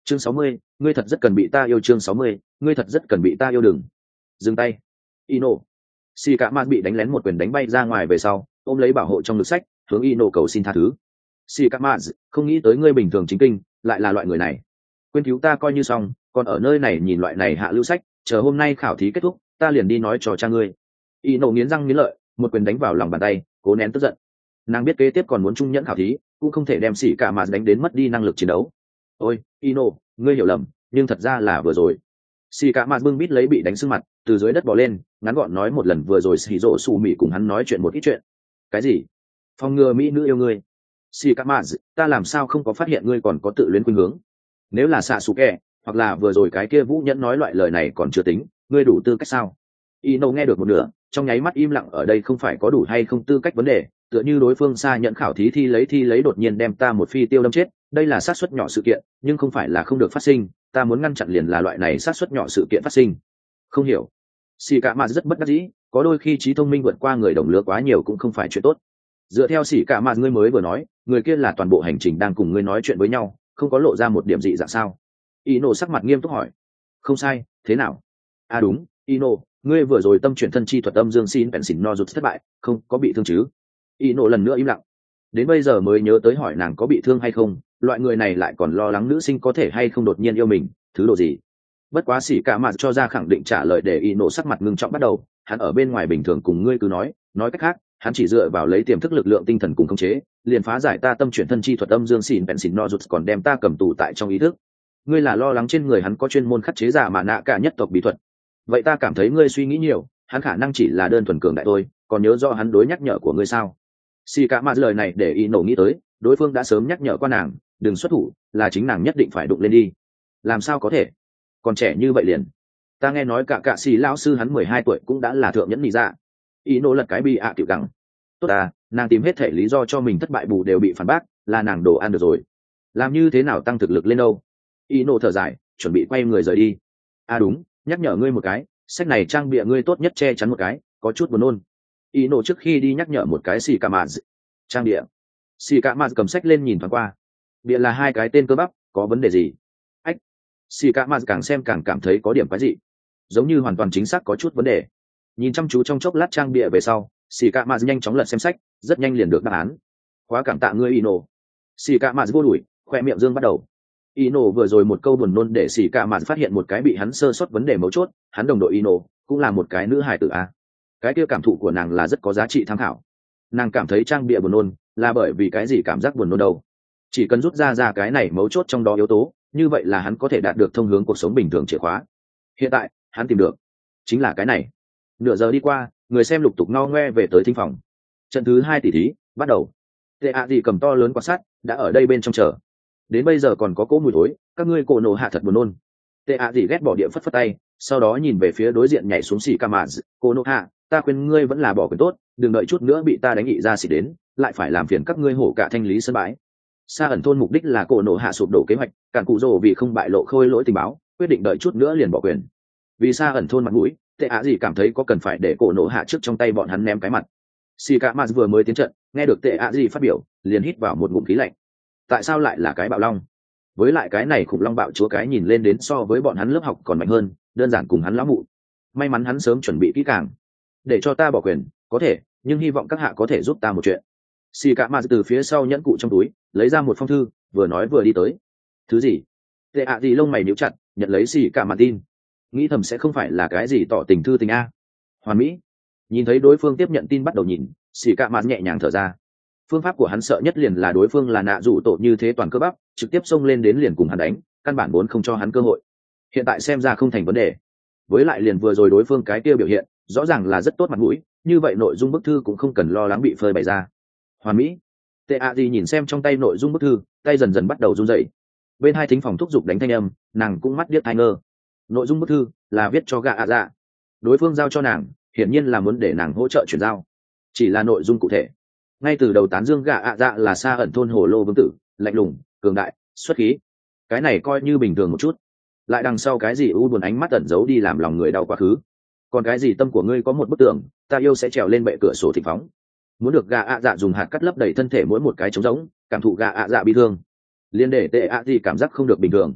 Chương 60, ngươi thật rất cần bị ta yêu. Chương 60, ngươi thật rất cần bị ta yêu. Đừng dừng tay. Ino. Xì cả mạt bị đánh lén một quyền đánh bay ra ngoài về sau, ôm lấy bảo hộ trong ngực sách, hướng Ino cầu xin tha thứ. Xì cả mạt, không nghĩ tới ngươi bình thường chính kinh, lại là loại người này. Quên cứu ta coi như xong, còn ở nơi này nhìn loại này hạ lưu sách, chờ hôm nay khảo thí kết thúc, ta liền đi nói cho cha ngươi. Ino nghiến răng nghiến lợi, một quyền đánh vào lòng bàn tay, cố nén tức giận. Nàng biết kế tiếp còn muốn trung nhẫn khảo thí, cũng không thể đem xì cả mạt đánh đến mất đi năng lực chiến đấu. Ôi, Ino, ngươi hiểu lầm, nhưng thật ra là vừa rồi. Xì cả mạt bưng bít lấy bị đánh sưng mặt, từ dưới đất bò lên, ngắn gọn nói một lần vừa rồi xì rộ xù mị cùng hắn nói chuyện một ít chuyện. Cái gì? Phòng ngừa mỹ nữ yêu ngươi. Xì cả mạt, ta làm sao không có phát hiện ngươi còn có tự luyến khuynh hướng? Nếu là xạ xù kẹ, hoặc là vừa rồi cái kia vũ nhẫn nói loại lời này còn chưa tính, ngươi đủ tư cách sao? Ino nghe được một nửa, trong nháy mắt im lặng. Ở đây không phải có đủ hay không tư cách vấn đề, tựa như đối phương xa nhận khảo thí thi lấy đột nhiên đem ta một phi tiêu đâm chết, đây là xác suất nhỏ sự kiện, nhưng không phải là không được phát sinh, ta muốn ngăn chặn liền là loại này xác suất nhỏ sự kiện phát sinh. Không hiểu. Xì cả mạt rất bất đắc dĩ, có đôi khi trí thông minh vượt qua người đồng lứa quá nhiều cũng không phải chuyện tốt. Dựa theo xì cả mạt ngươi mới vừa nói, người kia là toàn bộ hành trình đang cùng ngươi nói chuyện với nhau, không có lộ ra một điểm dị dạng sao? Ino sắc mặt nghiêm túc hỏi. Không sai, thế nào? À đúng, Ino, ngươi vừa rồi tâm chuyển thân chi thuật âm dương xin pensin no rút thất bại, không có bị thương chứ? Ino lần nữa im lặng. Đến bây giờ mới nhớ tới hỏi nàng có bị thương hay không, loại người này lại còn lo lắng nữ sinh có thể hay không đột nhiên yêu mình, thứ độ gì. Bất quá xỉ cả mặt cho ra khẳng định trả lời để Ino sắc mặt ngưng trọng bắt đầu, hắn ở bên ngoài bình thường cùng ngươi cứ nói cách khác, hắn chỉ dựa vào lấy tiềm thức lực lượng tinh thần cùng khống chế, liền phá giải ta tâm chuyển thân chi thuật âm dương xỉn bèn xỉn no rụt còn đem ta cầm tù tại trong ý thức. Ngươi là lo lắng trên người hắn có chuyên môn khắc chế giả mà nạ cả nhất tộc bí thuật. Vậy ta cảm thấy ngươi suy nghĩ nhiều, hắn khả năng chỉ là đơn thuần cường đại thôi, còn nhớ rõ hắn đối nhắc nhở của ngươi sao? Xì cả mặt lời này để Ino nghĩ tới, đối phương đã sớm nhắc nhở qua nàng, đừng xuất thủ, là chính nàng nhất định phải đụng lên đi. Làm sao có thể? Còn trẻ như vậy liền. Ta nghe nói cả xì lão sư hắn 12 tuổi cũng đã là thượng nhẫn nhị dạ. Ino lật cái bi tiểu gẳng. Tốt à, nàng tìm hết thể lý do cho mình thất bại bù đều bị phản bác, là nàng đồ ăn được rồi. Làm như thế nào tăng thực lực lên đâu? Ino thở dài, chuẩn bị quay người rời đi. À đúng, nhắc nhở ngươi một cái, sách này trang bìa ngươi tốt nhất che chắn một cái, có chút buồn nôn. Ino trước khi đi nhắc nhở một cái xì cả mạt. Trang bìa. Xì cả mạt cầm sách lên nhìn thoáng qua. Bìa là hai cái tên cơ bắp, có vấn đề gì? Ách. Xì cả mạt càng xem càng cảm thấy có điểm quái dị, giống như hoàn toàn chính xác có chút vấn đề. Nhìn chăm chú trong chốc lát trang bìa về sau, xì cả mạt nhanh chóng lật xem sách, rất nhanh liền được đáp án. Quá cảm tạ ngươi Ino. Xì cả mạt vô đuổi, khoe miệng dương bắt đầu. Ino vừa rồi một câu buồn nôn để xì cả mạt phát hiện một cái bị hắn sơ sót vấn đề mấu chốt, hắn đồng đội Ino cũng là một cái nữ hài tử a. Cái kia cảm thụ của nàng là rất có giá trị tham khảo. Nàng cảm thấy trang bìa buồn nôn là bởi vì cái gì cảm giác buồn nôn đâu? Chỉ cần rút ra cái này mấu chốt trong đó yếu tố, như vậy là hắn có thể đạt được thông hướng cuộc sống bình thường chìa khóa. Hiện tại hắn tìm được chính là cái này. Nửa giờ đi qua, người xem lục tục ngao ngoe về tới thính phòng. Trận thứ 2 tỷ thí bắt đầu. Tệ ạ gì cầm to lớn quan sát đã ở đây bên trong chờ. Đến bây giờ còn có cỗ mùi thối, các ngươi cổ nổ hạ thật buồn nôn. Tệ ạ gì ghét bỏ địa phất phất tay, sau đó nhìn về phía đối diện nhảy xuống xì ca mạt. Cổ nổ hạ, ta khuyên ngươi vẫn là bỏ quyền tốt, đừng đợi chút nữa bị ta đánh nghị ra xỉ đến, lại phải làm phiền các ngươi hổ cả thanh lý sân bãi. Sa ẩn thôn mục đích là cổ nổ hạ sụp đổ kế hoạch, cản cụ rồ vì không bại lộ khôi lỗi tình báo, quyết định đợi chút nữa liền bỏ quyền. Vì Sa ẩn thôn mặt mũi, tệ ạ gì cảm thấy có cần phải để cổ nổ hạ trước trong tay bọn hắn ném cái mặt. Xì cả mạt vừa mới tiến trận, nghe được tệ ạ gì phát biểu, liền hít vào một ngụm khí lạnh. Tại sao lại là cái bạo long? Với lại cái này khủng long bạo chúa cái nhìn lên đến so với bọn hắn lớp học còn mạnh hơn, đơn giản cùng hắn lão mụ. May mắn hắn sớm chuẩn bị kỹ càng. Để cho ta bỏ quyền, có thể, nhưng hy vọng các hạ có thể giúp ta một chuyện. Xì cả mạt từ phía sau nhẫn cụ trong túi lấy ra một phong thư, vừa nói vừa đi tới. Thứ gì? Tệ ạ gì lông mày níu chặt, nhận lấy xì cả mạt tin, nghĩ thầm sẽ không phải là cái gì tỏ tình thư tình a. Hoàn mỹ. Nhìn thấy đối phương tiếp nhận tin bắt đầu nhìn, xì cả mạt nhẹ nhàng thở ra. Phương pháp của hắn sợ nhất liền là đối phương là nạ rủ tổ như thế toàn cơ bắp, trực tiếp xông lên đến liền cùng hắn đánh, căn bản vốn không cho hắn cơ hội. Hiện tại xem ra không thành vấn đề. Với lại liền vừa rồi đối phương cái kia biểu hiện, rõ ràng là rất tốt mặt mũi, như vậy nội dung bức thư cũng không cần lo lắng bị phơi bày ra. Hoàn mỹ. Tệ ạ gì nhìn xem trong tay nội dung bức thư, tay dần dần bắt đầu run rẩy. Bên hai thính phòng thúc giục đánh thanh âm, nàng cũng mắt điếc tai ngơ. Nội dung bức thư là viết cho gạ ạ dạ. Đối phương giao cho nàng, hiển nhiên là muốn để nàng hỗ trợ chuyển giao. Chỉ là nội dung cụ thể. Ngay từ đầu tán dương gạ ạ dạ là Sa ẩn thôn hồ lô vương tử, lạnh lùng, cường đại, xuất khí. Cái này coi như bình thường một chút. Lại đằng sau cái gì u buồn ánh mắt ẩn giấu đi làm lòng người đau quá khứ. Còn cái gì tâm của ngươi có một bức tường, ta yêu sẽ trèo lên bệ cửa sổ thịnh phóng. Muốn được gạ ạ dạ dùng hạt cắt lấp đầy thân thể mỗi một cái trống rỗng, cảm thụ gạ ạ dạ bị thương. Liên để tệ ạ gì cảm giác không được bình thường.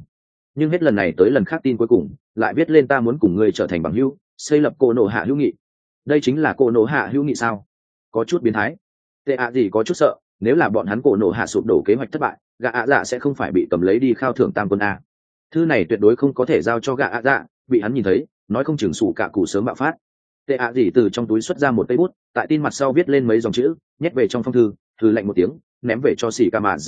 nhưng hết lần này tới lần khác tin cuối cùng lại viết lên ta muốn cùng ngươi trở thành bằng hữu, xây lập cô nộ hạ hữu nghị. Đây chính là cô nộ hạ hữu nghị sao? Có chút biến thái. Tệ ạ gì có chút sợ, nếu là bọn hắn cổ nộ hạ sụp đổ kế hoạch thất bại, gã ạ dạ sẽ không phải bị cầm lấy đi khao thưởng tam quân a. Thư này tuyệt đối không có thể giao cho gã ạ dạ, bị hắn nhìn thấy nói không chừng sủ cả cụ sớm bạo phát. Tệ ạ gì từ trong túi xuất ra một cây bút, tại tin mặt sau viết lên mấy dòng chữ, nhét về trong phong thư, thư lạnh một tiếng ném về cho xì ca mạt.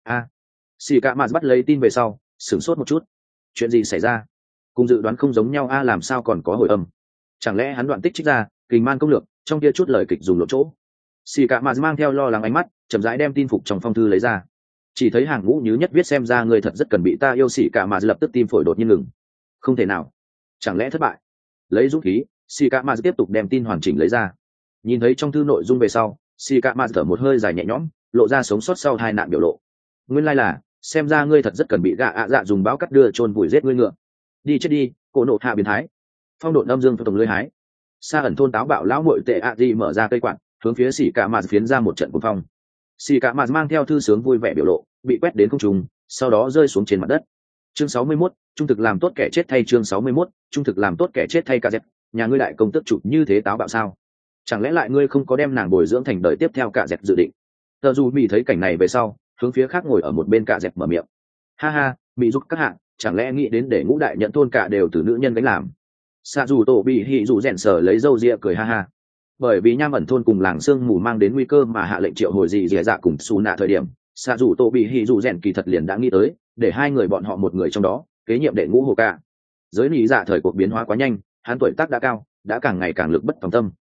Xì ca mạt bắt lấy tin về sau sửng sốt một chút. Chuyện gì xảy ra? Cùng dự đoán không giống nhau a, làm sao còn có hồi âm? Chẳng lẽ hắn đoạn tích trích ra kình man công lược trong kia chút lời kịch dùng lộn chỗ? Xì cả mà mang theo lo lắng ánh mắt chậm rãi đem tin phục trong phong thư lấy ra, chỉ thấy hàng ngũ nhứ nhất viết xem ra người thật rất cần bị ta yêu. Xì cả mà lập tức tim phổi đột nhiên ngừng. Không thể nào, chẳng lẽ thất bại? Lấy dũng khí, xì cả mà tiếp tục đem tin hoàn chỉnh lấy ra. Nhìn thấy trong thư nội dung về sau, xì cả mà thở một hơi dài nhẹ nhõm, lộ ra sống sót sau hai nạn biểu lộ. Nguyên lai là xem ra ngươi thật rất cần bị gạ ạ dạ dùng báo cắt đưa chôn vùi giết ngươi ngựa. Đi chết đi, cổ nộ hạ biến thái. Phong độn âm dương tổng lưới hái. Sa ẩn thôn táo bạo lão muội tệ ạ gì mở ra cây quạt, hướng phía xì cả mà phiến ra một trận cuồng phong. Xì cả mà mang theo thư sướng vui vẻ biểu lộ, bị quét đến không trung, sau đó rơi xuống trên mặt đất. Chương 61, trung thực làm tốt kẻ chết thay. Chương 61, trung thực làm tốt kẻ chết thay. Cả dẹp, nhà ngươi đại công tước chụp như thế táo bạo sao? Chẳng lẽ lại ngươi không có đem nàng bồi dưỡng thành đời tiếp theo? Cả dẹp dự định. Tờ dù Mỹ thấy cảnh này về sau, hướng phía khác ngồi ở một bên Cả dẹp mở miệng. Ha ha, Mỹ giúp các hạng, chẳng lẽ nghĩ đến để ngũ đại nhận thôn cả đều từ nữ nhân gánh làm? Xạ dù tổ bị hỉ dù rèn sở lấy râu ria cười ha ha. Bởi vì nham ẩn thôn cùng làng sương mù mang đến nguy cơ mà hạ lệnh triệu hồi dị dẻ dạ cùng xù nạ thời điểm, xạ dù tổ bị hỉ dù rèn kỳ thật liền đã nghĩ tới để hai người bọn họ một người trong đó kế nhiệm đệ ngũ hồ ca. Giới lý dạ thời cuộc biến hóa quá nhanh, hắn tuổi tác đã cao, đã càng ngày càng lực bất tòng tâm.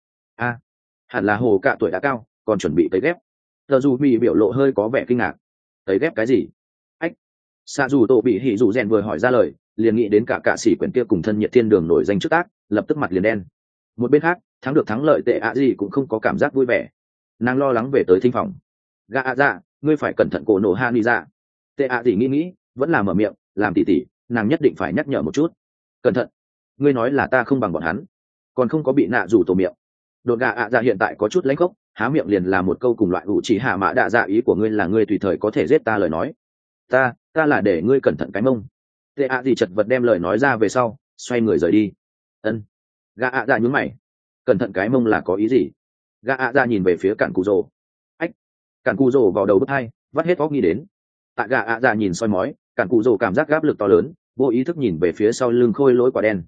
Hẳn là hồ ca tuổi đã cao còn chuẩn bị tới ghép. Tờ dù bị biểu lộ hơi có vẻ kinh ngạc. Tới ghép cái gì? Xạ dù tổ bị hỉ dù rèn vừa hỏi ra lời, liền nghĩ đến cả sĩ quyển kia cùng thân nhiệt thiên đường nổi danh trước tác, lập tức mặt liền đen. Một bên khác, thắng được thắng lợi tệ ạ gì cũng không có cảm giác vui vẻ. Nàng lo lắng về tới thinh phòng. Gạ ạ dạ, ngươi phải cẩn thận cổ nổ hạ đi ra. Tệ ạ gì nghĩ vẫn là mở miệng, làm tỉ tỉ, nàng nhất định phải nhắc nhở một chút. Cẩn thận, ngươi nói là ta không bằng bọn hắn, còn không có bị nạ rủ tổ miệng. Đột gạ ạ dạ hiện tại có chút lãnh khốc, há miệng liền là một câu cùng loại ủ chỉ hạ mã đạ dạ ý của ngươi là ngươi tùy thời có thể giết ta lời nói. Ta là để ngươi cẩn thận cái mông. Tệ ạ gì chật vật đem lời nói ra về sau, xoay người rời đi. Gạ ạ dạ nhún mày. Cẩn thận cái mông là có ý gì? Gạ ạ dạ nhìn về phía cản cù rồ. Cản cù rồ vào đầu bức hai, vắt hết óc nghĩ đến. Tại gạ ạ dạ nhìn soi mói, cản cù rồ cảm giác gáp lực to lớn, vô ý thức nhìn về phía sau lưng khôi lỗi quả đen.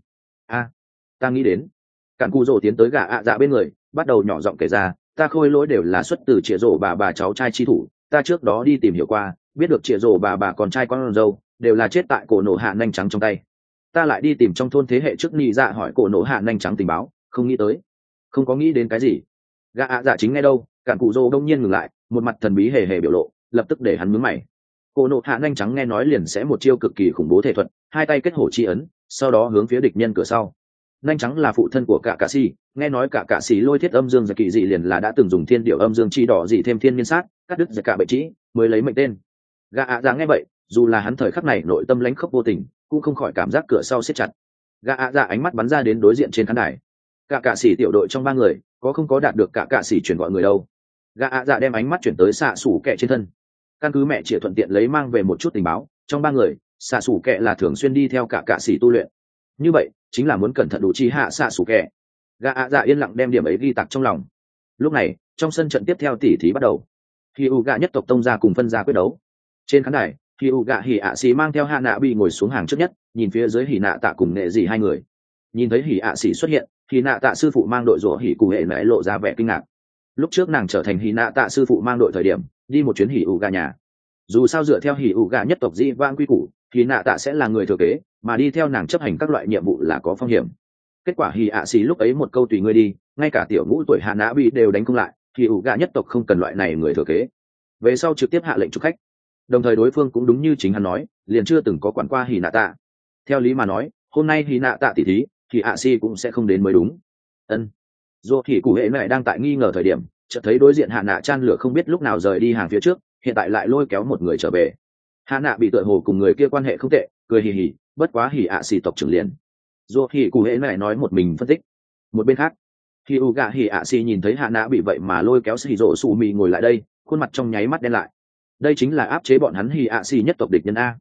Ta nghĩ đến. Cản cù rồ tiến tới gạ ạ dạ bên người, bắt đầu nhỏ giọng kể ra, ta khôi lỗi đều là xuất từ trịa rổ bà cháu trai chi thủ, ta trước đó đi tìm hiểu qua, biết được trịa rổ bà con trai con dâu đều là chết tại cổ nổ hạ nanh trắng trong tay. Ta lại đi tìm trong thôn thế hệ trước nhị dạ hỏi cổ nổ hạ nanh trắng tình báo, không nghĩ tới. Không có nghĩ đến cái gì? Gã ạ dạ chính nghe đâu, cản cụ rô đông nhiên ngừng lại, một mặt thần bí hề hề biểu lộ, lập tức để hắn nhướng mày. Cổ nổ hạ nanh trắng nghe nói liền sẽ một chiêu cực kỳ khủng bố thể thuật, hai tay kết hổ chi ấn, sau đó hướng phía địch nhân cửa sau. Nanh trắng là phụ thân của cả sĩ, nghe nói cả sĩ lôi thiết âm dương giật kỳ dị liền là đã từng dùng thiên điệu âm dương chi đỏ dị thêm thiên niên sát, cắt đứt giật cả bệ trĩ, mới lấy mệnh tên. Gã ạ dạ nghe vậy, dù là hắn thời khắc này nội tâm lãnh khốc vô tình, cũng không khỏi cảm giác cửa sau siết chặt. Gã ạ dạ ánh mắt bắn ra đến đối diện trên khán đài. Cả sĩ tiểu đội trong ba người, có không có đạt được cả sĩ chuyển gọi người đâu? Gã ạ dạ đem ánh mắt chuyển tới xạ sủ kẹ trên thân. Căn cứ mẹ chỉ thuận tiện lấy mang về một chút tình báo, trong ba người, xạ sủ kẹ là thường xuyên đi theo cả sĩ tu luyện. Như vậy, chính là muốn cẩn thận đủ chi hạ xạ sủ kẹ. Gã ạ dạ yên lặng đem điểm ấy ghi tạc trong lòng. Lúc này, trong sân trận tiếp theo tỉ thí bắt đầu. Khi u gạ nhất tộc tông ra cùng phân ra quyết đấu. Trên khán đài, khi u gạ hỉ ạ xì mang theo hạ nạ bị ngồi xuống hàng trước nhất, nhìn phía dưới hỉ nạ tạ cùng nệ dị hai người. Nhìn thấy hỉ ạ xì xuất hiện, hỉ nạ tạ sư phụ mang đội rủa hỉ cụ hệ nãy lộ ra vẻ kinh ngạc. Lúc trước nàng trở thành hỉ nạ tạ sư phụ mang đội thời điểm, đi một chuyến hỉ u gạ nhà. Dù sao dựa theo hỉ u gạ nhất tộc dị vãng quy củ, hỉ nạ tạ sẽ là người thừa kế, mà đi theo nàng chấp hành các loại nhiệm vụ là có phong hiểm. Kết quả hỉ ạ xì lúc ấy một câu tùy ngươi đi, ngay cả tiểu ngũ tuổi hạ nạ bị đều đánh không lại, hỉ u gạ nhất tộc không cần loại này người thừa kế. Về sau trực tiếp hạ lệnh chúc khách. Đồng thời đối phương cũng đúng như chính hắn nói, liền chưa từng có quản qua hỉ nạ tạ. Theo lý mà nói, hôm nay hỉ nạ tạ tỉ thí thì ạ xì cũng sẽ không đến mới đúng. Dù thì cụ hệ này đang tại nghi ngờ thời điểm, chợt thấy đối diện hạ nạ chan lửa không biết lúc nào rời đi hàng phía trước, hiện tại lại lôi kéo một người trở về. Hạ nạ bị tựa hồ cùng người kia quan hệ không tệ, cười hì hì, bất quá hỉ ạ xì tộc trưởng liền. Dù thì cụ hệ này nói một mình phân tích. Một bên khác, khi u gạ hỉ ạ xì nhìn thấy hạ nạ bị vậy mà lôi kéo xì rổ xù mì ngồi lại đây, khuôn mặt trong nháy mắt đen lại. Đây chính là áp chế bọn hắn hỉ ạ xì nhất tộc địch nhân a.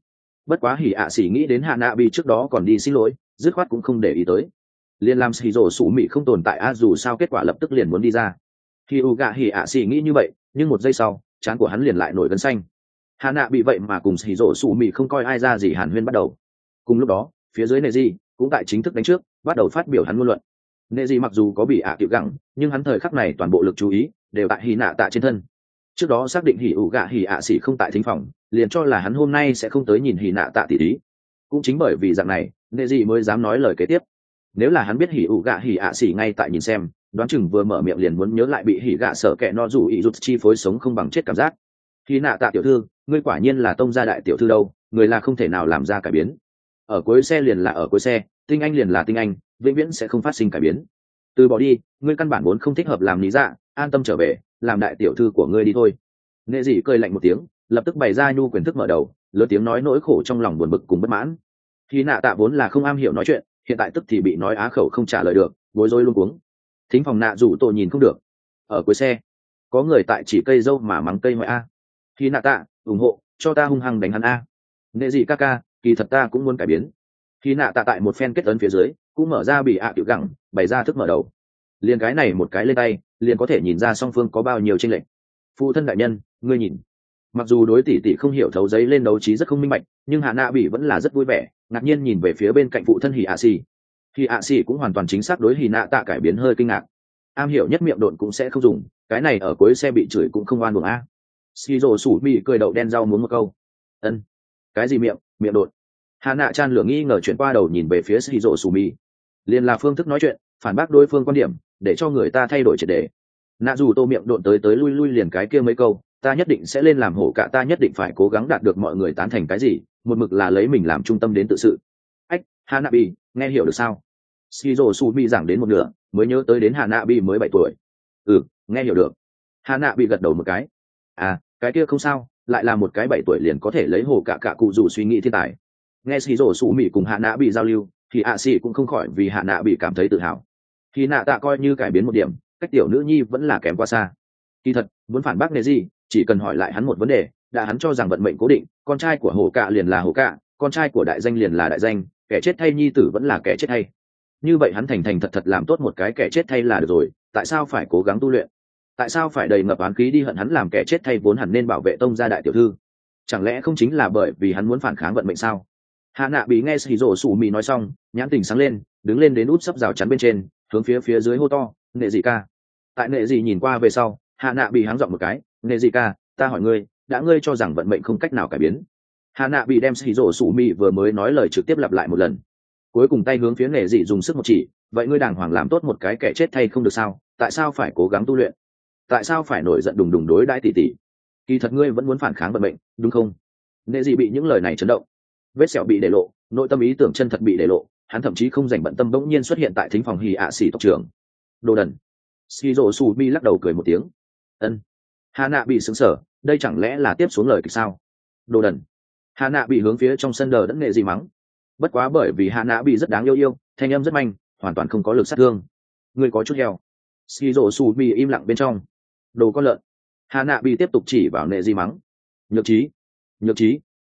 Bất quá hỉ ạ xỉ nghĩ đến hạ nạ bị trước đó còn đi xin lỗi, dứt khoát cũng không để ý tới. Liên làm xì rổ sủ mị không tồn tại dù sao kết quả lập tức liền muốn đi ra. Khi u gạ hỉ ạ xỉ nghĩ như vậy, nhưng một giây sau trán của hắn liền lại nổi gân xanh. Hạ nạ bị vậy mà cùng xì rổ sủ mị không coi ai ra gì hàn huyên bắt đầu. Cùng lúc đó phía dưới nệ gì cũng tại chính thức đánh trước bắt đầu phát biểu hắn ngôn luận. Nệ gì mặc dù có bị ạ tiểu gẳng, nhưng hắn thời khắc này toàn bộ lực chú ý đều tại hỉ nạ tạ trên thân. Trước đó xác định hỉ ủ gạ hỉ ạ xỉ không tại thính phòng, liền cho là hắn hôm nay sẽ không tới nhìn hỉ nạ tạ tỷ tí. Cũng chính bởi vì dạng này nệ gì mới dám nói lời kế tiếp. Nếu là hắn biết hỉ ủ gạ hỉ ạ xỉ ngay tại nhìn xem, đoán chừng vừa mở miệng liền muốn nhớ lại bị hỉ gạ sợ kẻ no rủ ý rụt chi phối sống không bằng chết cảm giác. Hỉ nạ tạ tiểu thư, ngươi quả nhiên là tông gia đại tiểu thư đâu, người là không thể nào làm ra cải biến. Ở cuối xe liền là ở cuối xe, tinh anh liền là tinh anh, vĩnh viễn sẽ không phát sinh cải biến. Từ bỏ đi, ngươi căn bản vốn không thích hợp làm lý dạ, an tâm trở về, làm đại tiểu thư của ngươi đi thôi. Nệ dị cười lạnh một tiếng, lập tức bày ra nhu quyền thức mở đầu, lớn tiếng nói nỗi khổ trong lòng buồn bực cùng bất mãn. Khi nạ tạ vốn là không am hiểu nói chuyện, hiện tại tức thì bị nói á khẩu không trả lời được, bối rối luống cuống. Thính phòng nạ rủ tổ nhìn không được. Ở cuối xe có người tại chỉ cây dâu mà mắng cây ngoại a. Khi nạ tạ ủng hộ cho ta hung hăng đánh hắn a. Nệ dị ca ca, kỳ thật ta cũng muốn cải biến. Khi nạ tạ tại một phen kết ấn phía dưới cũng mở ra bị ạ tiểu gẳng, bày ra thức mở đầu. Liền cái này một cái lên tay liền có thể nhìn ra song phương có bao nhiêu tranh lệch. Phụ thân đại nhân, ngươi nhìn. Mặc dù đối tỷ tỷ không hiểu thấu giấy lên đấu trí rất không minh bạch, nhưng hạ nạ bị vẫn là rất vui vẻ, ngạc nhiên nhìn về phía bên cạnh phụ thân hỉ ạ xì. Hỉ ạ xì cũng hoàn toàn chính xác đối hỉ nạ tạ cải biến hơi kinh ngạc. Am hiểu nhất miệng độn cũng sẽ không dùng, cái này ở cuối xe bị chửi cũng không oan uổng a. Skizo sủ mì cười đậu đen rau muốn một câu. Ân, cái gì miệng độn? Hạ nạ chan lửa nghi ngờ chuyển qua đầu nhìn về phía Skizo sủ mì. Liền là phương thức nói chuyện, phản bác đối phương quan điểm, để cho người ta thay đổi triệt để. Nạ dù tô miệng độn tới lui lui liền cái kia mấy câu, ta nhất định sẽ lên làm hổ cả, ta nhất định phải cố gắng đạt được mọi người tán thành cái gì, một mực là lấy mình làm trung tâm đến tự sự. Ách, Hanabi, nghe hiểu được sao? Shizuo Sumi giảng đến một nửa, mới nhớ tới đến Hanabi mới 7 tuổi. Ừ, nghe hiểu được. Hanabi gật đầu một cái. À, cái kia không sao, lại là một cái 7 tuổi liền có thể lấy hổ cả cụ dù suy nghĩ thiên tài. Nghe Shizuo Sumi cùng Hanabi giao lưu, thì Sĩ cũng không khỏi vì Hanabi cảm thấy tự hào. Khi nạ tạ coi như cải biến một điểm, cách tiểu nữ nhi vẫn là kém quá xa. Kỳ thật muốn phản bác nệ gì, chỉ cần hỏi lại hắn một vấn đề, đã hắn cho rằng vận mệnh cố định, con trai của hổ cạ liền là hổ cạ, con trai của đại danh liền là đại danh, kẻ chết thay nhi tử vẫn là kẻ chết thay. Như vậy hắn thành thật làm tốt một cái kẻ chết thay là được rồi, tại sao phải cố gắng tu luyện? Tại sao phải đầy ngập oán khí đi hận hắn làm kẻ chết thay vốn hẳn nên bảo vệ tông gia đại tiểu thư? Chẳng lẽ không chính là bởi vì hắn muốn phản kháng vận mệnh sao? Hạ nạ bị nghe Shizuo Sumi nói xong, nhãn tình sáng lên, đứng lên đến út sấp rào chắn bên trên, hướng phía dưới hô to, nệ dị ca. Tại nệ dị nhìn qua về sau, hạ nạ bị háng giọng một cái, nệ dị ca, ta hỏi ngươi, đã ngươi cho rằng vận mệnh không cách nào cải biến? Hạ nạ bị đem Shizuo Sumi vừa mới nói lời trực tiếp lặp lại một lần, cuối cùng tay hướng phía nệ dị dùng sức một chỉ, vậy ngươi đàng hoàng làm tốt một cái kẻ chết thay không được sao? Tại sao phải cố gắng tu luyện? Tại sao phải nổi giận đùng đùng đối đãi tỷ tỷ? Kỳ thật ngươi vẫn muốn phản kháng vận mệnh, đúng không? Nệ dị bị những lời này chấn động, vết sẹo bị để lộ, nội tâm ý tưởng chân thật bị để lộ, hắn thậm chí không dành bận tâm bỗng nhiên xuất hiện tại thính phòng hỉ ạ xỉ tộc trưởng. Đồ đần. Shizuo Sumi lắc đầu cười một tiếng. Ân. Hà nạ bị sững sờ, đây chẳng lẽ là tiếp xuống lời kịch sao? Đồ đần. Hà nạ bị hướng phía trong sân đờ đẫn nghệ gì mắng. Bất quá bởi vì Hà nạ bị rất đáng yêu, thanh âm rất manh, hoàn toàn không có lực sát thương. Người có chút heo. Shizuo Sumi im lặng bên trong. Đồ con lợn. Hà nạ bị tiếp tục chỉ vào nghệ gì mắng. Nhược trí.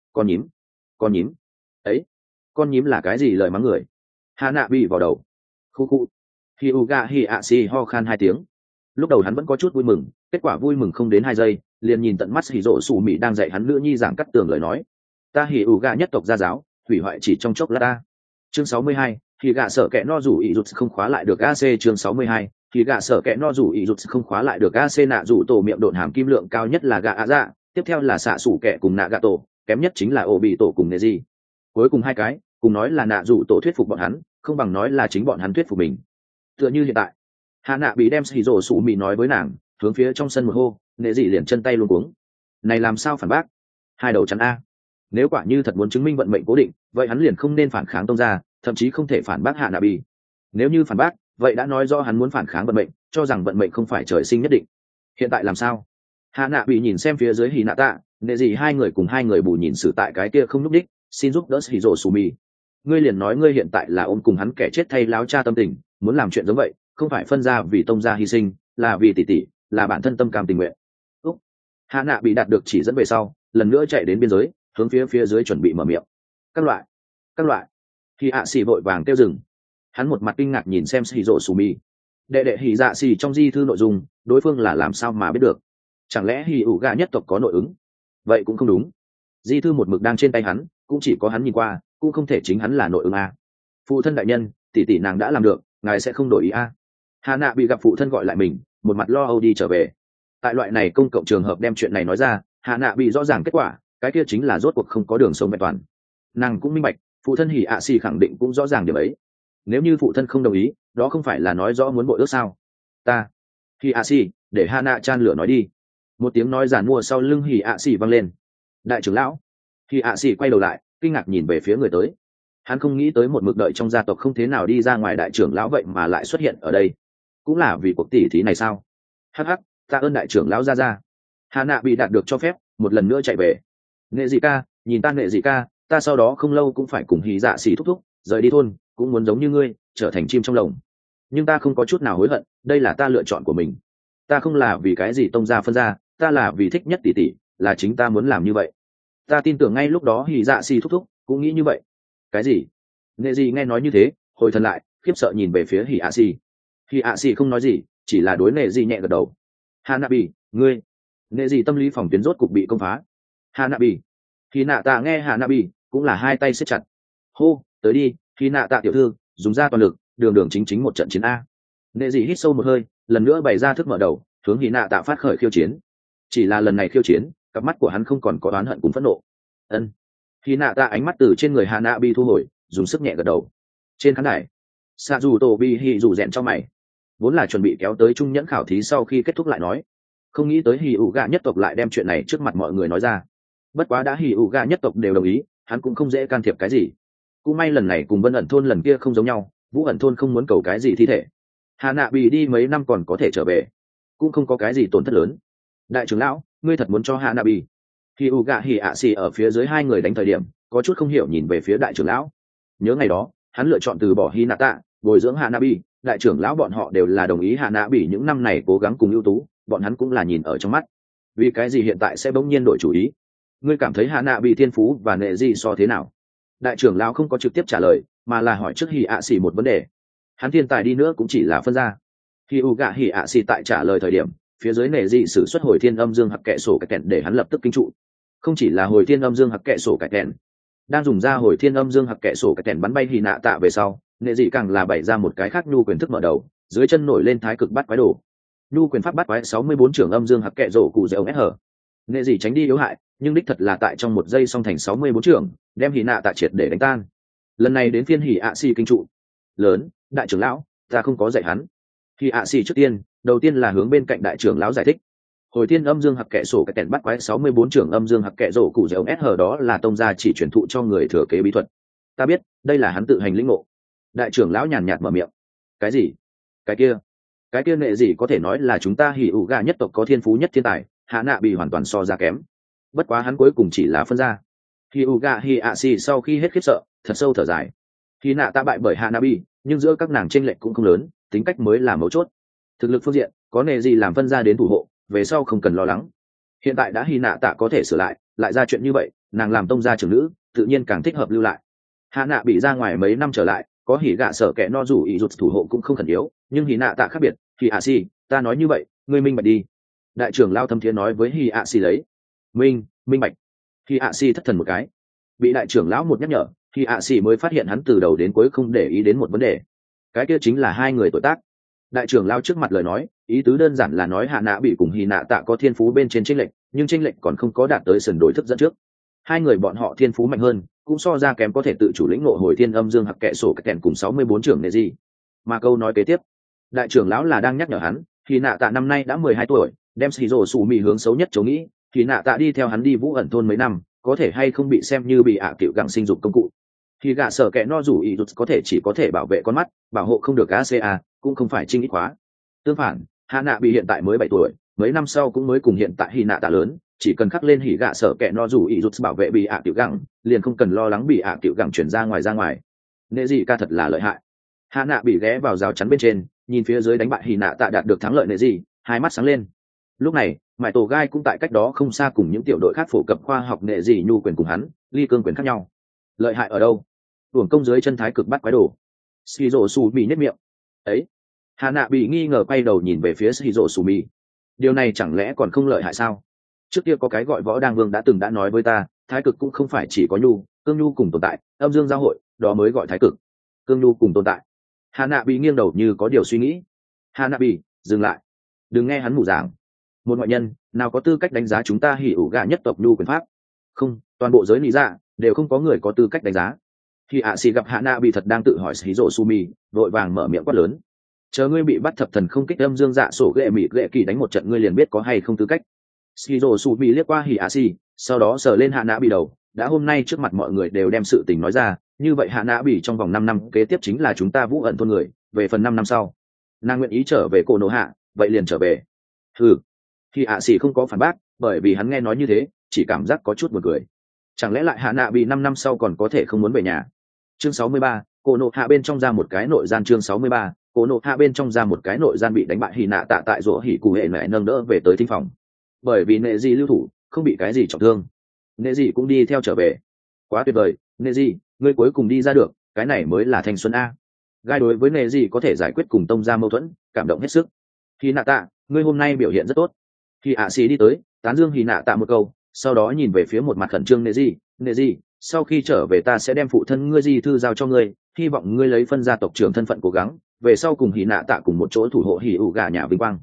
Con nhím ấy, con nhím là cái gì lời mắng người? Hà nạ bị vào đầu. Khu Hyuga Hiashi ho khan 2 tiếng. Lúc đầu hắn vẫn có chút vui mừng, kết quả vui mừng không đến 2 giây, liền nhìn tận mắt Shizuo Sumi đang dạy hắn nữ nhi giảng cắt tường lời nói. Ta Hyuga nhất tộc gia giáo, hủy hoại chỉ trong chốc lát ta. Chương 62, thì gạ sợ kẻ no rủ ý rụt không khóa lại được AC. Chương 62, thì gạ sợ kẻ no rủ ý rụt không khóa lại được AC. Nạ rủ tổ miệng độn hàm kim lượng cao nhất là gạ ạ dạ, tiếp theo là xạ sủ kẻ cùng nạ gạ tổ, kém nhất chính là ổ bị tổ cùng Neji. Cuối cùng 2 cái, cùng nói là nạ rủ tổ thuyết phục bọn hắn, không bằng nói là chính bọn hắn thuyết phục mình. Tựa như hiện tại, Hạ nạ bị đem Shizuo Sumi nói với nàng, hướng phía trong sân một hô, Neji liền chân tay luống cuống. Này làm sao phản bác? Hai đầu chắn a. Nếu quả như thật muốn chứng minh vận mệnh cố định, vậy hắn liền không nên phản kháng tông gia, thậm chí không thể phản bác Hạ nạ bị. Nếu như phản bác, vậy đã nói rõ hắn muốn phản kháng vận mệnh, cho rằng vận mệnh không phải trời sinh nhất định. Hiện tại làm sao? Hạ nạ bị nhìn xem phía dưới Hinata, Neji hai người cùng hai người bù nhìn xử tại cái kia không lúc đích, xin giúp đỡ Shizuo Sumi. Ngươi liền nói ngươi hiện tại là ôm cùng hắn kẻ chết thay láo cha tâm tình, muốn làm chuyện giống vậy, không phải phân ra vì tông gia hy sinh, là vì tỷ tỷ, là bản thân tâm cam tình nguyện. Hạ nạ bị đạt được chỉ dẫn về sau, lần nữa chạy đến biên giới, hướng phía dưới chuẩn bị mở miệng. Các loại thì ạ xì vội vàng kêu dừng. Hắn một mặt kinh ngạc nhìn xem xì rộ xù mì. Đệ hỉ dạ xì trong di thư nội dung đối phương là làm sao mà biết được? Chẳng lẽ hỉ ủ gà nhất tộc có nội ứng? Vậy cũng không đúng. Di thư một mực đang trên tay hắn, cũng chỉ có hắn nhìn qua, cũng không thể chính hắn là nội ứng a. Phụ thân đại nhân, tỷ tỷ nàng đã làm được, ngài sẽ không đổi ý a. Hà nạ bị gặp phụ thân gọi lại mình, một mặt lo âu đi trở về. Tại loại này công cộng trường hợp đem chuyện này nói ra, Hà nạ bị rõ ràng kết quả, cái kia chính là rốt cuộc không có đường sống vẹn toàn. Nàng cũng minh bạch, phụ thân hỉ ạ xì khẳng định cũng rõ ràng điểm ấy. Nếu như phụ thân không đồng ý, đó không phải là nói rõ muốn bội ước sao? Ta hỉ ạ xì, để Hà nạ chan lửa nói đi. Một tiếng nói giản mua sau lưng hỉ ạ xì vang lên. Đại trưởng lão. Hỉ ạ xì quay đầu lại, kinh ngạc nhìn về phía người tới. Hắn không nghĩ tới một mực đợi trong gia tộc không thế nào đi ra ngoài đại trưởng lão vậy mà lại xuất hiện ở đây. Cũng là vì cuộc tỉ thí này sao? Hắc hắc, ta ơn đại trưởng lão ra. Hà nạ bị đạt được cho phép, một lần nữa chạy về. Nghệ dị ca, nhìn ta nghệ dị ca, ta sau đó không lâu cũng phải cùng hỉ dạ xỉ thúc thúc rời đi thôn, cũng muốn giống như ngươi trở thành chim trong lồng. Nhưng ta không có chút nào hối hận, đây là ta lựa chọn của mình. Ta không là vì cái gì tông ra phân ra, ta là vì thích nhất tỷ tỷ, là chính ta muốn làm như vậy. Ta tin tưởng ngay lúc đó hỉ dạ xỉ thúc thúc cũng nghĩ như vậy. Cái gì? Nghệ dị nghe nói như thế, hồi thần lại, khiếp sợ nhìn về phía hỉ ạ xỉ. Hỉ ạ xỉ không nói gì, chỉ là đối nghệ dị nhẹ gật đầu. Hanabi, ngươi. Nghệ dị tâm lý phòng tuyến rốt cục bị công phá. Hanabi. Khi nạ tạ nghe Hanabi, cũng là hai tay siết chặt. Hô, tới đi, khi nạ tạ tiểu thư, dùng ra toàn lực, đường chính một trận chiến a. Nghệ dị hít sâu một hơi, lần nữa bày ra thức mở đầu, hướng Hy nạ tạ phát khởi khiêu chiến. Chỉ là lần này khiêu chiến, cặp mắt của hắn không còn có oán hận cùng phẫn nộ. Ân. Hy nạ tạ ánh mắt từ trên người Hanabi thu hồi, dùng sức nhẹ gật đầu. Trên khán đài, Sa dù tổ bi hì dù rèn cho mày, vốn là chuẩn bị kéo tới trung nhẫn khảo thí sau khi kết thúc lại nói, không nghĩ tới hì ủ gà nhất tộc lại đem chuyện này trước mặt mọi người nói ra. Bất quá đã hì ủ gà nhất tộc đều đồng ý, hắn cũng không dễ can thiệp cái gì. Cũng may lần này cùng Vân ẩn thôn lần kia không giống nhau, Vũ ẩn thôn không muốn cầu cái gì thi thể, Hà nạ bị đi mấy năm còn có thể trở về, cũng không có cái gì tổn thất lớn. Đại trưởng lão, ngươi thật muốn cho Hà nạ bị? Hì ủ gà hì ạ xì ở phía dưới hai người đánh thời điểm, có chút không hiểu nhìn về phía đại trưởng lão. Nhớ ngày đó, hắn lựa chọn từ bỏ Hy nạ tạ, bồi dưỡng Hà nạ bị, đại trưởng lão bọn họ đều là đồng ý Hà nạ bị những năm này cố gắng cùng ưu tú, bọn hắn cũng là nhìn ở trong mắt. Vì cái gì hiện tại sẽ bỗng nhiên đổi chủ ý? Ngươi cảm thấy Hà nạ bị thiên phú và nghệ gì so thế nào? Đại trưởng lão không có trực tiếp trả lời, mà là hỏi trước Hỉ ạ xỉ một vấn đề. Hắn thiên tài đi nữa cũng chỉ là phân ra. Hỉ ủ gạ Hỉ ạ xỉ tại trả lời thời điểm, phía dưới nghệ gì sử xuất hồi thiên âm dương hặc kệ sổ cải kẹn để hắn lập tức kinh trụ. Không chỉ là hồi thiên âm dương hặc kệ sổ cải kẹn, đang dùng ra hồi thiên âm dương hặc kệ sổ cải kẹn bắn bay Hỉ nạ tạ về sau, nghệ gì càng là bày ra một cái khác nhu quyền thức mở đầu, dưới chân nổi lên thái cực bắt quái đồ. Nhu quyền pháp bắt quái 64 trưởng âm dương hặc kệ rổ cụ dẻo SH. Nghệ gì tránh đi yếu hại, nhưng đích thật là tại trong một giây song thành 64 trưởng, đem Hỉ nạ tạ triệt để đánh tan. Lần này đến phiên Hỉ ạ xỉ kinh trụ. Lớn, đại trưởng lão, ta không có dạy hắn. Hỉ ạ xỉ trước tiên, đầu tiên là hướng bên cạnh đại trưởng lão giải thích. Hồi thiên âm dương hặc kệ sổ cái kèn bắt quái 64 trưởng âm dương hặc kệ rổ cụ dẻo SH đó là tông gia chỉ truyền thụ cho người thừa kế bí thuật. Ta biết, đây là hắn tự hành lĩnh ngộ. Đại trưởng lão nhàn nhạt mở miệng. Cái gì? Cái kia nghệ gì có thể nói là chúng ta Hỉ ủ gà nhất tộc có thiên phú nhất thiên tài, Hạ nạ bị hoàn toàn so ra kém. Bất quá hắn cuối cùng chỉ là phân ra. Hỉ ủ gà Hỉ ạ xỉ sau khi hết khiếp sợ, thật sâu thở dài. Hỉ nạ ta bại bởi Hạ nạ bị, nhưng giữa các nàng chênh lệch cũng không lớn, tính cách mới là mấu chốt. Thực lực phương diện, có nghệ gì làm phân ra đến thủ hộ, về sau không cần lo lắng. Hiện tại đã Hỉ nạ tạ có thể sửa lại ra chuyện như vậy, nàng làm tông gia trưởng nữ, tự nhiên càng thích hợp lưu lại. Hạ nạ bị ra ngoài mấy năm trở lại, có Hỉ gạ sở kẻ no rủ ý rụt thủ hộ cũng không khẩn yếu, nhưng Hỉ nạ tạ khác biệt. Hỉ ạ xỉ, ta nói như vậy, ngươi minh bạch đi. Đại trưởng lao thâm thiế nói với Hỉ ạ xỉ lấy. Minh bạch. Hỉ ạ xỉ thất thần một cái. Bị đại trưởng lão một nhắc nhở, Hỉ ạ xỉ mới phát hiện hắn từ đầu đến cuối không để ý đến một vấn đề. Cái kia chính là hai người tuổi tác. Đại trưởng lao trước mặt lời nói, ý tứ đơn giản là nói Hạ nạ bị cùng Hỉ nạ tạ có thiên phú bên trên chênh lệch, nhưng chênh lệch còn không có đạt tới sườn đối thức dẫn trước. Hai người bọn họ thiên phú mạnh hơn, cũng so ra kém có thể tự chủ lĩnh ngộ hồi thiên âm dương hặc kệ sổ cái kèn cùng 64 trưởng nệ gì. Mà câu nói kế tiếp, đại trưởng lão là đang nhắc nhở hắn, Hỉ nạ tạ năm nay đã 12 tuổi, đem xì rổ sủ mì hướng xấu nhất chỗ nghĩ, Hỉ nạ tạ đi theo hắn đi Vũ ẩn thôn mấy năm, có thể hay không bị xem như bị cựu gặng sinh dục công cụ. Thì gạ sở kẻ no rủ ý rụt có thể bảo vệ con mắt, bảo hộ không được ACA, cũng không phải trinh ít quá. Tương phản, Hạ nạ bị hiện tại mới 7 tuổi, mấy năm sau cũng mới cùng hiện tại Hỉ nạ tạ lớn, chỉ cần khắc lên Hỉ gạ sở kẻ no rủ ý rụt bảo vệ bị cựu gặng, liền không cần lo lắng bị cựu gặng chuyển ra ngoài. Nệ gì ca thật là lợi hại. Hạ nạ bị ghé vào rào chắn bên trên, nhìn phía dưới đánh bại Hỉ nạ tạ đạt được thắng lợi nệ gì, hai mắt sáng lên. Lúc này, mải tổ gai cũng tại cách đó không xa cùng những tiểu đội khác phổ cập khoa học nệ gì nhu quyền cùng hắn ly cương quyền khác nhau. lợi hại ở đâu? Uổng công dưới chân thái cực bắt quái đồ. Shizuo Sumi nhếch miệng. Ấy. Hà Nạ bị nghi ngờ quay đầu nhìn về phía Shizuo Sumi. Điều này chẳng lẽ còn không lợi hại sao? Trước kia có cái gọi võ đang vương đã nói với ta, thái cực cũng không phải chỉ có nhu, cương nhu cùng tồn tại, âm dương giao hội, đó mới gọi thái cực. Cương nhu cùng tồn tại. Hà Nạ bị nghiêng đầu như có điều suy nghĩ. Hà Nạ bị, dừng lại. Đừng nghe hắn mù giảng. Một ngoại nhân, nào có tư cách đánh giá chúng ta hỉ ủ gà nhất tộc nhu quyền pháp? Không, toàn bộ giới lý dạ đều không có người có tư cách đánh giá. Khi ạ xì gặp Hạ Nạ bị thật đang tự hỏi Shizuo Sumi, vội vàng mở miệng quát lớn. Chờ ngươi bị bắt thập thần không kích âm dương dạ sổ ghệ mịt ghệ kỳ đánh một trận ngươi liền biết có hay không tư cách. Shizuo Sumi liếc qua Hỉ ạ xì, sau đó sờ lên Hạ Nạ bị đầu. Đã hôm nay trước mặt mọi người đều đem sự tình nói ra, như vậy Hạ Nạ bị trong vòng 5 năm kế tiếp chính là chúng ta Vũ ẩn thôn người, về phần 5 năm sau, nàng nguyện ý trở về cổ nổ hạ, vậy liền trở về. Khi ạ xì không có phản bác, bởi vì hắn nghe nói như thế chỉ cảm giác có chút buồn cười. Chẳng lẽ lại Hạ Nạ bị 5 năm sau còn có thể không muốn về nhà? Chương 63, cổ nổ hạ bên trong ra một cái nội gian. Chương 63, cổ nổ hạ bên trong ra một cái nội gian bị đánh bại Hỉ Nạ Tạ tại rỗ hỉ cụ hệ lại nâng đỡ về tới thính phòng. Bởi vì nệ gì lưu thủ, không bị cái gì trọng thương, nệ gì cũng đi theo trở về. Quá tuyệt vời, nệ gì, ngươi cuối cùng đi ra được, cái này mới là thanh xuân a. Gai đối với nệ gì có thể giải quyết cùng tông ra mâu thuẫn, cảm động hết sức. Hỉ Nạ Tạ, ngươi hôm nay biểu hiện rất tốt. Khi ạ xì đi tới tán dương Hỉ Nạ Tạ một câu, sau đó nhìn về phía một mặt khẩn trương nệ gì, sau khi trở về ta sẽ đem phụ thân ngươi di thư giao cho ngươi, hy vọng ngươi lấy phân gia tộc trưởng thân phận cố gắng về sau cùng Hỉ Nạ Tạ cùng một chỗ thủ hộ hỉ ủ gà nhà vinh quang.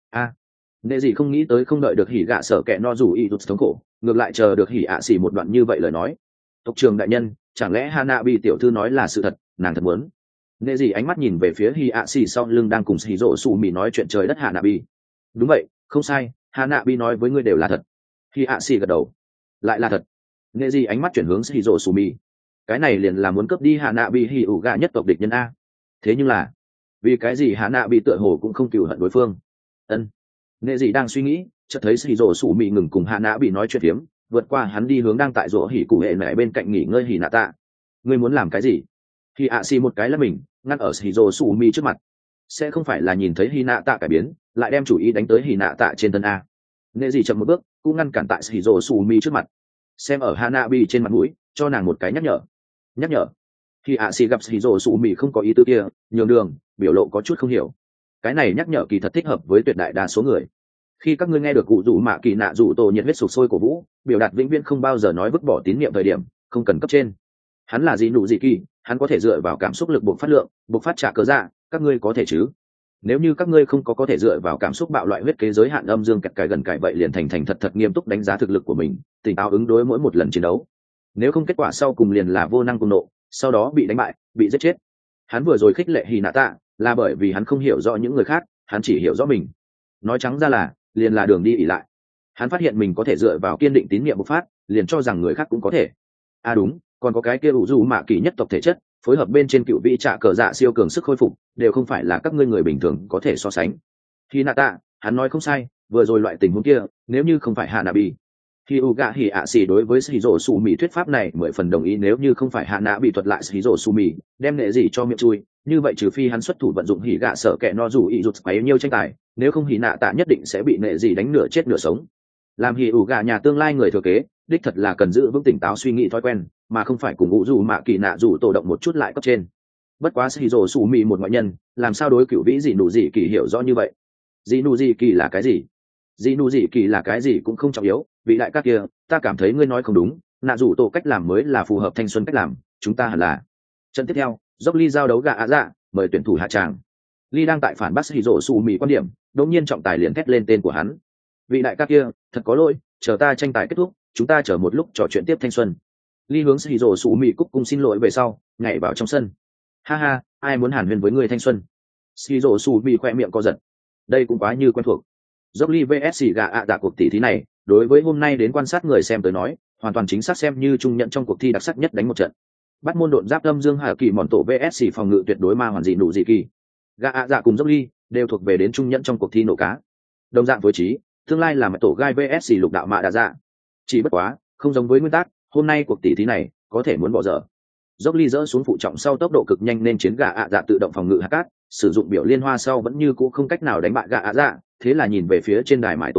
Nệ gì không nghĩ tới không đợi được hỉ gạ sở kẹ no dù y thống khổ, ngược lại chờ được hỉ ạ xì một đoạn như vậy lời nói. Tộc trưởng đại nhân, chẳng lẽ Hana bị tiểu thư nói là sự thật, nàng thật muốn? Nệ gì ánh mắt nhìn về phía hỉ ạ xì sau lưng đang cùng hỉ rộ sủ mì nói chuyện trời đất Hana bị. Đúng vậy, không sai, Hana bị nói với ngươi đều là thật. Hỉ ạ xì gật đầu. Lại là thật. Nệ gì ánh mắt chuyển hướng hỉ rộ sủ mì. Cái này liền là muốn cướp đi Hana bị hỉ ủ gạ nhất tộc địch nhân a. Thế nhưng là, vì cái gì Hana bị tựa hồ cũng không cừu hận đối phương? Ân. Nệ gì đang suy nghĩ, chợt thấy hỉ rộ sủ mì ngừng cùng Hạ Nạ bị nói chuyện phiếm, vượt qua hắn đi hướng đang tại rỗ hỉ cụ hệ mẹ bên cạnh nghỉ ngơi Hỉ Nạ Tạ. Ngươi muốn làm cái gì? Hỉ ạ xì một cái là mình ngăn ở hỉ rộ sủ mì trước mặt. Sẽ không phải là nhìn thấy Hỉ Nạ Tạ cải biến lại đem chủ ý đánh tới Hỉ Nạ Tạ trên thân a? Nệ gì chậm một bước cũng ngăn cản tại hỉ rộ sủ mì trước mặt, xem ở Hạ Nạ bị trên mặt mũi cho nàng một cái nhắc nhở. Hỉ ạ xì gặp hỉ rộ sủ mì không có ý tứ kia, nhường đường, biểu lộ có chút không hiểu. Cái này nhắc nhở kỳ thật thích hợp với tuyệt đại đa số người. Khi các ngươi nghe được cụ rủ mạ kỳ nạ rủ tổ nhiệt huyết sục sôi cổ vũ, biểu đạt vĩnh viễn không bao giờ nói vứt bỏ tín nhiệm thời điểm, không cần cấp trên. Hắn là gì nụ gì kỳ, hắn có thể dựa vào cảm xúc lực buộc phát lượng, buộc phát trả cớ dạ, các ngươi có thể chứ? Nếu như các ngươi không có thể dựa vào cảm xúc bạo loại huyết kế giới hạn âm dương kẹt cài gần cài vậy liền thành thật nghiêm túc đánh giá thực lực của mình, tỉnh táo ứng đối mỗi một lần chiến đấu. Nếu không kết quả sau cùng liền là vô năng cùng nộ, sau đó bị đánh bại, bị giết chết. Hắn vừa rồi khích lệ Hỉ Nạ Tạ, là bởi vì hắn không hiểu rõ những người khác, hắn chỉ hiểu rõ mình. Nói trắng ra là liền là đường đi ỉ lại. Hắn phát hiện mình có thể dựa vào kiên định tín nhiệm bộc phát, liền cho rằng người khác cũng có thể. Đúng, còn có cái kia ủ dù mạ kỳ nhất tộc thể chất, phối hợp bên trên cựu vị trạ cờ dạ siêu cường sức khôi phục, đều không phải là các ngươi người bình thường có thể so sánh. Hỉ Nạ Tạ, hắn nói không sai, vừa rồi loại tình huống kia, nếu như không phải Hạ Nạ bị, khi Uga Hỉ ạ xì đối với Shizuo Sumi thuyết pháp này 10 phần đồng ý, nếu như không phải Hạ Nạ bị thuật lại Shizuo Sumi, đem nệ gì cho miệng chui, như vậy trừ phi hắn xuất thủ vận dụng hỉ gạ sợ kẻ no dù ý rụt bấy nhiêu tranh tài, nếu không Hỉ Nạ Tạ nhất định sẽ bị nệ gì đánh nửa chết nửa sống. Làm hỉ ủ gà nhà tương lai người thừa kế, đích thật là cần giữ vững tỉnh táo suy nghĩ thói quen, mà không phải cùng ngũ dù mạ kỳ nạ dù tổ động một chút lại cấp trên. Bất quá Shizuo Sumi một ngoại nhân, làm sao đối cửu vĩ gì nụ gì kỳ hiểu rõ như vậy? Gì nụ gì kỳ là cái gì? Dị nụ dị kỳ là cái gì cũng không trọng yếu, vị đại các kia, ta cảm thấy ngươi nói không đúng, nạ rủ tổ cách làm mới là phù hợp thanh xuân cách làm, chúng ta hẳn là. Trận tiếp theo, dốc ly giao đấu gạ ạ dạ, mời tuyển thủ hạ tràng. Ly đang tại phản bác Shizuo Sumi quan điểm, đột nhiên trọng tài liền thét lên tên của hắn. Vị đại các kia, thật có lỗi, chờ ta tranh tài kết thúc, chúng ta chờ một lúc trò chuyện tiếp thanh xuân. Ly hướng Shizuo Sumi cúc cung xin lỗi về sau, nhảy vào trong sân. Ha ha, ai muốn hàn huyên với người thanh xuân? Shizuo Sumi khoe miệng co giật. Đây cũng quá như quen thuộc. Dốc ly vs gà ạ dạ cuộc tỷ thí này, đối với hôm nay đến quan sát người xem tới nói, hoàn toàn chính xác xem như trung nhận trong cuộc thi đặc sắc nhất đánh một trận. Bắt môn độn giáp âm dương hà kỳ mòn tổ vs phòng ngự tuyệt đối ma hoàn dị nụ dị kỳ. Gà ạ dạ cùng dốc ly đều thuộc về đến trung nhận trong cuộc thi nổ cá. Đồng dạng với trí, tương lai là mật tổ gai vs lục đạo mạ đa dạ. Chỉ bất quá, không giống với nguyên tắc, hôm nay cuộc tỷ thí này có thể muốn bỏ dở. Dốc ly dỡ xuống phụ trọng sau tốc độ cực nhanh nên chiến gà ạ dạ tự động phòng ngự hạt cát, sử dụng biểu liên hoa sau vẫn như cũ không cách nào đánh bại gà ạ dạ, thế là nhìn về phía trên đài mãi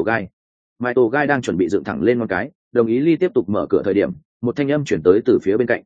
tổ gai đang chuẩn bị dựng thẳng lên con cái, đồng ý ly tiếp tục mở cửa thời điểm, một thanh âm chuyển tới từ phía bên cạnh.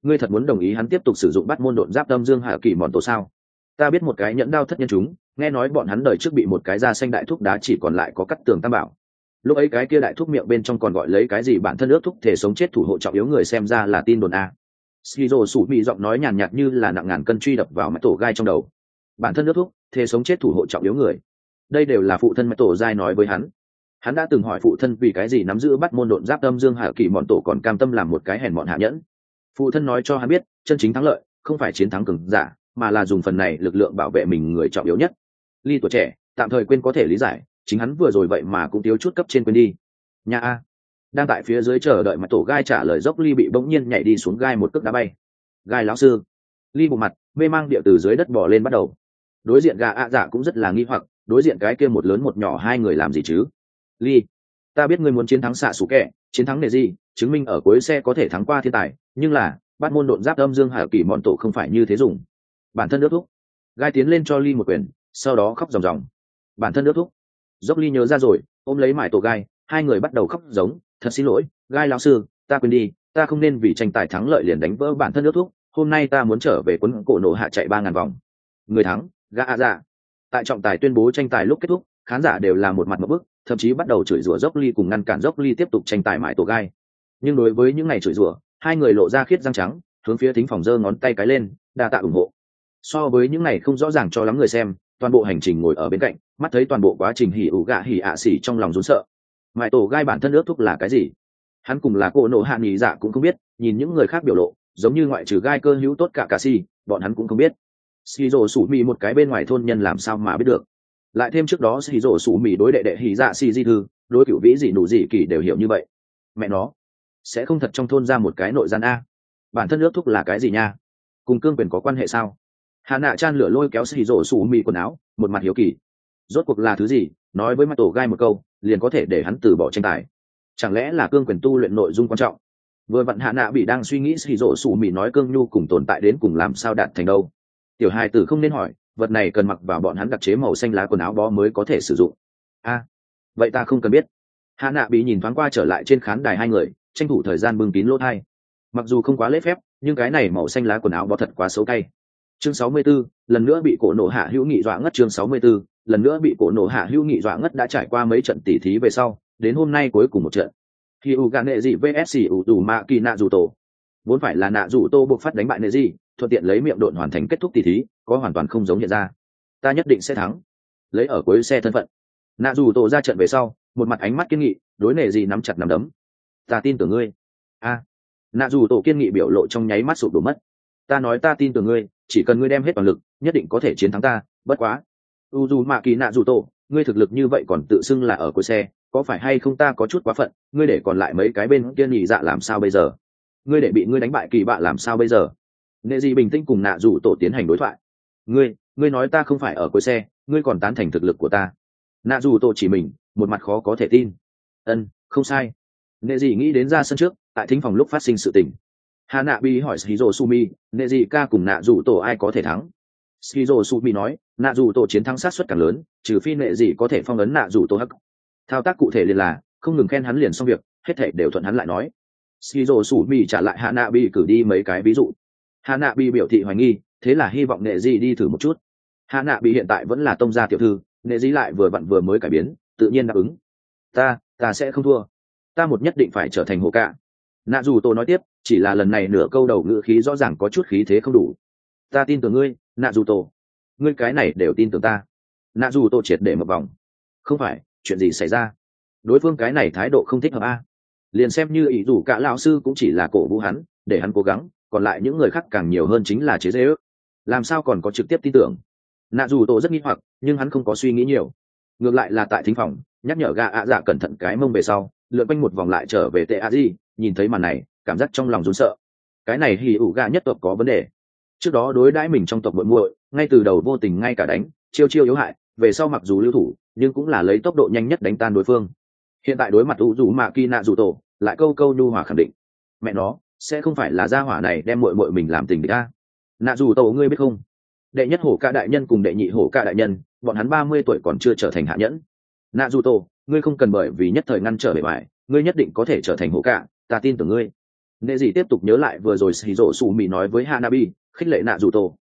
ngươi thật muốn đồng ý hắn tiếp tục sử dụng bắt môn độn giáp âm dương hạ kỳ mòn tổ sao? Ta biết một cái nhẫn đao thất nhân chúng, nghe nói bọn hắn đời trước bị một cái da xanh đại thúc đá chỉ còn lại có cắt tường tam bảo. Lúc ấy cái kia đại thúc miệng bên trong còn gọi lấy cái gì bản thân ước thúc thể sống chết thủ hộ trọng yếu người, xem ra là tin đồn a. Skizo sủ bị giọng nói nhàn nhạt như là nặng ngàn cân truy đập vào mắt tổ gai trong đầu. Bản thân ước thúc thể sống chết thủ hộ trọng yếu người, đây đều là phụ thân mắt tổ gai nói với hắn. Hắn đã từng hỏi phụ thân vì cái gì nắm giữ bắt môn độn giáp âm dương hạ kỳ mọn tổ còn cam tâm làm một cái hèn mọn hạ nhẫn. Phụ thân nói cho hắn biết, chân chính thắng lợi không phải chiến thắng cường giả, mà là dùng phần này lực lượng bảo vệ mình người trọng yếu nhất. Ly tuổi trẻ tạm thời quên có thể lý giải, chính hắn vừa rồi vậy mà cũng thiếu chút cấp trên quên đi. Nhà a, đang tại phía dưới chờ đợi mặt tổ gai trả lời dốc, Ly bị bỗng nhiên nhảy đi xuống gai một cước đá bay. Gai lão sư. Ly bộ mặt mê mang địa từ dưới đất bò lên bắt đầu. Đối diện gà ạ dạ cũng rất là nghi hoặc, đối diện cái kia một lớn một nhỏ hai người làm gì chứ? Ly, ta biết ngươi muốn chiến thắng xạ xù kẹ, chiến thắng nề gì, chứng minh ở cuối xe có thể thắng qua thiên tài, nhưng là bắt môn độn giáp âm dương hạ kỳ mọn tổ không phải như thế dùng. Bản thân ước thúc. Gai tiến lên cho Ly một quyền, sau đó khóc ròng ròng. Bản thân ước thúc. Dốc Ly nhớ ra rồi, ôm lấy mải tổ gai, hai người bắt đầu khóc giống. Thật xin lỗi, Gai lão sư, ta quên đi, ta không nên vì tranh tài thắng lợi liền đánh vỡ bản thân ước thúc. Hôm nay ta muốn trở về quấn cổ nổ hạ chạy 3000 vòng. Người thắng, gã ạ dạ. Tại trọng tài tuyên bố tranh tài lúc kết thúc, khán giả đều là một mặt một bức, thậm chí bắt đầu chửi rủa dốc Ly cùng ngăn cản dốc Ly tiếp tục tranh tài mải tổ gai. Nhưng đối với những ngày chửi rủa, hai người lộ ra khiết răng trắng, hướng phía thính phòng giơ ngón tay cái lên, đa tạ ủng hộ. So với những ngày không rõ ràng cho lắm người xem, toàn bộ hành trình ngồi ở bên cạnh, mắt thấy toàn bộ quá trình hỉ ủ gạ hỉ ạ xỉ trong lòng run sợ. Mải tổ gai bản thân ước thúc là cái gì? Hắn cùng là cô nộ hạ nghỉ dạ cũng không biết, nhìn những người khác biểu lộ, giống như ngoại trừ gai cơ hữu tốt cả si, bọn hắn cũng không biết. Shizuo sủ mì một cái bên ngoài thôn nhân làm sao mà biết được? Lại thêm trước đó Shizuo sủ mì đối đệ đệ hỉ dạ xì di thư, đối cựu vĩ gì nụ gì kỳ đều hiểu như vậy. Mẹ nó, sẽ không thật trong thôn ra một cái nội gian a? Bản thân ước thúc là cái gì nha? Cùng cương quyền có quan hệ sao? Hà nạ chan lửa lôi kéo Shizuo sủ mì quần áo, một mặt hiếu kỳ. Rốt cuộc là thứ gì? Nói với mặt tổ gai một câu, liền có thể để hắn từ bỏ tranh tài. Chẳng lẽ là cương quyền tu luyện nội dung quan trọng? Vừa vặn Hạ nạ bị đang suy nghĩ Shizuo sủ mì nói cương nhu cùng tồn tại đến cùng làm sao đạt thành đâu. Tiểu hài tử không nên hỏi, vật này cần mặc vào bọn hắn đặc chế màu xanh lá quần áo bó mới có thể sử dụng. Vậy ta không cần biết. Hạ nạ bị nhìn thoáng qua trở lại trên khán đài hai người, tranh thủ thời gian bưng kín lỗ thai. Mặc dù không quá lễ phép, nhưng cái này màu xanh lá quần áo bó thật quá xấu cay. Chương 64, lần nữa bị cổ nổ hạ hữu nghị dọa ngất. Chương 64, lần nữa bị cổ nổ hạ hữu nghị dọa ngất. Đã trải qua mấy trận tỉ thí về sau, đến hôm nay cuối cùng một trận. Hữu gà nệ dị vs ủ mạ kỳ nạ dù tổ. Vốn phải là nạ dù tô buộc phát đánh bại nệ dị, thuận tiện lấy miệng độn hoàn thành kết thúc tỉ thí, có hoàn toàn không giống hiện ra. Ta nhất định sẽ thắng. Lấy ở cuối xe thân phận. Nạ dù tổ ra trận về sau, một mặt ánh mắt kiên nghị, đối nệ dị nắm chặt nắm đấm. Ta tin tưởng ngươi. Nạ dù tổ kiên nghị biểu lộ trong nháy mắt sụp đổ mất. Ta nói ta tin tưởng ngươi, chỉ cần ngươi đem hết toàn lực, nhất định có thể chiến thắng ta. Bất quá, mạ kỳ nạ dù tổ, ngươi thực lực như vậy còn tự xưng là ở cuối xe, có phải hay không ta có chút quá phận? Ngươi để còn lại mấy cái bên kia nhị dạ làm sao bây giờ? Ngươi để bị ngươi đánh bại kỳ bạ làm sao bây giờ? Nệ dị bình tĩnh cùng nạ dù tổ tiến hành đối thoại. Ngươi nói ta không phải ở cuối xe, ngươi còn tán thành thực lực của ta? Nạ dù tổ chỉ mình, một mặt khó có thể tin. Không sai. Nệ dị nghĩ đến ra sân trước, tại thính phòng lúc phát sinh sự tình. Hà nạ bi hỏi Shizuo Sumi, nệ dị ca cùng nạ dù tổ ai có thể thắng? Shizuo Sumi nói, nạ dù tổ chiến thắng sát suất càng lớn, trừ phi nệ dị có thể phong ấn nạ dù tổ hắc. Thao tác cụ thể liền là không ngừng khen hắn liền xong việc, hết thể đều thuận hắn lại nói. Shizuo Sumi trả lại Hà nạ bi cử đi mấy cái ví dụ. Hà nạ bi biểu thị hoài nghi, thế là hy vọng nệ dị đi thử một chút. Hà nạ bị hiện tại vẫn là tông gia tiểu thư, nệ dị lại vừa vặn vừa mới cải biến, tự nhiên đáp ứng. Ta sẽ không thua, ta một nhất định phải trở thành hồ cạ. Nạ dù tổ nói tiếp, chỉ là lần này nửa câu đầu ngữ khí rõ ràng có chút khí thế không đủ. Ta tin tưởng ngươi, nạ dù tổ. Ngươi cái này đều tin tưởng ta. Nạ dù tổ triệt để một vòng. Không phải, chuyện gì xảy ra? Đối phương cái này thái độ không thích hợp a. Liền xem như ý dù cả lão sư cũng chỉ là cổ vũ hắn, để hắn cố gắng, còn lại những người khác càng nhiều hơn chính là chế giễu. Làm sao còn có trực tiếp tin tưởng? Nạ dù tổ rất nghi hoặc, nhưng hắn không có suy nghĩ nhiều. Ngược lại là tại thính phòng, nhắc nhở gà ạ dạ cẩn thận cái mông về sau, lượn quanh một vòng lại trở về tệ a di, nhìn thấy màn này, cảm giác trong lòng run sợ. Cái này hỉ ủ gà nhất tộc có vấn đề. Trước đó đối đãi mình trong tộc muội muội, ngay từ đầu vô tình ngay cả đánh, chiêu chiêu yếu hại, về sau mặc dù lưu thủ, nhưng cũng là lấy tốc độ nhanh nhất đánh tan đối phương. Hiện tại đối mặt mạ kỳ nạ dù tổ, lại câu câu nhu hòa khẳng định. Mẹ nó, sẽ không phải là gia hỏa này đem muội muội mình làm tình địch a? Nạ dù tổ ngươi biết không? Đệ nhất hổ ca đại nhân cùng đệ nhị hổ ca đại nhân, bọn hắn 30 tuổi còn chưa trở thành hạ nhẫn. Nạ dù tổ, ngươi không cần bởi vì nhất thời ngăn trở bề ngoài, ngươi nhất định có thể trở thành hổ ca, ta tin tưởng ngươi. Nệ gì tiếp tục nhớ lại vừa rồi xì rổ xù mì nói với Hanabi, khích lệ nạ dù tổ.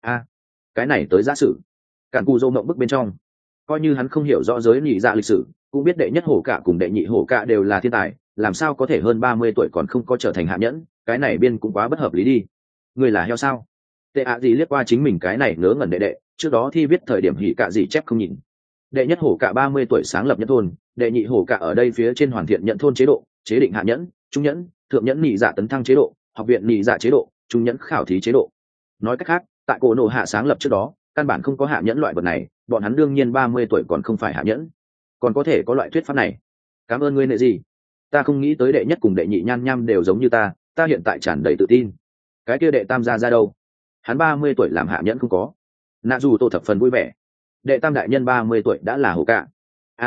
Cái này tới giả sử cản cù dô mộng bức bên trong, coi như hắn không hiểu rõ giới nhị dạ lịch sử, cũng biết đệ nhất hổ cả cùng đệ nhị hổ cả đều là thiên tài, làm sao có thể hơn 30 tuổi còn không có trở thành hạ nhẫn, cái này biên cũng quá bất hợp lý đi. Người là heo sao? Tệ ạ gì liếc qua chính mình cái này ngớ ngẩn đệ đệ, trước đó thi viết thời điểm hỉ cả gì chép không nhìn. Đệ nhất hổ cả 30 tuổi sáng lập nhất thôn, đệ nhị hổ cả ở đây phía trên hoàn thiện nhận thôn chế độ, chế định hạ nhẫn, trung nhẫn, thượng nhẫn nhị dạ tấn thăng chế độ, học viện nhị dạ chế độ, trung nhẫn khảo thí chế độ. Nói cách khác, tại cổ nổ hạ sáng lập trước đó, căn bản không có hạ nhẫn loại vật này, bọn hắn đương nhiên 30 tuổi còn không phải hạ nhẫn. Còn có thể có loại thuyết pháp này. Cảm ơn ngươi nệ gì. Ta không nghĩ tới đệ nhất cùng đệ nhị nhan nham đều giống như ta hiện tại tràn đầy tự tin. Cái kia đệ tam gia ra đâu? Hắn 30 tuổi làm hạ nhẫn không có. Nạ dù tô thập phần vui vẻ. Đệ tam đại nhân 30 tuổi đã là hổ cả.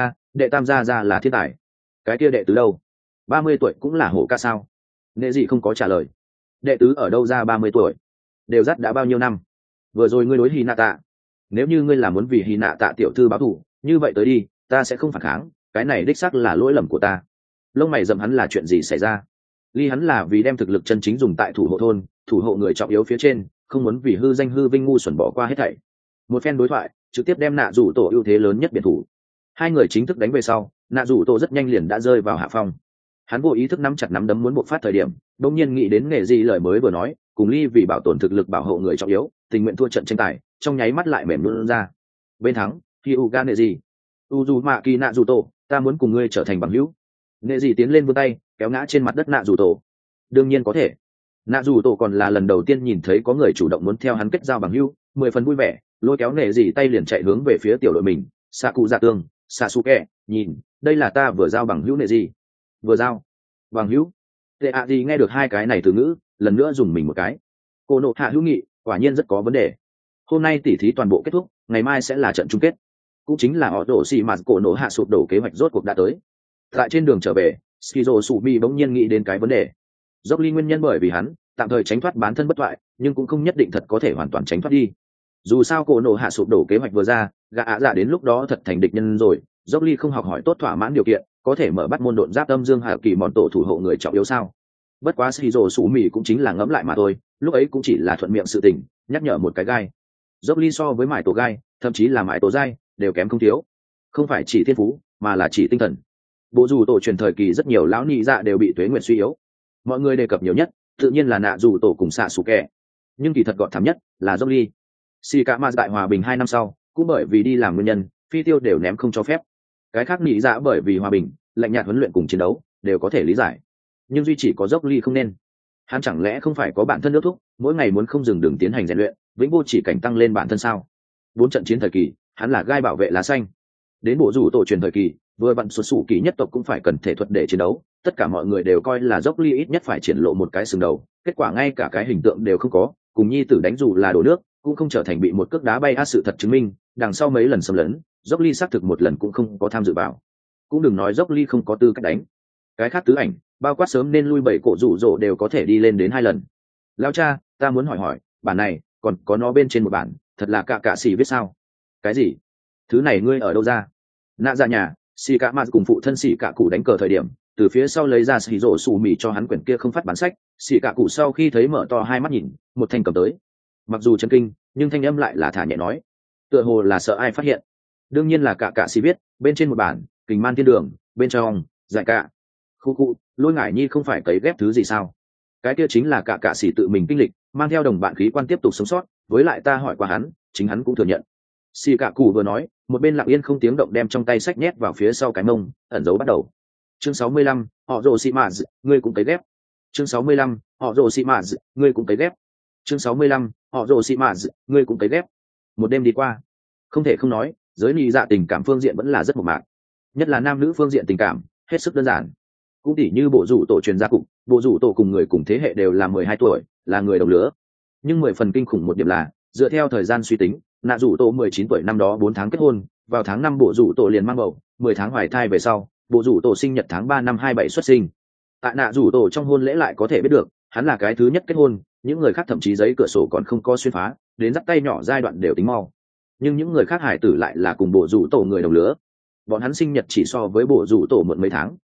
Đệ tam gia ra là thiên tài. Cái kia đệ tứ đâu? 30 tuổi cũng là hổ ca sao? Nệ gì không có trả lời. Đệ tứ ở đâu ra 30 tuổi? Đều dắt đã bao nhiêu năm? Vừa rồi ngươi đối Hy Nạ Tạ, nếu như ngươi là muốn vì Hy Nạ Tạ tiểu thư báo thù, như vậy tới đi, ta sẽ không phản kháng, cái này đích xác là lỗi lầm của ta. Lông mày rậm hắn là chuyện gì xảy ra? Ly hắn là vì đem thực lực chân chính dùng tại thủ hộ thôn, thủ hộ người trọng yếu phía trên, không muốn vì hư danh hư vinh ngu xuẩn bỏ qua hết thảy. Một phen đối thoại, trực tiếp đem nạ rủ tổ ưu thế lớn nhất biệt thủ. Hai người chính thức đánh về sau, nạ rủ tổ rất nhanh liền đã rơi vào hạ phong. Hắn vô ý thức nắm chặt nắm đấm muốn buộc phát thời điểm, đột nhiên nghĩ đến nghề gì lời mới vừa nói, cùng Ly vì bảo tồn thực lực bảo hộ người trọng yếu, tình nguyện thua trận tranh tài, trong nháy mắt lại mềm luôn ra. Bên thắng, Hyuga Neji, Uzumaki Naruto, ta muốn cùng ngươi trở thành bằng hữu. Neji tiến lên vươn tay, kéo ngã trên mặt đất Naruto. Đương nhiên có thể. Naruto còn là lần đầu tiên nhìn thấy có người chủ động muốn theo hắn kết giao bằng hữu, 10 phần vui vẻ, lôi kéo Neji tay liền chạy hướng về phía tiểu đội mình. Saku Dạ Tương, Sasuke, nhìn, đây là ta vừa giao bằng hữu Neji. Vừa giao bằng hữu. Tệ ạ gì nghe được hai cái này từ ngữ, lần nữa dùng mình một cái. Cô nộ hạ hữu nghị, quả nhiên rất có vấn đề. Hôm nay tỉ thí toàn bộ kết thúc, ngày mai sẽ là trận chung kết, cũng chính là họ đổ xì mạt cổ nổ hạ sụp đổ kế hoạch rốt cuộc đã tới. Tại trên đường trở về, Skizo Subi bỗng nhiên nghĩ đến cái vấn đề. Dốc ly nguyên nhân bởi vì hắn tạm thời tránh thoát bán thân bất thoại, nhưng cũng không nhất định thật có thể hoàn toàn tránh thoát đi. Dù sao cổ nổ hạ sụp đổ kế hoạch vừa ra, gã ạ dạ đến lúc đó thật thành địch nhân rồi. Dốc ly không học hỏi tốt thỏa mãn điều kiện, có thể mở bắt môn độn giáp âm dương hạ kỳ mòn tổ thủ hộ người trọng yếu sao? Bất quá Skizo Subi cũng chính là ngẫm lại mà thôi, lúc ấy cũng chỉ là thuận miệng sự tình, nhắc nhở một cái gai. Dốc ly so với mải tổ gai, thậm chí là mải tổ dai, đều kém không thiếu. Không phải chỉ thiên phú, mà là chỉ tinh thần. Bộ dù tổ truyền thời kỳ rất nhiều lão nhị dạ đều bị tuế nguyệt suy yếu. Mọi người đề cập nhiều nhất, tự nhiên là nạ dù tổ cùng xạ sủ kẻ. Nhưng kỳ thật gọn thảm nhất là dốc ly. Shikama tại hòa bình 2 năm sau, cũng bởi vì đi làm nguyên nhân, phi tiêu đều ném không cho phép. Cái khác nhị dạ bởi vì hòa bình, lạnh nhạt huấn luyện cùng chiến đấu, đều có thể lý giải. Nhưng duy chỉ có dốc ly không nên. Hắn chẳng lẽ không phải có bản thân nước thúc, mỗi ngày muốn không dừng đường tiến hành rèn luyện, vĩnh vô chỉ cảnh tăng lên bản thân sao? 4 trận chiến thời kỳ, hắn là gai bảo vệ lá xanh. Đến bộ rủ tổ truyền thời kỳ, vừa vặn xuất sủ kỳ nhất tộc cũng phải cần thể thuật để chiến đấu, tất cả mọi người đều coi là dốc ly ít nhất phải triển lộ một cái sừng đầu, kết quả ngay cả cái hình tượng đều không có, cùng nhi tử đánh dù là đổ nước, cũng không trở thành bị một cước đá bay sự thật chứng minh, đằng sau mấy lần xâm lấn, dốc ly xác thực một lần cũng không có tham dự vào. Cũng đừng nói dốc ly không có tư cách đánh. Cái khác tứ ảnh, bao quát sớm nên lui 7 cổ rủ rỗ đều có thể đi lên đến 2 lần. Lão cha, ta muốn hỏi, bản này còn có nó bên trên một bản, thật là cả xì viết sao? Cái gì? Thứ này ngươi ở đâu ra? Nạ ra nhà, xì cả mặt cùng phụ thân xì cả cụ đánh cờ thời điểm, từ phía sau lấy ra xì rổ xù mì cho hắn quyển kia không phát bán sách. Xì cả cụ sau khi thấy mở to hai mắt nhìn, một thanh cầm tới. Mặc dù chấn kinh, nhưng thanh âm lại là thả nhẹ nói, tựa hồ là sợ ai phát hiện. Đương nhiên là cả xì viết, bên trên một bản kình man thiên đường, bên trong giải cả. Khu lôi ngải nhi không phải cấy ghép thứ gì sao? Cái kia chính là cả xì tự mình kinh lịch, mang theo đồng bạn khí quan tiếp tục sống sót. Với lại ta hỏi qua hắn, chính hắn cũng thừa nhận. Xì cả cụ vừa nói, một bên lặng yên không tiếng động đem trong tay sách nhét vào phía sau cái mông, ẩn dấu bắt đầu. Chương 65, họ rồ xì mạt, ngươi cũng cấy ghép. Chương 65, họ rồ xì mạt, ngươi cũng cấy ghép. Chương 65, họ rồ xì mạt, ngươi cũng cấy ghép. Một đêm đi qua, không thể không nói, giới nhị dạ tình cảm phương diện vẫn là rất mộc mạc, nhất là nam nữ phương diện tình cảm hết sức đơn giản. Cũng tỉ như bộ rủ tổ truyền gia cục, bộ rủ tổ cùng người cùng thế hệ đều là 12 tuổi, là người đồng lứa. Nhưng 10 phần kinh khủng một điểm là, dựa theo thời gian suy tính, nạ rủ tổ 19 tuổi năm đó 4 tháng kết hôn, vào tháng 5 bộ rủ tổ liền mang bầu, 10 tháng hoài thai về sau, bộ rủ tổ sinh nhật tháng 3 năm 27 xuất sinh. Tại nạ rủ tổ trong hôn lễ lại có thể biết được, hắn là cái thứ nhất kết hôn, những người khác thậm chí giấy cửa sổ còn không có xuyên phá, đến dắt tay nhỏ giai đoạn đều tính mau. Nhưng những người khác hải tử lại là cùng bộ rủ tổ người đồng lứa, bọn hắn sinh nhật chỉ so với bộ rủ tổ muộn mấy tháng.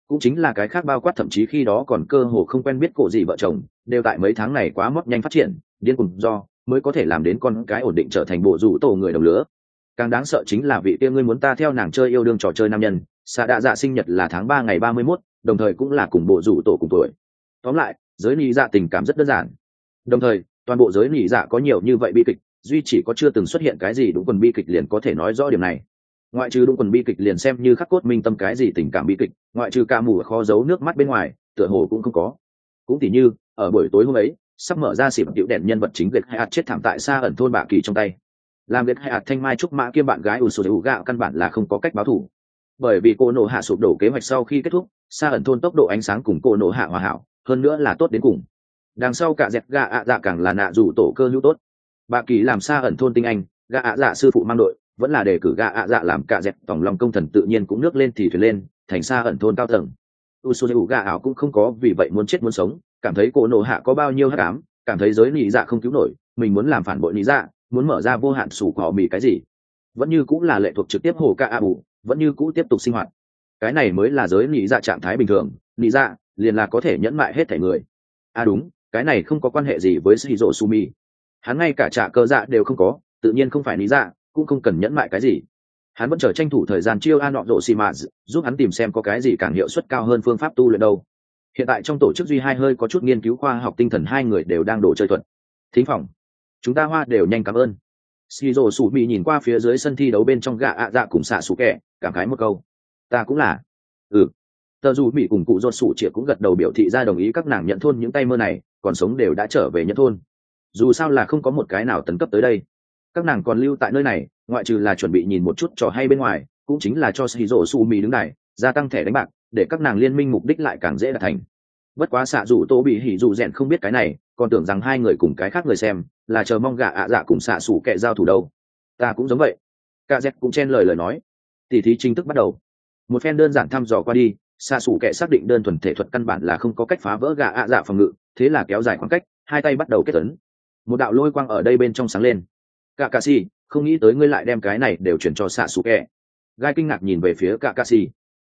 cũng chính là cái khác bao quát thậm chí khi đó còn cơ hồ không quen biết cổ gì vợ chồng đều tại mấy tháng này quá mót nhanh phát triển điên cùng do mới có thể làm đến con cái ổn định trở thành bộ rủ tổ người đồng lứa. Càng đáng sợ chính là vị kia ngươi muốn ta theo nàng chơi yêu đương trò chơi nam nhân xạ đạ dạ sinh nhật là tháng 3 ngày 31, đồng thời cũng là cùng bộ rủ tổ cùng tuổi. Tóm lại giới nị dạ tình cảm rất đơn giản, đồng thời toàn bộ giới nị dạ có nhiều như vậy bi kịch, duy chỉ có chưa từng xuất hiện cái gì đúng quần bi kịch liền có thể nói rõ điểm này. Ngoại trừ đúng quần bi kịch liền xem như khắc cốt minh tâm cái gì tình cảm bi kịch, ngoại trừ ca mù khó giấu nước mắt bên ngoài tựa hồ cũng không có. Cũng tỉ như ở buổi tối hôm ấy sắp mở ra xịp tiểu đèn nhân vật chính Việt Hayat chết thảm tại xa ẩn thôn bạ kỳ trong tay, làm Việt Hayat thanh mai trúc mã kiêm bạn gái Usu gạo căn bản là không có cách báo thù. Bởi vì cô nổ hạ sụp đổ kế hoạch sau khi kết thúc, xa ẩn thôn tốc độ ánh sáng cùng cô nổ hạ hòa hảo hơn nữa là tốt đến cùng. Đằng sau cả dẹt gạ ạ dạ càng là nạ rủ tổ cơ hữu tốt. Bạ kỳ làm xa ẩn thôn tinh anh, gạ ạ dạ sư phụ mang đội vẫn là đề cử gạ ạ dạ làm cả dẹt tổng lòng công thần tự nhiên cũng nước lên thì thuyền lên thành xa ẩn thôn cao tầng. Usu gạ ảo cũng không có vì vậy muốn chết muốn sống, cảm thấy cô nổ hạ có bao nhiêu hắc ám, cảm thấy giới nị dạ không cứu nổi, mình muốn làm phản bội nị dạ, muốn mở ra vô hạn sủ cỏ mì cái gì, vẫn như cũng là lệ thuộc trực tiếp hồ ca a bù, vẫn như cũ tiếp tục sinh hoạt. Cái này mới là giới nị dạ trạng thái bình thường, nị dạ liền là có thể nhẫn mại hết thể người. À đúng, cái này không có quan hệ gì với Shizuo Sumi, hắn ngay cả trả cơ dạ đều không có, tự nhiên không phải nị dạ, cũng không cần nhẫn mại cái gì. Hắn vẫn chờ tranh thủ thời gian chiêu an nọ rộ xì mà giúp hắn tìm xem có cái gì càng hiệu suất cao hơn phương pháp tu luyện đâu. Hiện tại trong tổ chức duy hai hơi có chút nghiên cứu khoa học tinh thần hai người đều đang đổ chơi thuật. Thính phòng, chúng ta hoa đều nhanh cảm ơn. Shizuo Sumi nhìn qua phía dưới sân thi đấu bên trong gạ ạ dạ cùng xạ sủ kẻ, cảm khái một câu. Ta cũng là. Ừ. Tờ dù Mỹ cùng cụ ruột sủ chĩa cũng gật đầu biểu thị ra đồng ý các nàng nhận thôn những tay mơ này, còn sống đều đã trở về nhận thôn. Dù sao là không có một cái nào tấn cấp tới đây. Các nàng còn lưu tại nơi này, ngoại trừ là chuẩn bị nhìn một chút trò hay bên ngoài, cũng chính là cho Shizuo Sumi đứng đài, gia tăng thẻ đánh bạc, để các nàng liên minh mục đích lại càng dễ đạt thành. Bất quá xạ dù tô bị hỉ dù rèn không biết cái này, còn tưởng rằng hai người cùng cái khác người xem là chờ mong gạ ạ dạ cùng xạ sủ kẻ giao thủ đâu. Ta cũng giống vậy. Cả dẹt cũng chen lời nói. Tỷ thí chính thức bắt đầu. Một phen đơn giản thăm dò qua đi, xạ sủ kẻ xác định đơn thuần thể thuật căn bản là không có cách phá vỡ gạ ạ dạ phòng ngự, thế là kéo dài khoảng cách, hai tay bắt đầu kết ấn. Một đạo lôi quang ở đây bên trong sáng lên. Cả cà si, không nghĩ tới ngươi lại đem cái này đều chuyển cho xạ sủ kẻ. Gai kinh ngạc nhìn về phía cả cà si.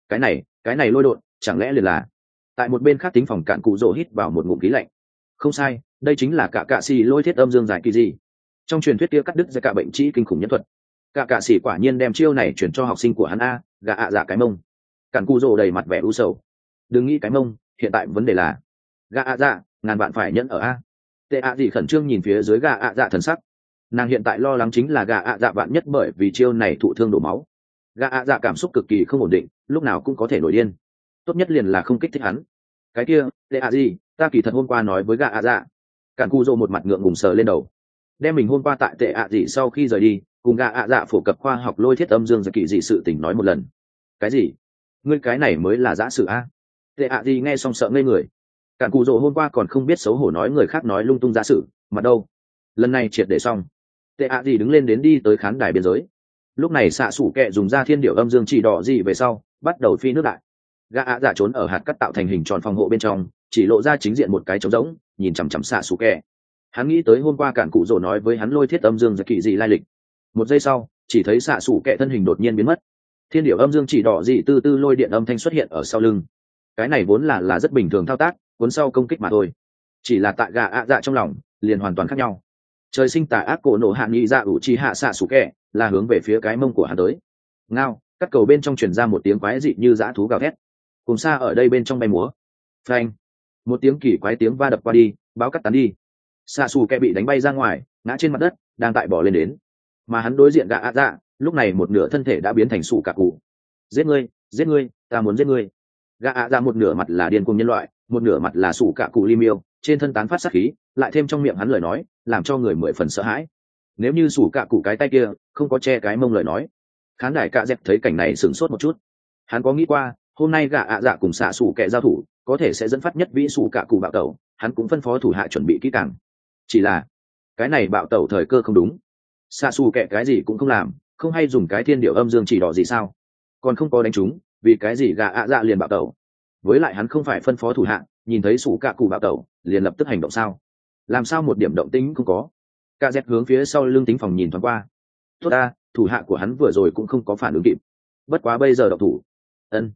Cái này lôi đột, chẳng lẽ liền là? Tại một bên khác tính phòng cạn cụ rỗ hít vào một ngụm khí lạnh. Không sai, đây chính là cả cạ xì lôi thiết âm dương giải kỳ gì. Trong truyền thuyết kia cắt đứt ra cả bệnh trĩ kinh khủng nhân thuật. Cả cạ xì quả nhiên đem chiêu này chuyển cho học sinh của hắn a, gạ ạ dạ cái mông. Cạn cụ rỗ đầy mặt vẻ u sầu. Đừng nghĩ cái mông, hiện tại vấn đề là gạ ạ dạ, ngàn vạn phải nhẫn ở a. Tệ ạ gì khẩn trương nhìn phía dưới gạ ạ dạ thần sắc. Nàng hiện tại lo lắng chính là gạ ạ dạ vạn nhất bởi vì chiêu này thụ thương đổ máu. Gạ ạ dạ cảm xúc cực kỳ không ổn định, lúc nào cũng có thể nổi điên. Tốt nhất liền là không kích thích hắn. Cái kia tệ ạ gì, ta kỳ thật hôm qua nói với gạ ạ dạ. Cản cu dô một mặt ngượng ngùng sờ lên đầu, đem mình hôm qua tại tệ ạ gì sau khi rời đi cùng gạ ạ dạ phổ cập khoa học lôi thiết âm dương giải kỳ dị sự tình nói một lần. Cái gì? Ngươi cái này mới là giả sử a? Tệ ạ gì nghe xong sợ ngây người. Cản cu dô hôm qua còn không biết xấu hổ nói người khác nói lung tung giả sử, mà đâu lần này triệt để xong. Tệ ạ gì đứng lên đến đi tới khán đài biên giới. Lúc này xạ sủ kẹ dùng ra thiên điệu âm dương chỉ đỏ gì về sau bắt đầu phi nước đại. Gã ạ dạ trốn ở hạt cắt tạo thành hình tròn phòng hộ bên trong, chỉ lộ ra chính diện một cái trống rỗng, nhìn chằm chằm xạ sủ kẹ. Hắn nghĩ tới hôm qua cản cụ rồ nói với hắn lôi thiết âm dương giải kỳ gì lai lịch. Một giây sau chỉ thấy xạ sủ kẹ thân hình đột nhiên biến mất, thiên điệu âm dương chỉ đỏ gì tư tư lôi điện âm thanh xuất hiện ở sau lưng. Cái này vốn là rất bình thường thao tác, cuốn sau công kích mà thôi, chỉ là tại gã ạ dạ trong lòng liền hoàn toàn khác nhau. Trời sinh tà ác cổ nổ hạ nghị dạ ủ chi hạ xạ sủ kẹ là hướng về phía cái mông của hắn tới. Ngao, cắt cầu bên trong truyền ra một tiếng quái dị như dã thú gào thét. Cùng xa ở đây bên trong bay múa. Phanh, một tiếng kỳ quái tiếng va đập qua đi, báo cắt tán đi. Xạ xù kẹ bị đánh bay ra ngoài, ngã trên mặt đất, đang tại bỏ lên đến. Mà hắn đối diện gã ạ dạ, lúc này một nửa thân thể đã biến thành sủ cả cụ. Giết ngươi, ta muốn giết ngươi. Gã ạ dạ một nửa mặt là điên cuồng nhân loại, một nửa mặt là sủ cả cụ li miêu, trên thân tán phát sát khí, lại thêm trong miệng hắn lời nói, làm cho người mười phần sợ hãi. Nếu như sủ cả cụ cái tay kia không có che cái mông lời nói. Khán đài cạ dẹp thấy cảnh này sửng sốt một chút. Hắn có nghĩ qua hôm nay gã ạ dạ cùng xạ xù kẻ giao thủ có thể sẽ dẫn phát nhất vĩ sủ cả cụ bạo tẩu, hắn cũng phân phó thủ hạ chuẩn bị kỹ càng. Chỉ là cái này bạo tẩu thời cơ không đúng. Xạ xù kẻ cái gì cũng không làm, không hay dùng cái thiên điệu âm dương chỉ đỏ gì sao, còn không có đánh trúng, vì cái gì gã ạ dạ liền bạo tẩu. Với lại hắn không phải phân phó thủ hạ nhìn thấy sủ cả cụ bạo tẩu liền lập tức hành động sao? Làm sao một điểm động tĩnh không có? Cạ dẹp hướng phía sau lưng tính phòng nhìn thoáng qua. Tốt ta, thủ hạ của hắn vừa rồi cũng không có phản ứng kịp. Bất quá bây giờ động thủ. Ân.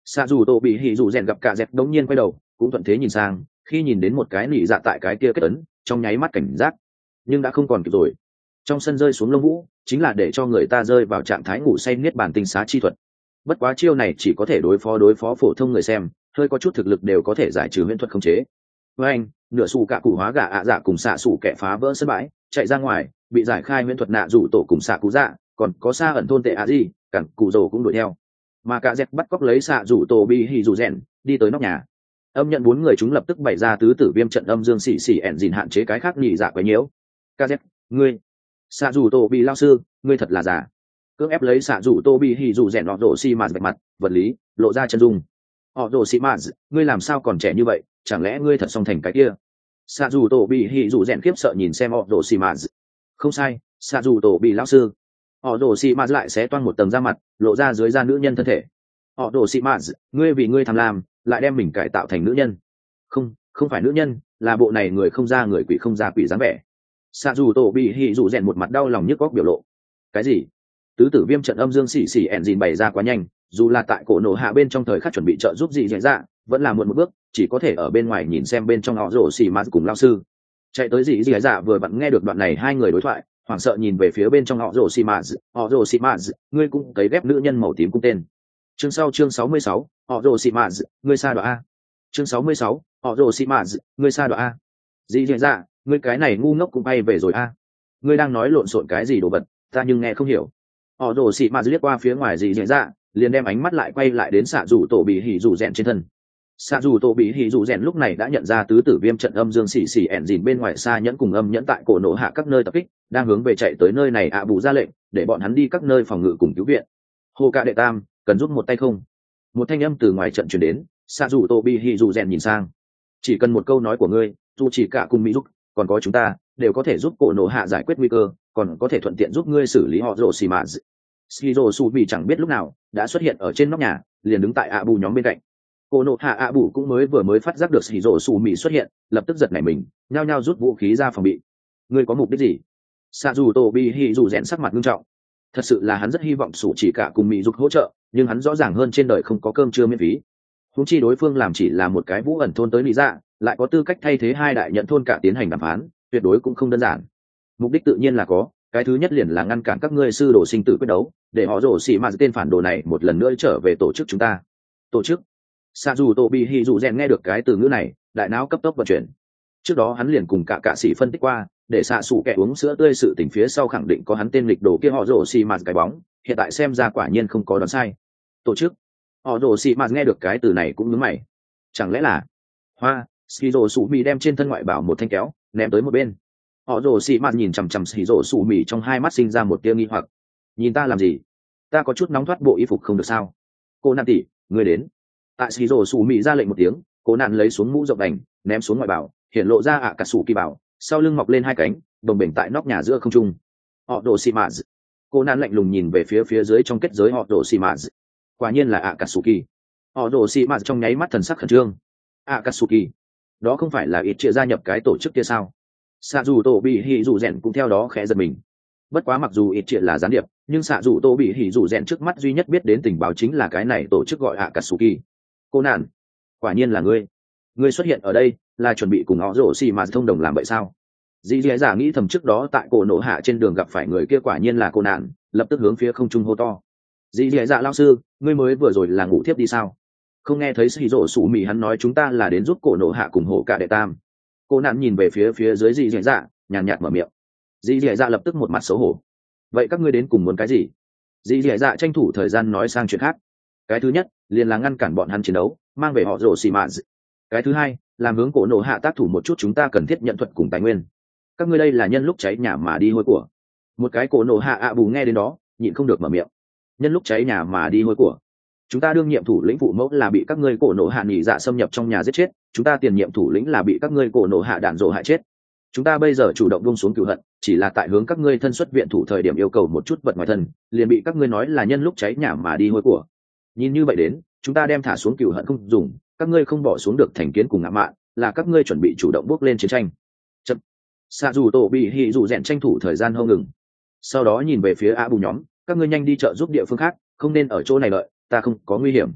xạ dù tổ bị hỉ dù rèn gặp cả dẹp đống nhiên quay đầu cũng thuận thế nhìn sang, khi nhìn đến một cái nỉ dạ tại cái kia kết ấn trong nháy mắt cảnh giác, nhưng đã không còn kịp rồi. Trong sân rơi xuống lông vũ chính là để cho người ta rơi vào trạng thái ngủ say niết bàn tinh xá chi thuật. Bất quá chiêu này chỉ có thể đối phó phổ thông người xem, hơi có chút thực lực đều có thể giải trừ huyễn thuật không chế. Với anh nửa xù cả cụ hóa gà ạ dạ cùng xạ xù kẻ phá vỡ sân bãi chạy ra ngoài, bị giải khai huyễn thuật nạ rủ tổ cùng xạ cụ dạ, còn có xa ẩn thôn tệ ạ gì cản cụ rồ cũng đuổi theo, mà cả dẹp bắt cóc lấy xạ rủ tổ bị hì rủ rèn đi tới nóc nhà. Âm nhận 4 người chúng lập tức bày ra tứ tử viêm trận âm dương xỉ xỉ ẻn dìn hạn chế cái khác nhị dạ quấy nhiễu. Cả dẹp, ngươi xạ rủ tổ bị lao sư, ngươi thật là giả. Cưỡng ép lấy xạ rủ tô bị hì rủ rèn họ rổ xi mạt vạch mặt vật lý lộ ra chân dung. Họ rổ xi mạt, ngươi làm sao còn trẻ như vậy, chẳng lẽ ngươi thật song thành cái kia? Xạ rủ tổ bị hì rủ rèn khiếp sợ nhìn xem họ rổ xi mạt. Không sai, xạ rủ tổ bị lao sư. Họ rổ xi mạt lại xé toan một tầng da mặt lộ ra dưới da nữ nhân thân thể. Họ rổ xi mạt, ngươi vì ngươi tham lam lại đem mình cải tạo thành nữ nhân. Không phải nữ nhân, là bộ này người không ra người quỷ không ra quỷ dáng vẻ. Xạ dù tổ bị hỉ dù rèn một mặt đau lòng nhức góc biểu lộ. Cái gì? Tứ tử viêm trận âm dương xỉ xỉ ẻn dìn bày ra quá nhanh, dù là tại cổ nổ hạ bên trong thời khắc chuẩn bị trợ giúp gì diễn ra, vẫn là muộn một bước, chỉ có thể ở bên ngoài nhìn xem bên trong họ rổ xỉ mạt cùng lao sư. Chạy tới gì diễn ra vừa vặn nghe được đoạn này hai người đối thoại, hoảng sợ nhìn về phía bên trong họ rổ xỉ mạt, ngươi cũng cấy ghép nữ nhân màu tím cung tên. Chương 66, họ rổ xỉ mạt, ngươi xa đọa a. Chương 66, họ rổ xỉ mạt, ngươi xa đọa a. Gì diễn ra, ngươi cái này ngu ngốc cũng bay về rồi a. Ngươi đang nói lộn xộn cái gì đồ vật, ta nhưng nghe không hiểu. Họ rồ xị mạt liếc qua phía ngoài gì diễn ra, liền đem ánh mắt lại quay lại đến xạ dù tổ bị hỉ dù rèn trên thân. Xạ dù tổ bị hỉ dù rèn lúc này đã nhận ra tứ tử viêm trận âm dương xỉ xỉ ẻn dìn bên ngoài xa nhẫn cùng âm nhẫn tại cổ nổ hạ các nơi tập kích, đang hướng về chạy tới nơi này ạ bù ra lệnh để bọn hắn đi các nơi phòng ngự cùng cứu viện. Hồ cạ đệ tam, cần giúp một tay không? Một thanh âm từ ngoài trận truyền đến. Xạ dù tổ bị hỉ dù rèn nhìn sang, chỉ cần một câu nói của ngươi, dù chỉ cả cùng mỹ giúp, còn có chúng ta đều có thể giúp cổ nổ hạ giải quyết nguy cơ, còn có thể thuận tiện giúp ngươi xử lý họ rồ xì mạt. Skizo su bị chẳng biết lúc nào đã xuất hiện ở trên nóc nhà, liền đứng tại ạ bù nhóm bên cạnh. Cổ nổ hạ ạ bù cũng mới phát giác được Skizo su bị xuất hiện, lập tức giật nảy mình, nhao nhao rút vũ khí ra phòng bị. Ngươi có mục đích gì? Sa dù tổ bị hỉ dù rèn sắc mặt nghiêm trọng. Thật sự là hắn rất hy vọng sủ chỉ cả cùng mỹ giúp hỗ trợ, nhưng hắn rõ ràng hơn trên đời không có cơm trưa miễn phí. Huống chi đối phương làm chỉ là một cái vũ ẩn thôn tới lý dạ, lại có tư cách thay thế hai đại nhận thôn cả tiến hành đàm phán, tuyệt đối cũng không đơn giản. Mục đích tự nhiên là có, cái thứ nhất liền là ngăn cản các ngươi sư đồ sinh tử quyết đấu, để họ rổ xỉ mà tên phản đồ này một lần nữa trở về tổ chức chúng ta. Tổ chức? Sa dù tổ bị hỉ dù rèn nghe được cái từ ngữ này, đại não cấp tốc vận chuyển. Trước đó hắn liền cùng cả sĩ phân tích qua, để xạ sủ kẻ uống sữa tươi sự tình phía sau khẳng định có hắn tên lịch đồ kia họ rổ xỉ mà cái bóng, hiện tại xem ra quả nhiên không có đoán sai. Tổ chức? Họ rổ xỉ mà nghe được cái từ này cũng nhướng mày. Chẳng lẽ là hoa? Skizo sủ mì đem trên thân ngoại bảo một thanh kéo ném tới một bên. Họ rồ xị mạt nhìn chằm chằm Skizo sủ mì trong hai mắt sinh ra một tia nghi hoặc. Nhìn ta làm gì? Ta có chút nóng thoát bộ y phục không được sao? Cô nạn tỷ, người đến. Tại Skizo sủ mì ra lệnh một tiếng, cô nạn lấy xuống mũ rộng đành ném xuống ngoại bảo, hiện lộ ra cả sủ kỳ bảo, sau lưng mọc lên hai cánh bồng bềnh tại nóc nhà giữa không trung. Họ rồ xị mạt. Cô nạn lạnh lùng nhìn về phía dưới trong kết giới họ rồ xị mạt. Quả nhiên là Akatsuki. Họ rồ xị mạt trong nháy mắt thần sắc khẩn trương. Akatsuki, đó không phải là ít chia gia nhập cái tổ chức kia sao? Xạ dù tổ bị hỉ dù rèn cũng theo đó khẽ giật mình. Bất quá mặc dù ít chia là gián điệp, nhưng xạ dù tổ bị hỉ dù rèn trước mắt duy nhất biết đến tình báo chính là cái này tổ chức gọi Akatsuki. Cô nạn, quả nhiên là ngươi xuất hiện ở đây là chuẩn bị cùng họ rồ xì mà thông đồng làm vậy sao? Dì dì giả nghĩ thầm trước đó tại cổ nổ hạ trên đường gặp phải người kia quả nhiên là cô nạn, lập tức hướng phía không trung hô to. Dì dì dạ lao sư, ngươi mới vừa rồi là ngủ thiếp đi sao? Không nghe thấy xì rổ sủ mì hắn nói chúng ta là đến giúp cổ nổ hạ cùng hộ cả đệ tam. Cô nạn nhìn về phía dưới dì dì dạ, nhàn nhạt mở miệng. Dì dì dạ lập tức một mặt xấu hổ. Vậy các ngươi đến cùng muốn cái gì? Dì dì dạ tranh thủ thời gian nói sang chuyện khác. Cái thứ nhất liền là ngăn cản bọn hắn chiến đấu, mang về họ rổ xì mạt. Cái thứ hai làm hướng cổ nổ hạ tác thủ một chút, chúng ta cần thiết nhận thuật cùng tài nguyên. Các ngươi đây là nhân lúc cháy nhà mà đi hôi của. Một cái cổ nổ hạ ạ bù nghe đến đó nhịn không được mở miệng. Nhân lúc cháy nhà mà đi hôi của. Chúng ta đương nhiệm thủ lĩnh phụ mẫu là bị các ngươi cổ nổ hạ nhị dạ xâm nhập trong nhà giết chết, chúng ta tiền nhiệm thủ lĩnh là bị các ngươi cổ nổ hạ đạn rồ hại chết. Chúng ta bây giờ chủ động buông xuống cửu hận, chỉ là tại hướng các ngươi thân xuất viện thủ thời điểm yêu cầu một chút vật ngoài thân, liền bị các ngươi nói là nhân lúc cháy nhà mà đi hôi của. Nhìn như vậy đến, chúng ta đem thả xuống cửu hận không dùng, các ngươi không bỏ xuống được thành kiến cùng ngạo mạn, là các ngươi chuẩn bị chủ động bước lên chiến tranh. Chậm. Xạ dù tổ bị hỉ dù rèn tranh thủ thời gian hô ngừng. Sau đó nhìn về phía A Bù nhóm, các ngươi nhanh đi trợ giúp địa phương khác, không nên ở chỗ này đợi, ta không có nguy hiểm.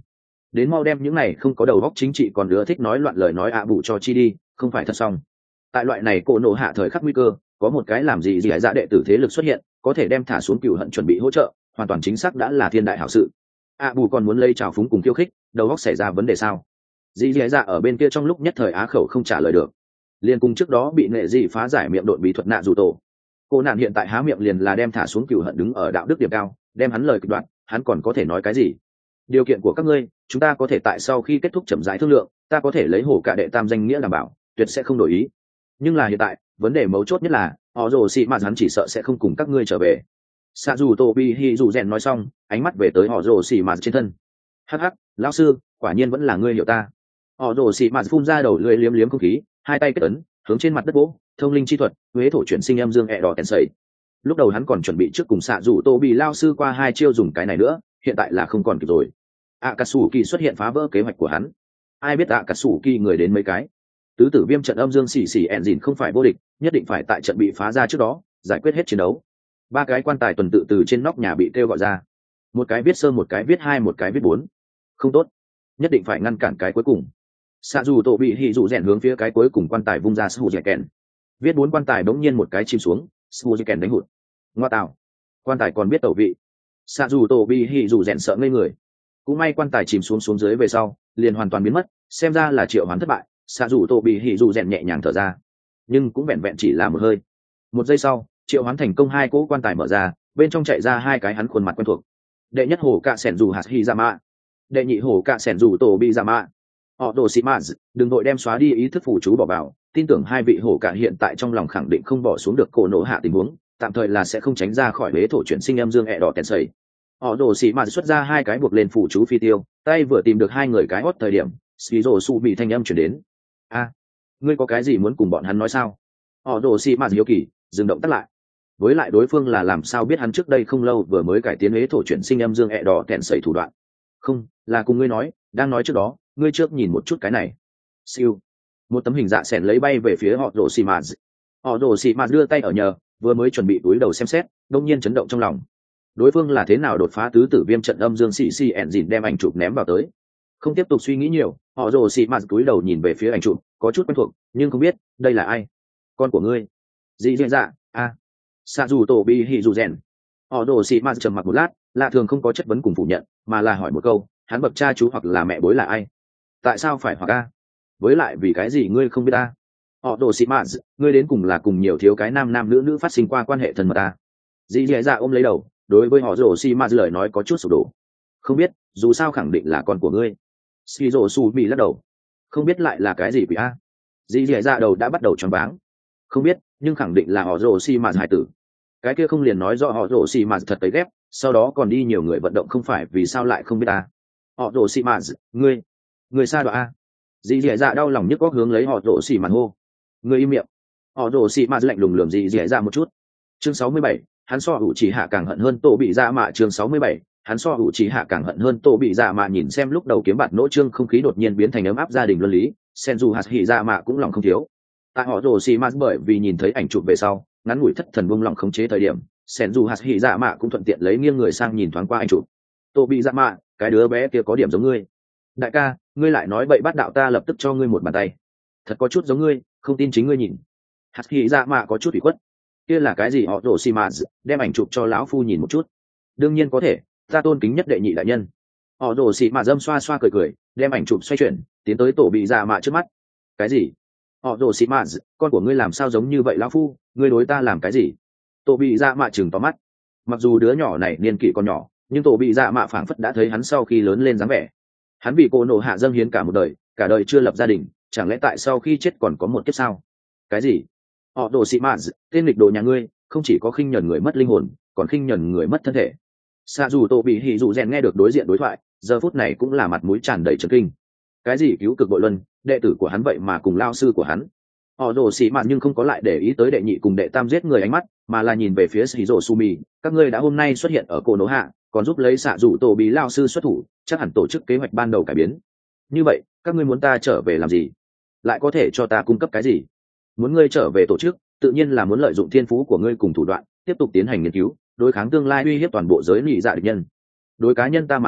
đến mau đem những này không có đầu óc chính trị còn đứa thích nói loạn lời nói ạ bù cho chi đi, không phải thật xong. Tại loại này cổ nổ hạ thời khắc nguy cơ, có một cái làm gì dạ đệ tử thế lực xuất hiện, có thể đem thả xuống cừu hận chuẩn bị hỗ trợ, hoàn toàn chính xác đã là thiên đại hảo sự. ạ bù còn muốn lây trào phúng cùng khiêu khích, đầu óc xảy ra vấn đề sao? Dì dạ ở bên kia trong lúc nhất thời á khẩu không trả lời được, liền cùng trước đó bị nệ dị phá giải miệng độn bí thuật nạ dù tổ. Cô nạn hiện tại há miệng liền là đem thả xuống cừu hận đứng ở đạo đức điểm cao, đem hắn lời kịch đoạn, hắn còn có thể nói cái gì? Điều kiện của các ngươi, chúng ta có thể tại sau khi kết thúc chậm rãi thương lượng, ta có thể lấy hổ cả đệ tam danh nghĩa đảm bảo, tuyệt sẽ không đổi ý. Nhưng là hiện tại, vấn đề mấu chốt nhất là, họ rồ xì mà hắn chỉ sợ sẽ không cùng các ngươi trở về. Sạ dù tô bi hi dù rèn nói xong, ánh mắt về tới họ rồ xì mà trên thân. Hắc hắc, lão sư, quả nhiên vẫn là ngươi hiểu ta. Họ rồ xì mà phun ra đầu lưỡi liếm liếm không khí, hai tay kết ấn, hướng trên mặt đất vỗ, thông linh chi thuật, huế thổ chuyển sinh âm dương đỏ tèn sẩy. Lúc đầu hắn còn chuẩn bị trước cùng xạ dù tô bị lao sư qua hai chiêu dùng cái này nữa, hiện tại là không còn kịp rồi. Akatsuki xuất hiện phá vỡ kế hoạch của hắn. Ai biết Akatsuki người đến mấy cái? Tứ tử viêm trận âm dương xỉ xỉ ẹn dìn không phải vô địch, nhất định phải tại trận bị phá ra trước đó giải quyết hết chiến đấu. Ba cái quan tài tuần tự từ trên nóc nhà bị kêu gọi ra, một cái viết sơ, một cái viết hai, một cái viết bốn. Không tốt, nhất định phải ngăn cản cái cuối cùng. Sạ dù tổ bị hỉ dụ rèn hướng phía cái cuối cùng quan tài vung ra sù dẻ kèn, viết bốn quan tài bỗng nhiên một cái chìm xuống, sù dẻ kèn đánh hụt. Ngoa tạo, quan tài còn biết tẩu vị. Sạ dù tổ bị hỉ dụ rèn sợ ngây người. Cũng may quan tài chìm xuống dưới về sau liền hoàn toàn biến mất, xem ra là triệu hoán thất bại. Sạ dù tổ bị hỉ dụ rèn nhẹ nhàng thở ra, nhưng cũng vẹn vẹn chỉ là một hơi. Một giây sau, triệu hoán thành công, hai cỗ quan tài mở ra, bên trong chạy ra hai cái hắn khuôn mặt quen thuộc. Đệ nhất hổ cạ sẻn dù hạt hi ra mạ, đệ nhị hổ cạ sẻn dù tổ bị ra mạ. Họ đồ xì mã, đừng vội đem xóa đi ý thức phụ chú bỏ vào, tin tưởng hai vị hổ cạ hiện tại trong lòng khẳng định không bỏ xuống được cổ nổ hạ tình huống, tạm thời là sẽ không tránh ra khỏi huế thổ chuyển sinh âm dương đỏ tèn sẩy. Họ đồ xì mã xuất ra hai cái buộc lên phụ chú phi tiêu, tay vừa tìm được hai người cái hót thời điểm, Skizo su bị thanh âm chuyển đến. A, ngươi có cái gì muốn cùng bọn hắn nói sao? Họ đồ xì mã hiếu kỳ, dừng động tắt lại. Với lại đối phương là làm sao biết hắn trước đây không lâu vừa mới cải tiến huế thổ chuyển sinh âm dương đỏ tèn sẩy thủ đoạn? Không, là cùng ngươi nói, đang nói trước đó, ngươi trước nhìn một chút cái này. Siêu, một tấm hình dạ sẻn lấy bay về phía họ rồ xì mạt. Họ rồ xì mạt đưa tay ở nhờ, vừa mới chuẩn bị túi đầu xem xét, đông nhiên chấn động trong lòng. Đối phương là thế nào đột phá tứ tử viêm trận âm dương xì xì ẹn dìn đem ảnh chụp ném vào tới. Không tiếp tục suy nghĩ nhiều, họ rồ xì mạt túi đầu nhìn về phía ảnh chụp, có chút quen thuộc, nhưng không biết đây là ai. Con của ngươi? Dị dạ dạ, a, xạ dù tổ bi hỉ dù rèn. Họ rồ xì mạt trầm mặc một lát, lạ thường không có chất vấn cùng phủ nhận, mà là hỏi một câu, hắn bậc cha chú hoặc là mẹ bối là ai? Tại sao phải hoặc a? Với lại vì cái gì ngươi không biết ta? Họ đồ xị mạ, ngươi đến cùng là cùng nhiều thiếu cái nam nam nữ nữ phát sinh qua quan hệ thân mật ta? Dì dì dạ ôm lấy đầu, đối với họ đồ xị mạ lời nói có chút sụp đổ. Không biết, dù sao khẳng định là con của ngươi. Skizo su bị lắc đầu. Không biết lại là cái gì quỷ a? Dì dì dạ đầu đã bắt đầu choáng váng. Không biết, nhưng khẳng định là họ đồ xị mạ hải tử. Cái kia không liền nói rõ họ đồ xị mạ thật tới ghép, sau đó còn đi nhiều người vận động, không phải vì sao lại không biết ta? Họ đồ xị mạ, người xa đoạn a. Dì dì dạ đau lòng nhức góc hướng lấy họ rồ xì mạt hô. Người im miệng. Họ rồ xì mạt lạnh lùng lườm dì dì dạ một chút. Chương 67, hắn so hữu chỉ hạ càng hận hơn tổ bị dạ mạ. Chương 67, hắn so hữu chỉ hạ càng hận hơn tổ bị dạ mạ. Nhìn xem lúc đầu kiếm bạt nỗ trương không khí đột nhiên biến thành ấm áp gia đình luân lý, sen dù hạt hỉ dạ mạ cũng lòng không thiếu. Tại họ rồ xì mạt bởi vì nhìn thấy ảnh chụp về sau, ngắn ngủi thất thần buông lòng khống chế thời điểm, sen dù hạt hỉ dạ mạ cũng thuận tiện lấy nghiêng người sang nhìn thoáng qua ảnh chụp. Tổ bị dạ mạ, cái đứa bé kia có điểm giống ngươi. Đại ca, ngươi lại nói bậy bắt đạo, ta lập tức cho ngươi một bàn tay. Thật có chút giống ngươi, không tin chính ngươi nhìn. Hạt hỉ dạ mạ có chút ủy khuất. Kia là cái gì? Họ rồ xì mạ, đem ảnh chụp cho lão phu nhìn một chút. Đương nhiên có thể, ta tôn kính nhất đệ nhị đại nhân. Họ rồ xì mạ dâm xoa xoa cười cười, đem ảnh chụp xoay chuyển, tiến tới tổ bị dạ mạ trước mắt. Cái gì? Họ rồ xì mạ, con của ngươi làm sao giống như vậy lão phu, ngươi đối ta làm cái gì? Tổ bị dạ mạ chừng to mắt. Mặc dù đứa nhỏ này niên kỷ còn nhỏ, nhưng tổ bị dạ mạ phảng phất đã thấy hắn sau khi lớn lên dáng vẻ. Hắn vì cô nổ hạ dâng hiến cả một đời, cả đời chưa lập gia đình, chẳng lẽ tại sau khi chết còn có một kiếp sao? Cái gì? Họ đồ xị mạ, tên lịch đồ nhà ngươi không chỉ có khinh nhẫn người mất linh hồn, còn khinh nhẫn người mất thân thể. Xạ dù tổ bị hỉ dù rèn nghe được đối diện đối thoại, giờ phút này cũng là mặt mũi tràn đầy chấn kinh. Cái gì cứu cực bội luân, đệ tử của hắn vậy mà cùng lao sư của hắn? Họ đồ xị mạ nhưng không có lại để ý tới đệ nhị cùng đệ tam giết người ánh mắt, mà là nhìn về phía Shizuo Sumi. Các ngươi đã hôm nay xuất hiện ở cô nổ hạ, còn giúp lấy xạ dù tổ bị lao sư xuất thủ, chắc hẳn tổ chức kế hoạch ban đầu cải biến. Như vậy các ngươi muốn ta trở về làm gì? Lại có thể cho ta cung cấp cái gì? Muốn ngươi trở về tổ chức, tự nhiên là muốn lợi dụng thiên phú của ngươi cùng thủ đoạn tiếp tục tiến hành nghiên cứu, đối kháng tương lai uy hiếp toàn bộ giới lý dạ địch nhân. Đối cá nhân ta mà nói,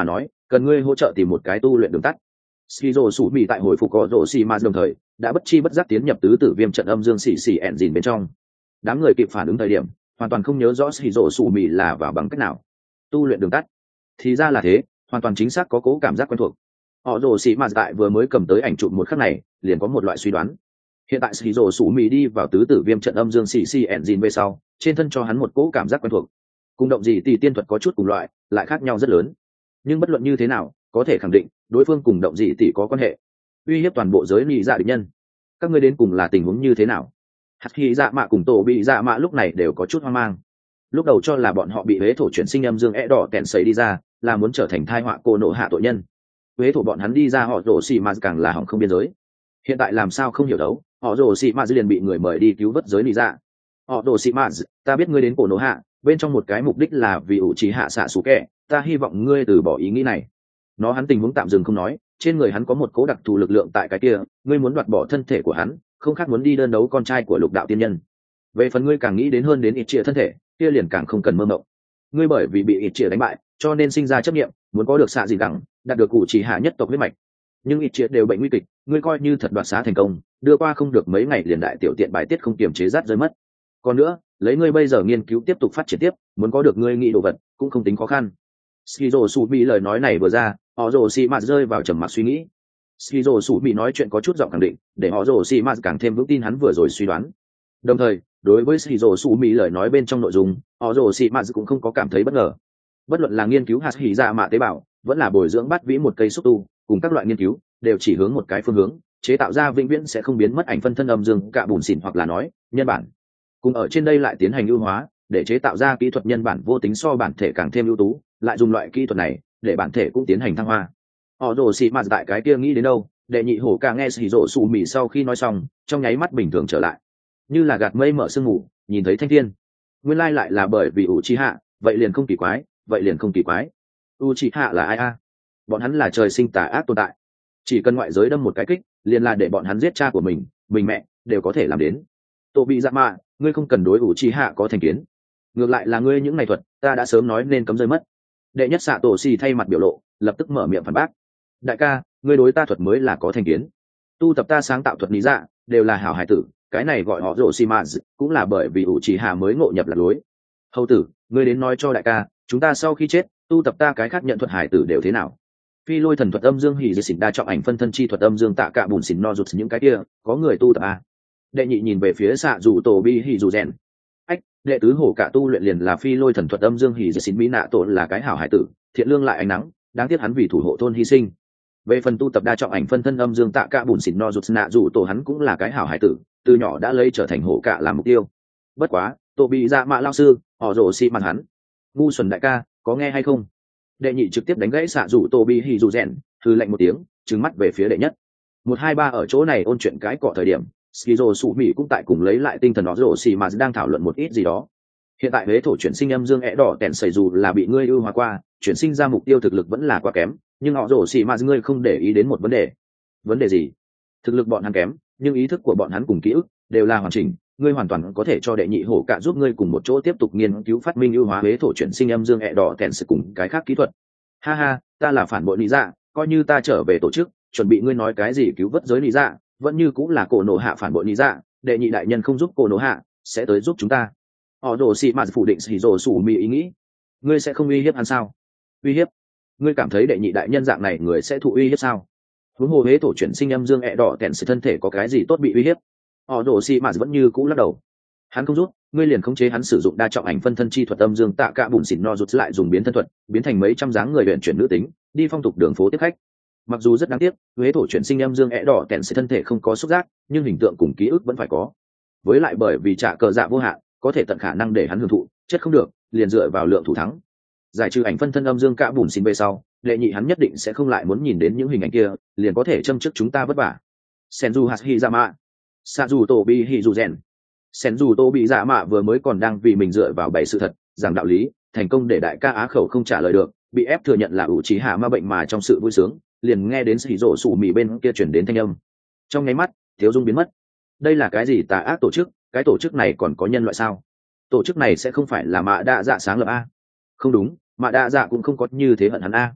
cần ngươi hỗ trợ tìm một cái tu luyện đường tắt. Skizo sủ mì tại hồi phục có rổ xì ma đồng thời đã bất chi bất giác tiến nhập tứ tử viêm trận âm dương xì xì ẹn dìn bên trong. Đám người kịp phản ứng thời điểm hoàn toàn không nhớ rõ Skizo sủ mì là vào bằng cách nào tu luyện đường tắt. Thì ra là thế, hoàn toàn chính xác có cố cảm giác quen thuộc. Họ rổ xì ma tại vừa mới cầm tới ảnh chụp một khắc này liền có một loại suy đoán. Hiện tại Skizo sủ mì đi vào tứ tử viêm trận âm dương xì xì ẹn dìn về sau, trên thân cho hắn một cố cảm giác quen thuộc. Cùng động gì thì tiên thuật có chút cùng loại, lại khác nhau rất lớn. Nhưng bất luận như thế nào, có thể khẳng định đối phương cùng động dị tỷ có quan hệ, uy hiếp toàn bộ giới lý dạ địch nhân. Các ngươi đến cùng là tình huống như thế nào? Hạt khi dạ mạ cùng tổ bị dạ mạ lúc này đều có chút hoang mang. Lúc đầu cho là bọn họ bị huế thổ chuyển sinh âm dương đỏ kẹn sấy đi ra, là muốn trở thành thai họa cô nộ hạ tội nhân. Huế thổ bọn hắn đi ra họ rồ xì mà càng là hỏng không biên giới. Hiện tại làm sao không hiểu đấu, họ rồ xì mà liền bị người mời đi cứu vớt giới lý dạ. Họ rồ xì mà, ta biết ngươi đến cô nộ hạ, bên trong một cái mục đích là vì ủ trí hạ xạ xù kẹ, ta hy vọng ngươi từ bỏ ý nghĩ này. Hắn tình huống tạm dừng không nói, trên người hắn có một cố đặc thù lực lượng tại cái kia, ngươi muốn đoạt bỏ thân thể của hắn, không khác muốn đi đơn đấu con trai của lục đạo tiên nhân. Về phần ngươi càng nghĩ đến hơn đến ít chia thân thể, kia liền càng không cần mơ mộng. Ngươi bởi vì bị ít chia đánh bại, cho nên sinh ra chấp niệm, muốn có được xạ gì gẳng, đạt được cụ chỉ hạ nhất tộc huyết mạch. Nhưng ít chia đều bệnh nguy kịch, ngươi coi như thật đoạt xá thành công, đưa qua không được mấy ngày liền đại tiểu tiện bài tiết không kiềm chế rát rơi mất. Còn nữa, lấy ngươi bây giờ nghiên cứu tiếp tục phát triển tiếp, muốn có được ngươi nghĩ đồ vật, cũng không tính khó khăn. Skizo Subi lời nói này vừa ra, Orochimaru rơi vào trầm mặc suy nghĩ. Skizo Subi nói chuyện có chút giọng khẳng định, để Orochimaru càng thêm vững tin hắn vừa rồi suy đoán. Đồng thời, đối với Skizo Subi lời nói bên trong nội dung, Orochimaru cũng không có cảm thấy bất ngờ. Bất luận là nghiên cứu hạt hỉ dạ mạ tế bào, vẫn là bồi dưỡng bát vĩ một cây xúc tu, cùng các loại nghiên cứu, đều chỉ hướng một cái phương hướng, chế tạo ra vĩnh viễn sẽ không biến mất ảnh phân thân âm dương cạ bùn xỉn hoặc là nói, nhân bản. Cùng ở trên đây lại tiến hành ưu hóa, để chế tạo ra kỹ thuật nhân bản vô tính so bản thể càng thêm ưu tú, lại dùng loại kỹ thuật này để bản thể cũng tiến hành thăng hoa. Họ rồ xì mạt tại cái kia nghĩ đến đâu, đệ nhị hổ ca nghe xì rộ xù mì sau khi nói xong, trong nháy mắt bình thường trở lại, như là gạt mây mở sương mù, nhìn thấy thanh thiên. Nguyên lai lại là bởi vì Uchiha, vậy liền không kỳ quái, Uchiha là ai a? Bọn hắn là trời sinh tà ác tồn tại, chỉ cần ngoại giới đâm một cái kích, liền là để bọn hắn giết cha của mình mẹ đều có thể làm đến. Tô bị dạ mạ, ngươi không cần đối Uchiha có thành kiến, ngược lại là ngươi những ngày thuật, ta đã sớm nói nên cấm rơi mất. Đệ nhất xạ tổ xì thay mặt biểu lộ, lập tức mở miệng phản bác. Đại ca, ngươi đối ta thuật mới là có thành kiến, tu tập ta sáng tạo thuật lý dạ đều là hảo hải tử, cái này gọi họ rồ xì mà cũng là bởi vì ủ chỉ hà mới ngộ nhập lạc lối. Hầu tử, ngươi đến nói cho đại ca, chúng ta sau khi chết tu tập ta cái khác nhận thuật hải tử đều thế nào? Phi lôi thần thuật âm dương hỉ dì xỉn đa trọng ảnh phân thân chi thuật âm dương tạ cạ bùn xỉn no rụt những cái kia có người tu tập à? Đệ nhị nhìn về phía xạ dù tổ bi hỉ dù rèn. Ách, đệ tứ hổ cả tu luyện liền là phi lôi thần thuật âm dương hỉ dì xỉn mỹ nạ tổ là cái hảo hải tử, thiện lương lại ánh nắng, đáng tiếc hắn vì thủ hộ thôn hy sinh. Về phần tu tập đa trọng ảnh phân thân âm dương tạ cạ bùn xỉn no rụt nạ dù tổ hắn cũng là cái hảo hải tử, từ nhỏ đã lấy trở thành hổ cả làm mục tiêu. Bất quá, tổ bị dạ mạ lao sư họ rồ xị mặt hắn. Ngu xuẩn đại ca, có nghe hay không? Đệ nhị trực tiếp đánh gãy xạ rủ tô bi hỉ dù rèn, hừ lạnh một tiếng, trừng mắt về phía đệ nhất. 1-2-3 ở chỗ này ôn chuyện cái cọ thời điểm, Skizo Sụ Mị cũng tại cùng lấy lại tinh thần đó rồ xì mà đang thảo luận một ít gì đó. Hiện tại huế thổ chuyển sinh âm dương đỏ tẹn sẩy dù là bị ngươi ưu hóa qua, chuyển sinh ra mục tiêu thực lực vẫn là quá kém, nhưng họ rồ xì mà ngươi không để ý đến một vấn đề. Vấn đề gì? Thực lực bọn hắn kém, nhưng ý thức của bọn hắn cùng ký ức đều là hoàn chỉnh, ngươi hoàn toàn có thể cho đệ nhị hổ cả giúp ngươi cùng một chỗ tiếp tục nghiên cứu phát minh ưu hóa huế thổ chuyển sinh âm dương đỏ tẹn sẩy cùng cái khác kỹ thuật. Ha ha, ta là phản bội lý dạ, coi như ta trở về tổ chức, chuẩn bị ngươi nói cái gì cứu vớt giới lý dạ, vẫn như cũng là cổ nổ hạ phản bội lý dạ, đệ nhị đại nhân không giúp cổ nổ hạ, sẽ tới giúp chúng ta. Họ đồ xị mạt phủ định xì rồ sủ mì ý nghĩ, ngươi sẽ không uy hiếp hắn sao? Uy hiếp? Ngươi cảm thấy đệ nhị đại nhân dạng này người sẽ thụ uy hiếp sao? Huống hồ huế thổ chuyển sinh âm dương đỏ kèn sự thân thể có cái gì tốt bị uy hiếp? Họ đồ xị mạt vẫn như cũ lắc đầu. Hắn không rút, ngươi liền khống chế hắn sử dụng đa trọng ảnh phân thân chi thuật âm dương tạ cạ bùn xỉn no rút lại dùng biến thân thuật, biến thành mấy trăm dáng người luyện chuyển nữ tính, đi phong tục đường phố tiếp khách. Mặc dù rất đáng tiếc, huế thổ chuyển sinh âm dương đỏ kèn sự thân thể không có xúc giác, nhưng hình tượng cùng ký ức vẫn phải có. Với lại bởi vì trả cờ dạ vô hạn, có thể tận khả năng để hắn hưởng thụ, chết không được, liền dựa vào lượng thủ thắng. Giải trừ ảnh phân thân âm dương cạ bùn xỉn về sau, đệ nhị hắn nhất định sẽ không lại muốn nhìn đến những hình ảnh kia, liền có thể châm trước chúng ta vất vả. Senju Hashizama, Sazu Tobi Hizuzen. Senju Tobi dạ mạ vừa mới còn đang vì mình dựa vào bày sự thật, giảng đạo lý, thành công để đại ca á khẩu không trả lời được, bị ép thừa nhận là ủ trí hạ ma bệnh mà trong sự vui sướng, liền nghe đến xì rổ sủ mì bên kia chuyển đến thanh âm. Trong nháy mắt, thiếu dung biến mất. Đây là cái gì tà ác tổ chức? Cái tổ chức này còn có nhân loại sao? Tổ chức này sẽ không phải là mạ đa dạ sáng lập a? Không đúng, mạ đa dạ cũng không có như thế hận hắn a.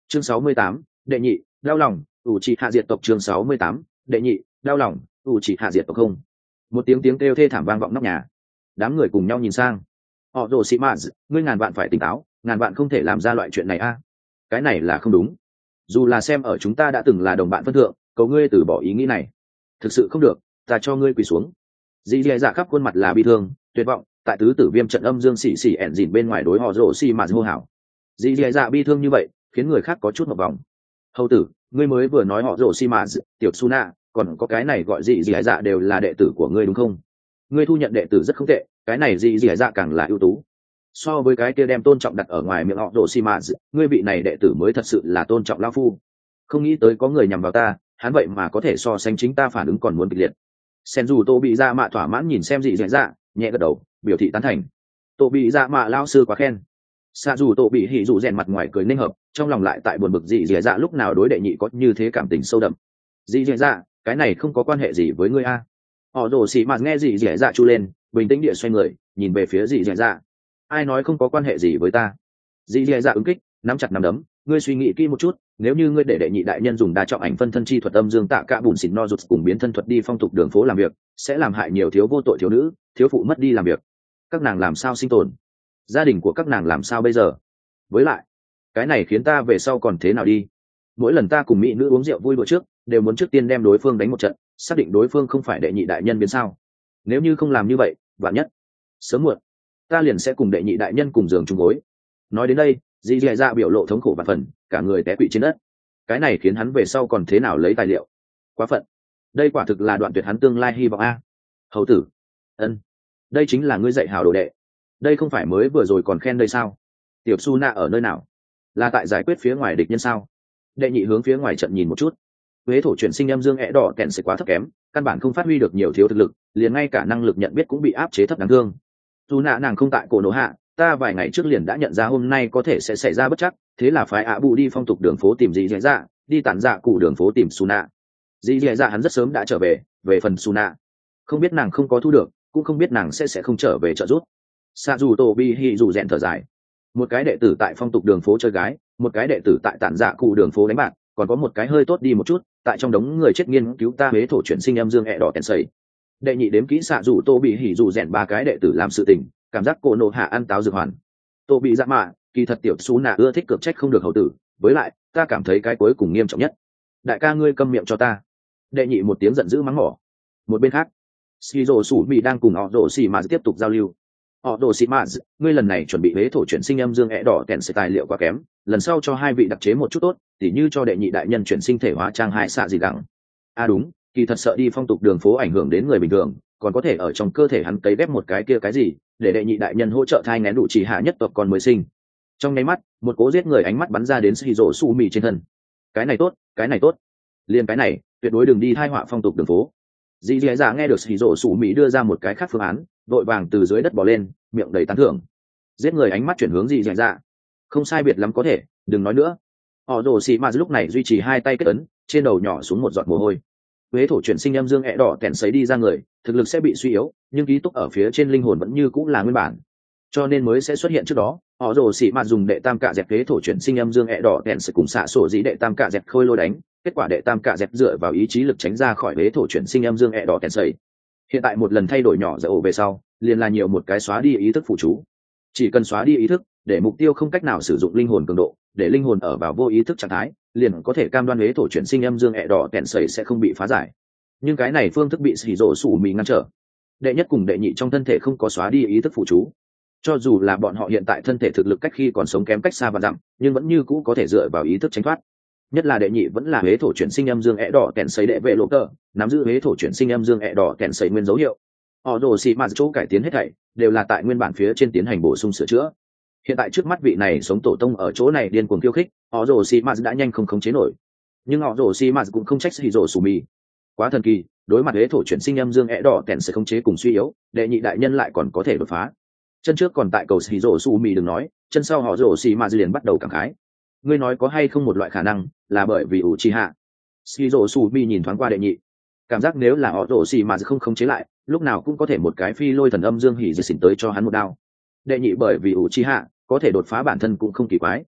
chương 68, đệ nhị đau lòng ủ trị hạ diệt tộc. chương 68, đệ nhị đau lòng ủ trị hạ diệt tộc. Không, một tiếng tiếng kêu thê thảm vang vọng nóc nhà. Đám người cùng nhau nhìn sang. Họ rồ xị mã, ngươi ngàn vạn phải tỉnh táo, ngàn vạn không thể làm ra loại chuyện này a. Cái này là không đúng. Dù là xem ở chúng ta đã từng là đồng bạn phân thượng, cầu ngươi từ bỏ ý nghĩ này. Thực sự không được, ta cho ngươi quỳ xuống. Dì dì dạ khắp khuôn mặt là bi thương tuyệt vọng, tại tứ tử viêm trận âm dương xỉ xỉ ẻn dìn bên ngoài đối họ rồ xị mã hô hào. Dì dì dạ bi thương như vậy khiến người khác có chút một vòng. Hầu tử, ngươi mới vừa nói họ rồ xị mã, tiểu Suna, còn có cái này gọi dì dì dạ đều là đệ tử của ngươi đúng không? Ngươi thu nhận đệ tử rất không tệ, cái này dì dì dạ càng là ưu tú. So với cái kia đem tôn trọng đặt ở ngoài miệng họ rồ xị mã, ngươi vị này đệ tử mới thật sự là tôn trọng lão phu. Không nghĩ tới có người nhằm vào ta, hắn vậy mà có thể so sánh chính ta phản ứng còn muốn kịch liệt. Sen dù tô bị dạ mạ thỏa mãn nhìn xem dì dì dạ, nhẹ gật đầu biểu thị tán thành. Tô bị dạ mạ lao sư quá khen. Xạ dù tô bị hỉ dù rèn mặt ngoài cười ninh hợp, trong lòng lại tại buồn bực dì dì dạ lúc nào đối đệ nhị có như thế cảm tình sâu đậm. Dì dì dạ, cái này không có quan hệ gì với ngươi a. Họ rồ xì mạt nghe dì dì dạ chu lên, bình tĩnh địa xoay người nhìn về phía dì dì dạ. Ai nói không có quan hệ gì với ta? Dì dì dạ ứng kích, nắm chặt nắm đấm, ngươi suy nghĩ kỹ một chút, nếu như ngươi để đệ nhị đại nhân dùng đa trọng ảnh phân thân chi thuật âm dương tạ cả bùn xịn no rụt cùng biến thân thuật đi phong tục đường phố làm việc, sẽ làm hại nhiều thiếu vô tội thiếu nữ thiếu phụ mất đi làm việc. Các nàng làm sao sinh tồn? Gia đình của các nàng làm sao bây giờ? Với lại, cái này khiến ta về sau còn thế nào đi? Mỗi lần ta cùng mỹ nữ uống rượu vui bữa trước, đều muốn trước tiên đem đối phương đánh một trận, xác định đối phương không phải đệ nhị đại nhân biến sao? Nếu như không làm như vậy, vạn nhất sớm muộn ta liền sẽ cùng đệ nhị đại nhân cùng giường chung gối. Nói đến đây, dì dì dạ biểu lộ thống khổ và phần, cả người té quỵ trên đất. Cái này khiến hắn về sau còn thế nào lấy tài liệu? Quá phận, đây quả thực là đoạn tuyệt hắn tương lai hy vọng a. Hầu tử, ân, đây chính là ngươi dạy hào đồ đệ. Đây không phải mới vừa rồi còn khen đây sao? Tiểu Su Na ở nơi nào? Là tại giải quyết phía ngoài địch nhân sao? Đệ nhị hướng phía ngoài trận nhìn một chút. Huế thổ chuyển sinh âm dương ẻ đỏ kèn sẽ quá thấp kém, căn bản không phát huy được nhiều thiếu thực lực, liền ngay cả năng lực nhận biết cũng bị áp chế thấp đáng thương. Su Na nàng không tại cổ nổ hạ, ta vài ngày trước liền đã nhận ra hôm nay có thể sẽ xảy ra bất chắc, thế là phái ạ bù đi phong tục đường phố tìm dì dì dạ, đi tản dạ cụ đường phố tìm Suna. Dì dì dạ hắn rất sớm đã trở về, về phần Suna, không biết nàng không có thu được, cũng không biết nàng sẽ không trở về trợ giúp. Sa dù tổ bi hì dù rèn thở dài, một cái đệ tử tại phong tục đường phố chơi gái, một cái đệ tử tại tản dạ cụ đường phố đánh bạc, còn có một cái hơi tốt đi một chút, tại trong đống người chết nghiên cứu ta huế thổ chuyển sinh âm dương ẹ đỏ kèn sầy. Đệ nhị đếm kỹ xạ dù tô bị hỉ dù rèn ba cái đệ tử làm sự tình, cảm giác cổ nộ hạ ăn táo dược hoàn. Tô bị dạ mạ, kỳ thật tiểu xú nạ ưa thích cực trách không được hầu tử, với lại ta cảm thấy cái cuối cùng nghiêm trọng nhất. Đại ca ngươi câm miệng cho ta. Đệ nhị một tiếng giận dữ mắng mỏ. Một bên khác, Shizuo Sủ Mị đang cùng họ Rồ Xì Mạt tiếp tục giao lưu. Họ Rồ Xì Mạt, ngươi lần này chuẩn bị huế thổ chuyển sinh âm dương ẹ đỏ kèn sẽ tài liệu quá kém, lần sau cho hai vị đặc chế một chút tốt, tỉ như cho đệ nhị đại nhân chuyển sinh thể hóa trang hai xạ gì đẳng. À đúng, kỳ thật sợ đi phong tục đường phố ảnh hưởng đến người bình thường, còn có thể ở trong cơ thể hắn cấy ghép một cái kia cái gì, để đệ nhị đại nhân hỗ trợ thai nghén đủ chỉ hạ nhất tộc con mới sinh. Trong nháy mắt, một cố giết người ánh mắt bắn ra đến Shizuo Sủ Mị trên thân. Cái này tốt, cái này tốt. Liên cái này, tuyệt đối đừng đi thai họa phong tục đường phố. Dì dì dạ nghe được Shizuo Sủ Mị đưa ra một cái khác phương án, vội vàng từ dưới đất bò lên, miệng đầy tán thưởng. Giết người ánh mắt chuyển hướng dì dì dạ. Không sai biệt lắm có thể, đừng nói nữa. Họ Rồ Xì Mạt lúc này duy trì hai tay kết ấn, trên đầu nhỏ xuống một giọt mồ hôi. Huế thổ chuyển sinh âm dương ẹ đỏ kèn sấy đi ra người, thực lực sẽ bị suy yếu, nhưng ký túc ở phía trên linh hồn vẫn như cũng là nguyên bản, cho nên mới sẽ xuất hiện trước đó. Họ Rồ Xì Mạt dùng đệ tam cạ dẹp huế thổ chuyển sinh âm dương ẹ đỏ kèn sấy cùng xạ sổ dĩ đệ tam cạ dẹp khôi lôi đánh, kết quả đệ tam cạ dẹp dựa vào ý chí lực tránh ra khỏi huế thổ chuyển sinh âm dương ẹ đỏ kèn sấy. Hiện tại một lần thay đổi nhỏ dở ổ về sau, liền là nhiều một cái xóa đi ý thức phụ chú. Chỉ cần xóa đi ý thức, để mục tiêu không cách nào sử dụng linh hồn cường độ, để linh hồn ở vào vô ý thức trạng thái, liền có thể cam đoan huế thổ chuyển sinh âm dương ẹ đỏ kèn sấy sẽ không bị phá giải. Nhưng cái này phương thức bị Shizuo Sủ Mị ngăn trở. Đệ nhất cùng đệ nhị trong thân thể không có xóa đi ý thức phụ chú, cho dù là bọn họ hiện tại thân thể thực lực cách khi còn sống kém cách xa và dặm, nhưng vẫn như cũ có thể dựa vào ý thức tránh thoát. Nhất là đệ nhị vẫn là huế thổ chuyển sinh âm dương ẹ đỏ kèn sấy đệ vệ lộ cơ, nắm giữ huế thổ chuyển sinh âm dương ẹ đỏ kèn sấy nguyên dấu hiệu. Họ Rồ Xì Mạt chỗ cải tiến hết thảy đều là tại nguyên bản phía trên tiến hành bổ sung sửa chữa. Hiện tại trước mắt vị này sống tổ tông ở chỗ này điên cuồng khiêu khích, họ Rồ Xì Mạt đã nhanh không khống chế nổi. Nhưng họ Rồ Xì Mạt cũng không trách Shizuo Sủ Mị. Quá thần kỳ, đối mặt huế thổ chuyển sinh âm dương ẹ đỏ kèn sấy khống chế cùng suy yếu, đệ nhị đại nhân lại còn có thể đột phá. Chân trước còn tại cầu Shizuo Sủ Mị đừng nói, chân sau họ Rồ Xì Mạt liền bắt đầu cảm khái. Ngươi nói có hay không một loại khả năng là bởi vì Uchiha? Shizuo Sủ Mị nhìn thoáng qua đệ nhị, cảm giác nếu là họ Rồ Xì Mạt không khống chế lại, lúc nào cũng có thể một cái phi lôi thần âm dương hỉ diệt xỉn tới cho hắn một đao. Đệ nhị bởi vì Uchiha có thể đột phá bản thân cũng không kỳ quái.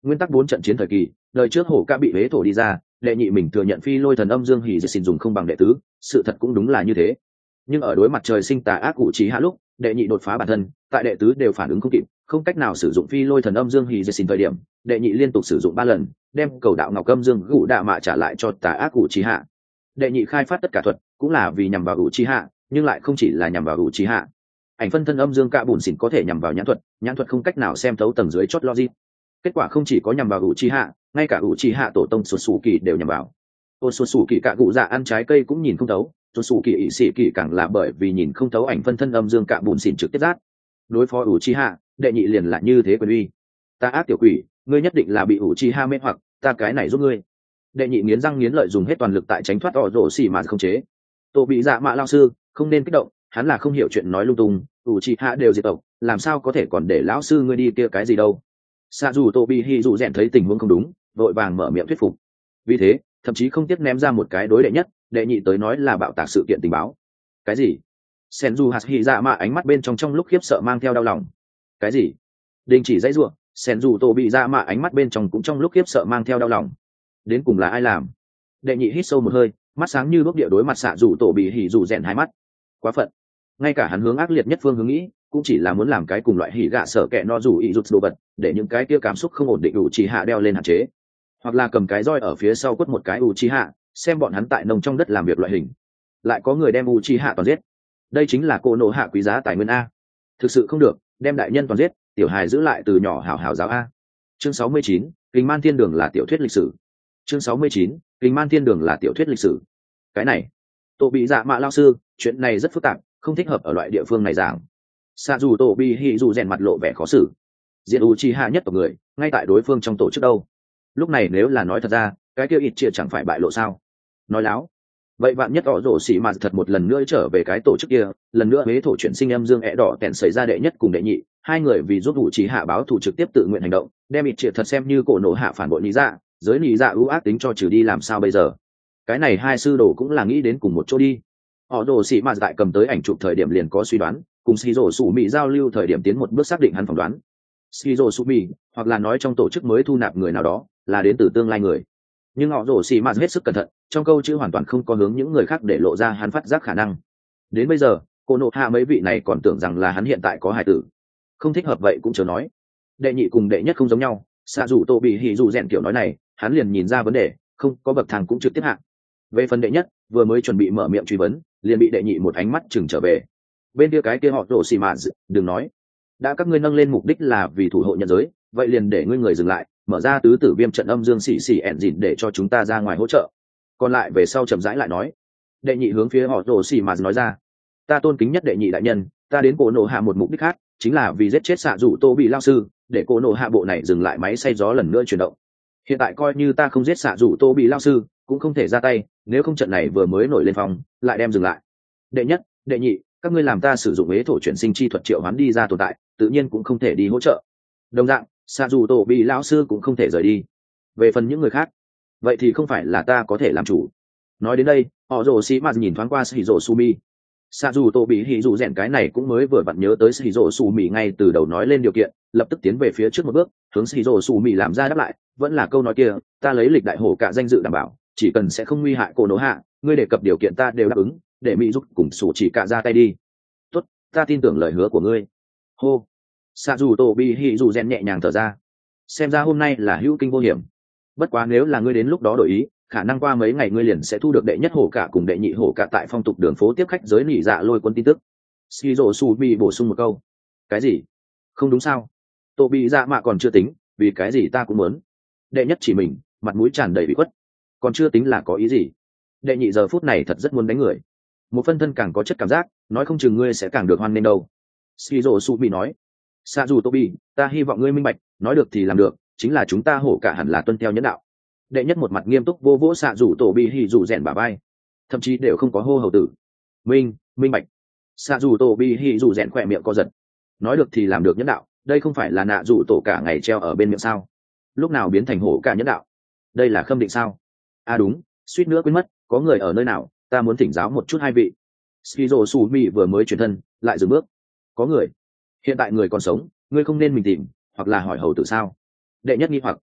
Nguyên tắc 4 trận chiến thời kỳ, đời trước hổ ca bị huế thổ đi ra, đệ nhị mình thừa nhận phi lôi thần âm dương hỉ dệt xin dùng không bằng đệ tứ, sự thật cũng đúng là như thế. Nhưng ở đối mặt trời sinh tà ác cụ trí hạ lúc, đệ nhị đột phá bản thân, tại đệ tứ đều phản ứng không kịp, không cách nào sử dụng phi lôi thần âm dương hỉ dệt xin thời điểm, đệ nhị liên tục sử dụng 3 lần, đem cầu đạo ngọc âm dương gụ đạ mạ trả lại cho tà ác cụ trí hạ. Đệ nhị khai phát tất cả thuật, cũng là vì nhằm vào cụ trí hạ, nhưng lại không chỉ là nhằm vào cụ trí hạ. Ảnh phân thân âm dương cạ bùn xỉn có thể nhằm vào nhãn thuật không cách nào xem thấu tầng dưới chót logic. Kết quả không chỉ có nhằm vào cụ trí hạ, ngay cả cụ trí hạ tổ tông sụt sù kỳ đều nhằm vào. Sụt sù kỳ cả cụ dạ ăn trái cây cũng nhìn không thấu, sụt sù kỳ ỵ sĩ kỳ càng là bởi vì nhìn không thấu ảnh phân thân âm dương cạ bùn xỉn trực tiếp rát. Đối phó cụ trí hạ, đệ nhị liền là như thế quyền uy. Ta ác tiểu quỷ, ngươi nhất định là bị cụ trí hạ mê hoặc, ta cái này giúp ngươi. Đệ nhị nghiến răng nghiến lợi dùng hết toàn lực tại tránh thoát rổ xì mà không chế. Tổ bị dạ mạ lao sư không nên kích động, hắn là không hiểu chuyện nói lung tung, ủ trị hạ đều diệt tộc, làm sao có thể còn để lão sư ngươi đi kia cái gì đâu. Xạ dù tô bị hy dù rèn thấy tình huống không đúng, vội vàng mở miệng thuyết phục. Vì thế thậm chí không tiếc ném ra một cái đối đệ nhất, đệ nhị tới nói là bạo tạc sự kiện tình báo. Cái gì? Sen dù hạt hy dạ mạ ánh mắt bên trong lúc khiếp sợ mang theo đau lòng. Cái gì? Đình chỉ dãy rủa, sen dù tô bị dạ mạ ánh mắt bên trong cũng trong lúc khiếp sợ mang theo đau lòng. Đến cùng là ai làm? Đệ nhị hít sâu một hơi, mắt sáng như đuốc địa đối mặt xạ dù tổ bị hỉ dù rèn hai mắt. Quá phận, ngay cả hắn hướng ác liệt nhất phương hướng nghĩ cũng chỉ là muốn làm cái cùng loại hỉ gạ sợ kẻ no dù ý rụt đồ vật, để những cái kia cảm xúc không ổn định ủ trì hạ đeo lên hạn chế, hoặc là cầm cái roi ở phía sau quất một cái ủ trì hạ, xem bọn hắn tại nông trong đất làm việc loại hình. Lại có người đem ủ trì hạ toàn giết, đây chính là cô nộ hạ quý giá tài nguyên a. Thực sự không được, đem đại nhân toàn giết, tiểu hài giữ lại từ nhỏ hảo hảo giáo a. Chương 69, Kình Man Thiên Đường là tiểu thuyết lịch sử. Chương 69, Kình Man Thiên Đường là tiểu thuyết lịch sử. Cái này, tổ bị dạ mạ lao sư, chuyện này rất phức tạp, không thích hợp ở loại địa phương này giảng. Xạ dù tổ bị hỉ dù rèn mặt lộ vẻ khó xử. Diện u chi hạ nhất tộc người, ngay tại đối phương trong tổ chức đâu. Lúc này nếu là nói thật ra, cái kia ít chia chẳng phải bại lộ sao? Nói láo. Vậy bạn nhất ỏ rổ xỉ mà thật một lần nữa trở về cái tổ chức kia, lần nữa huế thổ chuyển sinh âm dương ẻ đỏ tèn xảy ra đệ nhất cùng đệ nhị, hai người vì giúp u chi hạ báo thù trực tiếp tự nguyện hành động, đem ít chia thật xem như cổ nổ hạ phản bội lý dạ, giới lý dạ ưu ác tính cho trừ đi làm sao bây giờ? Cái này hai sư đồ cũng là nghĩ đến cùng một chỗ đi. Họ đồ xỉ mà tại cầm tới ảnh chụp thời điểm liền có suy đoán, cùng xì rổ sủ mị giao lưu thời điểm tiến một bước xác định hắn phỏng đoán. Xì rổ sủ mị, hoặc là nói trong tổ chức mới thu nạp người nào đó là đến từ tương lai người, nhưng họ đồ xỉ mà hết sức cẩn thận, trong câu chữ hoàn toàn không có hướng những người khác để lộ ra hắn phát giác khả năng. Đến bây giờ cô nộ hạ mấy vị này còn tưởng rằng là hắn hiện tại có hài tử, không thích hợp vậy cũng chớ nói. Đệ nhị cùng đệ nhất không giống nhau, xạ dù tô bị hỉ dù rèn kiểu nói này hắn liền nhìn ra vấn đề, không có bậc thang cũng trực tiếp hạ. Về phần đệ nhất, vừa mới chuẩn bị mở miệng truy vấn, liền bị đệ nhị một ánh mắt chừng trở về. Bên kia cái kia họ rổ xì mạ, đừng nói, đã các ngươi nâng lên mục đích là vì thủ hộ nhận giới, vậy liền để ngươi người dừng lại, mở ra tứ tử viêm trận âm dương xì xì ẹn dịn để cho chúng ta ra ngoài hỗ trợ. Còn lại về sau chậm rãi lại nói. Đệ nhị hướng phía họ rổ xì mạ nói ra, ta tôn kính nhất đệ nhị đại nhân, ta đến cổ nổ hạ một mục đích khác, chính là vì giết chết xạ dù tô bị lao sư, để cổ nổ hạ bộ này dừng lại máy xay gió lần nữa chuyển động. Hiện tại coi như ta không giết xạ dù tô bị lao sư cũng không thể ra tay, nếu không trận này vừa mới nổi lên phong lại đem dừng lại. Đệ nhất, đệ nhị, các ngươi làm ta sử dụng ế thổ chuyển sinh chi thuật triệu hoán đi ra tồn tại, tự nhiên cũng không thể đi hỗ trợ. Đồng dạng, xạ dù tô bị lao sư cũng không thể rời đi. Về phần những người khác, vậy thì không phải là ta có thể làm chủ. Nói đến đây, họ rồ xì mà nhìn thoáng qua Shizuo Sumi. Xạ dù tô bị hỉ dù rèn cái này cũng mới vừa vặn nhớ tới Shizuo Sumi ngay từ đầu nói lên điều kiện, lập tức tiến về phía trước một bước, hướng Shizuo Sumi làm ra đáp lại, vẫn là câu nói kia, ta lấy lịch đại hổ cả danh dự đảm bảo, chỉ cần sẽ không nguy hại cổ nổ hạ, ngươi đề cập điều kiện ta đều đáp ứng, để mỹ giúp cùng sủ chỉ cả ra tay đi. Tốt, ta tin tưởng lời hứa của ngươi. Hô. Xạ dù tô bị hỉ dù rèn nhẹ nhàng thở ra. Xem ra hôm nay là hữu kinh vô hiểm. Bất quá nếu là ngươi đến lúc đó đổi ý, khả năng qua mấy ngày ngươi liền sẽ thu được đệ nhất hổ cả cùng đệ nhị hổ cả tại phong tục đường phố tiếp khách giới nỉ dạ lôi quân tin tức. Shizuo Sumi bổ sung một câu. Cái gì? Không đúng sao? Tô bị dạ mạ còn chưa tính, vì cái gì ta cũng muốn. Đệ nhất chỉ mình, mặt mũi tràn đầy bị khuất, còn chưa tính là có ý gì. Đệ nhị giờ phút này thật rất muốn đánh người. Một phân thân càng có chất cảm giác, nói không chừng ngươi sẽ càng được hoan nghênh đâu. Shizuo Sumi nói. Sa dù Tobi, ta hy vọng ngươi minh bạch, nói được thì làm được, chính là chúng ta hổ cả hẳn là tuân theo nhân đạo. Đệ nhất một mặt nghiêm túc vô vỗ xạ dù Tobi hỉ dù rèn bả vai, thậm chí đều không có hô hầu tử. Minh bạch. Xạ dù Tobi hỉ dù rèn khỏe miệng co giật. Nói được thì làm được nhân đạo, đây không phải là nạ dù tổ cả ngày treo ở bên miệng sao? Lúc nào biến thành hổ cả nhân đạo? Đây là khâm định sao? À đúng, suýt nữa quên mất, có người ở nơi nào, ta muốn thỉnh giáo một chút hai vị. Shizuo Sumi vừa mới chuyển thân, lại dừng bước. Có người. Hiện tại người còn sống, ngươi không nên mình tìm, hoặc là hỏi hầu tử sao? Đệ nhất nghi hoặc.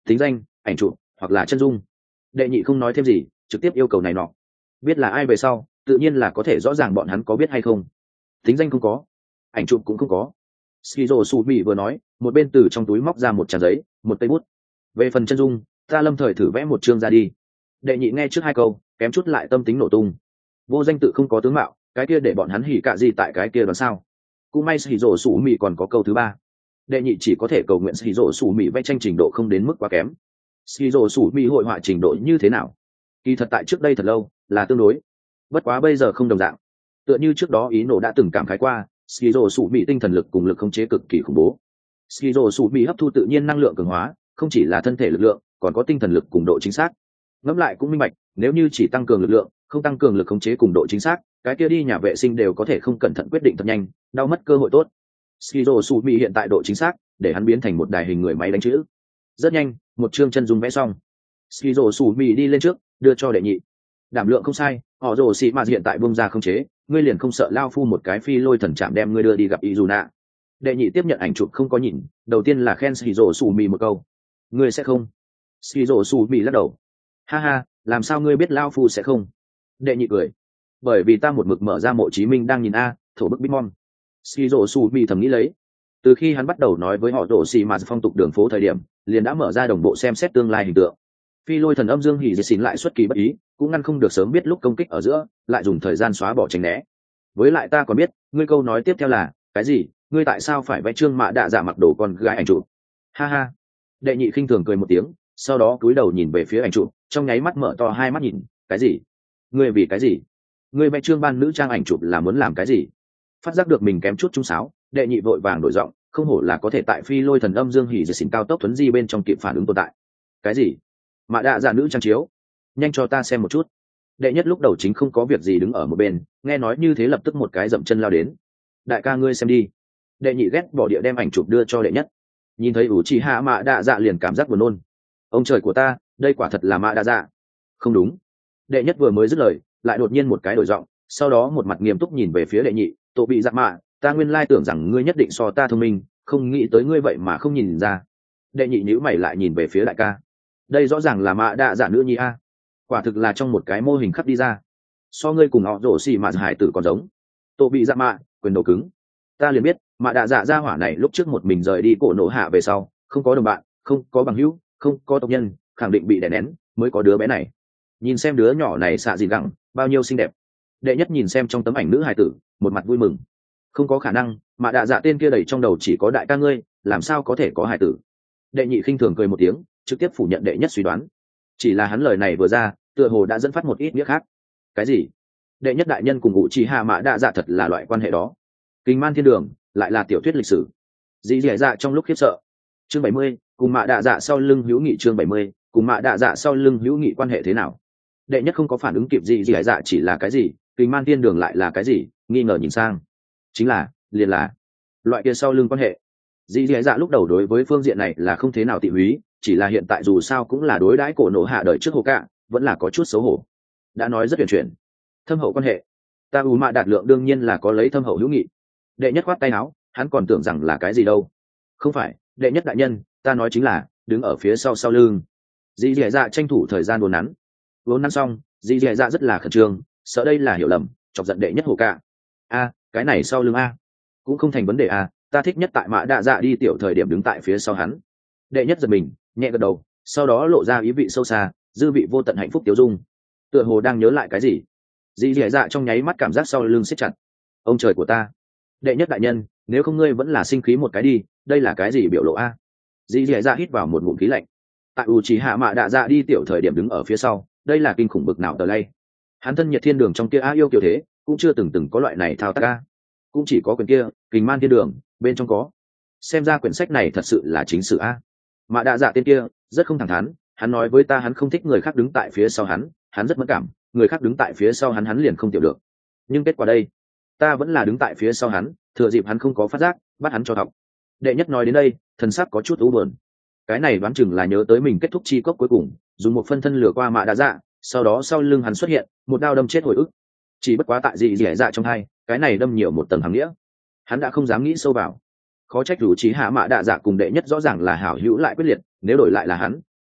tính danh, ảnh chụp hoặc là chân dung. Đệ nhị không nói thêm gì, trực tiếp yêu cầu này nọ. Biết là ai về sau tự nhiên là có thể rõ ràng bọn hắn có biết hay không. Tính danh không có, ảnh chụp cũng không có. Skizo Su Mỹ vừa nói, một bên từ trong túi móc ra một trang giấy, một cây bút. Về phần chân dung, ta lâm thời thử vẽ một chương ra đi. Đệ nhị nghe trước hai câu, kém chút lại tâm tính nổ tung. Vô danh tự không có tướng mạo, cái kia để bọn hắn hỉ cạ gì tại cái kia đoán sao? Cũng may Skizo Su Mỹ còn có câu thứ ba. Đệ nhị chỉ có thể cầu nguyện Skizo Su Mỹ vẽ tranh trình độ không đến mức quá kém. Skizo Su Mỹ hội họa trình độ như thế nào? Kỳ thật tại trước đây thật lâu, là tương đối. Bất quá bây giờ không đồng dạng. Tựa như trước đó ý nổ đã từng cảm khái qua, Skizo Su Mỹ tinh thần lực cùng lực khống chế cực kỳ khủng bố. Skizo Su Mỹ hấp thu tự nhiên năng lượng cường hóa, không chỉ là thân thể lực lượng, còn có tinh thần lực cùng độ chính xác. Ngẫm lại cũng minh bạch, nếu như chỉ tăng cường lực lượng, không tăng cường lực khống chế cùng độ chính xác, cái kia đi nhà vệ sinh đều có thể không cẩn thận quyết định thật nhanh, đau mất cơ hội tốt. Skizo Su Mỹ hiện tại độ chính xác, để hắn biến thành một đài hình người máy đánh chữ. Rất nhanh, một chương chân dung vẽ xong. Skizo Su Mỹ đi lên trước, đưa cho đệ nhị. Đảm lượng không sai, họ rồ xị mà hiện tại bung ra không chế, ngươi liền không sợ lao phu một cái phi lôi thần chạm đem ngươi đưa đi gặp Izuna. Đệ nhị tiếp nhận ảnh chụp không có nhìn, đầu tiên là khen Skizo Su Mỹ một câu. Ngươi sẽ không? Skizo Su Mỹ lắc đầu. Ha ha, làm sao ngươi biết lao phu sẽ không? Đệ nhị cười. Bởi vì ta một mực mở ra mộ Chí Minh đang nhìn a, thổ bức Bitmon. Skizo Su Mỹ thầm nghĩ lấy. Từ khi hắn bắt đầu nói với họ rồ xị mà phong tục đường phố thời điểm, liền đã mở ra đồng bộ xem xét tương lai hình tượng. Phi lôi thần âm dương hỉ diệt xỉn lại xuất kỳ bất ý, cũng ngăn không được sớm biết lúc công kích ở giữa, lại dùng thời gian xóa bỏ tránh né. Với lại ta còn biết, ngươi câu nói tiếp theo là cái gì? Ngươi tại sao phải vẽ trương mạ đạ dạ mặc đồ con gái ảnh chụp? Ha ha. Đệ nhị khinh thường cười một tiếng, sau đó cúi đầu nhìn về phía ảnh chụp, trong nháy mắt mở to hai mắt nhìn, cái gì? Ngươi vì cái gì? Ngươi vẽ trương ban nữ trang ảnh chụp là muốn làm cái gì? Phát giác được mình kém chút trung sáo, đệ nhị vội vàng đổi giọng, không hổ là có thể tại phi lôi thần âm dương hỉ diệt xỉn cao tốc thuấn di bên trong kịp phản ứng tồn tại. Cái gì? Mạ đạ dạ nữ trang chiếu, nhanh cho ta xem một chút. Đệ nhất lúc đầu chính không có việc gì đứng ở một bên, nghe nói như thế lập tức một cái dậm chân lao đến. Đại ca ngươi xem đi. Đệ nhị ghét bỏ địa đem ảnh chụp đưa cho đệ nhất. Nhìn thấy ủ trì hạ mạ đạ dạ liền cảm giác buồn nôn. Ông trời của ta, đây quả thật là mạ đạ dạ. Không đúng. Đệ nhất vừa mới dứt lời, lại đột nhiên một cái đổi giọng, sau đó một mặt nghiêm túc nhìn về phía đệ nhị, tổ bị dạ mạ, ta nguyên lai tưởng rằng ngươi nhất định so ta thông minh, không nghĩ tới ngươi vậy mà không nhìn ra. Đệ nhị nhíu mày lại nhìn về phía đại ca. Đây rõ ràng là mạ đạ dạ nữ nhi a, quả thực là trong một cái mô hình khắc đi ra, so ngươi cùng họ rổ xì mạ hải tử còn giống. Tổ bị dạ mạ, quyền đầu cứng. Ta liền biết mạ đạ dạ gia hỏa này lúc trước một mình rời đi cổ nổ hạ về sau, không có đồng bạn, không có bằng hữu, không có tộc nhân, khẳng định bị đè nén mới có đứa bé này. Nhìn xem đứa nhỏ này xạ gì gẳng bao nhiêu xinh đẹp. Đệ nhất nhìn xem trong tấm ảnh nữ hải tử, một mặt vui mừng. Không có khả năng, mạ đạ dạ tên kia đầy trong đầu chỉ có đại ca ngươi, làm sao có thể có hải tử? Đệ nhị khinh thường cười một tiếng, trực tiếp phủ nhận đệ nhất suy đoán. Chỉ là hắn lời này vừa ra, tựa hồ đã dẫn phát một ít nghĩa khác. Cái gì? Đệ nhất đại nhân cùng ngụ chỉ hạ mã đạ dạ thật là loại quan hệ đó? Kinh man thiên đường lại là tiểu thuyết lịch sử. Dĩ dẻ dạ trong lúc khiếp sợ. Chương 70, cùng mã đạ dạ sau lưng hữu nghị. Chương 70, cùng mã đạ dạ sau lưng hữu nghị quan hệ thế nào? Đệ nhất không có phản ứng kịp. Dĩ dẻ dạ chỉ là cái gì, kinh man thiên đường lại là cái gì, nghi ngờ nhìn sang. Chính là liền là loại kia sau lưng quan hệ. Dĩ dẻ dạ lúc đầu đối với phương diện này là không thế nào tị húy, chỉ là hiện tại dù sao cũng là đối đãi cổ nổ hạ đời trước hồ cạ, vẫn là có chút xấu hổ. Đã nói rất huyền chuyển, thâm hậu quan hệ, ta u mạ đạt lượng đương nhiên là có lấy thâm hậu hữu nghị. Đệ nhất khoát tay áo, hắn còn tưởng rằng là cái gì đâu. Không phải, đệ nhất đại nhân, ta nói chính là đứng ở phía sau sau lưng. Dĩ dẻ dạ tranh thủ thời gian vốn nắn xong, dĩ dẻ dạ rất là khẩn trương, sợ đây là hiểu lầm, chọc giận đệ nhất hồ cạ. A, cái này sau lưng a, cũng không thành vấn đề a, ta thích nhất tại mạ đạ dạ đi tiểu thời điểm đứng tại phía sau hắn. Đệ nhất giật mình, nhẹ gật đầu, sau đó lộ ra ý vị sâu xa, dư vị vô tận hạnh phúc tiêu dung, tựa hồ đang nhớ lại cái gì. Dĩ dẻ dạ trong nháy mắt cảm giác sau lưng siết chặt. Ông trời của ta, đệ nhất đại nhân, nếu không ngươi vẫn là sinh khí một cái đi, đây là cái gì biểu lộ a? Dĩ dẻ dạ hít vào một ngụm khí lạnh. Tại u chỉ hạ mạ đạ dạ đi tiểu thời điểm đứng ở phía sau, đây là kinh khủng bực nào tờ lay. Hắn thân nhiệt thiên đường trong kia a yêu kiểu thế, cũng chưa từng có loại này thao tác a. Cũng chỉ có quyển kia kình man thiên đường bên trong có. Xem ra quyển sách này thật sự là chính sử a. Mạ đạ dạ tên kia rất không thẳng thắn, hắn nói với ta hắn không thích người khác đứng tại phía sau hắn rất mất cảm, người khác đứng tại phía sau hắn liền không tiểu được. Nhưng kết quả đây, ta vẫn là đứng tại phía sau hắn, thừa dịp hắn không có phát giác, bắt hắn cho học. Đệ nhất nói đến đây, thần sắc có chút u buồn. Cái này đoán chừng là nhớ tới mình kết thúc chi cốc cuối cùng, dùng một phân thân lửa qua mạ đạ dạ, sau đó sau lưng hắn xuất hiện một đao đâm chết hồi ức. Chỉ bất quá tại dị dẻ dạ trong hai, cái này đâm nhiều một tầng hàng nghĩa, hắn đã không dám nghĩ sâu vào. Khó trách rủ trí hạ mạ đạ dạ cùng đệ nhất rõ ràng là hảo hữu lại quyết liệt, nếu đổi lại là hắn,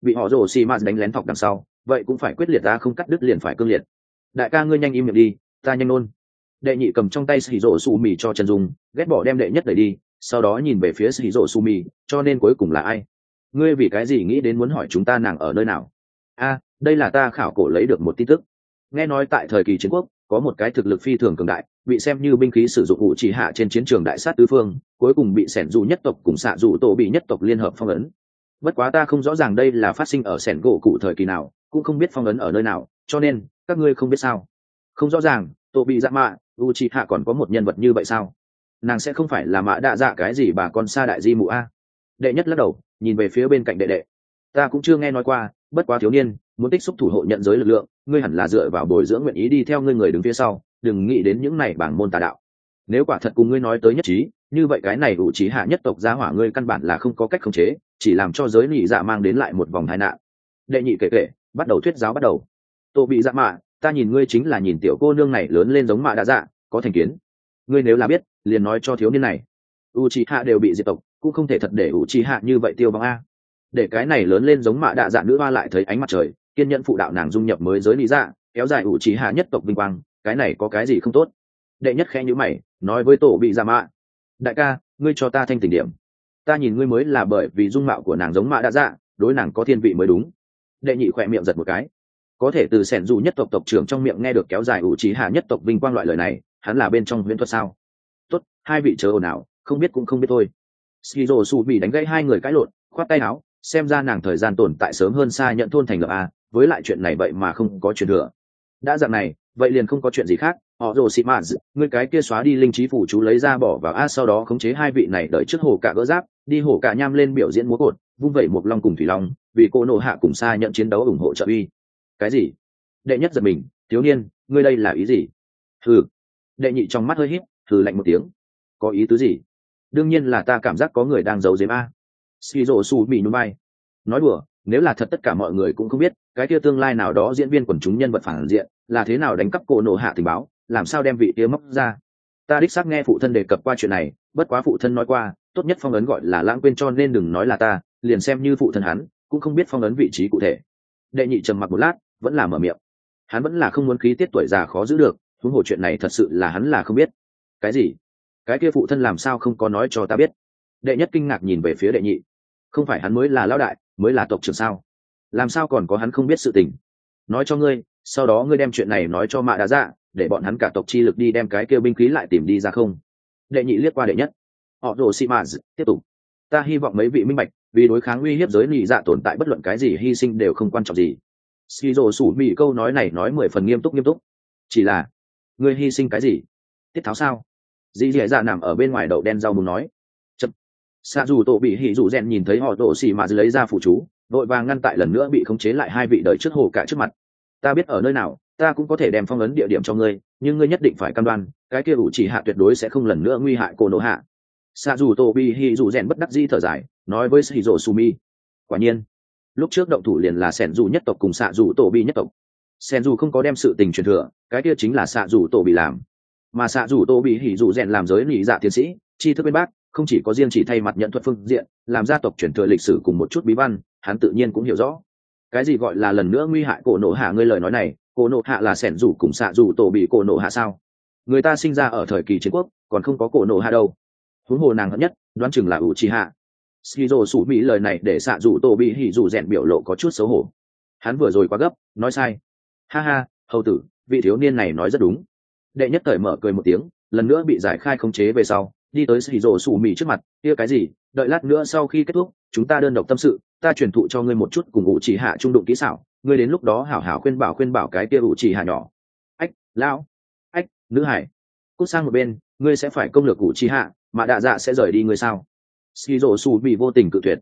bị họ rồ xì mạt đánh lén thọc đằng sau vậy cũng phải quyết liệt, ta không cắt đứt liền phải cương liệt. Đại ca ngươi nhanh im miệng đi, ta nhanh nôn. Đệ nhị cầm trong tay xì rổ su mì cho Trần Dung, ghét bỏ đem đệ nhất đẩy đi, sau đó nhìn về phía xì rổ su mì, cho nên cuối cùng là ai? Ngươi vì cái gì nghĩ đến muốn hỏi chúng ta nàng ở nơi nào? Đây là ta khảo cổ lấy được một tin tức. Nghe nói tại thời kỳ chiến quốc có một cái thực lực phi thường cường đại, bị xem như binh khí sử dụng vũ chỉ hạ trên chiến trường đại sát tứ phương, cuối cùng bị sẻn dù nhất tộc cùng xạ dù tổ bị nhất tộc liên hợp phong ấn. Bất quá ta không rõ ràng đây là phát sinh ở sẻn gỗ cụ thời kỳ nào, cũng không biết phong ấn ở nơi nào, cho nên các ngươi không biết sao? Không rõ ràng. Tổ bị dạ mạ u chị hạ còn có một nhân vật như vậy sao? Nàng sẽ không phải là mạ đạ dạ cái gì bà con xa đại di mụ a? Đệ nhất lắc đầu nhìn về phía bên cạnh đệ đệ. Ta cũng chưa nghe nói qua, bất quá thiếu niên muốn tích xúc thủ hộ nhận giới lực lượng, ngươi hẳn là dựa vào bồi dưỡng nguyện ý đi theo ngươi người đứng phía sau, đừng nghĩ đến những này bảng môn tà đạo. Nếu quả thật cùng ngươi nói tới nhất trí, như vậy cái này u chị hạ nhất tộc gia hỏa ngươi căn bản là không có cách khống chế, chỉ làm cho giới nị dạ mang đến lại một vòng tai nạn. Đệ nhị kể bắt đầu thuyết giáo bắt đầu. Tổ bị dạ mạ, ta nhìn ngươi chính là nhìn tiểu cô nương này lớn lên giống mạ đa dạ, có thành kiến. Ngươi nếu là biết liền nói cho thiếu niên này, Uchiha đều bị diệt tộc, cũng không thể thật để Uchiha như vậy tiêu vong a. Để cái này lớn lên giống mạ đa dạ nữ hoa lại thấy ánh mặt trời, kiên nhẫn phụ đạo nàng dung nhập mới giới lý dạ, kéo dài Uchiha nhất tộc vinh quang, cái này có cái gì không tốt? Đệ nhất khẽ nhíu mày, nói với tổ bị dạ mạ, đại ca, ngươi cho ta thanh tỉnh điểm. Ta nhìn ngươi mới là bởi vì dung mạo của nàng giống mạ đa dạ, đối nàng có thiên vị mới đúng. Đệ nhị khỏe miệng giật một cái, có thể từ sẻn dù nhất tộc tộc trưởng trong miệng nghe được kéo dài ủ trí hạ nhất tộc vinh quang loại lời này, hắn là bên trong huyễn thuật sao? Tốt, hai vị chớ ồn ào, không biết cũng không biết thôi. Skizo su bị đánh gãy hai người cãi lộn, khoát tay áo, xem ra nàng thời gian tồn tại sớm hơn xa nhận thôn thành lập a, với lại chuyện này vậy mà không có chuyện thừa. Đã dạng này, vậy liền không có chuyện gì khác. Họ rồ xị mạt, ngươi cái kia xóa đi linh trí phủ chú lấy ra bỏ vào a, sau đó khống chế hai vị này đợi trước hồ cả gỡ giáp, đi hồ cả nham lên biểu diễn múa cột, vung vẩy một long cùng thủy long, vì cô nộ hạ cùng xa nhận chiến đấu ủng hộ trợ uy. Cái gì? Đệ nhất giật mình, thiếu niên, ngươi đây là ý gì? Hừ. Đệ nhị trong mắt hơi híp, hừ lạnh một tiếng. Có ý tứ gì? Đương nhiên là ta cảm giác có người đang giấu giếm a. Skizo su bị núi bay. Nói đùa, nếu là thật tất cả mọi người cũng không biết, cái kia tương lai nào đó diễn viên quần chúng nhân vật phản diện là thế nào đánh cắp cô nộ hạ tình báo, làm sao đem vị kia móc ra. Ta đích xác nghe phụ thân đề cập qua chuyện này, bất quá phụ thân nói qua, tốt nhất phong ấn gọi là lãng quên, cho nên đừng nói là ta, liền xem như phụ thân hắn cũng không biết phong ấn vị trí cụ thể. Đệ nhị trầm mặc một lát, vẫn là mở miệng. Hắn vẫn là không muốn khí tiết tuổi già khó giữ được, huống hồ chuyện này thật sự là hắn là không biết. Cái gì? Cái kia phụ thân làm sao không có nói cho ta biết? Đệ nhất kinh ngạc nhìn về phía đệ nhị. Không phải hắn mới là lão đại, mới là tộc trưởng sao? Làm sao còn có hắn không biết sự tình? Nói cho ngươi, sau đó ngươi đem chuyện này nói cho mạ đá dạ, để bọn hắn cả tộc chi lực đi đem cái kia binh khí lại tìm đi ra không? Đệ nhị liếc qua đệ nhất. Họ rồ xị mạt, tiếp tục. Ta hy vọng mấy vị minh bạch, vì đối kháng uy hiếp giới nị dạ tồn tại bất luận cái gì hy sinh đều không quan trọng gì. Skizo sủ mị câu nói này nói 10 phần nghiêm túc. Chỉ là, ngươi hy sinh cái gì? Tiết tháo sao? Dì dì dạ nằm ở bên ngoài đậu đen rau muốn nói. Chậm. Xạ dù tổ bị hỉ dù rèn nhìn thấy họ tổ xì mà lấy ra phụ chú, vội vàng ngăn tại lần nữa bị khống chế lại hai vị đợi trước hồ cả trước mặt. Ta biết ở nơi nào, ta cũng có thể đem phong ấn địa điểm cho ngươi, nhưng ngươi nhất định phải cam đoan, cái kia ủ chỉ hạ tuyệt đối sẽ không lần nữa nguy hại cô nộ hạ. Xạ dù tổ bị hỉ dù rèn bất đắc dĩ thở dài, nói với Shizuo Sumi. Quả nhiên, lúc trước động thủ liền là sẻn dù nhất tộc cùng xạ dù tổ bị nhất tộc. Sẻn dù không có đem sự tình truyền thừa, cái kia chính là xạ dù tổ bị làm, mà xạ dù tổ bị hỉ dù rèn làm giới nị dạ tiến sĩ, tri thức bên bác, không chỉ có riêng chỉ thay mặt nhận thuật phương diện, làm gia tộc truyền thừa lịch sử cùng một chút bí văn, hắn tự nhiên cũng hiểu rõ. Cái gì gọi là lần nữa nguy hại cổ nộ hạ? Ngươi lời nói này, cổ nộ hạ là sẻn dù cùng xạ dù tổ bị cổ nộ hạ sao? Người ta sinh ra ở thời kỳ chiến quốc, còn không có cổ nộ hạ đâu. Huống hồ nàng hận nhất, đoán chừng là Uchiha. Shizuo sủ mỹ lời này để xạ dù tổ bị hỉ dù rèn biểu lộ có chút xấu hổ. Hắn vừa rồi quá gấp, nói sai. Ha ha, hầu tử, vị thiếu niên này nói rất đúng. Đệ nhất cởi mở cười một tiếng, lần nữa bị giải khai khống chế về sau, đi tới Shizuo sủ mỹ trước mặt. Kia cái gì? Đợi lát nữa sau khi kết thúc, chúng ta đơn độc tâm sự, ta truyền thụ cho ngươi một chút cùng Uchiha trung đụng kỹ xảo, ngươi đến lúc đó hảo hảo khuyên bảo cái kia Uchiha nhỏ. Ách, lão, ách, nữ hải, cút sang một bên, ngươi sẽ phải công lược Uchiha, mà đạ dạ sẽ rời đi ngươi sao? Shizuo su bị vô tình cự tuyệt.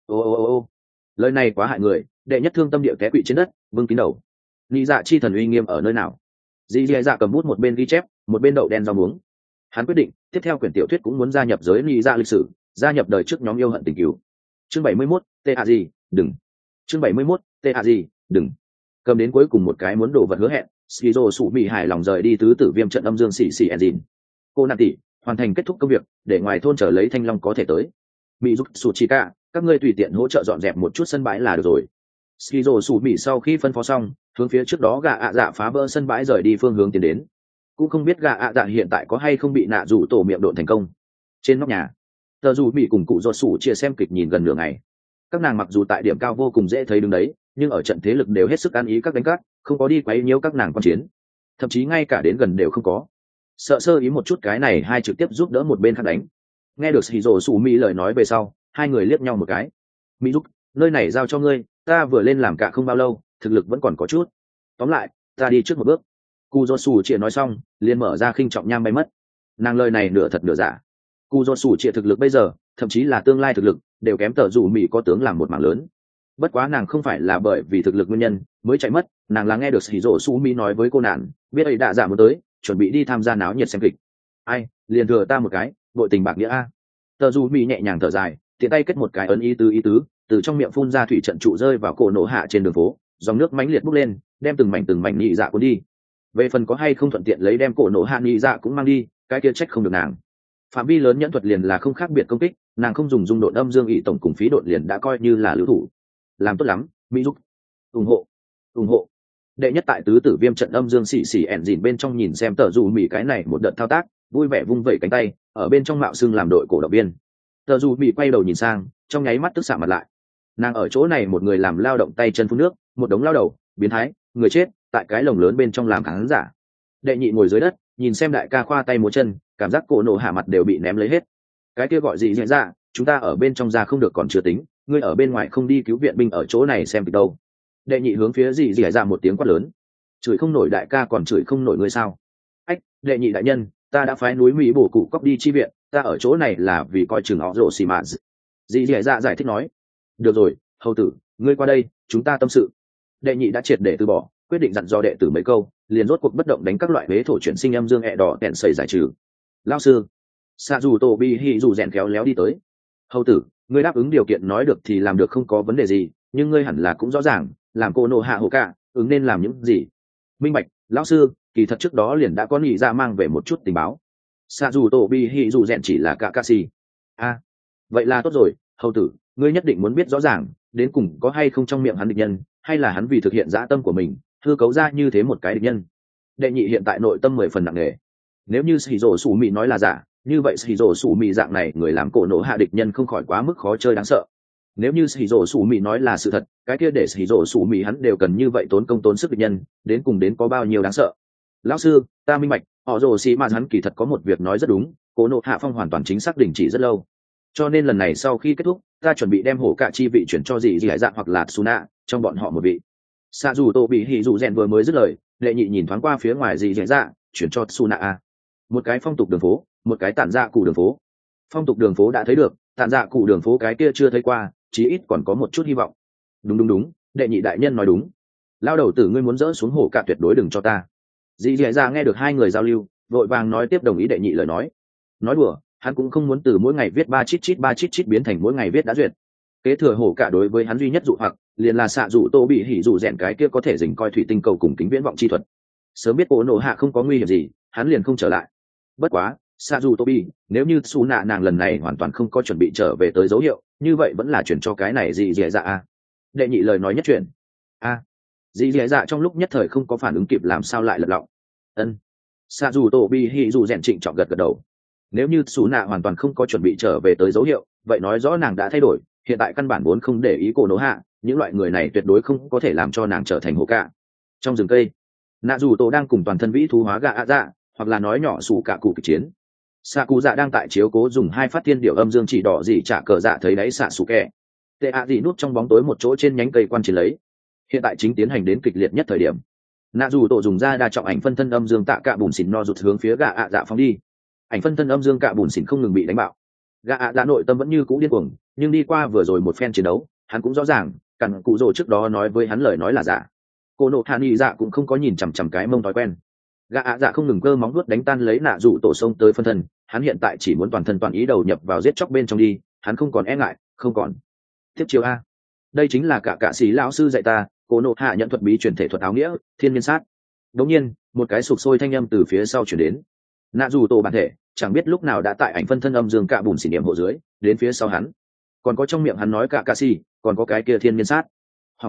Ô, lời này quá hại người. Đệ nhất thương tâm địa té quỵ trên đất, vương kín đầu. Lý dạ chi thần uy nghiêm ở nơi nào? Dì dì dạ cầm bút một bên ghi chép, một bên đậu đen rau muống. Hắn quyết định, tiếp theo quyển tiểu thuyết cũng muốn gia nhập giới Lý dạ lịch sử, gia nhập đời trước nhóm yêu hận tình cứu. Chương 71, ta gì, đừng. Chương 71, ta gì, đừng. Cầm đến cuối cùng một cái muốn đổ vật hứa hẹn, Shizuo su bị hài lòng rời đi tứ tử viêm trận âm dương xỉ engine. Cô nạn tỷ, hoàn thành kết thúc công việc, để ngoài thôn trở lấy thanh long có thể tới. Mỹ giúp su chi cả, các ngươi tùy tiện hỗ trợ dọn dẹp một chút sân bãi là được rồi. Skizo sủ mị sau khi phân phó xong hướng phía trước đó gà ạ dạ phá vỡ sân bãi rời đi phương hướng tiến đến. Cũng không biết gà ạ dạ hiện tại có hay không bị nạ rủ tổ miệng độn thành công. Trên nóc nhà tờ rủ mị cùng cụ ruột sủ chia xem kịch nhìn gần nửa ngày. Các nàng mặc dù tại điểm cao vô cùng dễ thấy đứng đấy, nhưng ở trận thế lực đều hết sức ăn ý các đánh cát, không có đi quấy nhiễu các nàng quan chiến, thậm chí ngay cả đến gần đều không có. Sợ sơ ý một chút cái này hai trực tiếp giúp đỡ một bên khác đánh. Nghe được Skizo sủ mị lời nói về sau, hai người liếc nhau một cái. Mỹ giúp, nơi này giao cho ngươi, ta vừa lên làm cả không bao lâu, thực lực vẫn còn có chút. Tóm lại, ta đi trước một bước. Cụ ruột sủ chia nói xong, liền mở ra khinh trọng nham bay mất. Nàng lời này nửa thật nửa giả. Cụ ruột sủ chia thực lực bây giờ, thậm chí là tương lai thực lực, đều kém tờ rủ mỹ có tướng làm một mảng lớn. Bất quá nàng không phải là bởi vì thực lực nguyên nhân mới chạy mất, nàng là nghe được Skizo sủ mỹ nói với cô nàng, biết ấy đã giả muốn tới, chuẩn bị đi tham gia náo nhiệt xem kịch. Ai, liền thừa ta một cái, bội tình bạc nghĩa a. Tờ rủ mỹ nhẹ nhàng thở dài, tiện tay kết một cái ấn ý tứ, từ trong miệng phun ra thủy trận trụ rơi vào cổ nổ hạ trên đường phố, dòng nước mãnh liệt bốc lên, đem từng mảnh nhị dạ cuốn đi. Về phần có hay không thuận tiện lấy đem cổ nổ hạ nhị dạ cũng mang đi, cái kia trách không được nàng. Phạm vi lớn nhẫn thuật liền là không khác biệt công kích, nàng không dùng dung độn âm dương ỵ tổng cùng phí độn liền đã coi như là lưu thủ. Làm tốt lắm, mỹ giúp. ủng hộ. Đệ nhất tại tứ tử viêm trận âm dương xì ẻn dìn bên trong nhìn xem tờ dù mỹ cái này một đợt thao tác, vui vẻ vung vẩy cánh tay, ở bên trong mạo xưng làm đội cổ động viên. Tờ dù mỹ quay đầu nhìn sang, trong nháy mắt tức xạ mặt lại. Nàng ở chỗ này một người làm lao động tay chân phun nước, một đống lao đầu, biến thái, người chết, tại cái lồng lớn bên trong làm khán giả. Đệ nhị ngồi dưới đất, nhìn xem đại ca khoa tay múa chân, cảm giác cổ nổ hạ mặt đều bị ném lấy hết. Cái kia gọi gì diễn ra, chúng ta ở bên trong ra không được còn chưa tính, ngươi ở bên ngoài không đi cứu viện binh ở chỗ này xem kịch đâu. Đệ nhị hướng phía gì dỉa ra một tiếng quát lớn. Chửi không nổi đại ca còn chửi không nổi ngươi sao? Ách, đệ nhị đại nhân, ta đã phái núi Mỹ bổ cụ cóc đi chi viện, ta ở chỗ này là vì coi chừng họ rổ xì mạt. Dì dỉa ra giải thích nói. Được rồi, hầu tử, ngươi qua đây, chúng ta tâm sự. Đệ nhị đã triệt để từ bỏ, quyết định dặn dò đệ tử mấy câu, liền rốt cuộc bất động đánh các loại huế thổ chuyển sinh âm dương ẹ đỏ tẹn sầy giải trừ. Lao sư, xạ dù tổ bi hì dù rèn khéo léo đi tới. Hầu tử, ngươi đáp ứng điều kiện nói được thì làm được, không có vấn đề gì, nhưng ngươi hẳn là cũng rõ ràng, làm cô nộ hạ hồ cả ứng nên làm những gì. Minh bạch, lão sư, kỳ thật trước đó liền đã có nhị ra mang về một chút tình báo. Xạ dù tổ bi hì dù rèn chỉ là cả ca si. Vậy là tốt rồi, hầu tử, ngươi nhất định muốn biết rõ ràng, đến cùng có hay không trong miệng hắn địch nhân, hay là hắn vì thực hiện dã tâm của mình hư cấu ra như thế một cái địch nhân. Đệ nhị hiện tại nội tâm 10 phần nặng nề. Nếu như Shizuo Sủ Mị nói là giả, như vậy Shizuo Sủ Mị dạng này người làm cổ nổ hạ địch nhân không khỏi quá mức khó chơi đáng sợ. Nếu như Shizuo Sủ Mị nói là sự thật, cái kia để Shizuo Sủ Mị hắn đều cần như vậy tốn công tốn sức địch nhân, đến cùng đến có bao nhiêu đáng sợ. Lão sư, ta minh bạch, họ rồ xì mà hắn kỳ thật có một việc nói rất đúng, cổ nổ hạ phong hoàn toàn chính xác đình chỉ rất lâu. Cho nên lần này sau khi kết thúc, ta chuẩn bị đem hổ cả chi vị chuyển cho dì dì hải dạ hoặc là Suna, trong bọn họ một vị. Xạ dù tổ bị hỉ dù rèn vừa mới dứt lời, đệ nhị nhìn thoáng qua phía ngoài dì dì dạ, chuyển cho Suna a. Một cái phong tục đường phố, một cái tản dạ cụ đường phố. Phong tục đường phố đã thấy được, tản dạ cụ đường phố cái kia chưa thấy qua, chí ít còn có một chút hy vọng. Đúng, đệ nhị đại nhân nói đúng. Lao đầu tử ngươi muốn dỡ xuống hổ cả tuyệt đối đừng cho ta. Dì dì dạ nghe được hai người giao lưu, vội vàng nói tiếp đồng ý đệ nhị lời nói. Nói đùa, hắn cũng không muốn từ mỗi ngày viết ba chít biến thành mỗi ngày viết đã duyệt. Kế thừa hổ cả đối với hắn duy nhất dụ hoặc liền là xạ dụ tô bị hỉ dụ rèn cái kia có thể dình coi thủy tinh cầu cùng kính viễn vọng chi thuật. Sớm biết cổ nổ hạ không có nguy hiểm gì, hắn liền không trở lại. Bất quá xạ dụ tô bị, nếu như su nạ nàng lần này hoàn toàn không có chuẩn bị trở về tới dấu hiệu, như vậy vẫn là chuyển cho cái này gì dễ dạ a. Đệ nhị lời nói nhất chuyển a. Dì dễ dạ trong lúc nhất thời không có phản ứng kịp làm sao lại lật lọng. Ân. Xạ dù tô bị hỉ dụ rèn trịnh trọng gật đầu. Nếu như xù nạ hoàn toàn không có chuẩn bị trở về tới dấu hiệu, vậy nói rõ nàng đã thay đổi, hiện tại căn bản vốn không để ý cổ nổ hạ, những loại người này tuyệt đối không có thể làm cho nàng trở thành hồ cả. Trong rừng cây, nạ dù tổ đang cùng toàn thân vĩ thú hóa gà ạ dạ, hoặc là nói nhỏ xù cả cụ kịch chiến. Xạ cụ dạ đang tại chiếu cố dùng hai phát thiên điệu âm dương chỉ đỏ gì trả cờ dạ thấy đáy xạ xù kẹ. Tệ ạ gì núp trong bóng tối một chỗ trên nhánh cây quan chiến lấy. Hiện tại chính tiến hành đến kịch liệt nhất thời điểm. Nạ dù tổ dùng ra đa trọng ảnh phân thân âm dương tạ cạ bùn xỉn no rụt hướng phía gà ạ dạ phóng đi. Ảnh phân thân âm dương cạ bùn xỉn không ngừng bị đánh bạo. Gã ạ dạ nội tâm vẫn như cũ điên cuồng, nhưng đi qua vừa rồi một phen chiến đấu, hắn cũng rõ ràng cặn cụ rồ trước đó nói với hắn lời nói là giả. Cô nộ hạ nghị dạ cũng không có nhìn chằm chằm cái mông thói quen. Gã ạ dạ không ngừng cơ móng vuốt đánh tan lấy nạ dụ tổ sông tới phân thân, hắn hiện tại chỉ muốn toàn thân toàn ý đầu nhập vào giết chóc bên trong đi, hắn không còn e ngại, không còn tiếp chiếu a. Đây chính là cả sĩ lão sư dạy ta, cô nộ hạ nhận thuật bí truyền thể thuật áo nghĩa, thiên nhiên sát. Đống nhiên, một cái sụp sôi thanh âm từ phía sau chuyển đến. Nạ dù tổ bản thể chẳng biết lúc nào đã tại ảnh phân thân âm dương cạ bùn xỉ niệm hộ dưới đến phía sau hắn, còn có trong miệng hắn nói cả ca si, còn có cái kia thiên nhiên sát. Hoàng bét,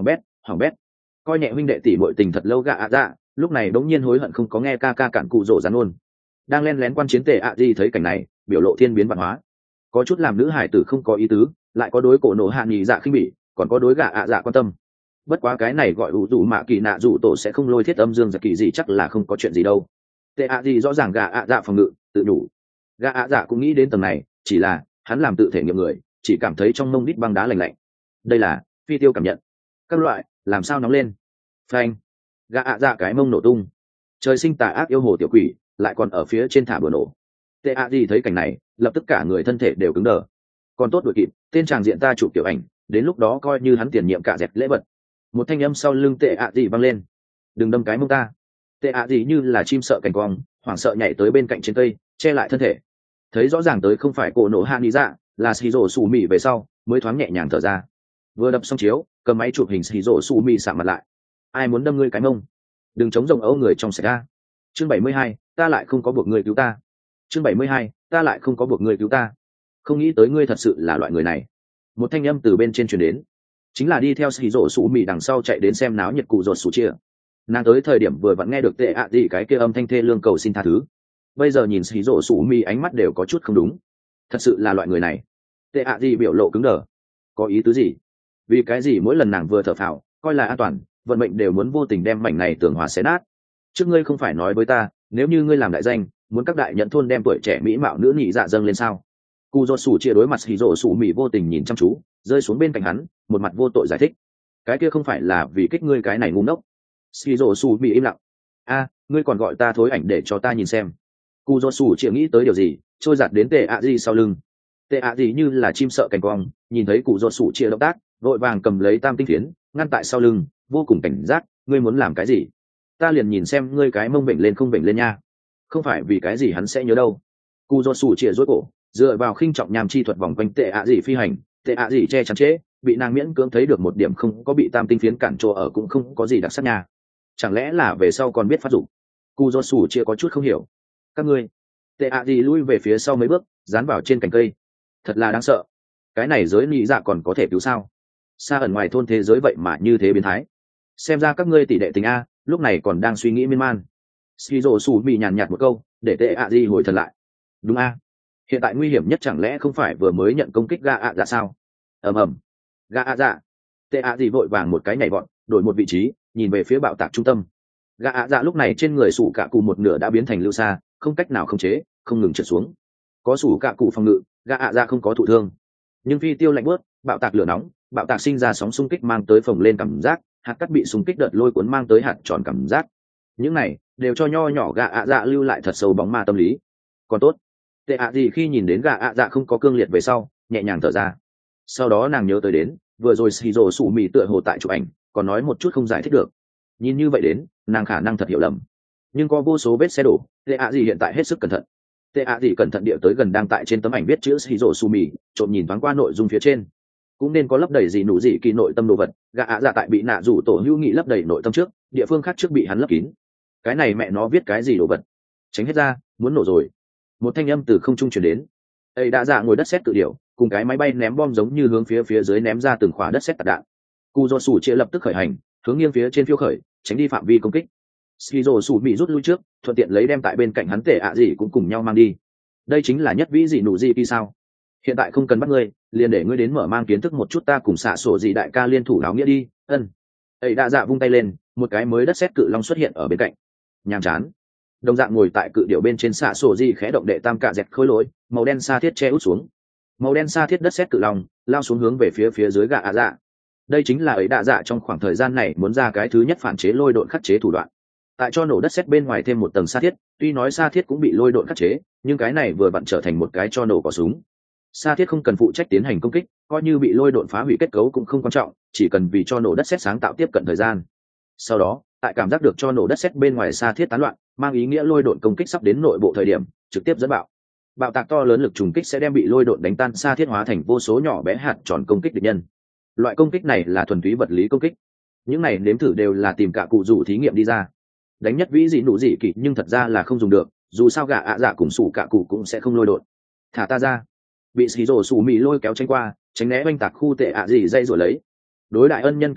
hỏng bét. Coi nhẹ huynh đệ tỷ muội tình thật lâu gạ ạ dạ lúc này đống nhiên hối hận không có nghe ca ca cản cụ rổ rắn ôn. Đang len lén quan chiến tệ ạ gì thấy cảnh này biểu lộ thiên biến văn hóa, có chút làm nữ hải tử không có ý tứ, lại có đối cổ nổ hạ nghỉ dạ khinh bỉ, còn có đối gạ ạ dạ quan tâm. Bất quá cái này gọi ủ rủ mạ kỳ nạ rủ tổ sẽ không lôi thiết âm dương giật kỳ gì, chắc là không có chuyện gì đâu. Tệ ạ gì rõ ràng gạ ạ dạ phòng ngự tự đủ, gạ ạ dạ cũng nghĩ đến tầng này, chỉ là hắn làm tự thể nghiệm người, chỉ cảm thấy trong mông đít băng đá lạnh lạnh. Đây là phi tiêu cảm nhận các loại, làm sao nóng lên. Phanh, gạ ạ dạ cái mông nổ tung. Trời sinh tà ác yêu hồ tiểu quỷ lại còn ở phía trên thả bừa nổ. Tệ ạ gì thấy cảnh này lập tức cả người thân thể đều cứng đờ. Còn tốt đuổi kịp, tên chàng diện ta chụp tiểu ảnh, đến lúc đó coi như hắn tiền nhiệm cả dẹp lễ vật. Một thanh âm sau lưng tệ ạ gì vang lên, đừng đâm cái mông ta. Tệ ạ gì như là chim sợ cảnh quang, hoảng sợ nhảy tới bên cạnh trên cây che lại thân thể. Thấy rõ ràng tới không phải cổ nổ hạ nghĩ dạ, là xì rổ xù mì về sau mới thoáng nhẹ nhàng thở ra. Vừa đập xong chiếu, cầm máy chụp hình xì rổ xù mì sạm mặt lại. Ai muốn đâm ngươi cái mông, đừng chống rồng ấu người trong sạch ra. Chương 72, ta lại không có buộc ngươi cứu ta. Chương 72, ta lại không có buộc ngươi cứu ta. Không nghĩ tới ngươi thật sự là loại người này. Một thanh âm từ bên trên truyền đến, chính là đi theo xì rổ sủ mì đằng sau chạy đến xem náo nhiệt cụ rột sủ chia. Nàng tới thời điểm vừa vặn nghe được tệ ạ gì cái kia âm thanh thê lương cầu xin tha thứ, bây giờ nhìn xì rổ sủ mì ánh mắt đều có chút không đúng. Thật sự là loại người này. Tệ ạ gì biểu lộ cứng đờ. Có ý tứ gì? Vì cái gì mỗi lần nàng vừa thở phào coi là an toàn, vận mệnh đều muốn vô tình đem mảnh này tường hòa xé nát. Trước ngươi không phải nói với ta, nếu như ngươi làm đại danh, muốn các đại nhận thôn đem tuổi trẻ mỹ mạo nữ nhị dạ dâng lên sao? Cụ rột sủ chia đối mặt hì rổ sủ mì vô tình nhìn chăm chú, rơi xuống bên cạnh hắn, một mặt vô tội giải thích, cái kia không phải là vì kích ngươi cái này ngu ngốc. Hì rổ sủ mì im lặng. A, ngươi còn gọi ta thối ảnh để cho ta nhìn xem. Cụ rột sủ chia nghĩ tới điều gì, trôi giạt đến tệ ạ gì sau lưng. Tệ ạ gì như là chim sợ cảnh quang, nhìn thấy cụ rột sủ chia động tác, vội vàng cầm lấy tam tinh phiến ngăn tại sau lưng, vô cùng cảnh giác. Ngươi muốn làm cái gì? Ta liền nhìn xem ngươi cái mông bệnh lên không bệnh lên nha. Không phải vì cái gì hắn sẽ nhớ đâu. Cụ rột sủ chia rối cổ, dựa vào khinh trọng nhàm chi thuật vòng quanh tệ ạ gì phi hành, tệ ạ gì che chắn chế, bị nàng miễn cưỡng thấy được một điểm không có bị tam tinh phiến cản chỗ ở cũng không có gì đặc sắc nha. Chẳng lẽ là về sau còn biết phát dụng? Cụ rột sủ chia có chút không hiểu. Các ngươi. Tệ ạ gì lui về phía sau mấy bước, dán vào trên cành cây. Thật là đáng sợ. Cái này giới nhị dạ còn có thể cứu sao? Xa ẩn ngoài thôn thế giới vậy mà như thế biến thái. Xem ra các ngươi tỷ đệ tình a, lúc này còn đang suy nghĩ miên man. Skizo sủ bị nhàn nhạt một câu, để tệ ạ gì hồi thần lại. Đúng a, hiện tại nguy hiểm nhất chẳng lẽ không phải vừa mới nhận công kích gạ ạ dạ sao? ầm ầm, gạ ạ dạ. Tệ ạ gì vội vàng một cái nhảy vọt, đổi một vị trí, nhìn về phía bạo tạc trung tâm. Gạ ạ dạ lúc này trên người sủ cạ cụ một nửa đã biến thành lưu xa, không cách nào khống chế, không ngừng trượt xuống. Có sủ cạ cụ phòng ngự, gạ ạ dạ không có thụ thương, nhưng phi tiêu lạnh bớt, bạo tạc lửa nóng, bạo tạc sinh ra sóng xung kích mang tới phồng lên cảm giác, hạt cát bị xung kích đợt lôi cuốn mang tới hạt tròn cảm giác. Những này đều cho nho nhỏ gạ ạ dạ lưu lại thật sâu bóng ma tâm lý. Còn tốt, tệ ạ gì khi nhìn đến gạ ạ dạ không có cương liệt về sau nhẹ nhàng thở ra. Sau đó nàng nhớ tới đến vừa rồi xì rổ sủ mì tựa hồ tại chụp ảnh còn nói một chút không giải thích được, nhìn như vậy đến nàng khả năng thật hiểu lầm. Nhưng có vô số vết xe đổ, tệ ạ gì hiện tại hết sức cẩn thận. Tệ ạ gì cẩn thận địa tới gần đang tại trên tấm ảnh viết chữ xì rổ sủ mì, trộm nhìn thoáng qua nội dung phía trên. Cũng nên có lấp đầy gì nụ gì kỳ nội tâm đồ vật, gạ ạ dạ tại bị nạ rủ tổ hữu nghị lấp đầy nội tâm trước, địa phương khác trước bị hắn lấp kín. Cái này mẹ nó viết cái gì đồ vật, tránh hết ra, muốn nổ rồi. Một thanh âm từ không trung truyền đến. Ấy đã dạ ngồi đất sét tự điều, cùng cái máy bay ném bom giống như hướng phía dưới ném ra từng khỏa đất sét tạt đạn. Cù Dô Sủ chia lập tức khởi hành, hướng nghiêng phía trên phiêu khởi, tránh đi phạm vi công kích. Skizo Sủ bị rút lui trước, thuận tiện lấy đem tại bên cạnh hắn tệ ạ gì cũng cùng nhau mang đi. Đây chính là nhất vĩ dị nụ gì kỳ sao? Hiện tại không cần bắt ngươi, liền để ngươi đến mở mang kiến thức một chút ta cùng xạ sổ gì đại ca liên thủ áo nghĩa đi. Ân. Ấy đã dạ vung tay lên, một cái mới đất sét cự long xuất hiện ở bên cạnh. Nhàm chán. Đồng dạng ngồi tại cự điểu bên trên xạ sổ di khẽ động đệ tam cạ dẹt khối lỗi, màu đen sa thiết che út xuống. Màu đen sa thiết đất sét cự long lao xuống hướng về phía dưới gạ ạ dạ. Đây chính là ấy đạ dạ trong khoảng thời gian này muốn ra cái thứ nhất phản chế lôi độn khắc chế thủ đoạn. Tại cho nổ đất sét bên ngoài thêm một tầng sa thiết, tuy nói sa thiết cũng bị lôi độn khắc chế, nhưng cái này vừa vặn trở thành một cái cho nổ cỏ súng. Sa thiết không cần phụ trách tiến hành công kích, coi như bị lôi độn phá hủy kết cấu cũng không quan trọng, chỉ cần vì cho nổ đất sét sáng tạo tiếp cận thời gian. Sau đó, tại cảm giác được cho nổ đất sét bên ngoài sa thiết tán loạn, mang ý nghĩa lôi độn công kích sắp đến nội bộ thời điểm, trực tiếp dẫn bạo. Bạo tạc to lớn lực trùng kích sẽ đem bị lôi độn đánh tan sa thiết hóa thành vô số nhỏ bé hạt tròn công kích địch nhân. Loại công kích này là thuần túy vật lý công kích. Những này nếm thử đều là tìm cả cụ rủ thí nghiệm đi ra. Đánh nhất vĩ dị nụ dị kỳ nhưng thật ra là không dùng được, dù sao gạ ạ dạ cùng sủ cả cụ cũng sẽ không lôi độn. Thả ta ra. Bị xì rổ sủ mì lôi kéo tránh qua, tránh né oanh tạc khu tệ ạ gì dây rồi lấy. Đối đại ân nhân cứu mạng,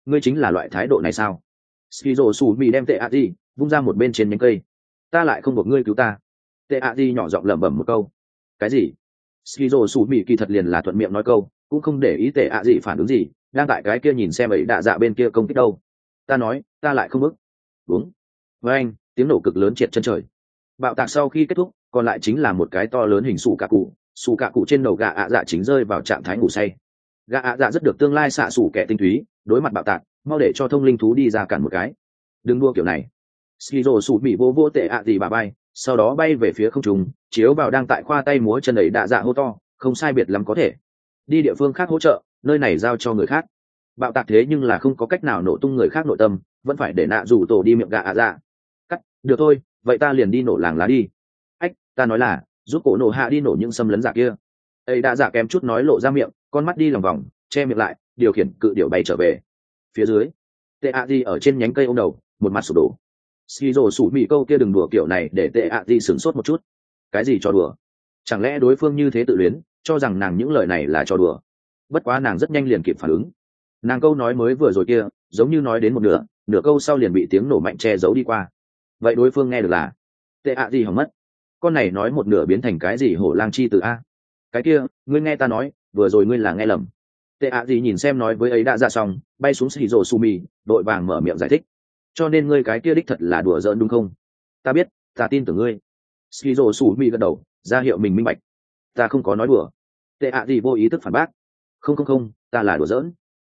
ngươi chính là loại thái độ này sao? Skizo sủ mì đem tệ ạ gì vung ra một bên trên nhánh cây. Ta lại không buộc ngươi cứu ta. Tệ ạ gì nhỏ giọng lẩm bẩm một câu. Cái gì? Skizo sủ mì kỳ thật liền là thuận miệng nói câu, cũng không để ý tệ ạ gì phản ứng gì, đang tại cái kia nhìn xem ấy đạ dạ bên kia công kích đâu. Ta nói, ta lại không bức. Đúng. Với anh, tiếng nổ cực lớn triệt chân trời. Bạo tạc sau khi kết thúc, còn lại chính là một cái to lớn hình sủ cạ cụ trên đầu gà ạ dạ chính rơi vào trạng thái ngủ say. Gà ạ dạ rất được tương lai xạ sủ kẻ tinh túy, đối mặt bạo tạc, mau để cho thông linh thú đi ra cản một cái. Đừng đua kiểu này. Skizo sụt bị vô tệ ạ gì bà bay, sau đó bay về phía không trung, chiếu vào đang tại khoa tay múa chân ấy đạ dạ hô to, không sai biệt lắm có thể. Đi địa phương khác hỗ trợ, nơi này giao cho người khác. Bạo tạc thế nhưng là không có cách nào nổ tung người khác nội tâm, vẫn phải để nạ rủ tổ đi miệng gà ạ dạ. Cắt, được thôi, vậy ta liền đi nổ làng lá đi. Ách, ta nói là giúp cổ nổ hạ đi nổ những xâm lấn giả kia. Ấy đã giả kém chút nói lộ ra miệng, con mắt đi lòng vòng, che miệng lại, điều khiển cự điểu bay trở về. Phía dưới, tệ ạ gì ở trên nhánh cây ôm đầu, một mặt sụp đổ. Skizo sủ mị câu kia đừng đùa kiểu này để tệ ạ gì sửng sốt một chút. Cái gì cho đùa? Chẳng lẽ đối phương như thế tự luyến, cho rằng nàng những lời này là cho đùa? Bất quá nàng rất nhanh liền kịp phản ứng. Nàng câu nói mới vừa rồi kia, giống như nói đến một nửa câu sau liền bị tiếng nổ mạnh che giấu đi qua. Vậy đối phương nghe được là tệ ạ gì hỏng mất? Con này nói một nửa biến thành cái gì hổ lang chi từ a? Cái kia, ngươi nghe ta nói, vừa rồi ngươi là nghe lầm. Tệ ạ gì nhìn xem nói với ấy đã ra xong, bay xuống Shizuo Sumi, đội vàng mở miệng giải thích. Cho nên ngươi cái kia đích thật là đùa giỡn đúng không? Ta biết, ta tin tưởng ngươi. Shizuo Sumi gật đầu, ra hiệu mình minh bạch. Ta không có nói đùa. Tệ ạ gì vô ý thức phản bác. Không, ta là đùa giỡn.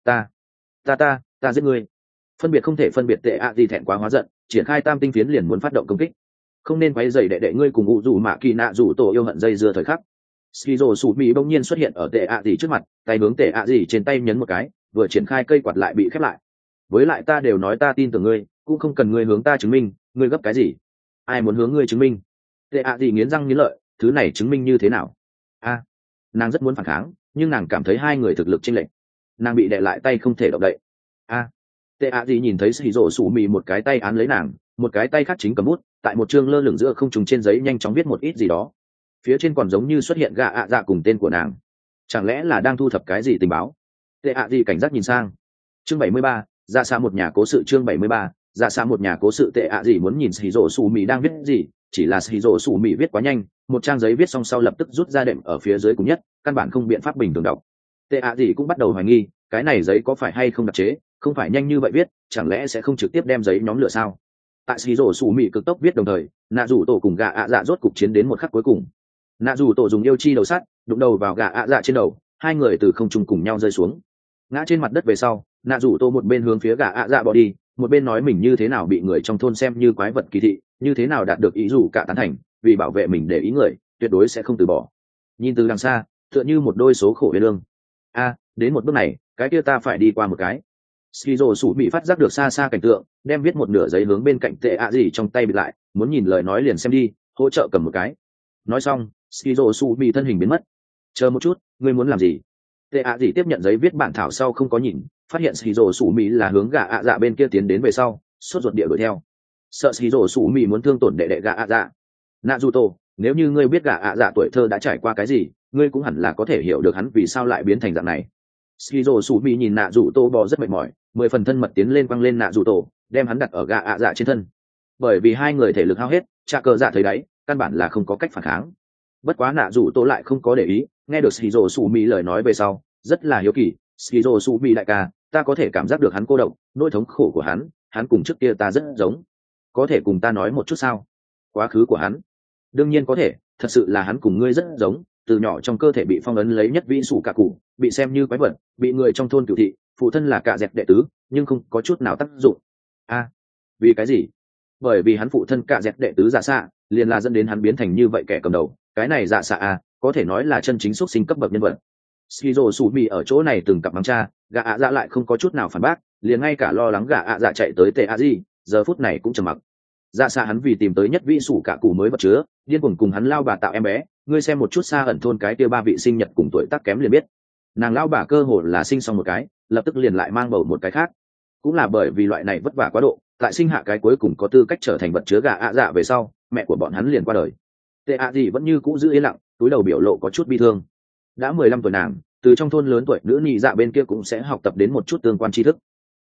Ta giết ngươi. Phân biệt không thể phân biệt tệ ạ gì thẹn quá hóa giận, triển khai tam tinh phiến liền muốn phát động công kích. Không nên quấy rầy đệ ngươi cùng ngụ dù mạ kỳ nạ rủ tổ yêu hận dây dưa thời khắc. Skizo sủ mì bỗng nhiên xuất hiện ở tệ ạ gì trước mặt, tay hướng tệ ạ gì trên tay nhấn một cái, vừa triển khai cây quạt lại bị khép lại. Với lại ta đều nói ta tin tưởng ngươi, cũng không cần ngươi hướng ta chứng minh, ngươi gấp cái gì? Ai muốn hướng ngươi chứng minh? Tệ ạ gì nghiến răng nghiến lợi, thứ này chứng minh như thế nào? A, nàng rất muốn phản kháng, nhưng nàng cảm thấy hai người thực lực chênh lệch, nàng bị đè lại tay không thể động đậy. A, tệ ạ gì nhìn thấy Skizo sủ mì một cái tay án lấy nàng, một cái tay khác chính cầm bút, tại một chương lơ lửng giữa không trung trên giấy nhanh chóng viết một ít gì đó. Phía trên còn giống như xuất hiện gạ ạ dạ cùng tên của nàng, chẳng lẽ là đang thu thập cái gì tình báo? Tệ ạ gì cảnh giác nhìn sang. Chương 73, ra xa một nhà cố sự. Chương 73, ra xa một nhà cố sự. Tệ ạ gì muốn nhìn Shizuo Sủ Mị đang viết gì, chỉ là Shizuo Sủ Mị viết quá nhanh, một trang giấy viết xong sau lập tức rút ra đệm ở phía dưới cùng nhất, căn bản không biện pháp bình thường đọc. Tệ ạ gì cũng bắt đầu hoài nghi, cái này giấy có phải hay không đặc chế, không phải nhanh như vậy viết, chẳng lẽ sẽ không trực tiếp đem giấy nhóm lửa sao? Tại Shizuo Sủ Mị cực tốc viết đồng thời, nạ rủ tổ cùng gạ ạ dạ rốt cục chiến đến một khắc cuối cùng. Nạ rủ tổ dùng yêu chi đầu sắt đụng đầu vào gạ ạ dạ trên đầu, hai người từ không trung cùng nhau rơi xuống, ngã trên mặt đất về sau. Nạ rủ tổ một bên hướng phía gạ ạ dạ bỏ đi, một bên nói mình như thế nào bị người trong thôn xem như quái vật kỳ thị, như thế nào đạt được ý rủ cả tán thành, vì bảo vệ mình để ý người tuyệt đối sẽ không từ bỏ. Nhìn từ đằng xa, tựa như một đôi số khổ bê lương. Đến một bước này, cái kia ta phải đi qua một cái. Skizo sủ bị phát giác được xa xa cảnh tượng, đem viết một nửa giấy hướng bên cạnh tệ ạ gì trong tay bịt lại, muốn nhìn lời nói liền xem đi, hỗ trợ cầm một cái. Nói xong, Skizo sủ bị thân hình biến mất. Chờ một chút, ngươi muốn làm gì? Tệ ạ gì tiếp nhận giấy viết bản thảo sau không có nhìn, phát hiện Skizo sủ bị là hướng gạ ạ dạ bên kia tiến đến về sau, sốt ruột địa đuổi theo. Sợ Skizo sủ bị muốn thương tổn đệ gạ ạ dạ. Naruto, nếu như ngươi biết gạ ạ dạ tuổi thơ đã trải qua cái gì, ngươi cũng hẳn là có thể hiểu được hắn vì sao lại biến thành dạng này. Skizo sủ bị nhìn Naruto bò rất mệt mỏi, 10 phần thân mật tiến lên quăng lên Naruto, đem hắn đặt ở gạ ạ dạ trên thân. Bởi vì hai người thể lực hao hết, trả cờ dạ thấy đấy, căn bản là không có cách phản kháng. Bất quá Naruto lại không có để ý, nghe được Skizo sủ bị lời nói về sau, rất là hiếu kỳ. Skizo sủ bị đại ca, ta có thể cảm giác được hắn cô độc, nỗi thống khổ của hắn cùng trước kia ta rất giống. Có thể cùng ta nói một chút sao? Quá khứ của hắn? Đương nhiên có thể, thật sự là hắn cùng ngươi rất giống, từ nhỏ trong cơ thể bị phong ấn lấy nhất vĩ sủ cả cụ, bị xem như quái vật, bị người trong thôn cửu thị, phụ thân là cả dẹp đệ tứ, nhưng không có chút nào tác dụng. Vì cái gì? Bởi vì hắn phụ thân cả dẹp đệ tứ giả xạ, liền là dẫn đến hắn biến thành như vậy kẻ cầm đầu, cái này giả xạ có thể nói là chân chính xuất sinh cấp bậc nhân vật. Skizo sủ mì ở chỗ này từng cặp mắng cha, gã ạ dạ lại không có chút nào phản bác, liền ngay cả lo lắng gã ạ dạ chạy tới tệ a di, giờ phút này cũng trầm mặc. Dạ xa hắn vì tìm tới nhất vị sủ cả cụ mới vật chứa, điên cuồng cùng hắn lao bà tạo em bé, ngươi xem một chút xa ẩn thôn cái kia ba vị sinh nhật cùng tuổi tác kém liền biết. Nàng lao bà cơ hồ là sinh xong một cái, lập tức liền lại mang bầu một cái khác. Cũng là bởi vì loại này vất vả quá độ, tại sinh hạ cái cuối cùng có tư cách trở thành vật chứa gà ạ dạ về sau, mẹ của bọn hắn liền qua đời. Tệ ạ gì vẫn như cũ giữ yên lặng, túi đầu biểu lộ có chút bi thương. Đã 15 tuổi nàng, từ trong thôn lớn tuổi nữ nhị dạ bên kia cũng sẽ học tập đến một chút tương quan tri thức.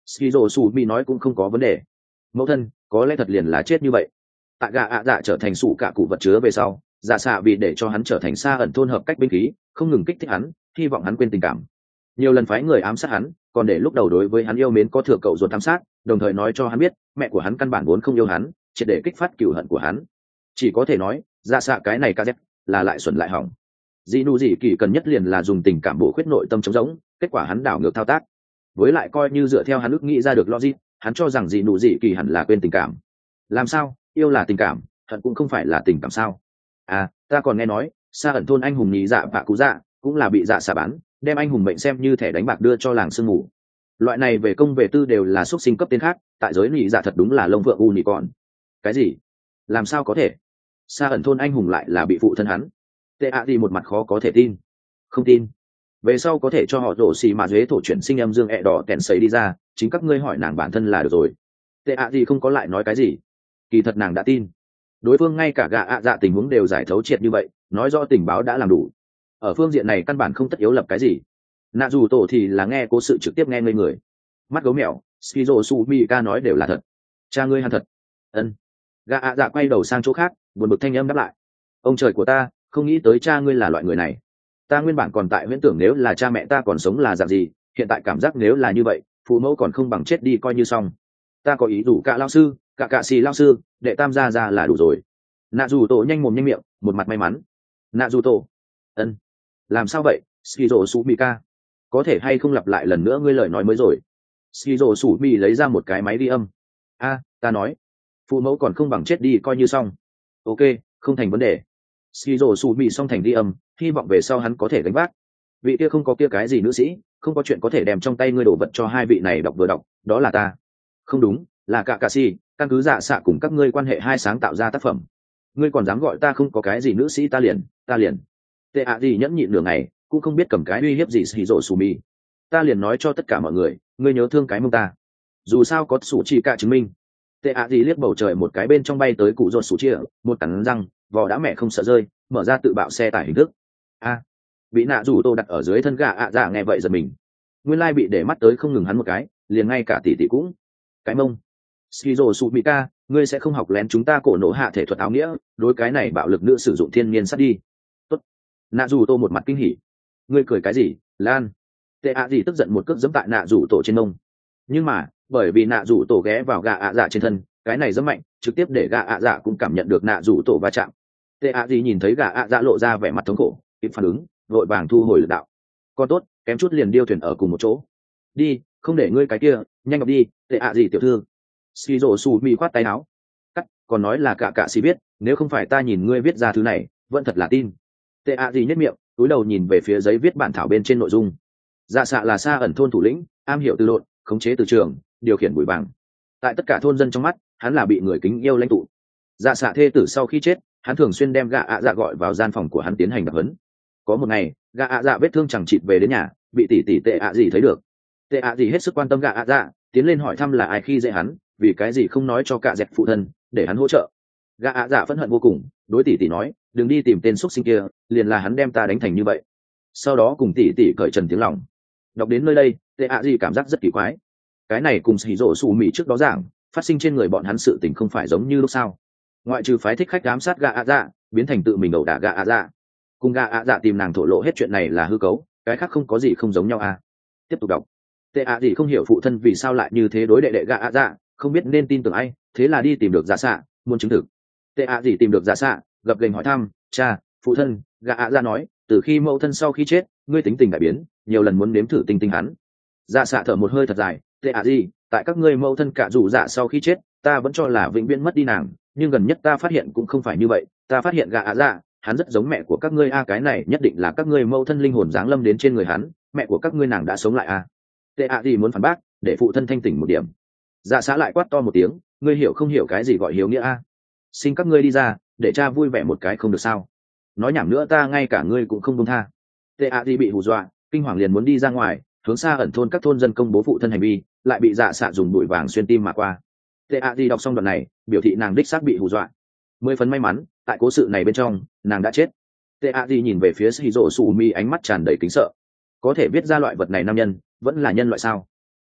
skizo su mi nói cũng không có vấn đề. Mẫu thân có lẽ thật liền là chết như vậy. Tại gạ ạ dạ trở thành sủ cả cụ vật chứa về sau, dạ xạ vì để cho hắn trở thành xa ẩn thôn hợp cách binh khí, không ngừng kích thích hắn, hy vọng hắn quên tình cảm. Nhiều lần phái người ám sát hắn, còn để lúc đầu đối với hắn yêu mến có thừa cậu ruột ám sát, đồng thời nói cho hắn biết mẹ của hắn căn bản vốn không yêu hắn, triệt để kích phát cừu hận của hắn. Chỉ có thể nói dạ xạ cái này ca dép là lại xuẩn lại hỏng. Dị nụ dị kỳ cần nhất liền là dùng tình cảm bổ khuyết nội tâm trống rỗng, kết quả hắn đảo ngược thao tác. Với lại coi như dựa theo hắn ước nghĩ ra được logic, hắn cho rằng dị nụ dị kỳ hẳn là quên tình cảm. Làm sao yêu là tình cảm, hận cũng không phải là tình cảm sao? À, ta còn nghe nói xa ẩn thôn anh hùng nhị dạ bạ cú dạ cũng là bị dạ xạ bán, đem anh hùng mệnh xem như thẻ đánh bạc đưa cho làng sương mù. Loại này về công về tư đều là xuất sinh cấp tên khác, tại giới nhị dạ thật đúng là lông vượng u nhị còn. Cái gì? Làm sao có thể? Xa ẩn thôn anh hùng lại là bị phụ thân hắn? Tệ ạ gì một mặt khó có thể tin. Không tin. Về sau có thể cho họ rổ xì mà dế thổ chuyển sinh âm dương ẹ đỏ kèn sấy đi ra, chính các ngươi hỏi nàng bản thân là được rồi. Tệ ạ gì không có lại nói cái gì. Kỳ thật nàng đã tin. Đối phương ngay cả gạ ạ dạ tình huống đều giải thấu triệt như vậy, nói rõ tình báo đã làm đủ. Ở phương diện này căn bản không tất yếu lập cái gì. Nạ dù tổ thì là nghe cố sự trực tiếp nghe ngây người. Mắt gấu mèo, skizo su mika nói đều là thật. Cha ngươi hẳn thật. Ân. Gạ ạ dạ quay đầu sang chỗ khác, buồn bực thanh âm đáp lại. Ông trời của ta, không nghĩ tới cha ngươi là loại người này. Ta nguyên bản còn tại huyễn tưởng nếu là cha mẹ ta còn sống là dạng gì, hiện tại cảm giác nếu là như vậy, phụ mẫu còn không bằng chết đi coi như xong. Ta có ý đủ cả lao sư, cả xì lao sư, đệ tam gia ra là đủ rồi. Nạ dù tổ nhanh mồm nhanh miệng, một mặt may mắn. Nạ dù tổ. Ân. Làm sao vậy, skizo su mika? Có thể hay không lặp lại lần nữa ngươi lời nói mới rồi? Skizo su mi lấy ra một cái máy ghi âm. A, ta nói, phụ mẫu còn không bằng chết đi coi như xong. Ok, không thành vấn đề. Skizo su mi xong thành ghi âm, hy vọng về sau hắn có thể gánh vác. Vị kia không có kia cái gì nữ sĩ, không có chuyện có thể đem trong tay ngươi đổ vật cho hai vị này đọc vừa đọc, đó là ta. Không đúng, là cả si, căn cứ dạ xạ cùng các ngươi quan hệ hai sáng tạo ra tác phẩm. Ngươi còn dám gọi ta không có cái gì nữ sĩ, ta liền. Tệ ạ gì nhẫn nhịn nửa ngày, cũng không biết cầm cái uy hiếp gì xì rộ xù mi. Ta liền nói cho tất cả mọi người, ngươi nhớ thương cái mông ta. Dù sao có sủ chỉ cả chứng minh. Tệ ạ gì liếc bầu trời một cái bên trong bay tới cụ rột sủ chia, một cắn răng, vò đã mẹ không sợ rơi, mở ra tự bạo xe tải hình thức. A, bị nạ rủ tô đặt ở dưới thân gà ạ dạ nghe vậy giật mình. Nguyên lai bị để mắt tới không ngừng hắn một cái, liền ngay cả tỷ tỷ cũng. Cái mông. Skizo Sumika, ngươi sẽ không học lén chúng ta cổ nổ hạ thể thuật áo nghĩa, đối cái này bạo lực nữ sử dụng thiên nhiên sát đi. Tốt. Nạ dù tô một mặt kinh hỉ. Ngươi cười cái gì, Lan? Tệ ạ gì tức giận một cước giẫm tại nạ dù tổ trên mông. Nhưng mà, bởi vì nạ dù tổ ghé vào gà ạ dạ trên thân, cái này rất mạnh, trực tiếp để gà ạ dạ cũng cảm nhận được nạ dù tổ va chạm. Tệ ạ gì nhìn thấy gà ạ dạ lộ ra vẻ mặt thống khổ, kịp phản ứng, vội vàng thu hồi lực đạo. Con tốt, kém chút liền điêu thuyền ở cùng một chỗ. Đi, không để ngươi cái kia, nhanh ngọc đi, tệ ạ gì tiểu thư. Skizo su mi khoát tay áo, cắt, còn nói là cả si biết, nếu không phải ta nhìn ngươi viết ra thứ này, vẫn thật là tin. Tệ ạ gì nhất miệng, túi đầu nhìn về phía giấy viết bản thảo bên trên nội dung. Dạ xạ là xa ẩn thôn thủ lĩnh, am hiểu từ lộn, khống chế từ trường, điều khiển bụi vàng. Tại tất cả thôn dân trong mắt, hắn là bị người kính yêu lãnh tụ. Dạ xạ thê tử sau khi chết, hắn thường xuyên đem gạ ạ dạ gọi vào gian phòng của hắn tiến hành đặc huấn. Có một ngày, gạ ạ dạ vết thương chẳng chịt về đến nhà, bị tỷ tệ ạ gì thấy được. Tệ ạ gì hết sức quan tâm gạ ạ dạ, tiến lên hỏi thăm là ai khi dễ hắn, vì cái gì không nói cho cả dẹp phụ thân để hắn hỗ trợ. Gã ạ dạ phẫn hận vô cùng, đối tỷ nói, đừng đi tìm tên xuất sinh kia, liền là hắn đem ta đánh thành như vậy. Sau đó cùng tỷ cởi trần tiếng lòng. Đọc đến nơi đây, tệ ạ gì cảm giác rất kỳ quái. Cái này cùng xì rổ xù mì trước đó giảng, phát sinh trên người bọn hắn sự tình không phải giống như lúc sau. Ngoại trừ phái thích khách ám sát gã ạ dạ, biến thành tự mình ẩu đả gã ạ dạ. Cùng gã ạ dạ tìm nàng thổ lộ hết chuyện này là hư cấu, cái khác không có gì không giống nhau à. Tiếp tục đọc. Tệ ạ gì không hiểu phụ thân vì sao lại như thế đối đệ gã ạ dạ, không biết nên tin tưởng ai, thế là đi tìm được dạ xạ, muốn chứng thực. Tệ ạ gì tìm được dạ xạ, gập ghềnh hỏi thăm, cha, phụ thân, gã ạ dạ nói, từ khi mẫu thân sau khi chết, ngươi tính tình đại biến, nhiều lần muốn nếm thử tinh hắn. Dạ xạ thở một hơi thật dài, tệ ạ gì, tại các ngươi mẫu thân cả dù dạ sau khi chết, ta vẫn cho là vĩnh viễn mất đi nàng, nhưng gần nhất ta phát hiện cũng không phải như vậy, ta phát hiện gã ạ dạ, hắn rất giống mẹ của các ngươi a, cái này nhất định là các ngươi mẫu thân linh hồn giáng lâm đến trên người hắn, mẹ của các ngươi nàng đã sống lại a. Tệ ạ gì muốn phản bác, để phụ thân thanh tỉnh một điểm. Dạ xã lại quát to một tiếng, ngươi hiểu không hiểu cái gì gọi hiếu nghĩa a? Xin các ngươi đi ra, để cha vui vẻ một cái không được sao? Nói nhảm nữa ta ngay cả ngươi cũng không buông tha. Tệ ạ gì bị hù dọa, kinh hoàng liền muốn đi ra ngoài, hướng xa ẩn thôn các thôn dân công bố phụ thân hành vi, lại bị dạ xạ dùng bụi vàng xuyên tim mà qua. Tệ ạ gì đọc xong đoạn này, biểu thị nàng đích xác bị hù dọa. 10 phần may mắn, tại cố sự này bên trong, nàng đã chết. Tệ ạ gì nhìn về phía Shizō Sumi ánh mắt tràn đầy kính sợ. Có thể viết ra loại vật này nam nhân, vẫn là nhân loại sao?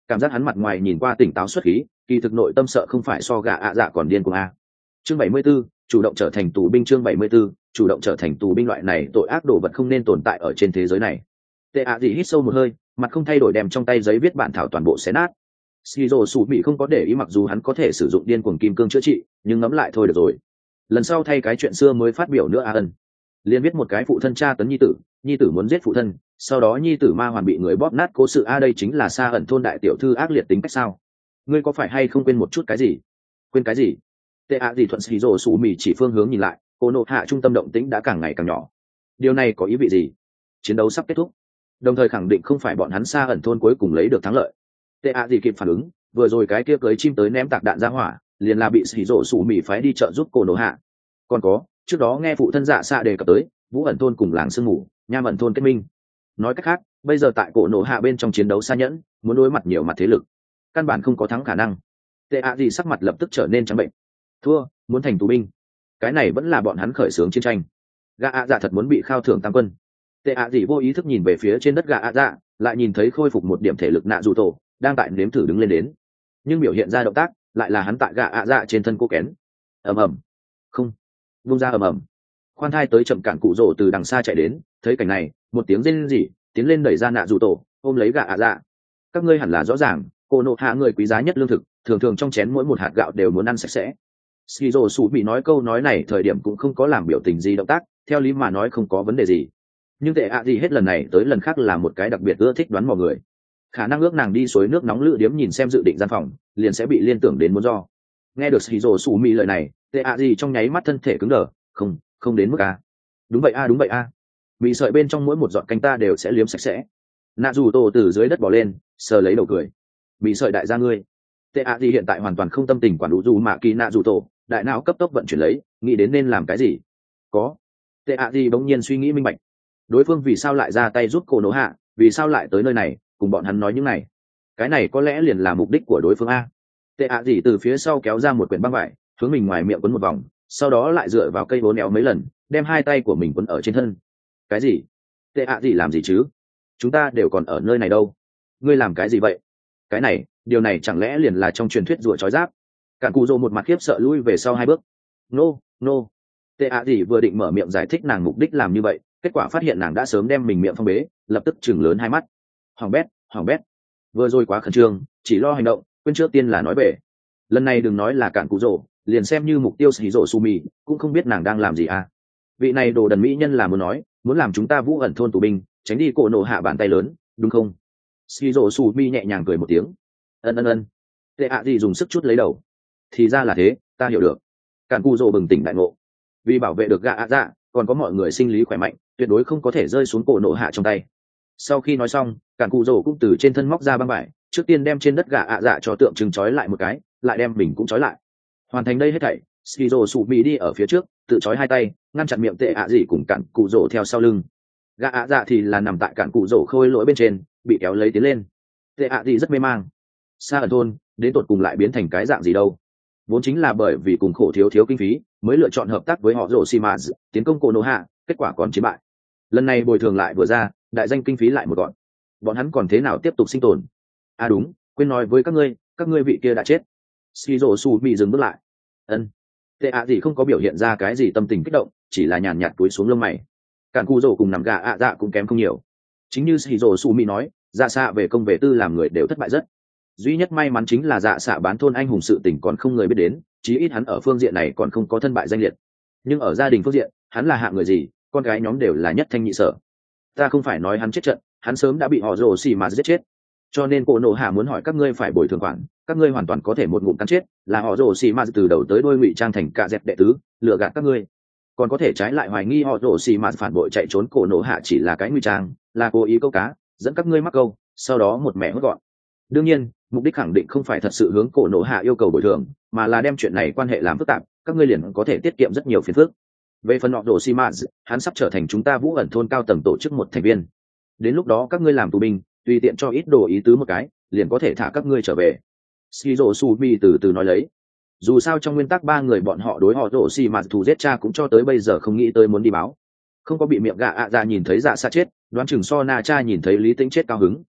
cảm giác hắn mặt ngoài nhìn qua tỉnh táo xuất khí, kỳ thực nội tâm sợ không phải so gà ạ dạ còn điên cuồng a. Chương 74, chủ động trở thành tù binh. Chương 74, chủ động trở thành tù binh. Loại này tội ác đồ vật không nên tồn tại ở trên thế giới này. Tệ ạ gì hít sâu một hơi, mặt không thay đổi đem trong tay giấy viết bản thảo toàn bộ xé nát. Skizo sủ bị không có để ý, mặc dù hắn có thể sử dụng điên cuồng kim cương chữa trị, nhưng ngẫm lại thôi được rồi. Lần sau thay cái chuyện xưa mới phát biểu nữa ân. Liên viết một cái phụ thân tra tấn nhi tử muốn giết phụ thân, sau đó nhi tử ma hoàn bị người bóp nát cố sự đây chính là Sa ẩn thôn đại tiểu thư ác liệt tính cách sao? Ngươi có phải hay không quên một chút cái gì? Quên cái gì? Tệ ạ gì thuận Skizo sủ mì chỉ phương hướng nhìn lại, cô nộ hạ trung tâm động tĩnh đã càng ngày càng nhỏ. Điều này có ý vị gì? Chiến đấu sắp kết thúc, đồng thời khẳng định không phải bọn hắn Sa ẩn thôn cuối cùng lấy được thắng lợi. Tệ ạ gì kịp phản ứng, vừa rồi cái kia cưới chim tới ném tạc đạn ra hỏa, liền là bị xỉ rổ sủ mì phái đi trợ giúp cô nổ hạ. Còn có, trước đó nghe phụ thân dạ xạ đề cập tới Vũ ẩn thôn cùng làng sương mù, Nham ẩn thôn kết minh. Nói cách khác, bây giờ tại cổ nổ hạ bên trong chiến đấu xa nhẫn, muốn đối mặt nhiều mặt thế lực, căn bản không có thắng khả năng. Tệ ạ gì sắc mặt lập tức trở nên trắng bệnh. Thua, muốn thành tù binh. Cái này vẫn là bọn hắn khởi xướng chiến tranh. Gã ạ dạ thật muốn bị khao thưởng tam quân. Tệ ạ gì vô ý thức nhìn về phía trên đất gã ạ dạ, lại nhìn thấy khôi phục một điểm thể lực nạ dù tổ đang tại nếm thử đứng lên đến, nhưng biểu hiện ra động tác lại là hắn tại gạ ạ dạ trên thân cô kén. ầm ầm, không, vung ra ầm ầm. Khoan thai tới chậm cản cụ rồ từ đằng xa chạy đến, thấy cảnh này một tiếng rên rỉ, tiến lên đẩy ra nạ dù tổ ôm lấy gạ ạ dạ. Các ngươi hẳn là rõ ràng, cô nộ hạ người quý giá nhất lương thực, thường thường trong chén mỗi một hạt gạo đều muốn ăn sạch sẽ. Skizo sủ bị nói câu nói này thời điểm cũng không có làm biểu tình gì động tác, theo lý mà nói không có vấn đề gì, nhưng tệ ạ gì hết lần này tới lần khác là một cái đặc biệt ưa thích đoán mò người. Khả năng ước nàng đi suối nước nóng lự điếm nhìn xem dự định gian phòng, liền sẽ bị liên tưởng đến muốn do. Nghe được Shizuo sủ mì lời này, tệ ạ gì trong nháy mắt thân thể cứng đờ. Không đến mức a. Đúng vậy a, đúng vậy a. Mì sợi bên trong mỗi một giọt canh ta đều sẽ liếm sạch sẽ. Nạ dù tổ từ dưới đất bò lên, sờ lấy đầu cười. Mì sợi đại gia ngươi. Tệ ạ gì hiện tại hoàn toàn không tâm tình quản đủ dù mà kỳ nạ dù tổ, đại não cấp tốc vận chuyển lấy, nghĩ đến nên làm cái gì. Có. Tệ ạ gì bỗng nhiên suy nghĩ minh bạch. Đối phương vì sao lại ra tay giúp cô nổ hạ, vì sao lại tới nơi này cùng bọn hắn nói những này, cái này có lẽ liền là mục đích của đối phương a. Tệ ạ gì từ phía sau kéo ra một quyển băng vải, hướng mình ngoài miệng quấn một vòng, sau đó lại dựa vào cây bốn éo mấy lần, đem hai tay của mình quấn ở trên thân. Cái gì? Tệ ạ gì làm gì chứ? Chúng ta đều còn ở nơi này đâu. Ngươi làm cái gì vậy? Cái này, điều này chẳng lẽ liền là trong truyền thuyết rùa trói giáp? Cản cù rồ một mặt khiếp sợ lui về sau hai bước. No. Tệ ạ gì vừa định mở miệng giải thích nàng mục đích làm như vậy, kết quả phát hiện nàng đã sớm đem mình miệng phong bế, lập tức chừng lớn hai mắt. Hoàng bét, vừa rồi quá khẩn trương, chỉ lo hành động, quên trước tiên là nói về. Lần này đừng nói là cản cụ rồ, liền xem như mục tiêu xì rồ su mì cũng không biết nàng đang làm gì à. Vị này đồ đần mỹ nhân là muốn nói, muốn làm chúng ta Vũ ẩn thôn tù binh, tránh đi cổ nổ hạ bàn tay lớn, đúng không? Xì rồ su mì nhẹ nhàng cười một tiếng. Ân. Tệ ạ gì dùng sức chút lấy đầu. Thì ra là thế, ta hiểu được. Cản cụ rồ bừng tỉnh đại ngộ. Vì bảo vệ được gã ạ dạ, còn có mọi người sinh lý khỏe mạnh, tuyệt đối không có thể rơi xuống cổ nổ hạ trong tay. Sau khi nói xong, cản cụ rồ cũng từ trên thân móc ra băng vải, trước tiên đem trên đất gà ạ dạ cho tượng trưng trói lại một cái, lại đem mình cũng trói lại. Hoàn thành đây hết thảy, Skizo sủ mì đi ở phía trước, tự trói hai tay, ngăn chặn miệng tệ ạ gì cùng cản cụ rồ theo sau lưng. Gà ạ dạ thì là nằm tại cản cụ rồ khôi lỗi bên trên, bị kéo lấy tiến lên. Tệ ạ gì rất mê mang. Xa ở thôn, đến tột cùng lại biến thành cái dạng gì đâu? Vốn chính là bởi vì cùng khổ thiếu kinh phí, mới lựa chọn hợp tác với họ rồ Shimaz, tiến công cổ nổ hạ, kết quả còn chiến bại. Lần này bồi thường lại vừa ra, đại danh kinh phí lại một gọn, bọn hắn còn thế nào tiếp tục sinh tồn? À đúng, quên nói với các ngươi vị kia đã chết. Shizuo su bị dừng bước lại. Tệ ạ gì không có biểu hiện ra cái gì tâm tình kích động, chỉ là nhàn nhạt túi xuống lông mày. Cản cụ rồ cùng nằm gà ạ dạ cũng kém không nhiều. Chính như Shizuo su bị nói, dạ xạ về công về tư làm người đều thất bại rất. Duy nhất may mắn chính là dạ xạ bán thôn anh hùng sự tình còn không người biết đến, chí ít hắn ở phương diện này còn không có thân bại danh liệt. Nhưng ở gia đình phương diện, hắn là hạng người gì, con gái nhóm đều là nhất thanh nhị sở. Ta không phải nói hắn chết trận, hắn sớm đã bị họ rồ xì mà giết chết. Cho nên cổ nổ hạ muốn hỏi các ngươi phải bồi thường khoản, các ngươi hoàn toàn có thể một ngụm cắn chết, là họ rồ xì mà từ đầu tới đuôi ngụy trang thành cả dẹp đệ tứ, lừa gạt các ngươi. Còn có thể trái lại hoài nghi họ rồ xì mà phản bội chạy trốn cổ nổ hạ chỉ là cái ngụy trang, là cố ý câu cá, dẫn các ngươi mắc câu, sau đó một mẻ hốt gọn. Đương nhiên, mục đích khẳng định không phải thật sự hướng cổ nổ hạ yêu cầu bồi thường, mà là đem chuyện này quan hệ làm phức tạp, các ngươi liền có thể tiết kiệm rất nhiều phiền phức. Về phần họ rồ xì mà, hắn sắp trở thành chúng ta Vũ ẩn thôn cao tầng tổ chức một thành viên. Đến lúc đó các ngươi làm tù binh, tùy tiện cho ít đồ ý tứ một cái, liền có thể thả các ngươi trở về. Shizuo Subi từ từ nói lấy. Dù sao trong nguyên tắc ba người bọn họ đối họ rồ xì mà thù giết cha cũng cho tới bây giờ không nghĩ tới muốn đi báo. Không có bị miệng gạ ạ ra nhìn thấy dạ xa chết, đoán chừng so na cha nhìn thấy Lý Tĩnh chết cao hứng.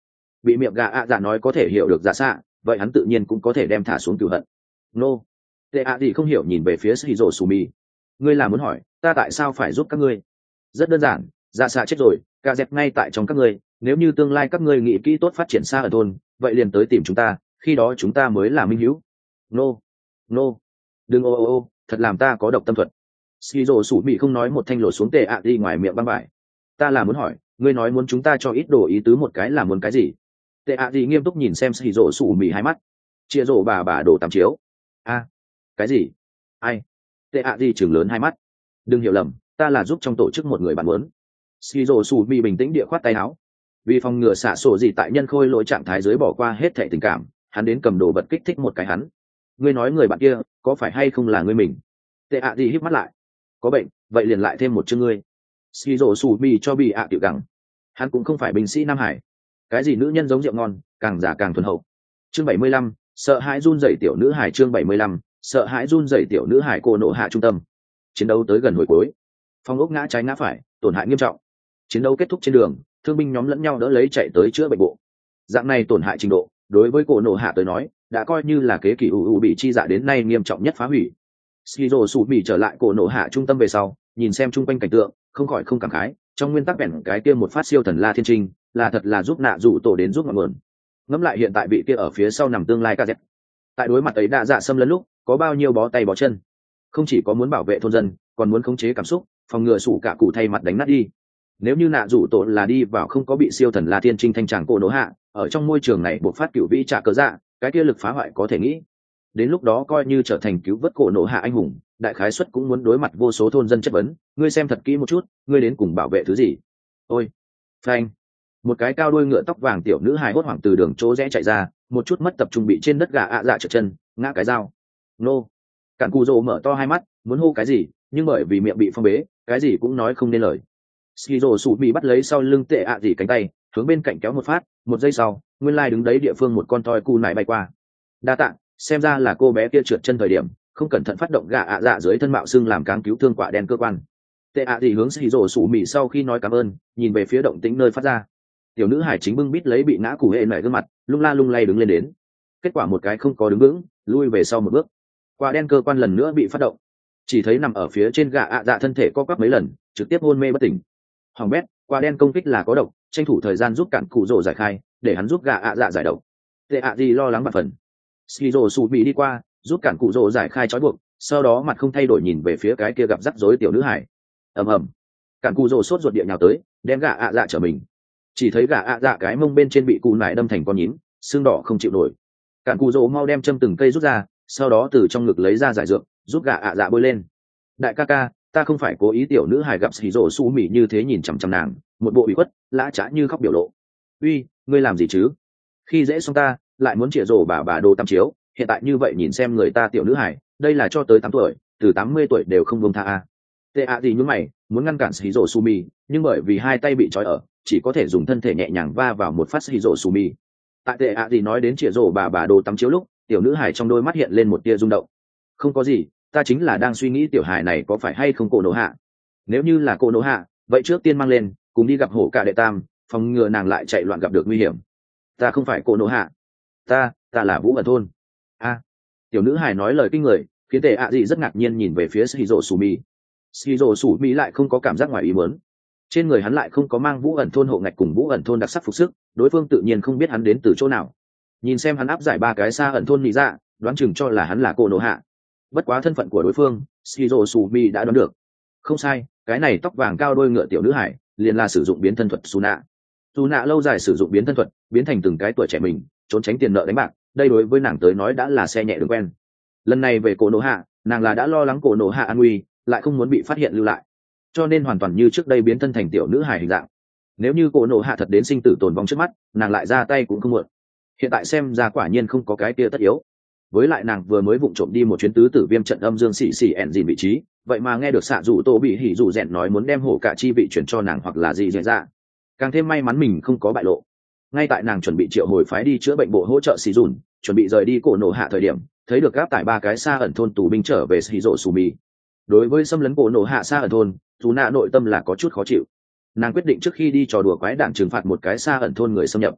bị miệng gà ạ dạ nói có thể hiểu được dạ xạ, vậy hắn tự nhiên cũng có thể đem thả xuống cửu hận. Nô, tệ ạ gì không hiểu nhìn về phía shizu sumi. Ngươi là muốn hỏi ta tại sao phải giúp các ngươi? Rất đơn giản, dạ xạ chết rồi, cả dẹp ngay tại trong các ngươi, nếu như tương lai các ngươi nghĩ kỹ tốt phát triển xa ở thôn, vậy liền tới tìm chúng ta, khi đó chúng ta mới là minh hữu. Nô, nô, đừng ô, thật làm ta có độc tâm thuật. Shizu sumi không nói một thanh lộ xuống tệ ạ đi ngoài miệng băng vải. Ta là muốn hỏi, ngươi nói muốn chúng ta cho ít đồ ý tứ một cái là muốn cái gì? Tệ ạ gì nghiêm túc nhìn xem Shizu sumi hai mắt. Chia rổ bà đổ tắm chiếu. A, cái gì? Ai? Tệ ạ gì chừng lớn hai mắt. Đừng hiểu lầm, ta là giúp trong tổ chức một người bạn muốn. Shizu sumi bình tĩnh địa khoát tay áo. Vì phòng ngừa xả sổ gì tại nhân khôi lỗi trạng thái dưới bỏ qua hết thảy tình cảm, hắn đến cầm đồ vật kích thích một cái hắn. Ngươi nói người bạn kia có phải hay không là ngươi mình? Tệ ạ gì híp mắt lại. Có bệnh, vậy liền lại thêm một chương ngươi. Shizu sumi cho bị ạ tiểu gắng. Hắn cũng không phải binh sĩ Nam Hải. Cái gì nữ nhân giống rượu ngon, càng già càng thuần hậu. Chương 75, sợ hãi run rẩy tiểu nữ hải. Chương 75, sợ hãi run rẩy tiểu nữ hải. Cô nộ hạ trung tâm. Chiến đấu tới gần hồi cuối. Phong ốc ngã trái ngã phải, tổn hại nghiêm trọng. Chiến đấu kết thúc trên đường, thương binh nhóm lẫn nhau đỡ lấy chạy tới chữa bệnh bộ. Dạng này tổn hại trình độ, đối với cô nộ hạ tới nói, đã coi như là kế kỷ bị chi dạ đến nay nghiêm trọng nhất phá hủy. Shizuo Sumi trở lại cô nộ hạ trung tâm về sau, nhìn xem chung quanh cảnh tượng, không khỏi không cảm khái, trong nguyên tắc bèn cái kia một phát siêu thần la thiên trinh, là thật là giúp nạ dụ tổ đến giúp ngọn nguồn. Ngẫm lại hiện tại vị kia ở phía sau nằm tương lai ca dẹp. Tại đối mặt ấy đa dạ xâm lấn lúc, có bao nhiêu bó tay bó chân. Không chỉ có muốn bảo vệ thôn dân, còn muốn khống chế cảm xúc, phòng ngừa sủ cả cụ thay mặt đánh nát đi. Nếu như nạ dụ tổ là đi vào không có bị siêu thần la thiên trinh thanh tràng cô nổ hạ, ở trong môi trường này buộc phát cựu vĩ trả cớ dạ, cái kia lực phá hoại có thể nghĩ. Đến lúc đó coi như trở thành cứu vớt cổ nổ hạ anh hùng, đại khái suất cũng muốn đối mặt vô số thôn dân chất vấn, ngươi xem thật kỹ một chút, ngươi đến cùng bảo vệ thứ gì? Ôi, phanh! Một cái cao đuôi ngựa tóc vàng tiểu nữ hài hốt hoảng từ đường chỗ rẽ chạy ra, một chút mất tập trung bị trên đất gà ạ dạ trượt chân, ngã cái dao. Nô! Cản Cù Dô mở to hai mắt, muốn hô cái gì, nhưng bởi vì miệng bị phong bế, cái gì cũng nói không nên lời. Shizuo Sumi bắt lấy sau lưng tệ ạ gì cánh tay, hướng bên cạnh kéo một phát, một giây sau, nguyên lai đứng đấy địa phương một con toi cu nải bay qua. Đa tạ, xem ra là cô bé kia trượt chân thời điểm không cẩn thận phát động gà ạ dạ dưới thân mạo xưng làm cáng cứu thương quả đen cơ quan. Tệ ạ gì hướng Shizuo Sumi sau khi nói cảm ơn, nhìn về phía động tĩnh nơi phát ra. Tiểu nữ hải chính bưng bít lấy bị ngã củ hệ nảy gương mặt, lung la lung lay đứng lên đến. Kết quả một cái không có đứng vững, lui về sau một bước. Quả đen cơ quan lần nữa bị phát động, chỉ thấy nằm ở phía trên gà ạ dạ thân thể co quắp mấy lần, trực tiếp hôn mê bất tỉnh. Hoàng bét, quả đen công kích là có độc, tranh thủ thời gian giúp cản cụ rồ giải khai, để hắn giúp gà ạ dạ giải độc. Tệ ạ gì lo lắng bạt phần. Shizuo Sumi đi qua, giúp cản cụ rồ giải khai trói buộc, sau đó mặt không thay đổi nhìn về phía cái kia gặp rắc rối tiểu nữ hải. ầm ầm, cản cụ rồ sốt ruột địa nhào tới, đem gà ạ dạ trở mình. Chỉ thấy gà ạ dạ cái mông bên trên bị cù nải đâm thành con nhím, xương đỏ không chịu nổi. Cản cụ rồ mau đem châm từng cây rút ra, sau đó từ trong ngực lấy ra giải dược, giúp gà ạ dạ bôi lên. Đại ca ca, ta không phải cố ý. Tiểu nữ hài gặp Shizuo Sumi như thế nhìn chằm chằm nàng, một bộ ủy khuất, lã chã như khóc biểu lộ. Uy, ngươi làm gì chứ? Khi dễ xong ta, lại muốn chĩa rổ bà đồ tăm chiếu, hiện tại như vậy nhìn xem người ta tiểu nữ hài, đây là cho tới 8 tuổi, từ 80 tuổi đều không buông tha a. Tệ ạ gì nhún mày, muốn ngăn cản Shizuo Sumi, nhưng bởi vì hai tay bị trói ở, chỉ có thể dùng thân thể nhẹ nhàng va vào một phát Shizuo Sumi. Tại tệ ạ gì nói đến chĩa rổ bà đồ tăm chiếu lúc, tiểu nữ hài trong đôi mắt hiện lên một tia rung động. Không có gì, ta chính là đang suy nghĩ tiểu hài này có phải hay không cô nổ hạ. Nếu như là cô nổ hạ, vậy trước tiên mang lên, cùng đi gặp hổ cả đệ tam, phòng ngừa nàng lại chạy loạn gặp được nguy hiểm. Ta không phải cô nổ hạ, ta là Vũ ẩn thôn. A, tiểu nữ hài nói lời kinh người, khiến tệ ạ gì rất ngạc nhiên nhìn về phía Shizuo Sumi. Shizuo Sumi lại không có cảm giác ngoài ý muốn. Trên người hắn lại không có mang Vũ ẩn thôn hộ ngạch cùng Vũ ẩn thôn đặc sắc phục sức, đối phương tự nhiên không biết hắn đến từ chỗ nào. Nhìn xem hắn áp giải 3 cái xa ẩn thôn nhị dạ, đoán chừng cho là hắn là cô nổ hạ. Bất quá thân phận của đối phương, Shizuo Sumi đã đoán được. Không sai, cái này tóc vàng cao đôi ngựa tiểu nữ hải, liền là sử dụng biến thân thuật Suna. Suna lâu dài sử dụng biến thân thuật, biến thành từng cái tuổi trẻ mình, trốn tránh tiền nợ đánh bạc, đây đối với nàng tới nói đã là xe nhẹ đường quen. Lần này về cổ nổ hạ, nàng là đã lo lắng cổ nổ hạ an nguy, lại không muốn bị phát hiện lưu lại, cho nên hoàn toàn như trước đây biến thân thành tiểu nữ hài hình dạng. Nếu như cổ nổ hạ thật đến sinh tử tồn vong trước mắt, nàng lại ra tay cũng không muộn. Hiện tại xem ra quả nhiên không có cái kia tất yếu. Với lại nàng vừa mới vụng trộm đi một chuyến tứ tử viêm trận âm dương xì xì ẻn dìn vị trí, vậy mà nghe được xạ rủ tô bị hỉ rủ rèn nói muốn đem hổ cả chi vị chuyển cho nàng hoặc là gì dễ ra. Càng thêm may mắn mình không có bại lộ. Ngay tại nàng chuẩn bị triệu hồi phái đi chữa bệnh bộ hỗ trợ xì dùn, chuẩn bị rời đi cổ nổ hạ thời điểm, thấy được gáp tải 3 cái xa ẩn thôn tù binh trở về Shizuo Sumi. Đối với xâm lấn cổ nổ hạ xa ẩn thôn, dù nạ nội tâm là có chút khó chịu. Nàng quyết định trước khi đi trò đùa quái đản trừng phạt một cái xa ẩn thôn người xâm nhập.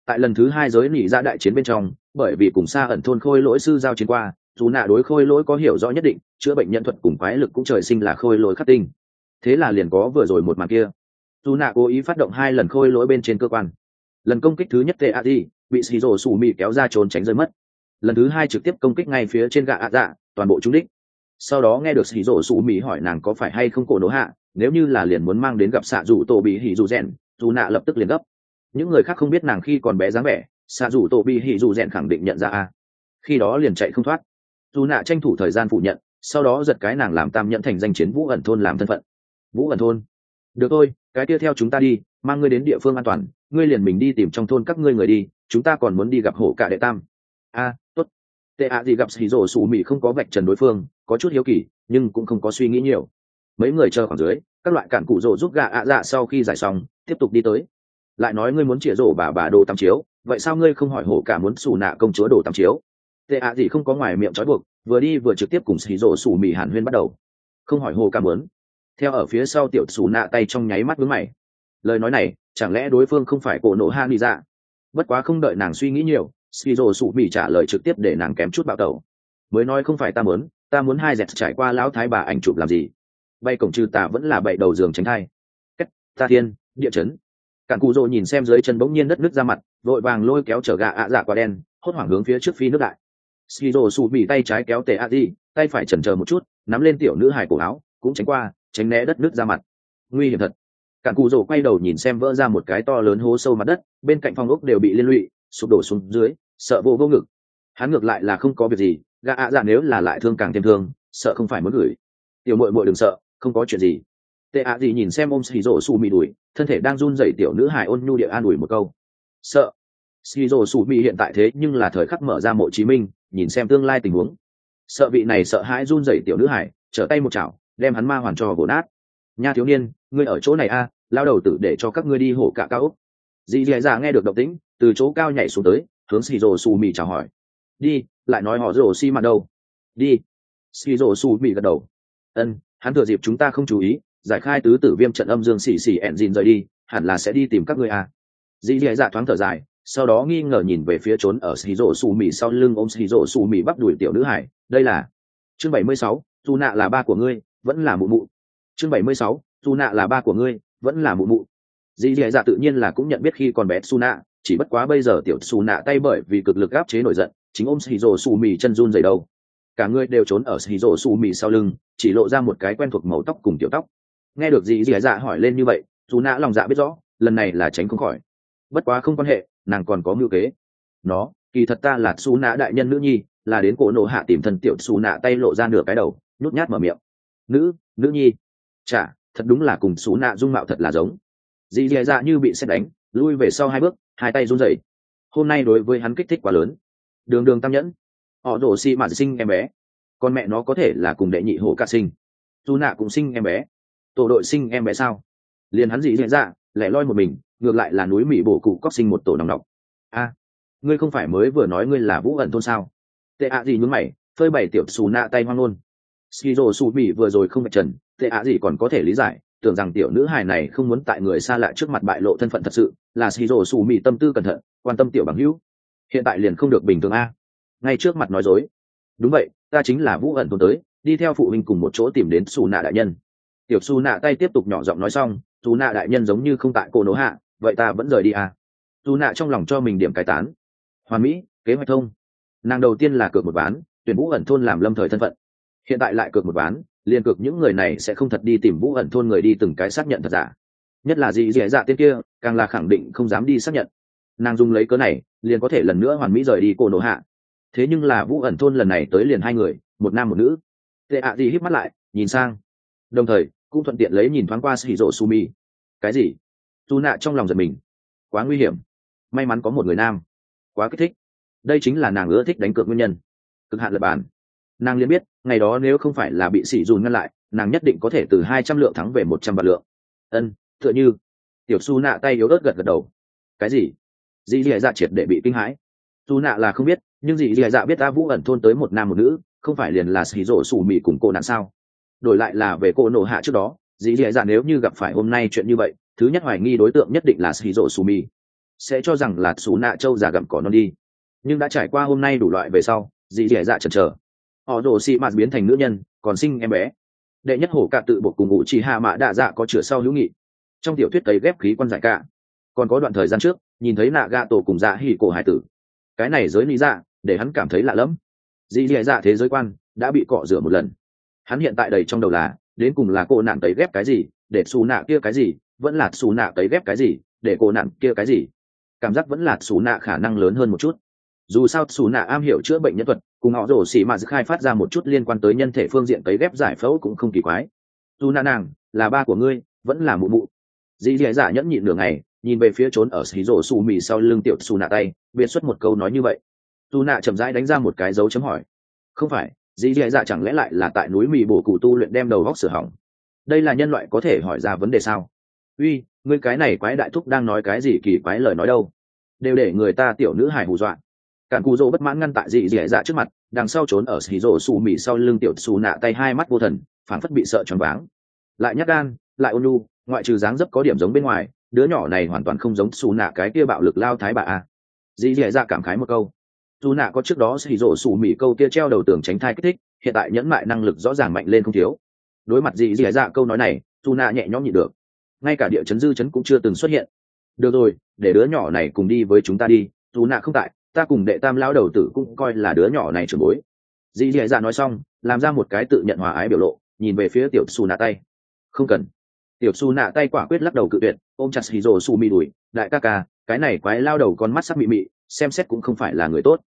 Tại lần thứ 2 giới nỉ ra đại chiến bên trong, bởi vì cùng xa ẩn thôn khôi lỗi sư giao chiến qua, dù nạ đối khôi lỗi có hiểu rõ nhất định, chữa bệnh nhân thuật cùng quái lực cũng trời sinh là khôi lỗi khắc tinh. Thế là liền có vừa rồi một màn kia. Dù nạ cố ý phát động 2 lần khôi lỗi bên trên cơ quan. Lần công kích thứ nhất tệ a di bị xì rổ sủ mì kéo ra trốn tránh rơi mất. Lần thứ 2 trực tiếp công kích ngay phía trên gạ ạ dạ, toàn bộ trúng đích. Sau đó nghe được xì rổ sủ mì hỏi nàng có phải hay không cổ nổ hạ, nếu như là liền muốn mang đến gặp xạ rủ tổ bị hỉ rủ rèn, dù nạ lập tức liền gấp. Những người khác không biết nàng khi còn bé dáng vẻ, xạ rủ tổ bị hỉ rủ rèn khẳng định nhận ra a. Khi đó liền chạy không thoát. Dù nạ tranh thủ thời gian phủ nhận, sau đó giật cái nàng làm tam nhận thành danh chiến vũ ẩn thôn làm thân phận. Vũ ẩn thôn? Được thôi, cái kia theo chúng ta đi, mang ngươi đến địa phương an toàn, ngươi liền mình đi tìm trong thôn các ngươi người đi, chúng ta còn muốn đi gặp hổ cả đệ tam. Tốt. Tệ ạ gì gặp xì rổ sủ mị không có vạch trần đối phương, có chút hiếu kỳ, nhưng cũng không có suy nghĩ nhiều. Mấy người chờ khoảng dưới, các loại cản cụ rổ giúp gà ạ dạ sau khi giải xong, tiếp tục đi tới. Lại nói ngươi muốn chĩa rổ bà đồ tắm chiếu, vậy sao ngươi không hỏi hổ cả muốn xù nạ công chúa đồ tắm chiếu? Tệ ạ gì không có ngoài miệng trói buộc, vừa đi vừa trực tiếp cùng xì rổ sủ mị hàn huyên bắt đầu. Không hỏi hổ cả muốn. Theo ở phía sau tiểu xù nạ tay trong nháy mắt vướng mày. Lời nói này, chẳng lẽ đối phương không phải cổ nổ hạ đi ra? Bất quá không đợi nàng suy nghĩ nhiều, Skizo sụ bị trả lời trực tiếp để nàng kém chút bạo tẩu. Mới nói không phải ta muốn hai dẹt trải qua lão thái bà ảnh chụp làm gì? Bay cổng trừ tà vẫn là bậy đầu giường tránh thai. Cách, ta thiên, địa chấn. Cản Cù Dỗ nhìn xem dưới chân bỗng nhiên đất nứt ra mặt, vội vàng lôi kéo chở gà ạ dạ quả đen, hốt hoảng hướng phía trước phi nước đại. Skizo sụ bị tay trái kéo tệ a đi, tay phải chần chờ một chút, nắm lên tiểu nữ hài cổ áo, cũng tránh qua, tránh né đất nứt ra mặt. Nguy hiểm thật. Cản Cù Dỗ quay đầu nhìn xem vỡ ra một cái to lớn hố sâu mặt đất, bên cạnh phong ốc đều bị liên lụy, sụp đổ xuống dưới, sợ vô ngực. Hắn ngược lại là không có việc gì, gã ạ dạ nếu là lại thương càng thêm thương, sợ không phải muốn gửi. Tiểu muội muội đừng sợ, không có chuyện gì. Tệ ạ gì nhìn xem ôm Skizo sụ mị đuổi, thân thể đang run rẩy tiểu nữ hài ôn nhu địa an ủi một câu. Sợ. Skizo sụ mị hiện tại thế nhưng là thời khắc mở ra mộ chí minh, nhìn xem tương lai tình huống. Sợ vị này sợ hãi run rẩy tiểu nữ hài, trở tay một chảo, đem hắn ma hoàn cho vồ nát. Nha thiếu niên, ngươi ở chỗ này a, lao đầu tử để cho các ngươi đi hổ cả cao ốc. Dì dì dạ nghe được động tĩnh, từ chỗ cao nhảy xuống tới, hướng Skizo sụ mị chào hỏi. Đi, lại nói họ rồ xi mà đâu. Đi. Skizo sụ mị gật đầu. Ân, hắn thừa dịp chúng ta không chú ý, giải khai tứ tử viêm trận âm dương xì xì ẹn rời đi, hẳn là sẽ đi tìm các ngươi à. Dì dì dạ thoáng thở dài, sau đó nghi ngờ nhìn về phía trốn ở Skizo sụ mị sau lưng ôm Skizo sụ mị bắp đuổi tiểu nữ hải. Đây là chương 76, dù nạ là ba của ngươi, vẫn là mụ mụ. Chương 76, dù nạ là ba của ngươi, vẫn là mụ mụ. Dì dì dạ tự nhiên là cũng nhận biết khi còn bé Suna, chỉ bất quá bây giờ tiểu Suna tay bởi vì cực lực áp chế nổi giận, chính ôm Skizo sụ mị chân run rẩy đầu. Cả người đều trốn ở Skizo sụ mị sau lưng, chỉ lộ ra một cái quen thuộc màu tóc cùng tiểu tóc. Nghe được dì dì dạ hỏi lên như vậy, Suna lòng dạ biết rõ, lần này là tránh không khỏi. Bất quá không quan hệ, nàng còn có mưu kế. Nó, kỳ thật ta là Suna đại nhân nữ nhi, là đến cổ nổ hạ tìm thần tiểu Suna tay lộ ra nửa cái đầu, nhút nhát mở miệng. Nữ nhi. Chả, thật đúng là cùng Suna dung mạo thật là giống. Dì dì dạ như bị sét đánh, lui về sau 2 bước, 2 tay run rẩy. Hôm nay đối với hắn kích thích quá lớn. Đường tam nhẫn, họ đổ xi mà sinh em bé, con mẹ nó có thể là cùng đệ nhị hổ cả sinh. Suna cũng sinh em bé, tổ đội sinh em bé sao? Liền hắn dì dì dạ, lẻ loi một mình, ngược lại là núi mỹ bổ cụ cóc sinh một tổ nòng nọc. Ngươi không phải mới vừa nói ngươi là vũ ẩn thôn sao? Tệ ạ gì nhún mày, phơi bày tiểu Suna tay hoang ngôn. Skizo sụ mị vừa rồi không bạch trần, tệ ạ gì còn có thể lý giải, tưởng rằng tiểu nữ hài này không muốn tại người xa lạ trước mặt bại lộ thân phận thật sự, là Skizo sụ mị tâm tư cẩn thận, quan tâm tiểu bằng hữu. Hiện tại liền không được bình thường a. Ngay trước mặt nói dối. Đúng vậy, ta chính là vũ ẩn thôn tới, đi theo phụ huynh cùng một chỗ tìm đến Suna đại nhân. Tiểu Suna tay tiếp tục nhỏ giọng nói xong, Suna đại nhân giống như không tại cô nỗ hạ, vậy ta vẫn rời đi à? Suna trong lòng cho mình điểm cai tán. Hoàn mỹ, kế hoạch thông. Nàng đầu tiên là cược một ván, tuyển vũ ẩn thôn làm lâm thời thân phận. Hiện tại lại cược một ván, liền cược những người này sẽ không thật đi tìm vũ ẩn thôn người đi từng cái xác nhận thật giả. Nhất là dì dì dạ tên kia, càng là khẳng định không dám đi xác nhận. Nàng dùng lấy cớ này, liền có thể lần nữa hoàn mỹ rời đi cô nỗ hạ. Thế nhưng là vũ ẩn thôn lần này tới liền 2 người, một nam một nữ. Tệ ạ gì híp mắt lại, nhìn sang, đồng thời cũng thuận tiện lấy nhìn thoáng qua Shizuo Sumi. Cái gì? Suna trong lòng giật mình. Quá nguy hiểm. May mắn có một người nam. Quá kích thích. Đây chính là nàng ưa thích đánh cược nguyên nhân. Cực hạn lật bàn. Nàng liền biết, ngày đó nếu không phải là bị sỉ dùn ngăn lại, nàng nhất định có thể từ 200 lượng thắng về 100 vạn lượng. Tựa như. Tiểu Suna tay yếu ớt gật gật đầu. Cái gì? Dì dì dạ triệt để bị kinh hãi. Suna là không biết, nhưng dì dì dạ biết ta vũ ẩn thôn tới một nam một nữ, không phải liền là Shizuo Sumi cùng cô nạn sao? Đổi lại là về cô nổ hạ trước đó, dì dì dạ nếu như gặp phải hôm nay chuyện như vậy, thứ nhất hoài nghi đối tượng nhất định là Shizuo Sumi. sẽ cho rằng là xù nạ châu già gặm cỏ non đi. Nhưng đã trải qua hôm nay đủ loại về sau, dì dẻ dạ chần chờ. Họ rồ xì mạt biến thành nữ nhân, còn sinh em bé. Đệ nhất hổ cả tự buộc cùng ngụ chỉ hạ mạ đạ dạ có chữa sau hữu nghị. Trong tiểu thuyết cấy ghép khí quan giải cả. Còn có đoạn thời gian trước, nhìn thấy nạ gạ tổ cùng dạ hỉ cổ hải tử. Cái này giới lý dạ, để hắn cảm thấy lạ lẫm. Dì dẻ dạ thế giới quan đã bị cọ rửa một lần. Hắn hiện tại đầy trong đầu là, đến cùng là cô nạn cấy ghép cái gì, để xù nạ kia cái gì, vẫn là xù nạ cấy ghép cái gì, để cô nạn kia cái gì. Cảm giác vẫn là xù nạ khả năng lớn hơn một chút. Dù sao xù nạ am hiểu chữa bệnh nhân thuật, cùng họ rổ xỉ mà khai phát ra một chút liên quan tới nhân thể phương diện cấy ghép giải phẫu cũng không kỳ quái. Dù nạ nàng là ba của ngươi, vẫn là mụ mụ. Dì dẻ dạ nhẫn nhịn nửa ngày, nhìn về phía trốn ở xì rổ xù mì sau lưng tiểu xù nạ tay, biệt xuất một câu nói như vậy. Dù nạ chậm rãi đánh ra một cái dấu chấm hỏi. Không phải, dì dẻ dạ chẳng lẽ lại là tại núi mì bổ cụ tu luyện đem đầu góc sửa hỏng? Đây là nhân loại có thể hỏi ra vấn đề sao? Uy, ngươi cái này quái đại thúc đang nói cái gì kỳ quái lời nói đâu? Đều để người ta tiểu nữ hài hù dọa. Cản Cù Dô bất mãn ngăn tại dì dẻ dạ trước mặt, đằng sau trốn ở xì rổ xù mì sau lưng tiểu xù nạ tay hai mắt vô thần, phảng phất bị sợ choáng váng. Lại nhát gan, lại ôn nhu, ngoại trừ dáng dấp có điểm giống bên ngoài, đứa nhỏ này hoàn toàn không giống xù nạ cái kia bạo lực lao thái bà a. Dì dẻ dạ cảm khái một câu. Xù nạ có trước đó xì rổ xù mì câu kia treo đầu tường tránh thai kích thích, hiện tại nhẫn mại năng lực rõ ràng mạnh lên không thiếu. Đối mặt dì dẻ dạ câu nói này, xù nạ nhẹ nhõm nhịn được. Ngay cả địa chấn dư chấn cũng chưa từng xuất hiện. Được rồi, để đứa nhỏ này cùng đi với chúng ta đi, dù nạ không tại, ta cùng đệ tam lão đầu tử cũng coi là đứa nhỏ này trưởng bối. Dì dẻ dạ nói xong, làm ra một cái tự nhận hòa ái biểu lộ, nhìn về phía tiểu xù nạ tay. Không cần. Tiểu xù nạ tay quả quyết lắc đầu cự tuyệt, ôm chặt hì rồ xù mì đùi, đại ca ca, cái này quái lao đầu con mắt sắc mị mị, xem xét cũng không phải là người tốt.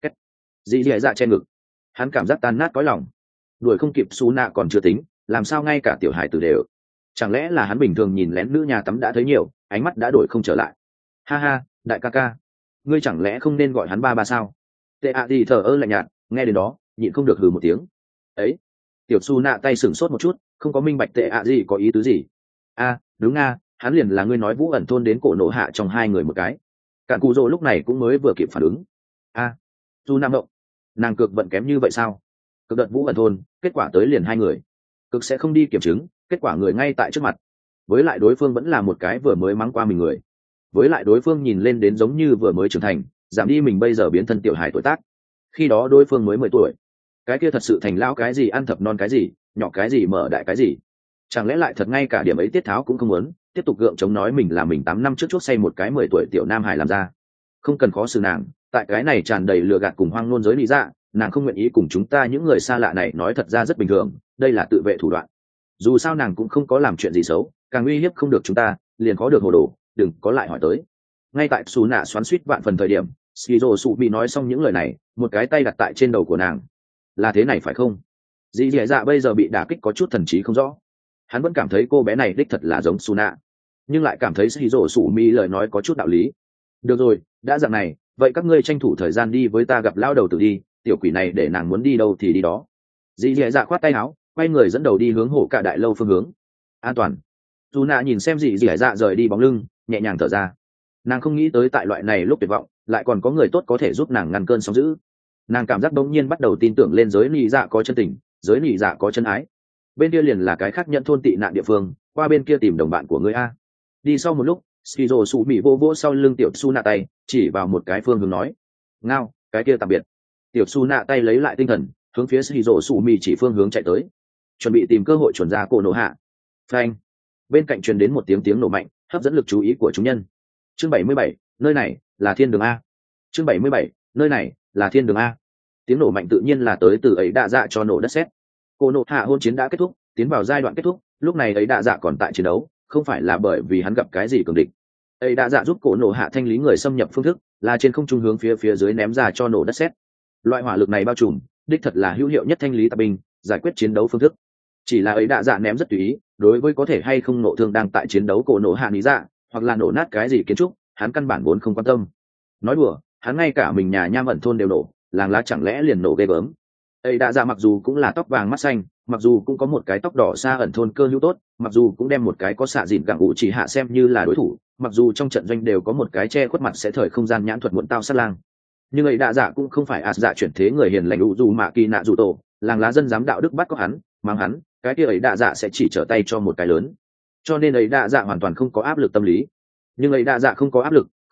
Dì dẻ dạ che ngực, hắn cảm giác tan nát cõi lòng. Đuổi không kịp xù nạ còn chưa tính, làm sao ngay cả tiểu hải tử đều. Chẳng lẽ là hắn bình thường nhìn lén nữ nhà tắm đã thấy nhiều, ánh mắt đã đổi không trở lại. Ha ha, đại ca ca, ngươi chẳng lẽ không nên gọi hắn ba ba sao? Tệ ạ thì thờ ơ lạnh nhạt, nghe đến đó nhịn không được hừ một tiếng. Ấy, tiểu su nạ tay sửng sốt một chút, không có minh bạch tệ ạ gì có ý tứ gì. A, đúng a, hắn liền là ngươi nói Vũ ẩn thôn đến cổ nổ hạ trong hai người một cái. Cản Cù Dô lúc này cũng mới vừa kịp phản ứng. A, su nam động, nàng cực vận kém như vậy sao? Cực đợt Vũ ẩn thôn, kết quả tới liền hai người, cực sẽ không đi kiểm chứng, kết quả người ngay tại trước mặt. Với lại đối phương vẫn là một cái vừa mới mắng qua mình người, với lại đối phương nhìn lên đến giống như vừa mới trưởng thành, giảm đi mình bây giờ biến thân tiểu hài tuổi tác. Khi đó đối phương mới 10 tuổi, cái kia thật sự thành lão cái gì ăn thập non cái gì, nhỏ cái gì mở đại cái gì. Chẳng lẽ lại thật ngay cả điểm ấy tiết tháo cũng không muốn, tiếp tục gượng chống nói mình là mình 8 năm trước chốt say một cái 10 tuổi tiểu nam hài làm ra. Không cần khó xử nàng, tại cái này tràn đầy lừa gạt cùng hoang ngôn giới lý dạ, nàng không nguyện ý cùng chúng ta những người xa lạ này nói thật ra rất bình thường, đây là tự vệ thủ đoạn. Dù sao nàng cũng không có làm chuyện gì xấu, càng uy hiếp không được chúng ta, liền có được hồ đồ, đừng có lại hỏi tới. Ngay tại xù nạ xoắn suýt vạn phần thời điểm, skizo sụ bị nói xong những lời này, một cái tay đặt tại trên đầu của nàng. Là thế này phải không? Dì dẻ dạ bây giờ bị đả kích có chút thần trí không rõ. Hắn vẫn cảm thấy cô bé này đích thật là giống xù nạ, nhưng lại cảm thấy skizo sụ mi lời nói có chút đạo lý. Được rồi, đã dạng này, vậy các ngươi tranh thủ thời gian đi với ta gặp lao đầu tử đi, tiểu quỷ này để nàng muốn đi đâu thì đi đó. Dì dẻ dạ khoát tay áo, quay người dẫn đầu đi hướng hổ cả đại lâu phương hướng. An toàn. Dù nạ nhìn xem dì dẻ dạ rời đi bóng lưng, nhẹ nhàng thở ra. Nàng không nghĩ tới tại loại này lúc tuyệt vọng, lại còn có người tốt có thể giúp nàng ngăn cơn sóng dữ. Nàng cảm giác bỗng nhiên bắt đầu tin tưởng lên giới nị dạ có chân tình, giới nị dạ có chân ái. Bên kia liền là cái khác nhận thôn tị nạn địa phương, qua bên kia tìm đồng bạn của ngươi a. Đi sau một lúc, skizo sụ mị vô vô sau lưng tiểu su nạ tay, chỉ vào một cái phương hướng nói. Ngao, cái kia tạm biệt. Tiểu su nạ tay lấy lại tinh thần, hướng phía skizo sụ mị chỉ phương hướng chạy tới, chuẩn bị tìm cơ hội chuẩn ra cổ nổ hạ. Phanh. Bên cạnh truyền đến một tiếng nổ mạnh, hấp dẫn lực chú ý của chúng nhân. Chương 77, nơi này là thiên đường a. Chương 77, nơi này là thiên đường a. Tiếng nổ mạnh tự nhiên là tới từ ấy đạ dạ cho nổ đất sét. Cổ nổ hạ hôn chiến đã kết thúc, tiến vào giai đoạn kết thúc, lúc này ấy đạ dạ còn tại chiến đấu, không phải là bởi vì hắn gặp cái gì cường địch. Ấy đạ dạ giúp cổ nổ hạ thanh lý người xâm nhập phương thức, là trên không trung hướng phía dưới ném ra cho nổ đất sét. Loại hỏa lực này bao trùm, đích thật là hữu hiệu nhất thanh lý tạp binh, giải quyết chiến đấu phương thức. Chỉ là ấy đạ dạ ném rất tùy ý, đối với có thể hay không nổ thương đang tại chiến đấu cổ nổ hạ lý dạ, hoặc là nổ nát cái gì kiến trúc, hắn căn bản vốn không quan tâm. Nói đùa, hắn ngay cả mình nhà nham ẩn thôn đều nổ, làng lá chẳng lẽ liền nổ ghê gớm. Ấy đạ dạ mặc dù cũng là tóc vàng mắt xanh, mặc dù cũng có một cái tóc đỏ xa ẩn thôn cơ hữu tốt, mặc dù cũng đem một cái có xạ dịn gặng ủ chỉ hạ xem như là đối thủ, mặc dù trong trận doanh đều có một cái che khuất mặt sẽ thời không gian nhãn thuật muộn tao sát lang, nhưng ấy đạ dạ cũng không phải ạt dạ chuyển thế người hiền lành ủ dù mạ kỳ nạ dù tổ, làng lá dân dám đạo đức bắt có hắn, mang hắn, cái kia ấy đạ dạ sẽ chỉ trở tay cho một cái lớn. Cho nên ấy đạ dạ hoàn toàn không có áp lực tâm lý. Nhưng ấy đạ dạ không có áp lực,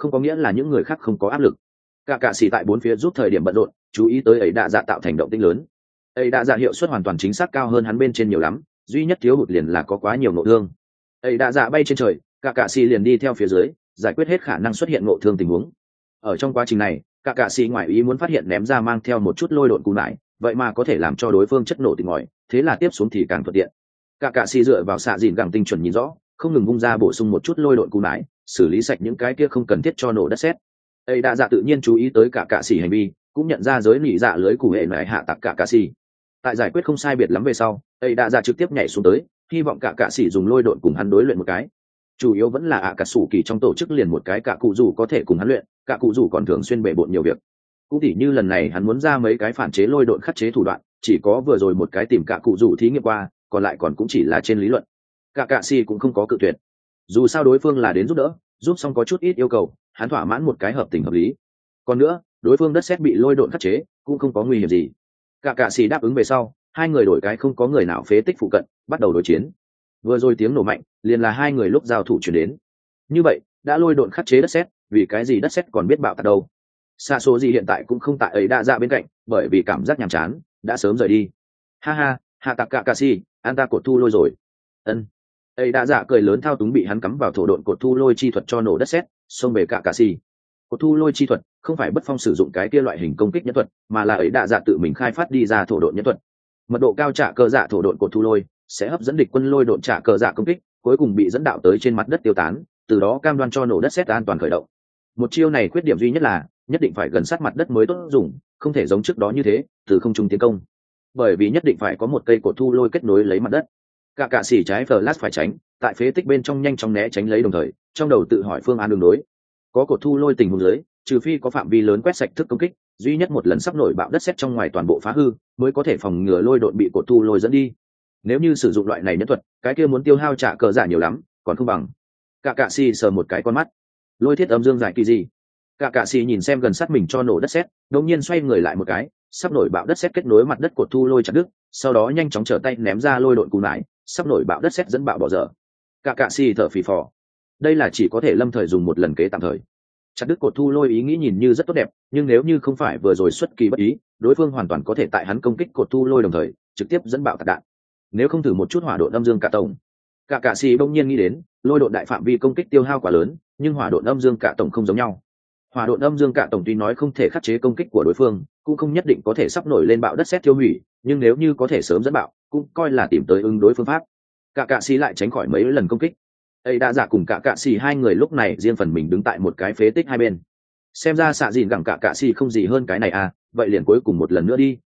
không có nghĩa là những người khác không có áp lực. Cả cạ xỉ tại bốn phía giúp thời điểm bận rộn, chú ý tới ấy đạ dạ tạo thành động tĩnh lớn. Ấy đạ dạ hiệu suất hoàn toàn chính xác cao hơn hắn bên trên nhiều lắm, duy nhất thiếu hụt liền là có quá nhiều nội thương. Ấy đạ dạ bay trên trời, cả cạ xỉ liền đi theo phía dưới, giải quyết hết khả năng xuất hiện nội thương tình huống. Ở trong quá trình này, cả cạ xỉ ngoại ý muốn phát hiện ném ra mang theo một chút lôi độn cù nải, vậy mà có thể làm cho đối phương chất nổ tỉnh ngòi, thế là tiếp xuống thì càng thuận tiện. Cả cạ xỉ dựa vào xạ dìn gẳng tinh chuẩn nhìn rõ, không ngừng vung ra bổ sung một chút lôi độn cù nải, xử lý sạch những cái kia không cần thiết cho nổ đất sét. Ấy đạ dạ tự nhiên chú ý tới cả cạ xỉ hành vi, cũng nhận ra giới nỉ dạ lưới cụ hệ nại hạ tặc cả cạ xỉ. Tại giải quyết không sai biệt lắm về sau, ấy đạ dạ trực tiếp nhảy xuống tới, hy vọng cả cạ xỉ dùng lôi độn cùng hắn đối luyện một cái. Chủ yếu vẫn là ạ cả sủ kỳ trong tổ chức liền một cái cả cụ rủ có thể cùng hắn luyện, cả cụ rủ còn thường xuyên bể bộn nhiều việc. Cũng tỉ như lần này hắn muốn ra mấy cái phản chế lôi độn khắc chế thủ đoạn, chỉ có vừa rồi một cái tìm cả cụ rủ thí nghiệm qua, còn lại còn cũng chỉ là trên lý luận. Cả cạ xỉ cũng không có cự tuyệt. Dù sao đối phương là đến giúp đỡ, giúp xong có chút ít yêu cầu, hắn thỏa mãn một cái hợp tình hợp lý. Còn nữa, đối phương đất sét bị lôi độn khắc chế, cũng không có nguy hiểm gì. Cả cạ xỉ đáp ứng về sau, hai người đổi cái không có người nào phế tích phụ cận, bắt đầu đối chiến. Vừa rồi tiếng nổ mạnh, liền là hai người lúc giao thủ chuyển đến. Như vậy, đã lôi độn khắc chế đất sét, vì cái gì đất sét còn biết bạo tạc đâu? Xa số gì hiện tại cũng không tại ấy đa dạ bên cạnh, bởi vì cảm giác nhàm chán, đã sớm rời đi. Ha ha, hạ tạc cả cạ xỉ, an ta cột thu lôi rồi. Ân. Ấy đa dạ cười lớn thao túng bị hắn cắm vào thổ độn cột thu lôi chi thuật cho nổ đất sét, xông về cả cạ xỉ. Cột thu lôi chi thuật không phải bất phong sử dụng cái kia loại hình công kích nhân thuật, mà là ấy đa dạ tự mình khai phát đi ra thổ độn nhân thuật. Mật độ cao trả cơ dạ thổ độn cột thu lôi sẽ hấp dẫn địch quân lôi độn trả cơ dạ công kích, cuối cùng bị dẫn đạo tới trên mặt đất tiêu tán, từ đó cam đoan cho nổ đất sét an toàn khởi động. Một chiêu này khuyết điểm duy nhất là nhất định phải gần sát mặt đất mới tốt dùng, không thể giống trước đó như thế từ không trung tiến công, bởi vì nhất định phải có một cây cột thu lôi kết nối lấy mặt đất. Cả cạ xỉ trái flash phải tránh, tại phế tích bên trong nhanh chóng né tránh lấy, đồng thời trong đầu tự hỏi phương án đường đối. Có cột thu lôi tình huống dưới, trừ phi có phạm vi lớn quét sạch thức công kích, duy nhất một lần sắp nổi bạo đất sét trong ngoài toàn bộ phá hư, mới có thể phòng ngừa lôi độn bị cột thu lôi dẫn đi. Nếu như sử dụng loại này nhân thuật, cái kia muốn tiêu hao trả cờ giả nhiều lắm, còn không bằng. Cả cạ xỉ sờ một cái con mắt, lôi thiết âm dương giải kỳ gì? Cả cạ xỉ nhìn xem gần sát mình cho nổ đất sét, đột nhiên xoay người lại một cái, sắp nổi bạo đất sét kết nối mặt đất cột thu lôi chặt đứt, sau đó nhanh chóng trở tay ném ra lôi độn cù nải, sắp nổi bạo đất sét dẫn bạo bỏ dở. Cả cạ xỉ thở phì phò. Đây là chỉ có thể lâm thời dùng một lần kế tạm thời. Chặt đứt cột thu lôi ý nghĩ nhìn như rất tốt đẹp, nhưng nếu như không phải vừa rồi xuất kỳ bất ý, đối phương hoàn toàn có thể tại hắn công kích cột thu lôi đồng thời trực tiếp dẫn bạo tạc đạn. Nếu không thử một chút hỏa độn âm dương cả tổng. Cả cạ xỉ bỗng nhiên nghĩ đến, lôi độn đại phạm vi công kích tiêu hao quá lớn, nhưng hỏa độn âm dương cả tổng không giống nhau. Hỏa độn âm dương cả tổng tuy nói không thể khắc chế công kích của đối phương, cũng không nhất định có thể sắp nổi lên bạo đất sét tiêu hủy, nhưng nếu như có thể sớm dẫn bạo, cũng coi là tìm tới ứng đối phương pháp. Cả cạ xỉ lại tránh khỏi mấy lần công kích. Ấy đã giả cùng cả cạ xỉ hai người lúc này riêng phần mình đứng tại một cái phế tích hai bên. Xem ra xạ dìn gẳng cả cạ xỉ không gì hơn cái này à, vậy liền cuối cùng một lần nữa đi.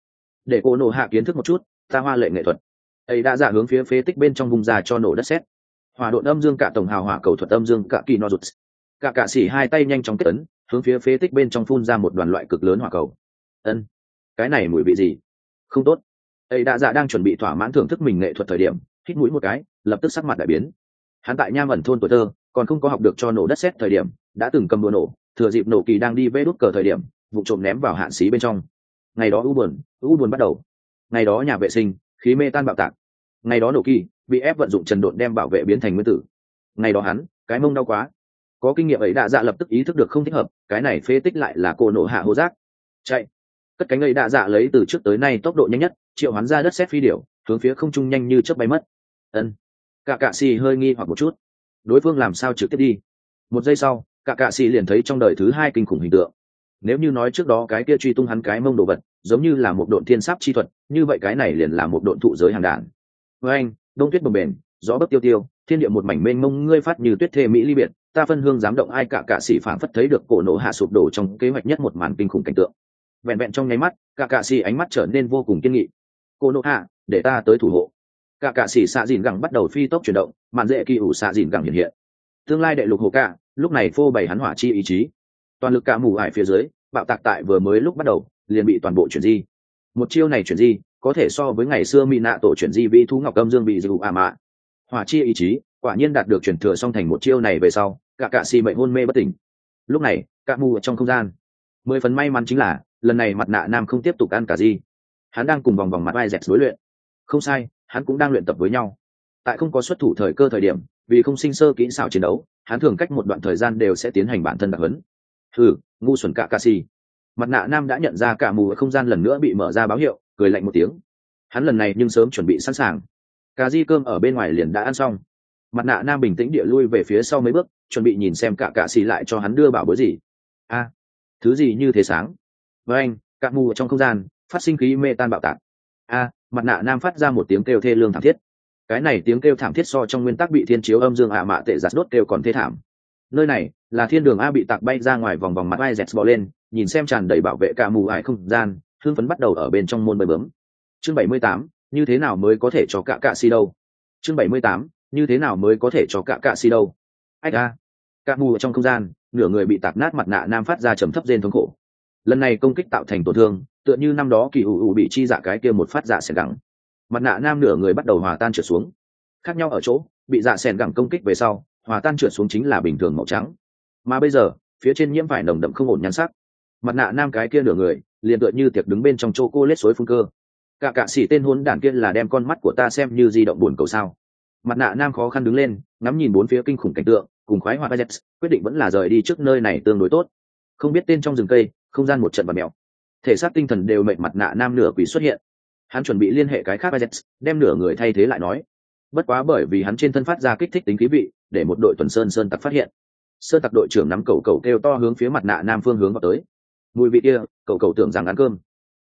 Để cô nổ hạ kiến thức một chút ta hoa lệ nghệ thuật. Ấy đã giả hướng phía phế tích bên trong vùng ra cho nổ đất sét. Hỏa độn âm dương cả tổng hào hỏa cầu thuật âm dương cả kỳ no rụt. Cả cạ xỉ hai tay nhanh chóng kết ấn, hướng phía phế tích bên trong phun ra một đoàn loại cực lớn hỏa cầu. Cái này mùi vị gì? Không tốt. Ấy đã giả đang chuẩn bị thỏa mãn thưởng thức mình nghệ thuật thời điểm, hít mũi một cái, lập tức sắc mặt đại biến. Hắn tại nham ẩn thôn tuổi thơ còn không có học được cho nổ đất sét thời điểm, đã từng cầm đũa nổ, thừa dịp nổ kỳ đang đi vẽ đút cờ thời điểm, vụ trộm ném vào hạn xí bên trong. Ngày đó u buồn bắt đầu. Ngày đó nhà vệ sinh khí mê tan bạo tạc. Ngày đó nổ kỳ bị ép vận dụng trần độn đem bảo vệ biến thành nguyên tử. Ngày đó hắn cái mông đau quá. Có kinh nghiệm ấy đạ dạ lập tức ý thức được không thích hợp, cái này phế tích lại là cô nổ hạ hô giác. Chạy. Cất cánh ấy đạ dạ lấy từ trước tới nay tốc độ nhanh nhất, triệu hoán ra đất sét phi điểu, hướng phía không trung nhanh như chớp bay mất. Cả cạ xỉ hơi nghi hoặc một chút, đối phương làm sao trực tiếp đi. Một giây sau, cả cạ xỉ liền thấy trong đời thứ hai kinh khủng hình tượng. Nếu như nói trước đó cái kia truy tung hắn cái mông đồ vật giống như là một độn thiên sáp chi thuật, như vậy cái này liền là một độn thụ giới hàng đạn. Với anh, đông tuyết bồng bềnh, gió bấc tiêu tiêu, thiên địa một mảnh mênh mông ngươi phát như tuyết thê mỹ ly biệt, ta phân hương dám động ai. Cả cạ xỉ phảng phất thấy được cổ nổ hạ sụp đổ trong kế hoạch nhất một màn kinh khủng cảnh tượng. Vẹn vẹn trong nháy mắt, cả cạ xỉ ánh mắt trở nên vô cùng kiên nghị. Cổ nổ hạ, để ta tới thủ hộ. Cả cạ xỉ xạ dìn gẳng bắt đầu phi tốc chuyển động, màn dễ kỳ ủ xạ dìn gẳng hiện hiện. Tương lai đệ lục hồ cạ lúc này phô bày hắn hỏa chi ý chí, toàn lực cả mù ải phía dưới bạo tạc tại vừa mới lúc bắt đầu liền bị toàn bộ chuyển di. Một chiêu này chuyển di có thể so với ngày xưa mỹ nạ tổ chuyển di vi thú ngọc âm dương bị dịu mạ. Hỏa chi ý chí quả nhiên đạt được chuyển thừa song thành một chiêu này về sau, cả cạ xỉ mệnh hôn mê bất tỉnh. Lúc này cả mù ở trong không gian, 10 phần may mắn chính là lần này mặt nạ nam không tiếp tục ăn cả gì, hắn đang cùng vòng vòng mặt ai dẹt đối luyện. Không sai, hắn cũng đang luyện tập với nhau. Tại không có xuất thủ thời cơ thời điểm, vì không sinh sơ kỹ xảo chiến đấu, hắn thường cách một đoạn thời gian đều sẽ tiến hành bản thân đặc huấn. Ngu xuẩn cả xì. Mặt nạ nam đã nhận ra cả mù ở không gian lần nữa bị mở ra báo hiệu, cười lạnh một tiếng. Hắn lần này nhưng sớm chuẩn bị sẵn sàng. Cà ri cơm ở bên ngoài liền đã ăn xong. Mặt nạ nam bình tĩnh địa lui về phía sau mấy bước, chuẩn bị nhìn xem cả xì lại cho hắn đưa bảo bối gì. Thứ gì như thế sáng? Với anh, cả mù ở trong không gian phát sinh khí mê tan bạo tạc. Mặt nạ nam phát ra một tiếng kêu thê lương thảm thiết. Cái này tiếng kêu thảm thiết so trong nguyên tắc bị thiên chiếu âm dương mạ tệ giặt đốt kêu còn thê thảm. Nơi này là thiên đường bị tạc bay ra ngoài vòng mặt ai dẹt bò lên, nhìn xem tràn đầy bảo vệ cả mù ải không gian, hương phấn bắt đầu ở bên trong môn bơi bướm. Chương 78, như thế nào mới có thể cho cả xì đâu? Chương 78, như thế nào mới có thể cho cả xì đâu? Cả mù ở trong không gian, nửa người bị tạc nát, mặt nạ nam phát ra trầm thấp rên thống khổ. Lần này công kích tạo thành tổn thương, tựa như năm đó kỳ ủ bị chi dạ cái kia một phát dạ sẻn gẳng. Mặt nạ nam nửa người bắt đầu hòa tan trượt xuống. Khác nhau ở chỗ, bị dạ sẻn gẳng công kích về sau, hòa tan trượt xuống chính là bình thường màu trắng, mà bây giờ phía trên nhiễm phải nồng đậm không ổn nhan sắc. Mặt nạ nam cái kia nửa người liền tựa như tiệc đứng bên trong chocolate suối phun cơ. Cả sĩ tên hôn đản kia là đem con mắt của ta xem như di động buồn cầu sao? Mặt nạ nam khó khăn đứng lên, ngắm nhìn bốn phía kinh khủng cảnh tượng, cùng khoái hoạt Ajax, quyết định vẫn là rời đi trước nơi này tương đối tốt. Không biết tên trong rừng cây, không gian một trận bạt mèo, thể xác tinh thần đều mệt. Mặt nạ nam nửa quỷ xuất hiện, hắn chuẩn bị liên hệ cái khác Ajax, đem nửa người thay thế lại nói. Bất quá bởi vì hắn trên thân phát ra kích thích tính khí vị, để một đội tuần sơn tặc phát hiện. Sơn tặc đội trưởng nắm cậu kêu to hướng phía mặt nạ nam phương hướng vào tới. Mùi vị kia, cậu tưởng rằng ăn cơm.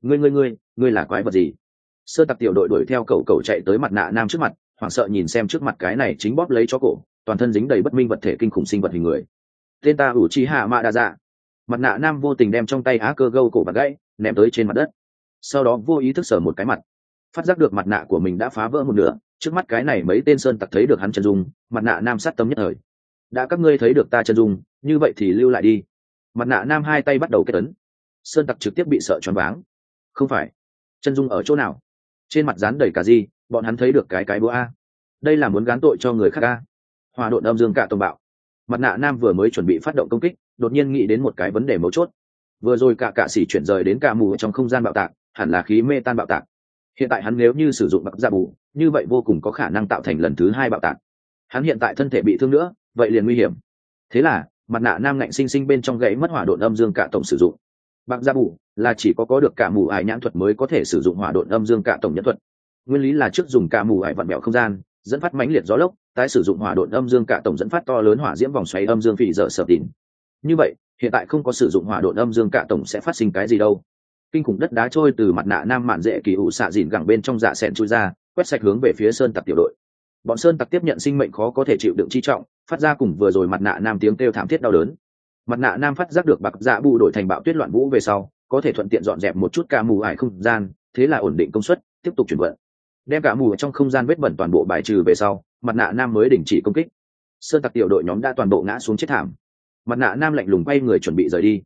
Ngươi là quái vật gì? Sơn tặc tiểu đội đuổi theo cậu chạy tới mặt nạ nam trước mặt, hoảng sợ nhìn xem trước mặt cái này chính bóp lấy chó cổ, toàn thân dính đầy bất minh vật thể kinh khủng sinh vật hình người. Tên ta Uchiha Madara. Mặt nạ nam vô tình đem trong tay á cơ gâu cổ bật gãy, ném tới trên mặt đất. Sau đó vô ý thức sờ một cái mặt, phát giác được mặt nạ của mình đã phá vỡ một nửa. Trước mắt cái này mấy tên sơn tặc thấy được hắn chân dung, mặt nạ nam sát tâm nhất thời. Đã các ngươi thấy được ta chân dung, như vậy thì lưu lại đi. Mặt nạ nam hai tay bắt đầu kết ấn. Sơn tặc trực tiếp bị sợ choáng váng. Không phải, chân dung ở chỗ nào? Trên mặt dán đầy cả gì, bọn hắn thấy được cái búa a. Đây là muốn gán tội cho người khác a. Hỏa độn âm dương cả tổng bạo. Mặt nạ nam vừa mới chuẩn bị phát động công kích, đột nhiên nghĩ đến một cái vấn đề mấu chốt. Vừa rồi cả sĩ chuyển rời đến cả mù trong không gian bạo tạc, hẳn là khí mê tan bạo tạc. Hiện tại hắn nếu như sử dụng bạc dạ bù, như vậy vô cùng có khả năng tạo thành lần thứ hai bạo tạc. Hắn hiện tại thân thể bị thương nữa, vậy liền nguy hiểm. Thế là mặt nạ nam ngạnh sinh bên trong gãy mất hỏa độn âm dương cả tổng sử dụng. Bạc dạ bù là chỉ có được cả mù ải nhãn thuật mới có thể sử dụng hỏa độn âm dương cả tổng nhẫn thuật. Nguyên lý là trước dùng cả mù ải vặn bẹo không gian, dẫn phát mãnh liệt gió lốc, tái sử dụng hỏa độn âm dương cả tổng dẫn phát to lớn hỏa diễm vòng xoáy âm dương phỉ dở sở tịn. Như vậy hiện tại không có sử dụng hỏa độn âm dương cả tổng sẽ phát sinh cái gì đâu? Kinh khủng đất đá trôi từ mặt nạ nam mạn dễ kỳ ủ xạ dìn gẳng bên trong dạ sẹn chui ra, quét sạch hướng về phía sơn tặc tiểu đội. Bọn sơn tặc tiếp nhận sinh mệnh khó có thể chịu đựng chi trọng, phát ra cùng vừa rồi mặt nạ nam tiếng kêu thảm thiết đau đớn. Mặt nạ nam phát giác được bạc dạ bù đổi thành bạo tuyết loạn vũ về sau, có thể thuận tiện dọn dẹp một chút cả mù ải không gian, thế là ổn định công suất, tiếp tục chuyển vận. Đem cả mù ở trong không gian vết bẩn toàn bộ bài trừ về sau, mặt nạ nam mới đình chỉ công kích. Sơn tặc tiểu đội nhóm đã toàn bộ ngã xuống chết thảm. Mặt nạ nam lạnh lùng quay người chuẩn bị rời đi.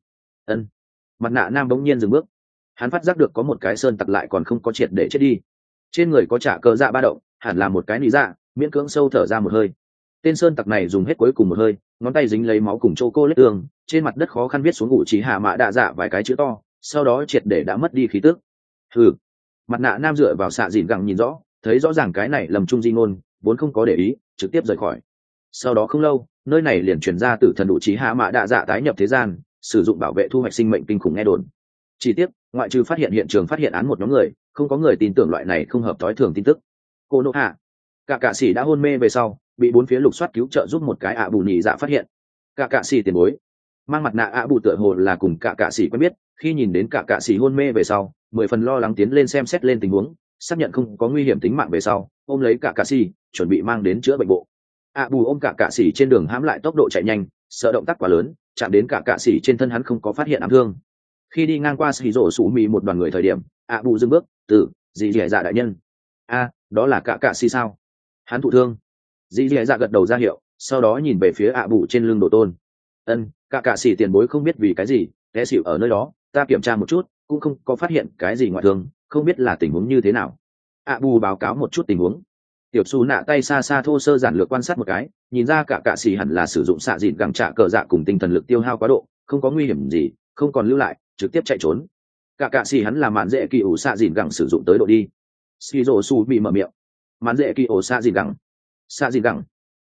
Mặt nạ nam bỗng nhiên dừng bước. Hắn phát giác được có một cái sơn tặc lại còn không có triệt để chết đi. Trên người có trả cờ dạ ba động, hẳn là một cái nị dạ, miễn cưỡng sâu thở ra một hơi. Tên sơn tặc này dùng hết cuối cùng một hơi, ngón tay dính lấy máu cùng chocolate tương, trên mặt đất khó khăn viết xuống Uchiha Madara vài cái chữ to, sau đó triệt để đã mất đi khí tức. Mặt nạ nam dựa vào xạ dìn gẳng nhìn rõ, thấy rõ ràng cái này lầm trung di ngôn, vốn không có để ý, trực tiếp rời khỏi. Sau đó không lâu, nơi này liền truyền ra tử thần Uchiha Madara tái nhập thế gian, sử dụng bảo vệ thu hoạch sinh mệnh kinh khủng nghe đồn. Chỉ tiếc, ngoại trừ phát hiện hiện trường phát hiện án một nhóm người, không có người tin tưởng loại này không hợp thói thường tin tức. Cô nộ hạ, cả sĩ đã hôn mê về sau, bị bốn phía lục soát cứu trợ giúp một cái bù nhị dạ phát hiện. Cả sĩ tiền bối mang mặt nạ bù tựa hồ là cùng cả sĩ quen biết, khi nhìn đến cả sĩ hôn mê về sau, 10 phần lo lắng tiến lên xem xét lên tình huống, xác nhận không có nguy hiểm tính mạng về sau, ôm lấy cả sĩ, chuẩn bị mang đến chữa bệnh bộ. Bù ôm cả sĩ trên đường hãm lại tốc độ chạy nhanh, sợ động tác quá lớn, chạm đến cả sĩ trên thân hắn không có phát hiện ám thương. Khi đi ngang qua xì rổ sủ mì một đoàn người thời điểm, bù dừng bước, dì dì dạ đại nhân. Đó là cả sĩ sao? Hắn thụ thương. Dì dì dạ gật đầu ra hiệu, sau đó nhìn về phía bù trên lưng đồ tôn. Cả sĩ tiền bối không biết vì cái gì té xỉu ở nơi đó, ta kiểm tra một chút cũng không có phát hiện cái gì ngoại thương, không biết là tình huống như thế nào. Bù báo cáo một chút tình huống. Tiểu Su nạ tay xa xa thô sơ giản lược quan sát một cái, nhìn ra cả sĩ hẳn là sử dụng xạ dịn gẳng trả cờ dạ cùng tinh thần lực tiêu hao quá độ, không có nguy hiểm gì, không còn lưu lại, trực tiếp chạy trốn. Cả sĩ hắn là mạn dễ kỳ ủ xạ dịn gẳng sử dụng tới độ đi. Shizuo Su bị mở miệng. Mạn dễ kỳ ủ xạ dịn gẳng.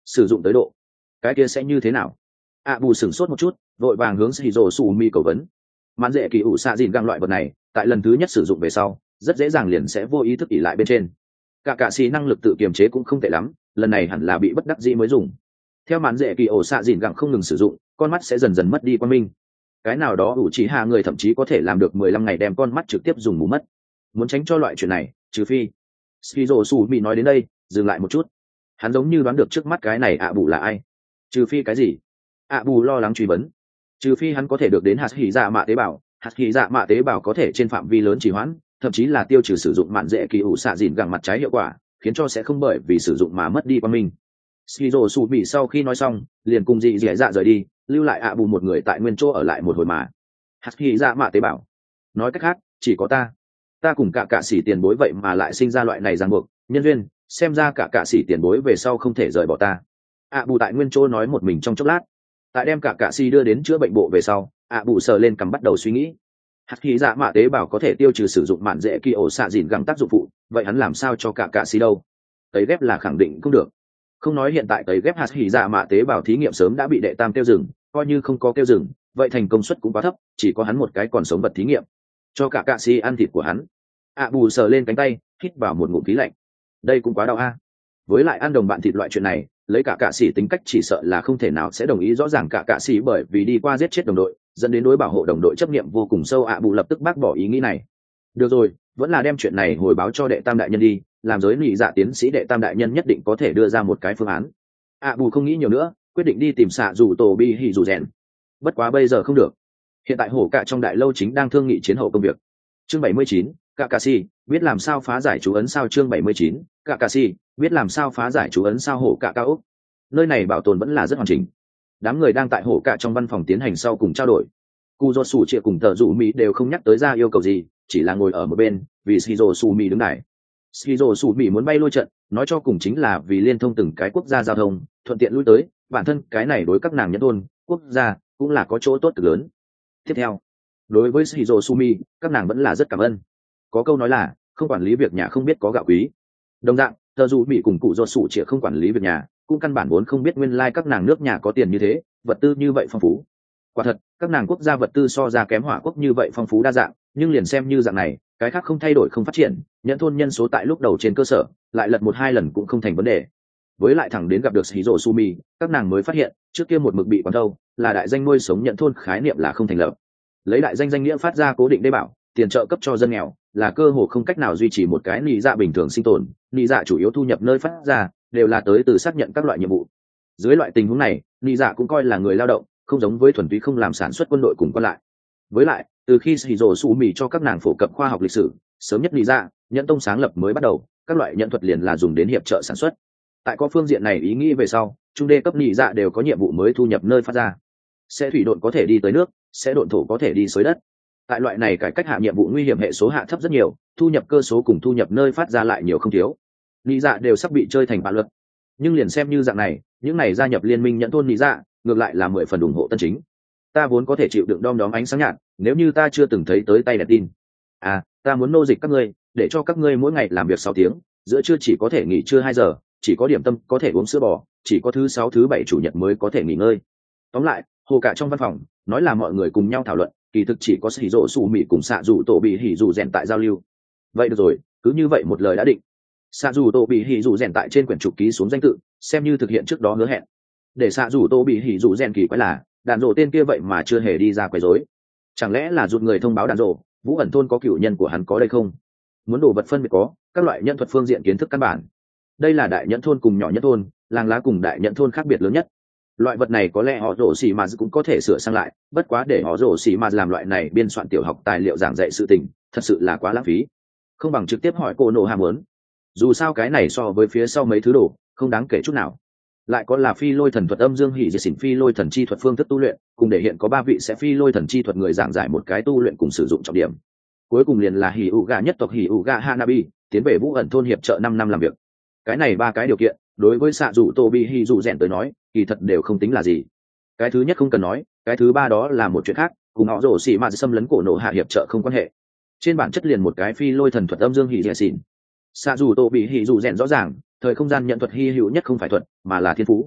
sử dụng tới độ cái kia sẽ như thế nào? Bù sửng sốt một chút, vội vàng hướng Shizuo Sumi cầu vấn. Mạn dễ kỳ ủ xạ dìn găng loại vật này tại lần thứ nhất sử dụng về sau rất dễ dàng liền sẽ vô ý thức ỉ lại bên trên. Cả xì năng lực tự kiềm chế cũng không tệ lắm, lần này hẳn là bị bất đắc dĩ mới dùng. Theo mạn dễ kỳ ủ xạ dìn găng không ngừng sử dụng, con mắt sẽ dần dần mất đi quan minh. Cái nào đó ủ chỉ hạ người thậm chí có thể làm được 15 ngày đem con mắt trực tiếp dùng mù mất. Muốn tránh cho loại chuyện này, trừ phi Shizuo Sumi nói đến đây dừng lại một chút, hắn giống như đoán được trước mắt cái này bù là ai. Trừ phi cái gì? Bù lo lắng truy vấn. Trừ phi hắn có thể được đến hạt hỉ dạ mạ tế bào, hạt hỉ dạ mạ tế bào có thể trên phạm vi lớn trì hoãn, thậm chí là tiêu trừ sử dụng mạn dễ kỳ ủ xạ dìn gẳng mặt trái hiệu quả, khiến cho sẽ không bởi vì sử dụng mà mất đi quan minh. Shizuo Sumi sau khi nói xong, liền cùng dị dẻ dạ rời đi, lưu lại bù một người tại nguyên chỗ ở lại một hồi mà. Hạt hỉ dạ mạ tế bào, nói cách khác, chỉ có ta cùng cả sĩ tiền bối vậy mà lại sinh ra loại này ràng buộc, nhân duyên, xem ra cả sĩ tiền bối về sau không thể rời bỏ ta. Bù tại nguyên chỗ nói một mình trong chốc lát, tại đem cả sĩ đưa đến chữa bệnh bộ về sau, bù sờ lên cằm bắt đầu suy nghĩ. Hạt khí dạ mạ tế bào có thể tiêu trừ sử dụng mạn dễ kỳ ổ xạ dìn găng tác dụng phụ, vậy hắn làm sao cho cả sĩ đâu? Tấy ghép là khẳng định không được. Không nói hiện tại tấy ghép hạt khí dạ mạ tế bào thí nghiệm sớm đã bị đệ tam tiêu dừng, coi như không có tiêu dừng, vậy thành công suất cũng quá thấp, chỉ có hắn một cái còn sống vật thí nghiệm. Cho cả sĩ ăn thịt của hắn. Bù sờ lên cánh tay, hít vào một ngụm khí lạnh. Đây cũng quá đau a. Với lại ăn đồng bạn thịt loại chuyện này, lấy cả sĩ tính cách chỉ sợ là không thể nào sẽ đồng ý rõ ràng cả sĩ bởi vì đi qua giết chết đồng đội, dẫn đến đối bảo hộ đồng đội chấp niệm vô cùng sâu. Bù lập tức bác bỏ ý nghĩ này. Được rồi, vẫn là đem chuyện này hồi báo cho đệ tam đại nhân đi, làm giới nị dạ tiến sĩ đệ tam đại nhân nhất định có thể đưa ra một cái phương án. Bù không nghĩ nhiều nữa, quyết định đi tìm xạ dù tổ bi hỉ dù rèn. Bất quá bây giờ không được, hiện tại hổ cạ trong đại lâu chính đang thương nghị chiến hậu công việc. Chương 79, Kakashi biết làm sao phá giải chú ấn sao. Chương 79, Kakashi biết làm sao phá giải chú ấn sao. Hổ cạ cao ốc, nơi này bảo tồn vẫn là rất hoàn chỉnh. Đám người đang tại hổ cạ trong văn phòng tiến hành sau cùng trao đổi. Kuzosu Triệu cùng Tờ Dụ Mỹ đều không nhắc tới ra yêu cầu gì, chỉ là ngồi ở một bên, vì Shizuo Sumi đứng đài. Shizuo Sumi muốn bay lôi trận, nói cho cùng chính là vì liên thông từng cái quốc gia giao thông, thuận tiện lui tới, bản thân cái này đối các nàng nhân thôn, quốc gia cũng là có chỗ tốt cực lớn. Tiếp theo, đối với Shizuo Sumi, các nàng vẫn là rất cảm ơn. Có câu nói là không quản lý việc nhà không biết có gạo quý. Đồng dạng, Tờ Dụ Mỹ cùng cụ Kuzosu Triệu không quản lý việc nhà, cũng căn bản vốn không biết nguyên lai các nàng nước nhà có tiền như thế, vật tư như vậy phong phú. Quả thật, các nàng quốc gia vật tư so ra kém hỏa quốc như vậy phong phú đa dạng, nhưng liền xem như dạng này, cái khác không thay đổi không phát triển, nhận thôn nhân số tại lúc đầu trên cơ sở, lại lật 1-2 lần cũng không thành vấn đề. Với lại thẳng đến gặp được Shizuo Sumi, các nàng mới phát hiện, trước kia một mực bị quán thâu, là đại danh nuôi sống nhận thôn khái niệm là không thành lập. Lấy đại danh danh nghĩa phát ra cố định đê bảo, tiền trợ cấp cho dân nghèo, là cơ hồ không cách nào duy trì một cái nị dạ bình thường sinh tồn, nị dạ chủ yếu thu nhập nơi phát ra đều là tới từ xác nhận các loại nhiệm vụ. Dưới loại tình huống này, nị dạ cũng coi là người lao động, không giống với thuần túy không làm sản xuất quân đội cùng quan lại. Với lại, từ khi Shizuo Sumi cho các nàng phổ cập khoa học lịch sử, sớm nhất nị dạ, nhẫn tông sáng lập mới bắt đầu, các loại nhận thuật liền là dùng đến hiệp trợ sản xuất. Tại có phương diện này ý nghĩ về sau, trung đê cấp nị dạ đều có nhiệm vụ mới thu nhập nơi phát ra. Sẽ thủy độn có thể đi tới nước, sẽ độn thổ có thể đi xới đất. Tại loại này cải cách hạ nhiệm vụ nguy hiểm hệ số hạ thấp rất nhiều, thu nhập cơ số cùng thu nhập nơi phát ra lại nhiều không thiếu. Nị dạ đều sắp bị chơi thành bạo luật. Nhưng liền xem như dạng này, những này gia nhập liên minh nhẫn thôn nị dạ, ngược lại là 10 phần ủng hộ tân chính. Ta vốn có thể chịu đựng đom đóm ánh sáng nhạt, nếu như ta chưa từng thấy tới tay đẹp tin. Ta muốn nô dịch các ngươi, để cho các ngươi mỗi ngày làm việc 6 tiếng, giữa trưa chỉ có thể nghỉ trưa 2 giờ, chỉ có điểm tâm có thể uống sữa bò, chỉ có thứ 6 thứ 7 chủ nhật mới có thể nghỉ ngơi. Tóm lại, hồ cả trong văn phòng, nói là mọi người cùng nhau thảo luận, kỳ thực chỉ có Shizuo Sumi cùng xạ dù tổ bị hỉ dù rèn tại giao lưu. Vậy được rồi, cứ như vậy một lời đã định. Xạ dù tổ bị hỉ dù rèn tại trên quyển trục ký xuống danh tự, xem như thực hiện trước đó hứa hẹn. Để xạ dù tổ bị hỉ dù rèn kỳ quái là đàn rộ tên kia vậy mà chưa hề đi ra quấy rối. Chẳng lẽ là rụt người thông báo đàn rộ Vũ ẩn thôn có cựu nhân của hắn có đây không? Muốn đồ vật phân biệt có các loại nhân thuật phương diện kiến thức căn bản. Đây là đại nhẫn thôn cùng nhỏ nhẫn thôn, làng lá cùng đại nhẫn thôn khác biệt lớn nhất. Loại vật này có lẽ họ rổ xì mà cũng có thể sửa sang lại, bất quá để họ rổ xì mà làm loại này biên soạn tiểu học tài liệu giảng dạy sự tình, thật sự là quá lãng phí. Không bằng trực tiếp hỏi cô nộ hạ muốn. Dù sao cái này so với phía sau mấy thứ đồ không đáng kể chút nào. Lại có là phi lôi thần thuật âm dương hỉ diệt xỉn phi lôi thần chi thuật phương thức tu luyện, cùng để hiện có 3 vị sẽ phi lôi thần chi thuật người giảng giải một cái tu luyện cùng sử dụng trọng điểm. Cuối cùng liền là hỉ ủ gà nhất tộc hỉ ủ gà Hanabi, tiến về Vũ ẩn thôn hiệp trợ 5 năm làm việc. Cái này 3 cái điều kiện, đối với xạ dù Tô Bi Hỉ dù rèn tới nói, kỳ thật đều không tính là gì. Cái thứ nhất không cần nói, cái thứ 3 đó là một chuyện khác, cùng họ rổ xỉ mà xâm lấn cổ nộ hạ hiệp trợ không quan hệ. Trên bản chất liền một cái phi lôi thần thuật âm dương hỉ diệt xỉn. Xạ dù Tô Bi Hỉ dù rèn rõ ràng, thời không gian nhận thuật hy hữu nhất không phải thuật, mà là thiên phú,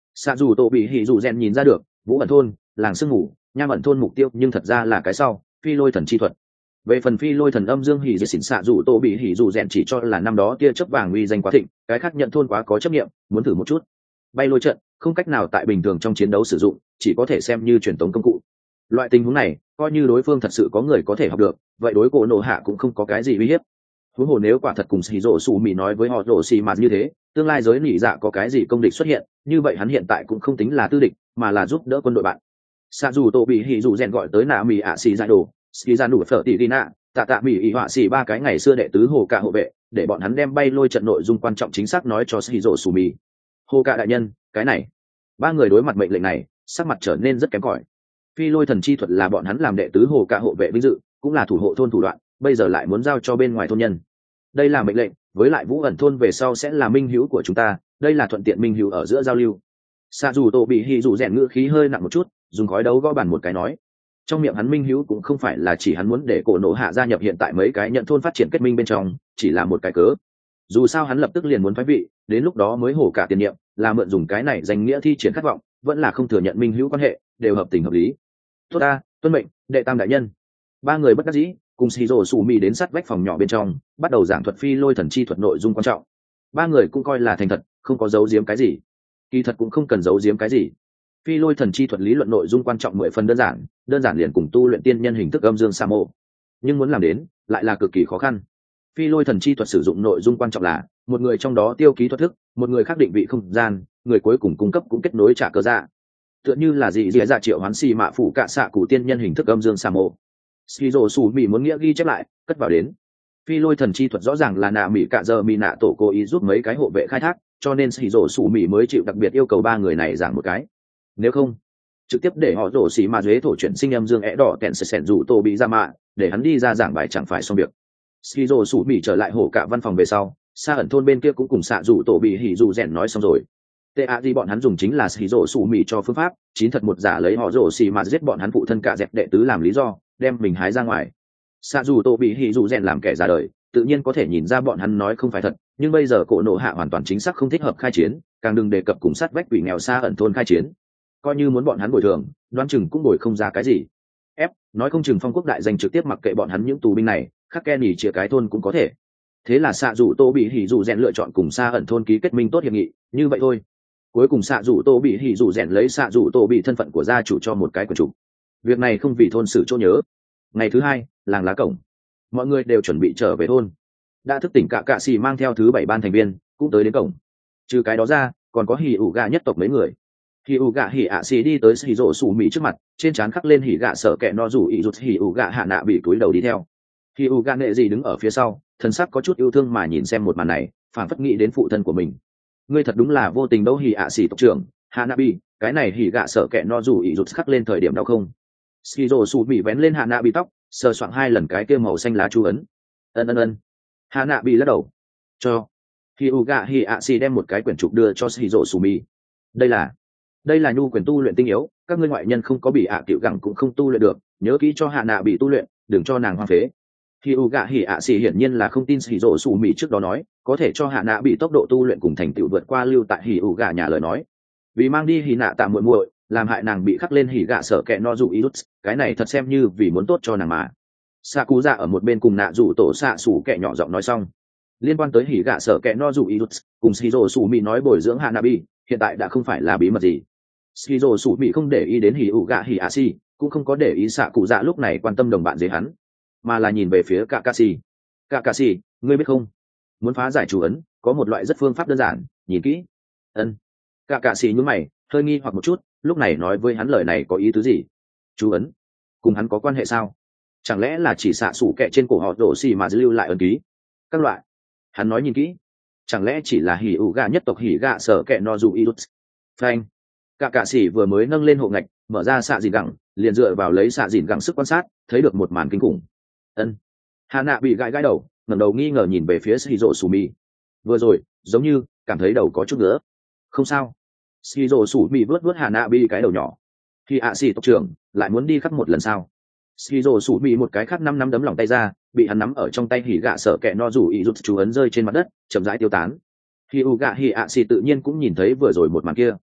xạ dù tổ bị hỉ dù rèn nhìn ra được vũ ẩn thôn làng sương ngủ nham ẩn thôn mục tiêu nhưng thật ra là cái sau phi lôi thần chi thuật. Về phần phi lôi thần âm dương hỉ dệt xỉn xạ dù tổ bị hỉ dù rèn chỉ cho là năm đó tia chớp vàng uy danh quá thịnh, cái khác nhận thôn quá có chấp nghiệm, muốn thử một chút. Bay lôi trận không cách nào tại bình thường trong chiến đấu sử dụng, chỉ có thể xem như truyền tống công cụ. Loại tình huống này coi như đối phương thật sự có người có thể học được, vậy đối cổ nổ hạ cũng không có cái gì uy hiếp. Huống hồ nếu quả thật cùng xì rổ xù mì nói với họ rổ xì mà như thế, tương lai giới nỉ dạ có cái gì công địch xuất hiện, như vậy hắn hiện tại cũng không tính là tư địch, mà là giúp đỡ quân đội bạn. Xạ dù tổ bị hỉ dù rèn gọi tới nạ mì ạ xì giải đồ, xì ra đủ phở tỷ đi nạ, tạ mì ỉ họa xì ba cái ngày xưa đệ tứ hồ cả hộ vệ, để bọn hắn đem bay lôi trận nội dung quan trọng chính xác nói cho xì rổ xù mì. Hồ cả đại nhân, cái này, ba người đối mặt mệnh lệnh này, sắc mặt trở nên rất kém cỏi. Phi lôi thần chi thuật là bọn hắn làm đệ tứ hồ cả hộ vệ vinh dự, cũng là thủ hộ thôn thủ đoạn, bây giờ lại muốn giao cho bên ngoài thôn nhân. Đây là mệnh lệnh, với lại vũ ẩn thôn về sau sẽ là minh hữu của chúng ta, đây là thuận tiện minh hữu ở giữa giao lưu. Xạ dù tổ bị hỉ dù rèn ngữ khí hơi nặng một chút, dùng khói đấu gõ bàn một cái nói. Trong miệng hắn minh hữu cũng không phải là chỉ hắn muốn để cổ nổ hạ gia nhập hiện tại mấy cái nhận thôn phát triển kết minh bên trong, chỉ là một cái cớ. Dù sao hắn lập tức liền muốn phái vị, đến lúc đó mới hổ cả tiền nhiệm, là mượn dùng cái này danh nghĩa thi triển khát vọng, vẫn là không thừa nhận minh hữu quan hệ, đều hợp tình hợp lý. Tốt ta, tuân mệnh, đệ tam đại nhân. Ba người bất đắc dĩ, cùng xì rổ xù mì đến sát vách phòng nhỏ bên trong, bắt đầu giảng thuật phi lôi thần chi thuật nội dung quan trọng. Ba người cũng coi là thành thật, không có giấu giếm cái gì. Kỳ thật cũng không cần giấu giếm cái gì. Phi lôi thần chi thuật lý luận nội dung quan trọng 10 phần đơn giản liền cùng tu luyện tiên nhân hình thức âm dương sa mô. Nhưng muốn làm đến, lại là cực kỳ khó khăn. Phi lôi thần chi thuật sử dụng nội dung quan trọng là một người trong đó tiêu ký thuật thức, một người khác định vị không gian, người cuối cùng cung cấp cũng kết nối trả cơ dạ. Tựa như là gì dạ triệu hoán xì mạ phủ cạ xạ cụ tiên nhân hình thức âm dương sa mô. Skizo Sủ Mị muốn nghĩa ghi chép lại, cất vào đến. Phi lôi thần chi thuật rõ ràng là nạ mỉ cạ giờ mỉ nạ tổ cố ý giúp mấy cái hộ vệ khai thác, cho nên Skizo Sủ Mị mới chịu đặc biệt yêu cầu ba người này giảng một cái. Nếu không, trực tiếp để họ rổ xì mà dế thổ chuyển sinh âm dương ẻ đỏ kẹn sẹn rủ tổ bị ra mạ, để hắn đi ra giảng bài chẳng phải xong việc. Skizo Sủ Mị trở lại hổ cả văn phòng về sau, xa ẩn thôn bên kia cũng cùng xạ rủ tổ bị hỉ rủ rèn nói xong rồi. Ta gì bọn hắn dùng chính là Skizo Sủ Mị cho phương pháp, chín thật một giả lấy họ rổ xì mà giết bọn hắn phụ thân cả dẹp đệ tứ làm lý do, đem mình hái ra ngoài. Xạ dù tổ bị hỉ dù rèn làm kẻ ra đời, tự nhiên có thể nhìn ra bọn hắn nói không phải thật, nhưng bây giờ cổ nổ hạ hoàn toàn chính xác không thích hợp khai chiến, càng đừng đề cập cùng sát vách quỷ nghèo xa ẩn thôn khai chiến. Coi như muốn bọn hắn bồi thường, đoán chừng cũng bồi không ra cái gì. Nói không chừng phong quốc đại danh trực tiếp mặc kệ bọn hắn những tù binh này, khắc ke nỉ chia cái thôn cũng có thể. Thế là xạ dù tổ bị hỉ dù rèn lựa chọn cùng xa ẩn thôn ký kết minh tốt hiệp nghị, như vậy thôi. Cuối cùng xạ dù tổ bị hỉ dù rèn lấy xạ dù tổ bị thân phận của gia chủ cho một cái quyền chủ. Việc này không vì thôn sự chỗ nhớ. Ngày thứ hai, làng lá cổng, mọi người đều chuẩn bị trở về thôn. Đã thức tỉnh cả cạ xì mang theo thứ 7 ban thành viên cũng tới đến cổng. Trừ cái đó ra, còn có hỉ ủ gà nhất tộc mấy người. Hỉ ủ gà hỉ ạ xì đi tới xì rổ xù mì trước mặt, trên trán khắc lên hỉ gà sợ kẹ no rủ ý rụt hỉ ủ gà hạ nạ bị cúi đầu đi theo. Hỉ ủ gà nệ gì đứng ở phía sau, thân sắc có chút yêu thương mà nhìn xem một màn này, phảng phất nghĩ đến phụ thân của mình. Ngươi thật đúng là vô tình đâu hỉ ạ xì tộc trưởng hạ nạ bị, cái này hỉ gà sợ kẹ no rủ ý rụt khắc lên thời điểm đau không? Skizo sụ bị vén lên hạ nạ bị tóc, sờ soạng 2 lần cái kia màu xanh lá chú ấn. Ân. Hạ nạ bị lắc đầu. Cho. Hyuga Hiashi đem một cái quyển trục đưa cho Skizo sụ bị. Đây là nhu quyền tu luyện tinh yếu, các ngươi ngoại nhân không có bị ạ tiểu gẳng cũng không tu luyện được, nhớ kỹ cho hạ nạ bị tu luyện, đừng cho nàng hoang phế. Hyuga Hiashi hiển nhiên là không tin Skizo sụ bị trước đó nói, có thể cho hạ nạ bị tốc độ tu luyện cùng thành tựu vượt qua lưu tại Hyuga nhà lời nói. Vì mang đi hỉ nạ tạm muội muội, làm hại nàng bị khắc lên hỉ gạ sợ kẹ no dù ý đút, cái này thật xem như vì muốn tốt cho nàng mà. Xạ cú dạ ở một bên cùng nạ dù tổ xạ sủ kẹ nhỏ giọng nói xong. Liên quan tới hỉ gạ sợ kẹ no dù ý đút, cùng Skizo sủ mị nói bồi dưỡng Hanabi, hiện tại đã không phải là bí mật gì. Skizo sủ mị không để ý đến hỉ ủ gạ hỉ asi, cũng không có để ý xạ cú dạ lúc này quan tâm đồng bạn dưới hắn, mà là nhìn về phía Kakashi. Kakashi, ngươi biết không? Muốn phá giải chú ấn, có một loại rất phương pháp đơn giản, nhìn kỹ. Ân. Kakashi nhướng mày, hơi nghi hoặc một chút, lúc này nói với hắn lời này có ý tứ gì? Chú ấn cùng hắn có quan hệ sao? Chẳng lẽ là chỉ xạ sủ kẹ trên cổ họ đổ xì mà lưu lại ấn ký? Các loại. Hắn nói nhìn kỹ, chẳng lẽ chỉ là hỉ ủ gà nhất tộc hỉ gà sở kẹ no dù idut? Phanh. Cả cạ sĩ vừa mới nâng lên hộ ngạch, mở ra xạ dìn gẳng, liền dựa vào lấy xạ dìn gẳng sức quan sát, thấy được một màn kinh khủng. Ân. Hà nạ bị gãi đầu, ngẩng đầu nghi ngờ nhìn về phía Shizuo Sumi. Vừa rồi, giống như cảm thấy đầu có chút nữa. Không sao. Skizo sủ mì vớt Hà nạ bị cái đầu nhỏ. Khi ạ xì tộc trưởng lại muốn đi khắc một lần sao? Skizo sủ mì một cái khác 5 năm đấm lòng tay ra, bị hắn nắm ở trong tay hỉ gạ sợ kẹ no rủ ý rút chú ấn rơi trên mặt đất, chậm rãi tiêu tán. Khi u gạ hỉ ạ xì tự nhiên cũng nhìn thấy vừa rồi một màn kia.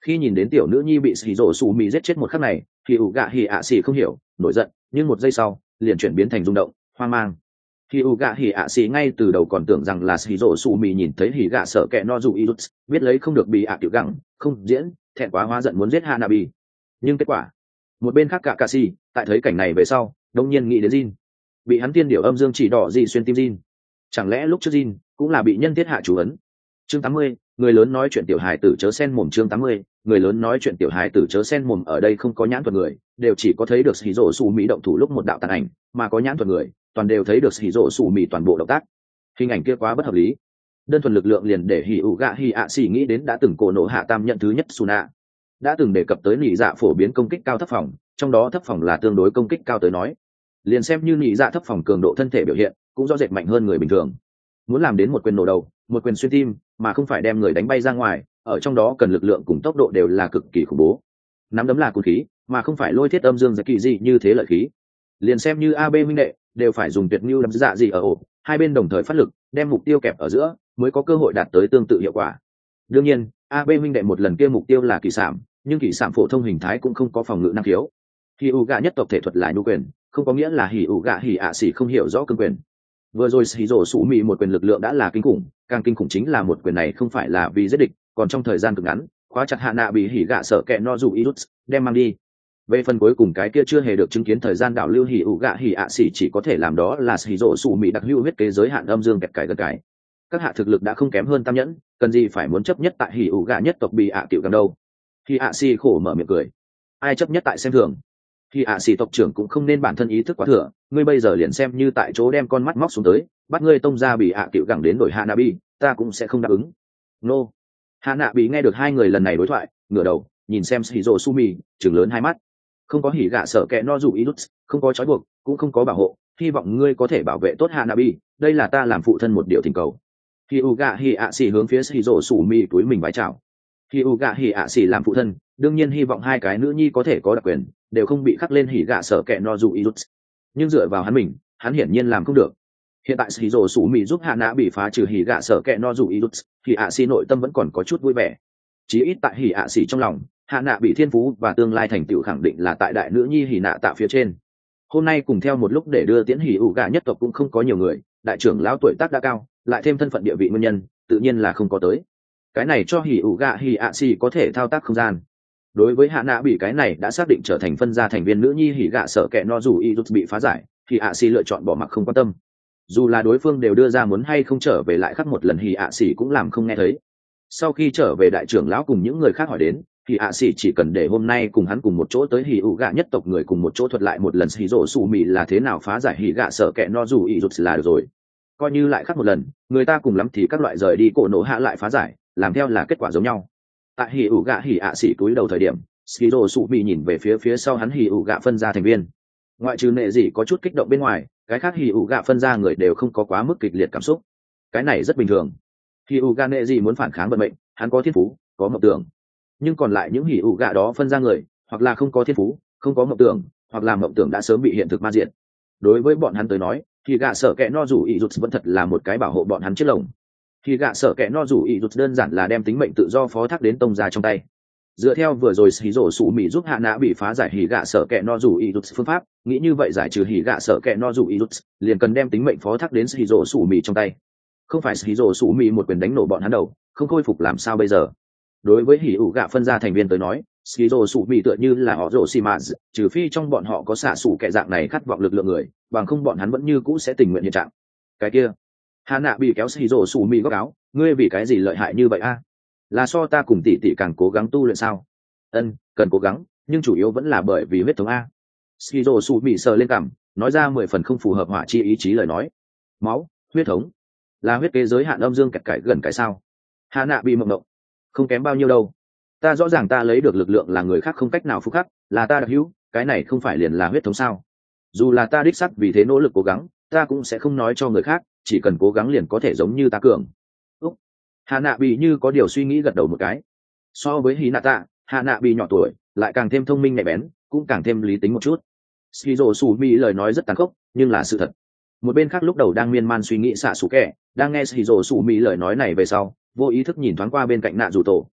Khi nhìn đến tiểu nữ nhi bị xì rổ xù mì giết chết một khắc này thì ủ gạ hỉ ạ xì không hiểu nổi giận, nhưng một giây sau liền chuyển biến thành rung động hoang mang. Thì ủ gạ hỉ ạ xì ngay từ đầu còn tưởng rằng là xì rổ xù mì nhìn thấy hỉ gạ sợ kẹ no dù ý biết lấy không được bị ạ tiểu gẳng không diễn, thẹn quá hóa giận muốn giết Hanabi. Nhưng kết quả, một bên khác cả cà xì tại thấy cảnh này về sau đông nhiên nghĩ đến Jin, bị hắn tiên điểu âm dương chỉ đỏ gì xuyên tim Jin. Chẳng lẽ lúc trước Jin cũng là bị nhân thiết hạ chú ấn? Chương 80, người lớn nói chuyện tiểu hài tử chớ sen mồm. Chương 80, người lớn nói chuyện tiểu hài tử chớ sen mồm. Ở đây không có nhãn thuật người, đều chỉ có thấy được hỉ rổ xù mì động thủ lúc một đạo tàn ảnh, mà có nhãn thuật người, toàn đều thấy được hỉ rổ xù mì toàn bộ động tác. Hình ảnh kia quá bất hợp lý. Đơn thuần lực lượng liền để hỉ ủ gạ hỉ ạ xỉ nghĩ đến đã từng cổ nổ hạ tam nhận thứ nhất Suna, đã từng đề cập tới nhị dạ phổ biến công kích cao thấp phòng, trong đó thấp phòng là tương đối công kích cao tới nói, liền xem như nhị dạ thấp phòng cường độ thân thể biểu hiện cũng rõ rệt mạnh hơn người bình thường. Muốn làm đến một quyền nổ đầu, một quyền xuyên tim, mà không phải đem người đánh bay ra ngoài, ở trong đó cần lực lượng cùng tốc độ đều là cực kỳ khủng bố. Nắm đấm là cột khí, mà không phải lôi thiết âm dương giật kỳ gì như thế lợi khí. Liền xem như AB minh đệ đều phải dùng tuyệt mưu đấm dạ gì ở ổ, hai bên đồng thời phát lực, đem mục tiêu kẹp ở giữa, mới có cơ hội đạt tới tương tự hiệu quả. Đương nhiên, AB minh đệ một lần kia mục tiêu là kỳ sảm, nhưng kỳ sảm phổ thông hình thái cũng không có phòng ngự năng khiếu. Hỉ ủ gạ nhất tộc thể thuật lại nhu quyền, không có nghĩa là hỉ ủ gạ hỉ ạ xỉ không hiểu rõ cương quyền. Vừa rồi hỉ rổ sủ mì một quyền lực lượng đã là kinh khủng, càng kinh khủng chính là một quyền này không phải là vì giết địch, còn trong thời gian cực ngắn khóa chặt hạ nạ bị hỉ gạ sợ kẹ no dù irut đem mang đi. Về phần cuối cùng cái kia chưa hề được chứng kiến thời gian đảo lưu hỉ ủ gạ hỉ ạ xỉ chỉ có thể làm đó là hỉ rổ sủ mì đặc hữu huyết kế giới hạn âm dương kẹt cải gần cải. Các hạ thực lực đã không kém hơn tam nhẫn, cần gì phải muốn chấp nhất tại hỉ ủ gạ nhất tộc bị ạ tiểu gần đâu. Hỉ ạ xỉ khổ mở miệng cười, ai chấp nhất tại xem thường. Hỉ ạ xỉ tộc trưởng cũng không nên bản thân ý thức quá thừa, ngươi bây giờ liền xem như tại chỗ đem con mắt móc xuống tới bắt ngươi tông ra bị ạ tiểu gẳng đến đổi Hanabi, ta cũng sẽ không đáp ứng. Nô. Hạ nạ bị nghe được hai người lần này đối thoại, ngửa đầu nhìn xem Shizuo Sumi, trừng lớn hai mắt. Không có hỉ gạ sợ kẹ no dù ý đút, không có trói buộc, cũng không có bảo hộ, hy vọng ngươi có thể bảo vệ tốt Hạ nạ bị, đây là ta làm phụ thân một điều thỉnh cầu. Hyuga hi ạ xỉ hướng phía Shizuo Sumi túi mình vái chào. Hyuga hi ạ xỉ làm phụ thân, đương nhiên hy vọng hai cái nữ nhi có thể có đặc quyền, đều không bị khắc lên hỉ gạ sợ kẹ no dù ý đút. Nhưng dựa vào hắn mình, hắn hiển nhiên làm không được. Hiện tại Shizuo Sumi giúp Hạ nạ bị phá trừ hỉ gạ sợ kẹ no dù ý đút, thì ạ xỉ nội tâm vẫn còn có chút vui vẻ. Chí ít tại hỉ ạ xỉ trong lòng, Hạ nạ bị thiên phú và tương lai thành tựu khẳng định là tại đại nữ nhi hỉ nạ tạ phía trên. Hôm nay cùng theo một lúc để đưa tiễn hỉ ủ gạ nhất tộc cũng không có nhiều người, đại trưởng lão tuổi tác đã cao, lại thêm thân phận địa vị nguyên nhân, tự nhiên là không có tới. Cái này cho hỉ ủ gạ hỉ ạ xỉ có thể thao tác không gian. Đối với Hạ nạ bị cái này đã xác định trở thành phân gia thành viên nữ nhi hỉ gạ sợ kẹ no dù y bị phá giải, thì ạ xỉ lựa chọn bỏ mặc không quan tâm. Dù là đối phương đều đưa ra muốn hay không trở về lại khắc một lần hỉ ạ xỉ cũng làm không nghe thấy. Sau khi trở về đại trưởng lão cùng những người khác hỏi đến, thì ạ xỉ chỉ cần để hôm nay cùng hắn cùng một chỗ tới hỉ ủ gạ nhất tộc người cùng một chỗ thuật lại một lần hỉ rổ xù mì là thế nào phá giải hỉ gạ sợ kẹ no dù ý rụt là được rồi. Coi như lại khắc một lần, người ta cùng lắm thì các loại rời đi cổ nổ hạ lại phá giải, làm theo là kết quả giống nhau. Tại hỉ ủ gạ hỉ ạ xỉ túi đầu thời điểm, Shiro Sụ Mị nhìn về phía sau hắn hỉ ủ gạ phân gia thành viên. Ngoại trừ nệ gì có chút kích động bên ngoài, cái khác hỉ ủ gạ phân gia người đều không có quá mức kịch liệt cảm xúc. Cái này rất bình thường. Hỉ ủ gạ nệ gì muốn phản kháng vận mệnh, hắn có thiên phú, có mộng tưởng. Nhưng còn lại những hỉ ủ gạ đó phân ra người, hoặc là không có thiên phú, không có mộng tưởng, hoặc là mộng tưởng đã sớm bị hiện thực ma diện. Đối với bọn hắn tới nói, thì gạ sợ kẻ no rủ ý rụt vẫn thật là một cái bảo hộ bọn hắn chiếc lồng. Thì gạ sợ kẻ no rủ ý rụt đơn giản là đem tính mệnh tự do phó thác đến tông gia trong tay. Dựa theo vừa rồi hỉ rổ sụ mị giúp hạ nã bị phá giải hỉ gạ sợ kẻ no rủ ý rụt phương pháp, nghĩ như vậy giải trừ hỉ gạ sợ kẻ no rủ ý rụt, liền cần đem tính mệnh phó thác đến hỉ rổ sụ mị trong tay. Không phải hỉ rổ sụ mị một quyền đánh nổ bọn hắn đầu, không khôi phục làm sao bây giờ? Đối với hỉ ủ gạ phân gia thành viên tới nói, Shizuo Sụ Mị tựa như là họ rổ xì mà, trừ phi trong bọn họ có xạ sủ kẻ dạng này khát vọng lực lượng người, bằng không bọn hắn vẫn như cũ sẽ tình nguyện hiện trạng. Cái kia, Hà Nạ bị kéo Shizuo Sụ Mị góc áo, ngươi vì cái gì lợi hại như vậy a? Là so ta cùng tỷ tỷ càng cố gắng tu luyện sao? Ân, cần cố gắng, nhưng chủ yếu vẫn là bởi vì huyết thống a. Shizuo Sụ Mị sờ lên cằm, nói ra 10 phần không phù hợp hỏa chi ý chí lời nói. Máu, huyết thống, là huyết kế giới hạn âm dương kẹt cải gần cái sao? Hà Nạ bị mộng động. Không kém bao nhiêu đâu, ta rõ ràng ta lấy được lực lượng là người khác không cách nào phúc khắc, là ta đặc hữu, cái này không phải liền là huyết thống sao? Dù là ta đích sắc vì thế nỗ lực cố gắng, ta cũng sẽ không nói cho người khác, chỉ cần cố gắng liền có thể giống như ta cường. Úc. Hà Nạ bị như có điều suy nghĩ gật đầu một cái. So với Hinata, Hà Nạ bị nhỏ tuổi, lại càng thêm thông minh nhạy bén, cũng càng thêm lý tính một chút. Shizuo Sụ Mị lời nói rất tàn khốc, nhưng là sự thật. Một bên khác lúc đầu đang miên man suy nghĩ xạ sủ kẻ, đang nghe Shizuo Sụ Mị lời nói này về sau, vô ý thức nhìn thoáng qua bên cạnh nạ dù tổ.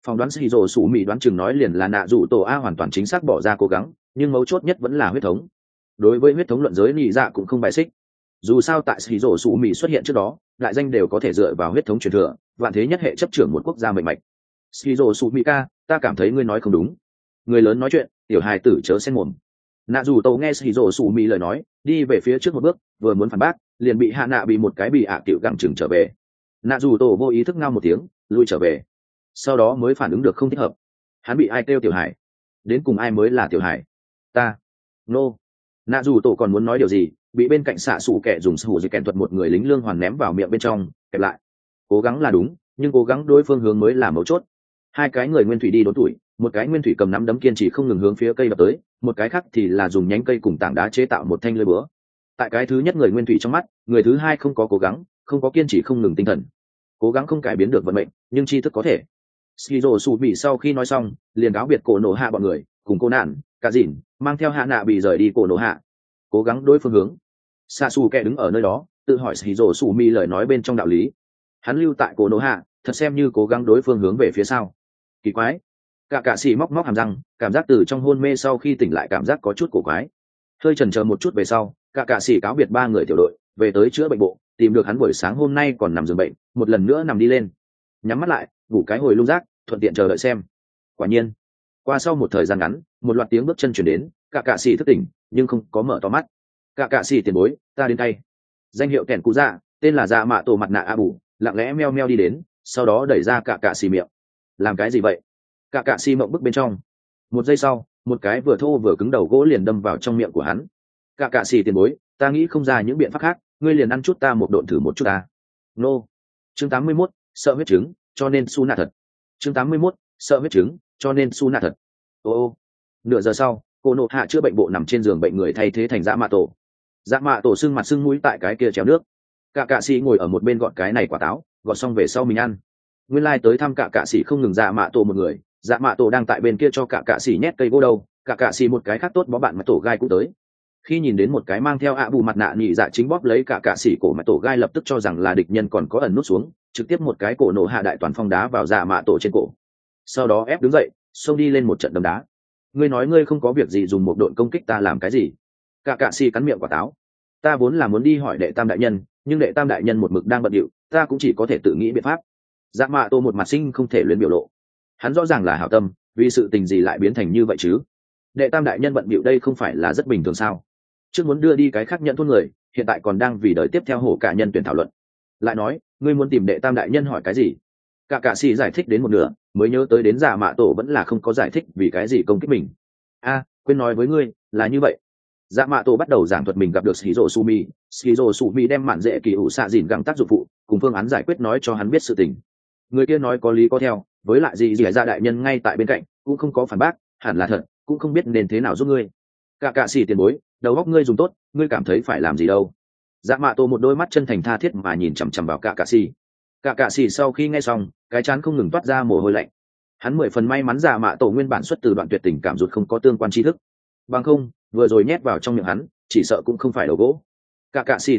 Phỏng đoán Shiro Sủ Mị đoán chừng nói liền là nạ rủ tổ a hoàn toàn chính xác bỏ ra cố gắng, nhưng mấu chốt nhất vẫn là huyết thống. Đối với huyết thống luận giới nhị dạ cũng không bài xích. Dù sao tại Shiro Sủ Mị xuất hiện trước đó, đại danh đều có thể dựa vào huyết thống truyền thừa, vạn thế nhất hệ chấp trưởng một quốc gia mệnh mạch. Shiro Sủ Mị ca, ta cảm thấy ngươi nói không đúng. Người lớn nói chuyện, tiểu hài tử chớ xen mồm. Nạ rủ tổ nghe Shiro Sủ Mị lời nói, đi về phía trước một bước, vừa muốn phản bác, liền bị hạ nạ bị một cái bị ạ tiểu gặng chừng trở về. Nạ rủ tổ vô ý thức ngao một tiếng, lui trở về, sau đó mới phản ứng được không thích hợp. Hắn bị ai kêu tiểu hải? Đến cùng ai mới là tiểu hải? Ta. Nô. Nạ rủ tổ còn muốn nói điều gì, bị bên cạnh xạ xù kẻ dùng sủ dịch kèn thuật một người lính lương hoàn ném vào miệng bên trong, kẹp lại. Cố gắng là đúng, nhưng cố gắng đối phương hướng mới là mấu chốt. Hai cái người nguyên thủy đi đốn tuổi, một cái nguyên thủy cầm nắm đấm kiên trì không ngừng hướng phía cây đập tới, một cái khác thì là dùng nhánh cây cùng tảng đá chế tạo một thanh lưỡi búa. Tại cái thứ nhất người nguyên thủy trong mắt, người thứ hai không có cố gắng, không có kiên trì không ngừng tinh thần. Cố gắng không cải biến được vận mệnh, nhưng tri thức có thể. Shiro Sủ Mị sau khi nói xong, liền cáo biệt cổ nổ hạ bọn người, cùng cô nạn, cả dìn, mang theo hạ nạ bị rời đi cổ nổ hạ. Cố gắng đối phương hướng. Sasuke đứng ở nơi đó, tự hỏi Shiro Sủ Mị lời nói bên trong đạo lý. Hắn lưu tại cổ nổ hạ, thật xem như cố gắng đối phương hướng về phía sau. Kỳ quái. Cả sĩ móc móc hàm răng, cảm giác từ trong hôn mê sau khi tỉnh lại cảm giác có chút cổ quái. Hơi chần chờ một chút về sau, cả sĩ cáo biệt ba người tiểu đội, về tới chữa bệnh bộ, tìm được hắn buổi sáng hôm nay còn nằm giường bệnh, một lần nữa nằm đi lên, nhắm mắt lại, ngủ cái hồi lung rác, thuận tiện chờ đợi xem. Quả nhiên, qua sau một thời gian ngắn, một loạt tiếng bước chân chuyển đến, cả sĩ thức tỉnh, nhưng không có mở to mắt. Cả sĩ tiền bối, ta đến tay. Danh hiệu kẻn cụ dạ, tên là dạ mạ tổ mặt nạ a bù, lặng lẽ meo meo đi đến, sau đó đẩy ra cả sĩ miệng. Làm cái gì vậy? Cả sĩ mộng bức bên trong. Một giây sau, một cái vừa thô vừa cứng đầu gỗ liền đâm vào trong miệng của hắn. Cả sĩ tiền bối, ta nghĩ không ra những biện pháp khác, ngươi liền ăn chút ta một độn thử một chút ta. Nô. Chương 81, sợ huyết trứng, cho nên su nạ thật. Chương 81, sợ huyết trứng, cho nên su nạ thật. Ô. Nửa giờ sau, cô nộ hạ chữa bệnh bộ nằm trên giường bệnh người thay thế thành dã mạ tổ. Dã mạ tổ sưng mặt sưng mũi tại cái kia chèo nước. Cả sĩ ngồi ở một bên gọt cái này quả táo, gọt xong về sau mình ăn. Nguyên lai tới thăm cả sĩ không ngừng dã mạ tổ một người, dã mạ tổ đang tại bên kia cho cả sĩ nhét cây gỗ đâu, cả sĩ một cái khác tốt bó bạn mà tổ gai cũng tới. Khi nhìn đến một cái mang theo bù mặt nạ nhị dạ chính bóp lấy cả sĩ cổ mà tổ gai lập tức cho rằng là địch nhân còn có ẩn nút xuống, trực tiếp một cái cổ nổ hạ đại toàn phong đá vào dạ mạ tổ trên cổ, sau đó ép đứng dậy xông đi lên một trận đấm đá. Ngươi nói ngươi không có việc gì dùng một độn công kích ta làm cái gì? Cả sĩ cắn miệng quả táo. Ta vốn là muốn đi hỏi đệ tam đại nhân, nhưng đệ tam đại nhân một mực đang bận điệu, ta cũng chỉ có thể tự nghĩ biện pháp. Dạ mạ tổ một mặt sinh không thể luyến biểu lộ. Hắn rõ ràng là hảo tâm, vì sự tình gì lại biến thành như vậy chứ? Đệ tam đại nhân bận bịu đây không phải là rất bình thường sao? Trước muốn đưa đi cái khác nhận thôn người, hiện tại còn đang vì đời tiếp theo hổ cả nhân tuyển thảo luận. Lại nói, ngươi muốn tìm đệ tam đại nhân hỏi cái gì? Cả sĩ giải thích đến một nửa, mới nhớ tới đến giả mạ tổ vẫn là không có giải thích vì cái gì công kích mình. Quên nói với ngươi, là như vậy. Dạ mạ tổ bắt đầu giảng thuật mình gặp được Shiro Sumi đem mạn dễ kỳ ủ xạ dìn gẳng tác dụng phụ, cùng phương án giải quyết nói cho hắn biết sự tình. Người kia nói có lý có theo, với lại gì ra đại nhân ngay tại bên cạnh, cũng không có phản bác, hẳn là thật, cũng không biết nên thế nào giúp ngươi. Cả sĩ tiền bối, đầu óc ngươi dùng tốt, ngươi cảm thấy phải làm gì đâu? Dạ mạ tổ một đôi mắt chân thành tha thiết mà nhìn chằm chằm vào cả sĩ. Cả sĩ sau khi nghe xong, cái chán không ngừng toát ra mồ hôi lạnh. Hắn 10 phần may mắn dạ mạ tổ nguyên bản xuất từ đoạn tuyệt tình cảm ruột không có tương quan tri thức, bằng không vừa rồi nhét vào trong miệng hắn chỉ sợ cũng không phải đầu gỗ. Cả sĩ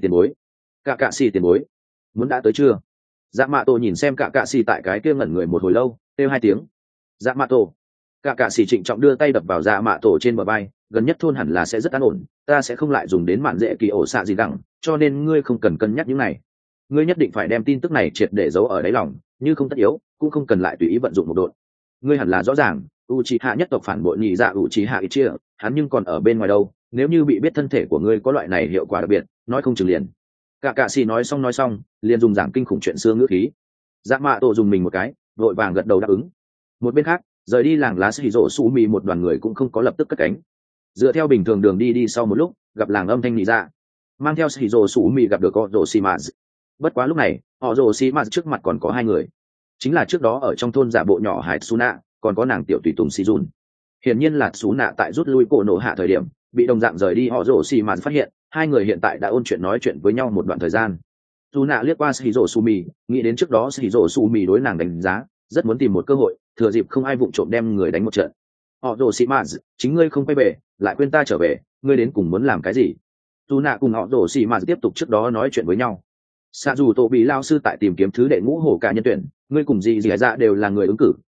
tiền bối, muốn đã tới chưa? Dạ mạ tổ nhìn xem cả sĩ tại cái kia ngẩn người một hồi lâu, kêu 2 tiếng. Dạ mạ tổ. Cả sĩ trịnh trọng đưa tay đập vào dạ mạ tổ trên bờ vai, gần nhất thôn hẳn là sẽ rất an ổn, ta sẽ không lại dùng đến mạn dễ kỳ ổ xạ gì đẳng, cho nên ngươi không cần cân nhắc những này. Ngươi nhất định phải đem tin tức này triệt để giấu ở đáy lòng, như không tất yếu cũng không cần lại tùy ý vận dụng một độn. Ngươi hẳn là rõ ràng, Uchiha nhất tộc phản bội nhị dạ Uchiha Itachi, hắn nhưng còn ở bên ngoài đâu, nếu như bị biết thân thể của ngươi có loại này hiệu quả đặc biệt, nói không chừng liền. Cả sĩ nói xong, liền dùng giảng kinh khủng chuyện xưa ngữ khí. Dạ mạ tổ dùng mình một cái, vội vàng gật đầu đáp ứng. Một bên khác, rời đi làng lá Shiro Sumi một đoàn người cũng không có lập tức cất cánh. Dựa theo bình thường đường đi sau một lúc, gặp làng âm thanh nhị dạ, mang theo Shiro Sumi gặp được Orochimaru. Bất quá lúc này, Orochimaru trước mặt còn có 2 người, chính là trước đó ở trong thôn giả bộ nhỏ Hải Suna, còn có nàng tiểu tùy tùng Shizun. Hiển nhiên là Suna tại rút lui cổ nổ hạ thời điểm, bị đồng dạng rời đi Orochimaru phát hiện, 2 người hiện tại đã ôn chuyện nói chuyện với nhau một đoạn thời gian. Suna liếc qua Shiro Sumi, nghĩ đến trước đó Shiro Sumi đối nàng đánh giá, rất muốn tìm một cơ hội, thừa dịp không ai vụng trộm đem người đánh một trận. Orochimaru, chính ngươi không quay về, lại quên ta trở về, ngươi đến cùng muốn làm cái gì? Suna cùng Orochimaru tiếp tục trước đó nói chuyện với nhau. Sa dù tổ bị lao sư tại tìm kiếm thứ đệ ngũ hổ cả nhân tuyển, ngươi cùng gì dạ đều là người ứng cử,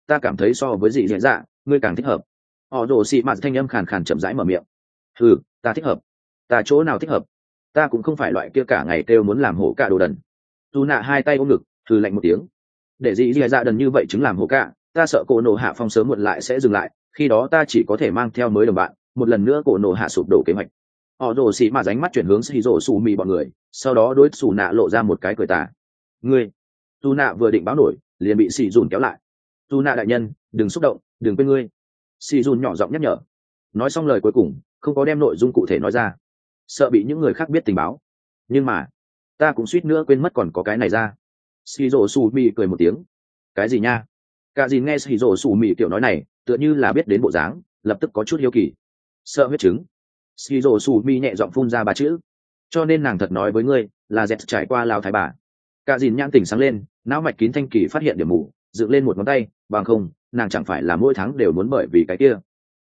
ta cảm thấy so với dị dạ ngươi càng thích hợp. Họ rồ xị mạt thanh âm khàn khàn chậm rãi mở miệng. Ừ, ta thích hợp. Ta chỗ nào thích hợp? Ta cũng không phải loại kia cả ngày kêu muốn làm hổ cả đồ đần. Dù nạ hai tay ôm ngực, thử lạnh một tiếng. Để dị dạ đần như vậy chứng làm hổ cả, ta sợ cổ nổ hạ phong sớm muộn lại sẽ dừng lại, khi đó ta chỉ có thể mang theo mới đồng bạn, một lần nữa cổ nổ hạ sụp đổ kế hoạch. Họ rồ xị mạt ánh mắt chuyển hướng xì rồ xù mì bọn người, sau đó đối xù nạ lộ ra một cái cười tà. Ngươi, dù nạ vừa định báo nổi, liền bị xì dùn kéo lại. Dù nạ đại nhân, đừng xúc động, đừng quên ngươi. Xì dùn nhỏ giọng nhắc nhở. Nói xong lời cuối cùng, không có đem nội dung cụ thể nói ra, sợ bị những người khác biết tình báo. Nhưng mà ta cũng suýt nữa quên mất còn có cái này ra. Shizuo Sumi cười một tiếng. Cái gì nha? Cả gì nghe Shizuo Sumi kiểu nói này, tựa như là biết đến bộ dáng, lập tức có chút hiếu kỳ. Sợ huyết chứng. Shizuo Sumi nhẹ giọng phun ra ba chữ. Cho nên nàng thật nói với ngươi, là dẹt trải qua lao thái bà. Cả dìn nhãn tỉnh sáng lên, não mạch kín thanh kỳ phát hiện điểm mù, dựng lên một ngón tay, bằng không, nàng chẳng phải là mỗi tháng đều muốn bởi vì cái kia.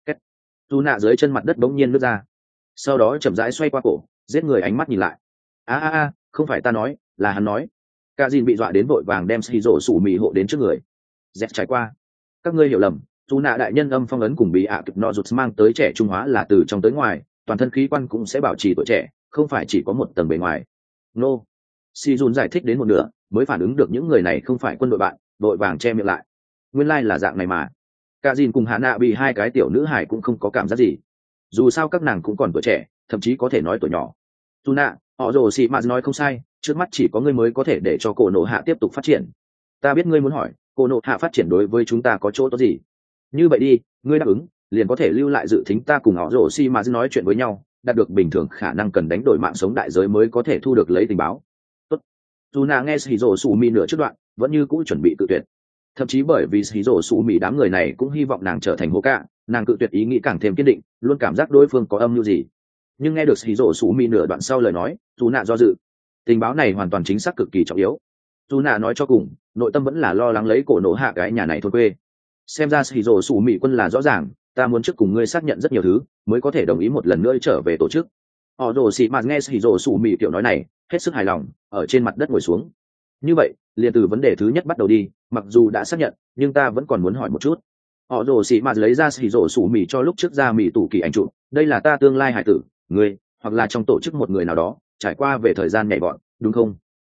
Tu nạ dưới chân mặt đất bỗng nhiên nứt ra, sau đó chậm rãi xoay qua cổ, giết người ánh mắt nhìn lại. Không phải ta nói, là hắn nói. Cả dìn bị dọa đến vội vàng đem xì rổ sủ mì hộ đến trước người. Dẹt trải qua, các ngươi hiểu lầm. Tu nạ đại nhân âm phong ấn cùng bị ạ kịp nọ rụt mang tới trẻ trung hóa là từ trong tới ngoài, toàn thân khí quan cũng sẽ bảo trì tuổi trẻ, không phải chỉ có một tầng bề ngoài. Nô. Si Jun giải thích đến một nửa, mới phản ứng được những người này không phải quân đội bạn, vội vàng che miệng lại. Nguyên lai là dạng này mà. Cả dìn cùng Hạ Nạ bị hai cái tiểu nữ hải cũng không có cảm giác gì. Dù sao các nàng cũng còn tuổi trẻ, thậm chí có thể nói tuổi nhỏ. Tu nạ, họ rồ xì mạt nói không sai, trước mắt chỉ có ngươi mới có thể để cho cổ nộ hạ tiếp tục phát triển. Ta biết ngươi muốn hỏi, cổ nộ hạ phát triển đối với chúng ta có chỗ tốt gì? Như vậy đi, ngươi đáp ứng, liền có thể lưu lại dự thính ta cùng họ rồ xì mạt nói chuyện với nhau, đạt được bình thường khả năng cần đánh đổi mạng sống đại giới mới có thể thu được lấy tình báo. Tốt. Tu nạ nghe xì rồ xù mi nửa trước đoạn, vẫn như cũ chuẩn bị tự tuyệt. Thậm chí bởi vì xì rồ xù mi đám người này cũng hy vọng nàng trở thành hô cả, nàng cự tuyệt ý nghĩ càng thêm kiên định, luôn cảm giác đối phương có âm mưu gì. Nhưng nghe được xì rổ sủ mì nửa đoạn sau lời nói, dù nạ do dự. Tình báo này hoàn toàn chính xác cực kỳ trọng yếu. Dù nạ nói cho cùng, nội tâm vẫn là lo lắng lấy cổ nổ hạ cái nhà này thôn quê. Xem ra xì rổ sủ mì quân là rõ ràng, ta muốn trước cùng ngươi xác nhận rất nhiều thứ, mới có thể đồng ý một lần nữa trở về tổ chức. Họ rổ xì mạt nghe xì rổ sủ mì kiểu nói này, hết sức hài lòng, ở trên mặt đất ngồi xuống. Như vậy, liền từ vấn đề thứ nhất bắt đầu đi, mặc dù đã xác nhận, nhưng ta vẫn còn muốn hỏi một chút. Họ rồ xì mạt lấy ra xì rổ sủ mì cho lúc trước ra mì tủ kỳ ảnh chụp, đây là ta tương lai hải tử, ngươi hoặc là trong tổ chức một người nào đó trải qua về thời gian nhảy vọt, đúng không?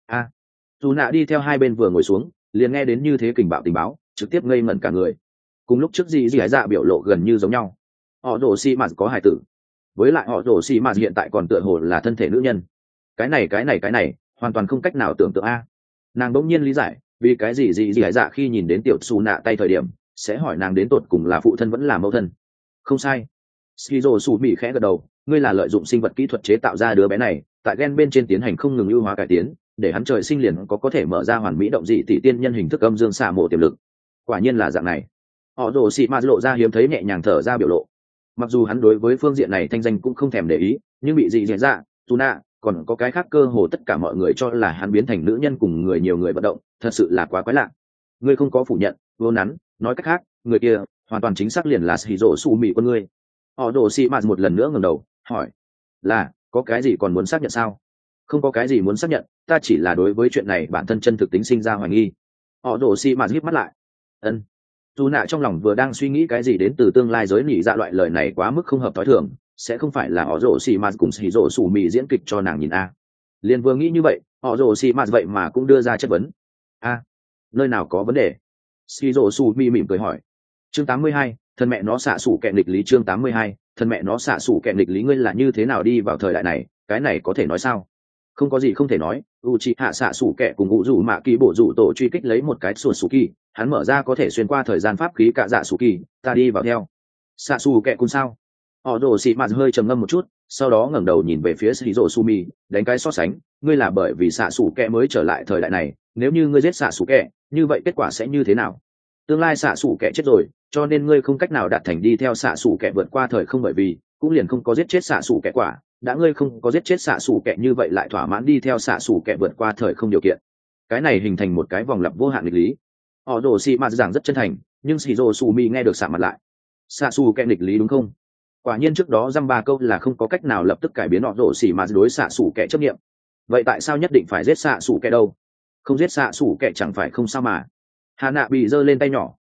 Dù nạ đi theo hai bên vừa ngồi xuống, liền nghe đến như thế tình báo, trực tiếp ngây ngẩn cả người. Cùng lúc trước gì hải dạ biểu lộ gần như giống nhau. Họ rồ xì mạt có hải tử, với lại họ rồ xì mạt hiện tại còn tựa hồ là thân thể nữ nhân. Cái này hoàn toàn không cách nào tưởng tượng a. Nàng đỗng nhiên lý giải vì cái gì hải dạ khi nhìn đến tiểu xù nạ tay thời điểm sẽ hỏi nàng đến tột cùng là phụ thân vẫn là mẫu thân. Không sai. Skizo Sủ Mị khẽ gật đầu, ngươi là lợi dụng sinh vật kỹ thuật chế tạo ra đứa bé này, tại gen bên trên tiến hành không ngừng ưu hóa cải tiến, để hắn trời sinh liền có thể mở ra hoàn mỹ động dị tỷ tiên nhân hình thức âm dương xạ mộ tiềm lực. Quả nhiên là dạng này. Họ Đồ Sĩ Ma lộ ra hiếm thấy nhẹ nhàng thở ra biểu lộ. Mặc dù hắn đối với phương diện này thanh danh cũng không thèm để ý, nhưng bị dị dạ, Tuna, còn có cái khác cơ hồ tất cả mọi người cho là hắn biến thành nữ nhân cùng nhiều người vận động, thật sự là quá quái lạ. Ngươi không có phủ nhận, vô nắn, nói cách khác, người kia hoàn toàn chính xác liền là Skizo Sủ Mị con ngươi. Họ Đồ Sĩ Ma một lần nữa ngẩng đầu, hỏi: "Là, có cái gì còn muốn xác nhận sao?" "Không có cái gì muốn xác nhận, ta chỉ là đối với chuyện này bản thân chân thực tính sinh ra hoài nghi." Họ Đồ Sĩ Ma híp mắt lại. Ân. Dù nạ trong lòng vừa đang suy nghĩ cái gì đến từ tương lai giới nỉ dạ loại lời này quá mức không hợp thói thường, sẽ không phải là họ Đồ Sĩ Ma cùng Sĩ Dỗ Sủ Mị diễn kịch cho nàng nhìn a. Liền vừa nghĩ như vậy, họ Đồ Sĩ Ma vậy mà cũng đưa ra chất vấn. "A, nơi nào có vấn đề?" Sĩ Dỗ Sủ Mị mỉm cười hỏi. Chương 82, thân mẹ nó xạ sủ kẹn nghịch lý. Chương 82, thân mẹ nó xạ sủ kẹn nghịch lý. Ngươi là như thế nào đi vào thời đại này, cái này có thể nói sao? Không có gì không thể nói. Uchiha xạ sủ kẹ cùng ngũ rủ mạ kỳ bổ rủ tổ truy kích lấy một cái sùa sủ kỳ, hắn mở ra có thể xuyên qua thời gian pháp khí cả dạ sủ kỳ, ta đi vào theo. Xạ sủ kẹ cùng sao? Họ Đồ Sĩ Mạt hơi trầm ngâm một chút, sau đó ngẩng đầu nhìn về phía Shizuo Sumi, đánh cái so sánh, ngươi là bởi vì xạ sủ kẹ mới trở lại thời đại này, nếu như ngươi giết xạ sủ kẹ, như vậy kết quả sẽ như thế nào? Tương lai xạ sủ kẹ chết rồi, cho nên ngươi không cách nào đạt thành đi theo xạ sủ kẹ vượt qua thời không, bởi vì cũng liền không có giết chết xạ sủ kẹ quả, đã ngươi không có giết chết xạ sủ kẹ như vậy lại thỏa mãn đi theo xạ sủ kẹ vượt qua thời không điều kiện. Cái này hình thành một cái vòng lặp vô hạn nghịch lý. Họ Đồ Sĩ Mạt giảng rất chân thành, nhưng Shizuo Sumi nghe được sạm mặt lại. Xạ sủ kẹ nghịch lý đúng không? Quả nhiên trước đó dăm ba câu là không có cách nào lập tức cải biến họ Đồ Sĩ Mạt đối xạ sủ kẹ chấp nghiệm. Vậy tại sao nhất định phải giết xạ sủ kẹ đâu? Không giết xạ sủ kẹ chẳng phải không sao mà? Hà Nạ bị giơ lên tay nhỏ,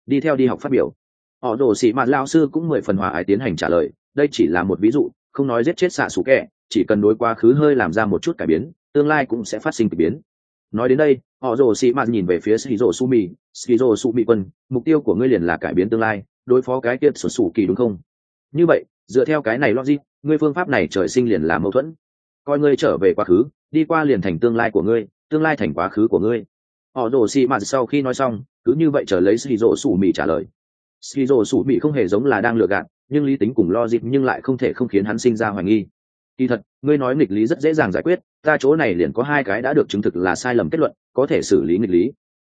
đi theo đi học phát biểu. Họ rồ xì mạt lao sư cũng 10 phần hòa ái tiến hành trả lời, đây chỉ là một ví dụ, không nói giết chết xạ xù kẹ, chỉ cần đối quá khứ hơi làm ra một chút cải biến, tương lai cũng sẽ phát sinh kỳ biến. Nói đến đây, họ rồ xì mạt nhìn về phía Shizuo Sumi quân, mục tiêu của ngươi liền là cải biến tương lai, đối phó cái kia sổ sủ kỳ đúng không? Như vậy, dựa theo cái này logic, ngươi phương pháp này trời sinh liền là mâu thuẫn. Coi ngươi trở về quá khứ, đi qua liền thành tương lai của ngươi, tương lai thành quá khứ của ngươi. Họ rồ xì mạt sau khi nói xong, cứ như vậy chờ lấy Shizuo Sumi trả lời. Shizuo Sumi không hề giống là đang lừa gạt, nhưng lý tính cùng logic nhưng lại không thể không khiến hắn sinh ra hoài nghi. Kỳ thật, ngươi nói nghịch lý rất dễ dàng giải quyết, ta chỗ này liền có hai cái đã được chứng thực là sai lầm kết luận, có thể xử lý nghịch lý.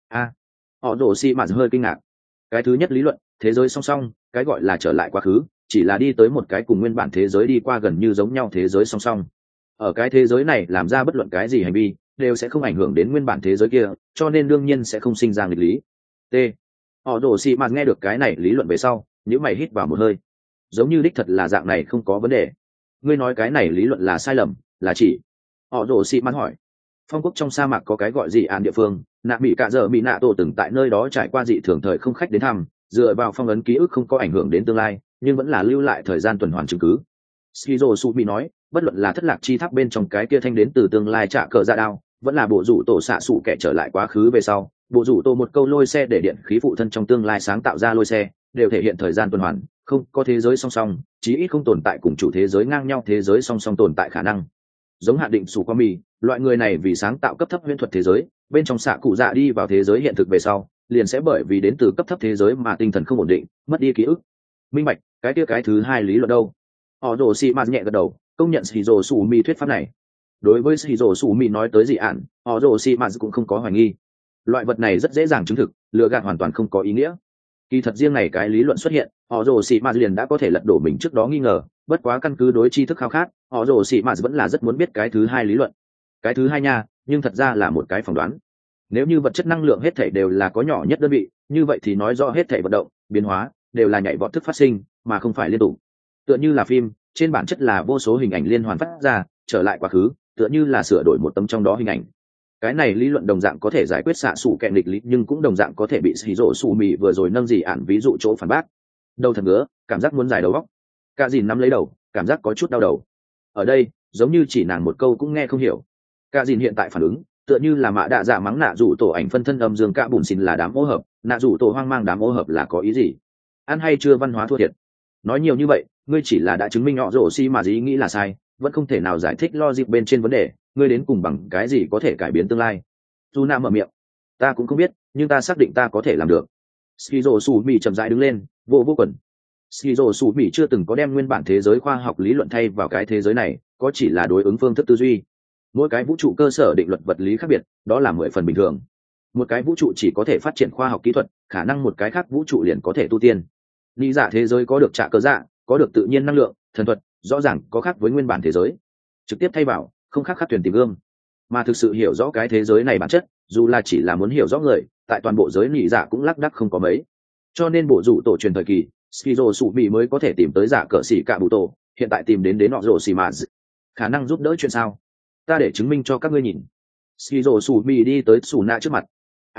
Họ rồ xì mạt hơi kinh ngạc. Cái thứ nhất lý luận, thế giới song song, cái gọi là trở lại quá khứ, chỉ là đi tới một cái cùng nguyên bản thế giới đi qua gần như giống nhau thế giới song song. Ở cái thế giới này làm ra bất luận cái gì hành vi, đều sẽ không ảnh hưởng đến nguyên bản thế giới kia, cho nên đương nhiên sẽ không sinh ra nghịch lý. T. Họ rồ xì mạt nghe được cái này lý luận về sau, nhíu mày hít vào một hơi. Giống như đích thật là dạng này không có vấn đề. Ngươi nói cái này lý luận là sai lầm, là chỉ? Họ rồ xì mạt hỏi. Phong quốc trong sa mạc có cái gọi dị án địa phương, nạ mỹ cả giờ mỹ nạ tổ từng tại nơi đó trải qua dị thường thời không khách đến thăm, dựa vào phong ấn ký ức không có ảnh hưởng đến tương lai, nhưng vẫn là lưu lại thời gian tuần hoàn chứng cứ. Shizuo Sumi nói, bất luận là thất lạc chi tháp bên trong cái kia thanh đến từ tương lai trả cờ ra đao, vẫn là bộ rủ tổ xạ sủ kẻ trở lại quá khứ về sau, bộ rủ tổ một câu lôi xe để điện khí phụ thân trong tương lai sáng tạo ra lôi xe, đều thể hiện thời gian tuần hoàn, không có thế giới song song, chí ít không tồn tại cùng chủ thế giới ngang nhau thế giới song song tồn tại khả năng. Giống hạn định sủ qua mì, loại người này vì sáng tạo cấp thấp huyễn thuật thế giới, bên trong xạ cụ dạ đi vào thế giới hiện thực về sau, liền sẽ bởi vì đến từ cấp thấp thế giới mà tinh thần không ổn định, mất đi ký ức. Minh bạch, cái kia cái thứ hai lý luận đâu? Họ rồ xì mạt nhẹ gật đầu, công nhận Shizuo Sumi thuyết pháp này. Đối với Shizuo Sumi nói tới dị ạn, họ rồ xì mạt cũng không có hoài nghi. Loại vật này rất dễ dàng chứng thực, lừa gạt hoàn toàn không có ý nghĩa. Kỳ thật riêng này cái lý luận xuất hiện, họ rồ xì mạt liền đã có thể lật đổ mình trước đó nghi ngờ, bất quá căn cứ đối tri thức khao khát, họ rồ xì mạt vẫn là rất muốn biết cái thứ hai lý luận. Cái thứ hai nha, nhưng thật ra là một cái phỏng đoán. Nếu như vật chất năng lượng hết thảy đều là có nhỏ nhất đơn vị, như vậy thì nói rõ hết thảy vận động, biến hóa đều là nhảy vọt thức phát sinh, mà không phải liên tục. Tựa như là phim, trên bản chất là vô số hình ảnh liên hoàn phát ra, trở lại quá khứ, tựa như là sửa đổi một tấm trong đó hình ảnh. Cái này lý luận đồng dạng có thể giải quyết xạ sủ kẹn nghịch lý, nhưng cũng đồng dạng có thể bị Shizuo Sumi vừa rồi nâng gì ản ví dụ chỗ phản bác. Đầu thật ngứa, cảm giác muốn giải đầu óc. Cả dìn nắm lấy đầu, cảm giác có chút đau đầu. Ở đây, giống như chỉ nàng một câu cũng nghe không hiểu. Cả dìn hiện tại phản ứng, tựa như là mạ đạ dạ mắng nạ rủ tổ ảnh phân thân âm dương cả bùn xin là đám ô hợp, nạ rủ tổ hoang mang đám ô hợp là có ý gì? Ăn hay chưa văn hóa thua thiệt. Nói nhiều như vậy, ngươi chỉ là đã chứng minh họ rổ xi mà ý nghĩ là sai, vẫn không thể nào giải thích logic bên trên vấn đề, ngươi đến cùng bằng cái gì có thể cải biến tương lai? Juna mở miệng. Ta cũng không biết, nhưng ta xác định ta có thể làm được. Shizuo Sumi chậm rãi đứng lên, vô quần. Shizuo Sumi chưa từng có đem nguyên bản thế giới khoa học lý luận thay vào cái thế giới này, có chỉ là đối ứng phương thức tư duy. Mỗi cái vũ trụ cơ sở định luật vật lý khác biệt, đó là 10 phần bình thường. Một cái vũ trụ chỉ có thể phát triển khoa học kỹ thuật, khả năng một cái khác vũ trụ liền có thể tu tiên. Lý giả thế giới có được trả cơ dạ, có được tự nhiên năng lượng, thần thuật, rõ ràng có khác với nguyên bản thế giới. Trực tiếp thay vào, không khác thuyền tìm gương. Mà thực sự hiểu rõ cái thế giới này bản chất, dù là chỉ là muốn hiểu rõ người, tại toàn bộ giới lý giả cũng lác đác không có mấy. Cho nên bộ dụ tổ truyền thời kỳ, Shizuo Sumi mới có thể tìm tới giả cỡ xỉ cả bụ tổ, hiện tại tìm đến nọ rồ xì mà khả năng giúp đỡ chuyện sao? Ta để chứng minh cho các ngươi nhìn. Shizuo Sumi đi tới Suna trước mặt.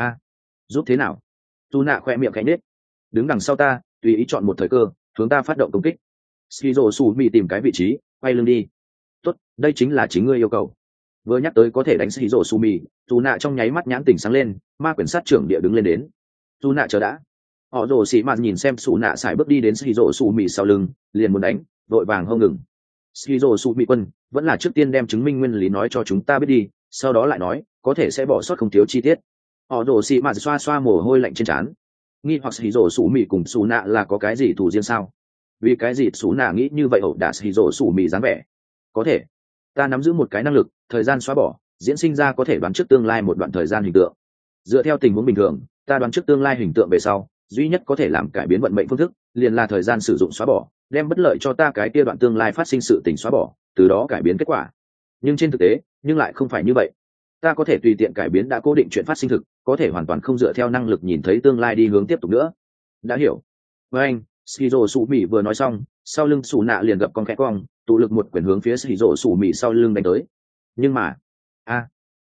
Giúp thế nào? Suna khoe miệng cánh nết. Đứng đằng sau ta, tùy ý chọn một thời cơ, hướng ta phát động công kích. Shizuo Sumi tìm cái vị trí, quay lưng đi. Tốt, đây chính là chính ngươi yêu cầu. Vừa nhắc tới có thể đánh Shizuo Sumi, Suna trong nháy mắt nhãn tỉnh sáng lên, ma quyển sát trưởng địa đứng lên đến. Suna chờ đã. Họ rồ xì mạt nhìn xem Suna xài bước đi đến Shizuo Sumi sau lưng, liền muốn đánh, vội vàng hông ngừng. Shizuo Sumi quân, vẫn là trước tiên đem chứng minh nguyên lý nói cho chúng ta biết đi, sau đó lại nói, có thể sẽ bỏ sót không thiếu chi tiết. Họ rồ xì mạt xoa xoa mồ hôi lạnh trên trán. Nghi hoặc Shizuo Sumi cùng Suna là có cái gì thù riêng sao? Vì cái gì Suna nghĩ như vậy ẩu đả Shizuo Sumi dáng vẻ? Có thể, ta nắm giữ một cái năng lực, thời gian xóa bỏ, diễn sinh ra có thể đoán trước tương lai một đoạn thời gian hình tượng. Dựa theo tình huống bình thường, ta đoán trước tương lai hình tượng về sau, duy nhất có thể làm cải biến vận mệnh phương thức, liền là thời gian sử dụng xóa bỏ, đem bất lợi cho ta cái kia đoạn tương lai phát sinh sự tình xóa bỏ, từ đó cải biến kết quả. Nhưng trên thực tế, nhưng lại không phải như vậy. Ta có thể tùy tiện cải biến đã cố định chuyện phát sinh thực, có thể hoàn toàn không dựa theo năng lực nhìn thấy tương lai đi hướng tiếp tục nữa. Đã hiểu? Với anh, Shizuo Sumi vừa nói xong, sau lưng Suna liền gập con khẽ cong, tụ lực một quyền hướng phía Shizuo Sumi sau lưng đánh tới. Nhưng mà,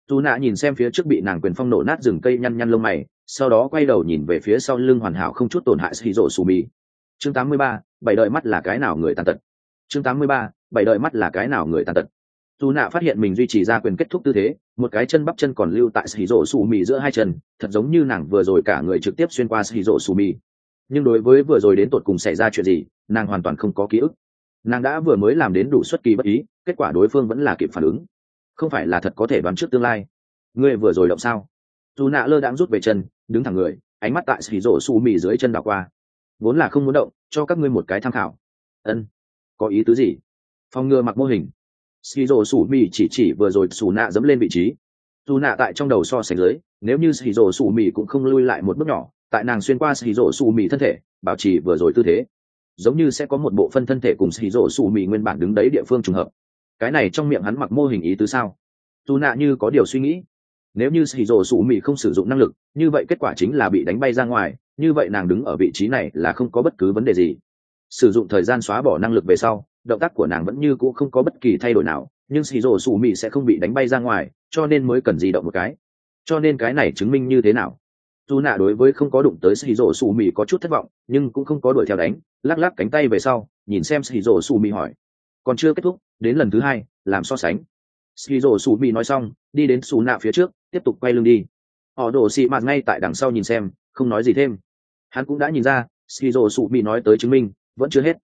dù nạ nhìn xem phía trước bị nàng quyền phong nổ nát rừng cây nhăn nhăn lông mày, sau đó quay đầu nhìn về phía sau lưng hoàn hảo không chút tổn hại Shiro Sumi. Chương 83, bảy đợi mắt là cái nào người tàn tật. Chương 83, bảy đợi mắt là cái nào người tàn tật. Dù nạ phát hiện mình duy trì ra quyền kết thúc tư thế, một cái chân bắp chân còn lưu tại Shiro Sumi giữa hai chân, thật giống như nàng vừa rồi cả người trực tiếp xuyên qua Shiro Sumi. Nhưng đối với vừa rồi đến tột cùng xảy ra chuyện gì, nàng hoàn toàn không có ký ức. Nàng đã vừa mới làm đến đủ xuất kỳ bất ý, kết quả đối phương vẫn là kịp phản ứng. Không phải là thật có thể đoán trước tương lai. Ngươi vừa rồi động sao? Dù nạ lơ đãng rút về chân, đứng thẳng người, ánh mắt tại Shiro Sumi dưới chân đảo qua. Vốn là không muốn động, cho các ngươi một cái tham khảo. Ân, có ý tứ gì? Phòng ngừa mặc mô hình. Shiro Sumi chỉ vừa rồi Sù nạ dẫm lên vị trí. Dù nạ tại trong đầu so sánh dưới, nếu như Shiro Sumi cũng không lui lại một bước nhỏ, tại nàng xuyên qua Shiro Sumi thân thể, bảo trì vừa rồi tư thế, giống như sẽ có một bộ phân thân thể cùng Shiro Sumi nguyên bản đứng đấy địa phương trùng hợp. Cái này trong miệng hắn mặc mô hình ý tứ sao? Dù nạ như có điều suy nghĩ. Nếu như Shiro Sumi không sử dụng năng lực, như vậy kết quả chính là bị đánh bay ra ngoài, như vậy nàng đứng ở vị trí này là không có bất cứ vấn đề gì. Sử dụng thời gian xóa bỏ năng lực về sau, động tác của nàng vẫn như cũ không có bất kỳ thay đổi nào, nhưng Shiro Sumi sẽ không bị đánh bay ra ngoài, cho nên mới cần di động một cái. Cho nên cái này chứng minh như thế nào? Dù nạ đối với không có đụng tới Shiro Sumi có chút thất vọng, nhưng cũng không có đuổi theo đánh, lắc lắc cánh tay về sau, nhìn xem Shiro Sumi hỏi. Còn chưa kết thúc, đến lần thứ hai, làm so sánh. Shiro Sumi nói xong, đi đến Sú nạ phía trước, tiếp tục quay lưng đi. Họ đổ xì mạt ngay tại đằng sau nhìn xem, không nói gì thêm. Hắn cũng đã nhìn ra, Shiro Sumi nói tới chứng minh, vẫn chưa hết.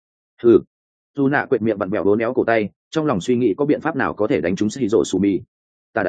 Dù nạ quệt miệng vặn vẹo đố néo cổ tay, trong lòng suy nghĩ có biện pháp nào có thể đánh trúng Shiro Sumi. Ta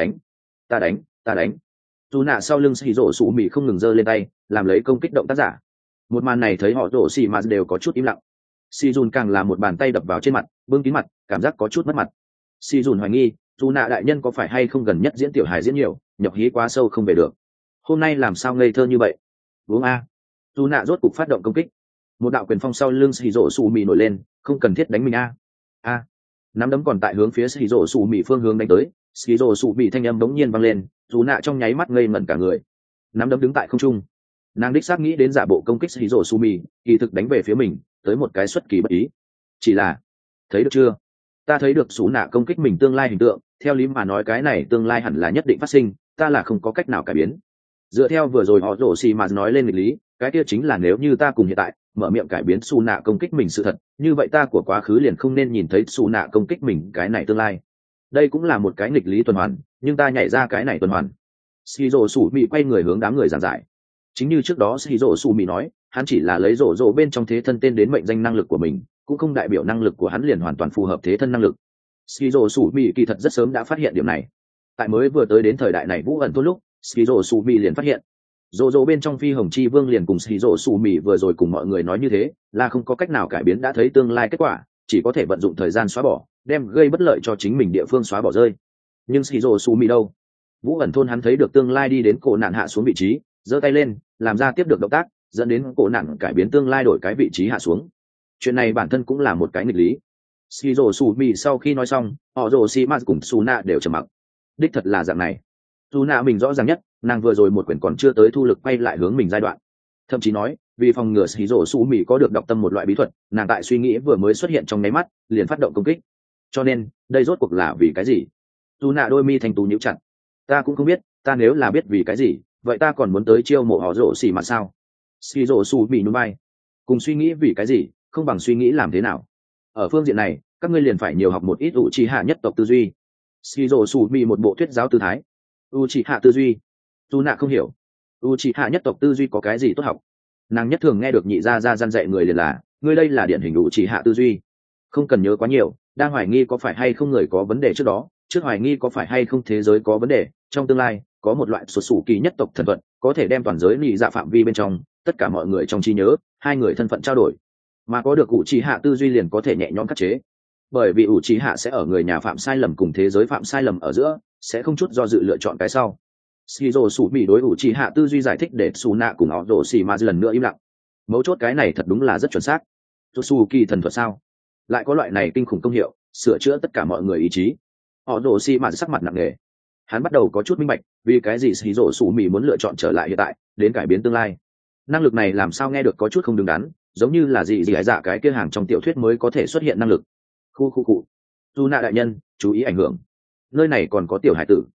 đánh. Dù nạ sau lưng Shiro Sumi không ngừng giơ lên tay, làm lấy công kích động tác giả. Một màn này thấy họ đổ xì mạt đều có chút im lặng. Shizun càng là một bàn tay đập vào trên mặt, bưng kín mặt, cảm giác có chút mất mặt. Shizun hoài nghi, dù nạ đại nhân có phải hay không gần nhất diễn tiểu hài diễn nhiều, nhập hí quá sâu không về được. Hôm nay làm sao ngây thơ như vậy? Uống a. Dù nạ rốt cục phát động công kích. Một đạo quyền phong sau lưng Shiro Sumi nổi lên, không cần thiết đánh mình a. Nắm đấm còn tại hướng phía Shiro Sumi phương hướng đánh tới, Shiro Sumi thanh âm bỗng nhiên vang lên, dù nạ trong nháy mắt ngây ngẩn cả người. Nắm đấm đứng tại không trung. Nàng đích xác nghĩ đến giả bộ công kích Shiro Sumi, kỳ thực đánh về phía mình, tới một cái xuất kỳ bất ý. Chỉ là, thấy được chưa? Ta thấy được Sú nạ công kích mình tương lai hình tượng, theo lý mà nói cái này tương lai hẳn là nhất định phát sinh, ta là không có cách nào cải biến. Dựa theo vừa rồi họ rổ xì mà nói lên nghịch lý, cái kia chính là nếu như ta cùng hiện tại mở miệng cải biến Sú nạ công kích mình sự thật, như vậy ta của quá khứ liền không nên nhìn thấy Sú nạ công kích mình cái này tương lai. Đây cũng là một cái nghịch lý tuần hoàn, nhưng ta nhảy ra cái này tuần hoàn. Shiro Sumi quay người hướng đám người giảng giải. Chính như trước đó Shiro Sumi nói, hắn chỉ là lấy rổ bên trong thế thân tên đến mệnh danh năng lực của mình, cũng không đại biểu năng lực của hắn liền hoàn toàn phù hợp thế thân năng lực. Shiro Sumi kỳ thật rất sớm đã phát hiện điểm này. Tại mới vừa tới đến thời đại này Vũ ẩn tốt lúc, Shiro Sumi liền phát hiện. Rổ bên trong Phi Hồng Chi Vương liền cùng Shiro Sumi vừa rồi cùng mọi người nói như thế, là không có cách nào cải biến đã thấy tương lai kết quả, chỉ có thể vận dụng thời gian xóa bỏ, đem gây bất lợi cho chính mình địa phương xóa bỏ rơi. Nhưng Shiro Sumi đâu? Vũ ẩn thôn hắn thấy được tương lai đi đến cổ nạn hạ xuống vị trí, giơ tay lên, làm ra tiếp được động tác, dẫn đến cổ nạn cải biến tương lai đổi cái vị trí hạ xuống. Chuyện này bản thân cũng là một cái nghịch lý. Shiro Sumi sau khi nói xong, họ Orochimaru cùng Suna đều trầm mặc. Đích thật là dạng này. Suna mình rõ ràng nhất, nàng vừa rồi một quyển còn chưa tới thu lực quay lại hướng mình giai đoạn. Thậm chí nói, vì phòng ngừa Shiro Sumi có được đọc tâm một loại bí thuật, nàng tại suy nghĩ vừa mới xuất hiện trong nháy mắt, liền phát động công kích. Cho nên, đây rốt cuộc là vì cái gì? Suna đôi mi thành tú nhíu chặt. Ta cũng không biết, ta nếu là biết vì cái gì, vậy ta còn muốn tới chiêu mộ họ rổ xì mà sao? Shiro Sumi nhún vai. Cùng suy nghĩ vì cái gì, không bằng suy nghĩ làm thế nào. Ở phương diện này, các ngươi liền phải nhiều học một ít Uchiha nhất tộc tư duy. Shiro Sumi một bộ thuyết giáo tư thái. Uchiha tư duy? Suna không hiểu. Uchiha nhất tộc tư duy có cái gì tốt học? Nàng nhất thường nghe được nhị gia gian dạy người liền là, ngươi đây là điển hình Uchiha tư duy. Không cần nhớ quá nhiều, đang hoài nghi có phải hay không người có vấn đề trước đó, trước hoài nghi có phải hay không thế giới có vấn đề, trong tương lai có một loại xuất xù kỳ nhất tộc thân phận, có thể đem toàn giới nhị dạ phạm vi bên trong tất cả mọi người trong trí nhớ hai người thân phận trao đổi, mà có được Uchiha tư duy liền có thể nhẹ nhõm khắc chế, bởi vì Uchiha sẽ ở người nhà phạm sai lầm cùng thế giới phạm sai lầm ở giữa, sẽ không chút do dự lựa chọn cái sau. Shiro Sumi đối Uchiha tư duy giải thích để Suna cùng Orochimaru lần nữa im lặng. Mấu chốt cái này thật đúng là rất chuẩn xác. Tsutsuki thần thuật sao? Lại có loại này kinh khủng công hiệu, sửa chữa tất cả mọi người ý chí. Orochimaru sắc mặt nặng nề. Hắn bắt đầu có chút minh bạch, vì cái gì Shiro Sumi muốn lựa chọn trở lại hiện tại, đến cải biến tương lai. Năng lực này làm sao nghe được có chút không đứng đắn, giống như là gì ái dạ cái kia hàng trong tiểu thuyết mới có thể xuất hiện năng lực. Khu. Suna đại nhân, chú ý ảnh hưởng. Nơi này còn có tiểu hải tử.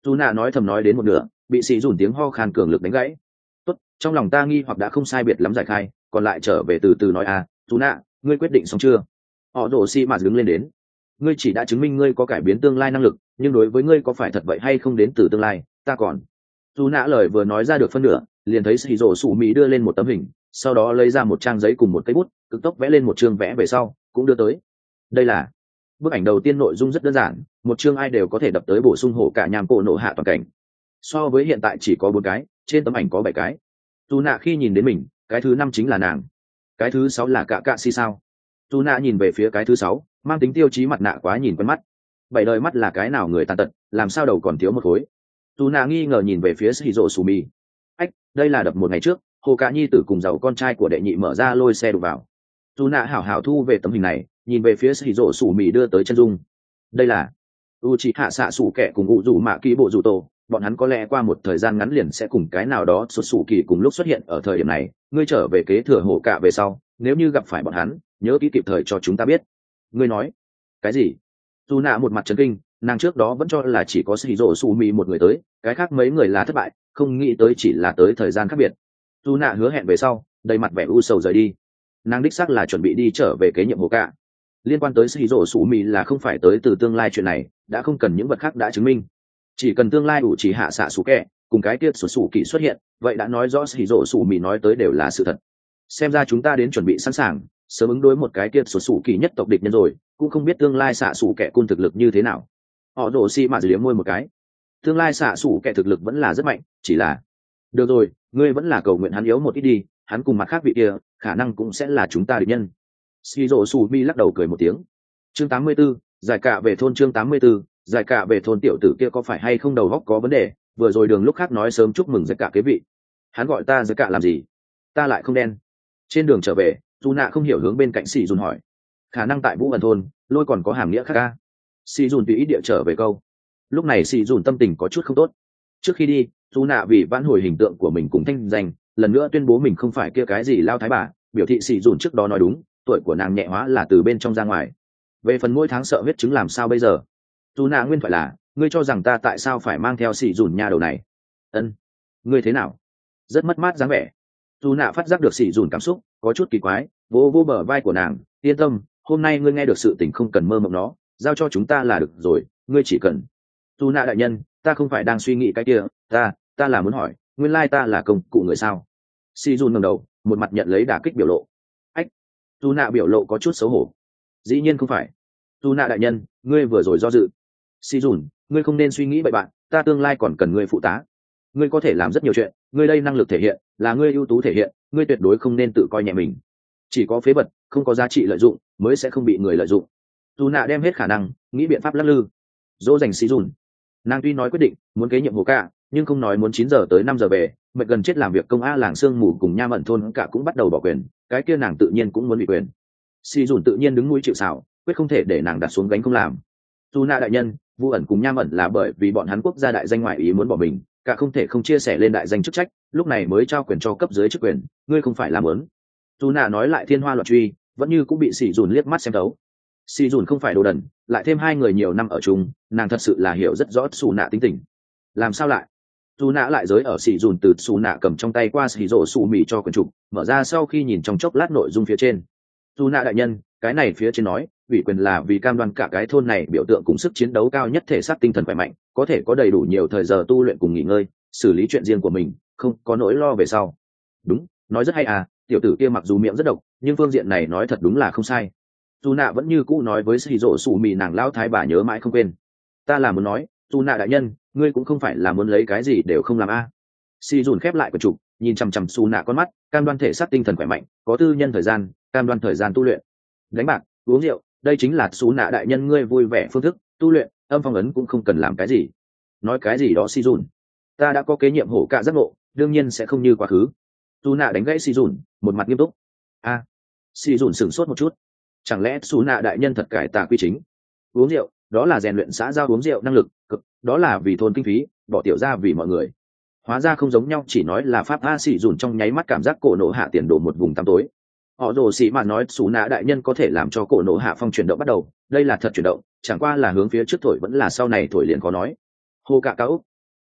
dù nạ nói thầm nói đến một nửa bị xì dùn tiếng ho khan cường lực đánh gãy. Tốt, trong lòng ta nghi hoặc đã không sai biệt lắm giải khai, còn lại trở về từ từ nói à. Dù nạ, ngươi quyết định xong chưa? Họ rồ xì mà đứng lên đến. Ngươi chỉ đã chứng minh ngươi có cải biến tương lai năng lực, nhưng đối với ngươi có phải thật vậy hay không đến từ tương lai, ta còn. Dù nạ lời vừa nói ra được phân nửa, liền thấy xì rồ sủ mỹ đưa lên một tấm hình, sau đó lấy ra một trang giấy cùng một cây bút, cực tốc vẽ lên một chương vẽ về sau cũng đưa tới. Đây là bức ảnh đầu tiên, nội dung rất đơn giản, một chương ai đều có thể đập tới bổ sung hổ cả nham cổ nổ hạ toàn cảnh. So với hiện tại chỉ có 4 cái, trên tấm ảnh có 7 cái. Dù nạ khi nhìn đến mình, cái thứ 5 chính là nàng, cái thứ 6 là cả cạ si sao. Dù nạ nhìn về phía cái thứ 6, mang tính tiêu chí mặt nạ quá nhìn quen mắt. 7 đời mắt là cái nào người tàn tật, làm sao đầu còn thiếu một khối. Dù nạ nghi ngờ nhìn về phía Shizuo Sumi. Ách, đây là đập một ngày trước, hồ cả nhi tử cùng giàu con trai của đệ nhị mở ra lôi xe đụng vào. Dù nạ hảo hảo thu về tấm hình này, nhìn về phía Shizuo Sumi đưa tới chân dung. Đây là Uchiha xạ sủ kẻ cùng ngụ rủ mạ kỹ bộ rủ tổ, bọn hắn có lẽ qua một thời gian ngắn liền sẽ cùng cái nào đó xuất sủ kỳ cùng lúc xuất hiện ở thời điểm này. Ngươi trở về kế thừa hổ cả về sau, nếu như gặp phải bọn hắn, nhớ kỹ kịp thời cho chúng ta biết. Ngươi nói cái gì? Dù nạ một mặt chấn kinh, nàng trước đó vẫn cho là chỉ có Shizuo Sumi một người tới, cái khác mấy người là thất bại, không nghĩ tới chỉ là tới thời gian khác biệt. Dù nạ hứa hẹn về sau, đầy mặt vẻ u sầu rời đi. Nàng đích xác là chuẩn bị đi trở về kế nhiệm hổ cả. Liên quan tới Shizuo Sumi là không phải tới từ tương lai chuyện này, đã không cần những vật khác đã chứng minh, chỉ cần tương lai đủ chỉ hạ xạ sủ kẹ cùng cái tiết sủ sủ kỳ xuất hiện, vậy đã nói rõ Shizuo Sumi nói tới đều là sự thật. Xem ra chúng ta đến chuẩn bị sẵn sàng, sớm ứng đối một cái tiết sủ sủ kỳ nhất tộc địch nhân rồi, cũng không biết tương lai xạ sủ kẹ cun thực lực như thế nào. Họ rồ xi mà liếm môi một cái, tương lai xạ sủ kẹ thực lực vẫn là rất mạnh, chỉ là được rồi, ngươi vẫn là cầu nguyện hắn yếu một ít đi, hắn cùng mặt khác vị kia khả năng cũng sẽ là chúng ta địch nhân. Shizuo Sumi lắc đầu cười một tiếng. Chương 84, giải cả về thôn. Chương 84, giải cả về thôn. Tiểu tử kia có phải hay không đầu óc có vấn đề, vừa rồi đường lúc khác nói sớm chúc mừng giải cả kế vị, hắn gọi ta giải cả làm gì? Ta lại không đen. Trên đường trở về, dù nạ không hiểu hướng bên cạnh Sĩ Dùn hỏi, khả năng tại Vũ Ẩn thôn lôi còn có hàm nghĩa khác ca. Sĩ Dùn tùy ý địa trở về câu. Lúc này Sĩ Dùn tâm tình có chút không tốt. Trước khi đi, dù nạ vì vãn hồi hình tượng của mình cùng thanh danh, lần nữa tuyên bố mình không phải kia cái gì lao thái bà, biểu thị Sĩ Dùn trước đó nói đúng, tuổi của nàng nhẹ hóa là từ bên trong ra ngoài. Về phần mỗi tháng sợ huyết chứng làm sao bây giờ? Dù nạ nguyên thoại là, ngươi cho rằng ta tại sao phải mang theo Sĩ Dùn nha đầu này? Ân, ngươi thế nào? Rất mất mát dáng vẻ. Dù nạ phát giác được Sĩ Dùn cảm xúc có chút kỳ quái, vô vô bờ vai của nàng, yên tâm, hôm nay ngươi nghe được sự tình không cần mơ mộng nó, giao cho chúng ta là được rồi, ngươi chỉ cần. Dù nạ đại nhân, ta không phải đang suy nghĩ cái kia, ta là muốn hỏi, nguyên lai ta là công cụ người sao? Sĩ Dùn ngẩng đầu, một mặt nhận lấy đả kích biểu lộ. Ách, dù nạ biểu lộ có chút xấu hổ. Dĩ nhiên không phải. Dù nạ đại nhân, ngươi vừa rồi do dự. Sĩ Dùn, ngươi không nên suy nghĩ bậy bạn, ta tương lai còn cần ngươi phụ tá. Ngươi có thể làm rất nhiều chuyện, ngươi đây năng lực thể hiện là ngươi ưu tú thể hiện, ngươi tuyệt đối không nên tự coi nhẹ mình. Chỉ có phế vật, không có giá trị lợi dụng mới sẽ không bị người lợi dụng. Dù nạ đem hết khả năng nghĩ biện pháp lắc lư dỗ dành Sĩ Dùn. Nàng tuy nói quyết định muốn kế nhiệm hồ ca, nhưng không nói muốn 9 giờ tới 5 giờ về, mệt gần chết làm việc công a làng sương mù cùng nha mận thôn cả cũng bắt đầu bỏ quyền, cái kia nàng tự nhiên cũng muốn bị quyền. Sĩ Dùn tự nhiên đứng mũi chịu sào, quyết không thể để nàng đặt xuống gánh không làm. Dù nạ đại nhân, Vu ẩn cùng nha ẩn là bởi vì bọn hắn quốc gia đại danh ngoại ý muốn bỏ mình, cả không thể không chia sẻ lên đại danh chức trách, lúc này mới trao quyền cho cấp dưới chức quyền, ngươi không phải làm muốn. Dù nạ nói lại thiên hoa loạn truy, vẫn như cũng bị Sĩ Dùn liếc mắt xem thấu. Sĩ Dùn không phải đồ đần, lại thêm hai người nhiều năm ở chung, nàng thật sự là hiểu rất rõ Xù nạ tính tình. Làm sao lại? Dù nạ lại giới ở Sĩ Dùn từ Xù nạ cầm trong tay qua xì rổ xù mì cho quyền trục, mở ra sau khi nhìn trong chốc lát nội dung phía trên. Dù nạ đại nhân, cái này phía trên nói, ủy quyền là vì cam đoan cả cái thôn này biểu tượng cùng sức chiến đấu cao nhất, thể xác tinh thần khỏe mạnh, có thể có đầy đủ nhiều thời giờ tu luyện cùng nghỉ ngơi, xử lý chuyện riêng của mình, không có nỗi lo về sau. Đúng, nói rất hay à, tiểu tử kia mặc dù miệng rất độc, nhưng phương diện này nói thật đúng là không sai. Dù nạ vẫn như cũ nói với xì rổ xù mì nàng lao thái bà nhớ mãi không quên. Ta là muốn nói, dù nạ đại nhân, ngươi cũng không phải là muốn lấy cái gì đều không làm a. Xì dùn khép lại quyển trục, nhìn chằm chằm xù nạ con mắt, cam đoan thể xác tinh thần khỏe mạnh, có tư nhân thời gian, cam đoan thời gian tu luyện. Đánh bạc, uống rượu, đây chính là xù nạ đại nhân ngươi vui vẻ phương thức tu luyện, âm phong ấn cũng không cần làm cái gì. Nói cái gì đó xì dùn, ta đã có kế nhiệm hổ cả giác ngộ, đương nhiên sẽ không như quá khứ. Xù nạ đánh gãy xì dùn, một mặt nghiêm túc. A, xì dùn sửng sốt một chút, chẳng lẽ xù nạ đại nhân thật cải tà quy chính? Uống rượu, đó là rèn luyện xã giao uống rượu năng lực cực, đó là vì thôn kinh phí, bỏ tiểu ra vì mọi người. Hóa ra không giống nhau, chỉ nói là pháp a. Xì dùn trong nháy mắt cảm giác cổ nổ hạ tiền đổ một vùng tăm tối. Họ rồ xì mà nói xù nạ đại nhân có thể làm cho cổ nổ hạ phong chuyển động bắt đầu, đây là thật chuyển động, chẳng qua là hướng phía trước thổi vẫn là sau này thổi liền khó nói. Hồ cả cao úc,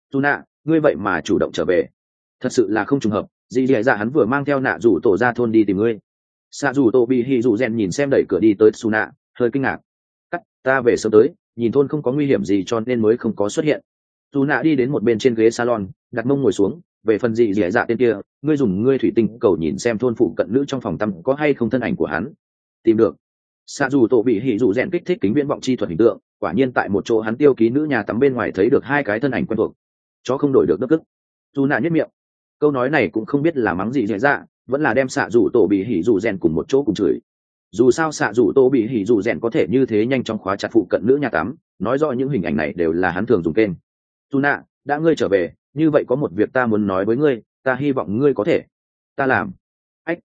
dù nạ ngươi vậy mà chủ động trở về, thật sự là không trùng hợp. Dì dì dạ hắn vừa mang theo nạ rủ tổ ra thôn đi tìm ngươi. Xạ rủ tổ bị hì rủ rèn nhìn xem đẩy cửa đi tới xù nạ hơi kinh ngạc. Cắt, ta về sớm tới, nhìn thôn không có nguy hiểm gì cho nên mới không có xuất hiện. Dù nạ đi đến một bên trên ghế salon đặt mông ngồi xuống. Về phần dì dì dạ tên kia, ngươi dùng ngươi thủy tinh cầu nhìn xem thôn phụ cận nữ trong phòng tắm có hay không thân ảnh của hắn. Tìm được. Xạ dù tổ bị hỉ dù rèn kích thích kính viễn vọng chi thuật hình tượng, quả nhiên tại một chỗ hắn tiêu ký nữ nhà tắm bên ngoài thấy được hai cái thân ảnh quen thuộc. Chó không đổi được nước cức. Dù nạ nhất miệng. Câu nói này cũng không biết là mắng gì dễ dạ, vẫn là đem xạ dù tổ bị hỉ dù rèn cùng một chỗ cùng chửi. Dù sao xạ dù tổ bị hỉ dù rèn có thể như thế nhanh chóng khóa chặt phụ cận nữ nhà tắm, nói rõ những hình ảnh này đều là hắn thường dùng kênh. Dù nạ, đã ngươi trở về, như vậy có một việc ta muốn nói với ngươi, ta hy vọng ngươi có thể. Ta làm. Ách,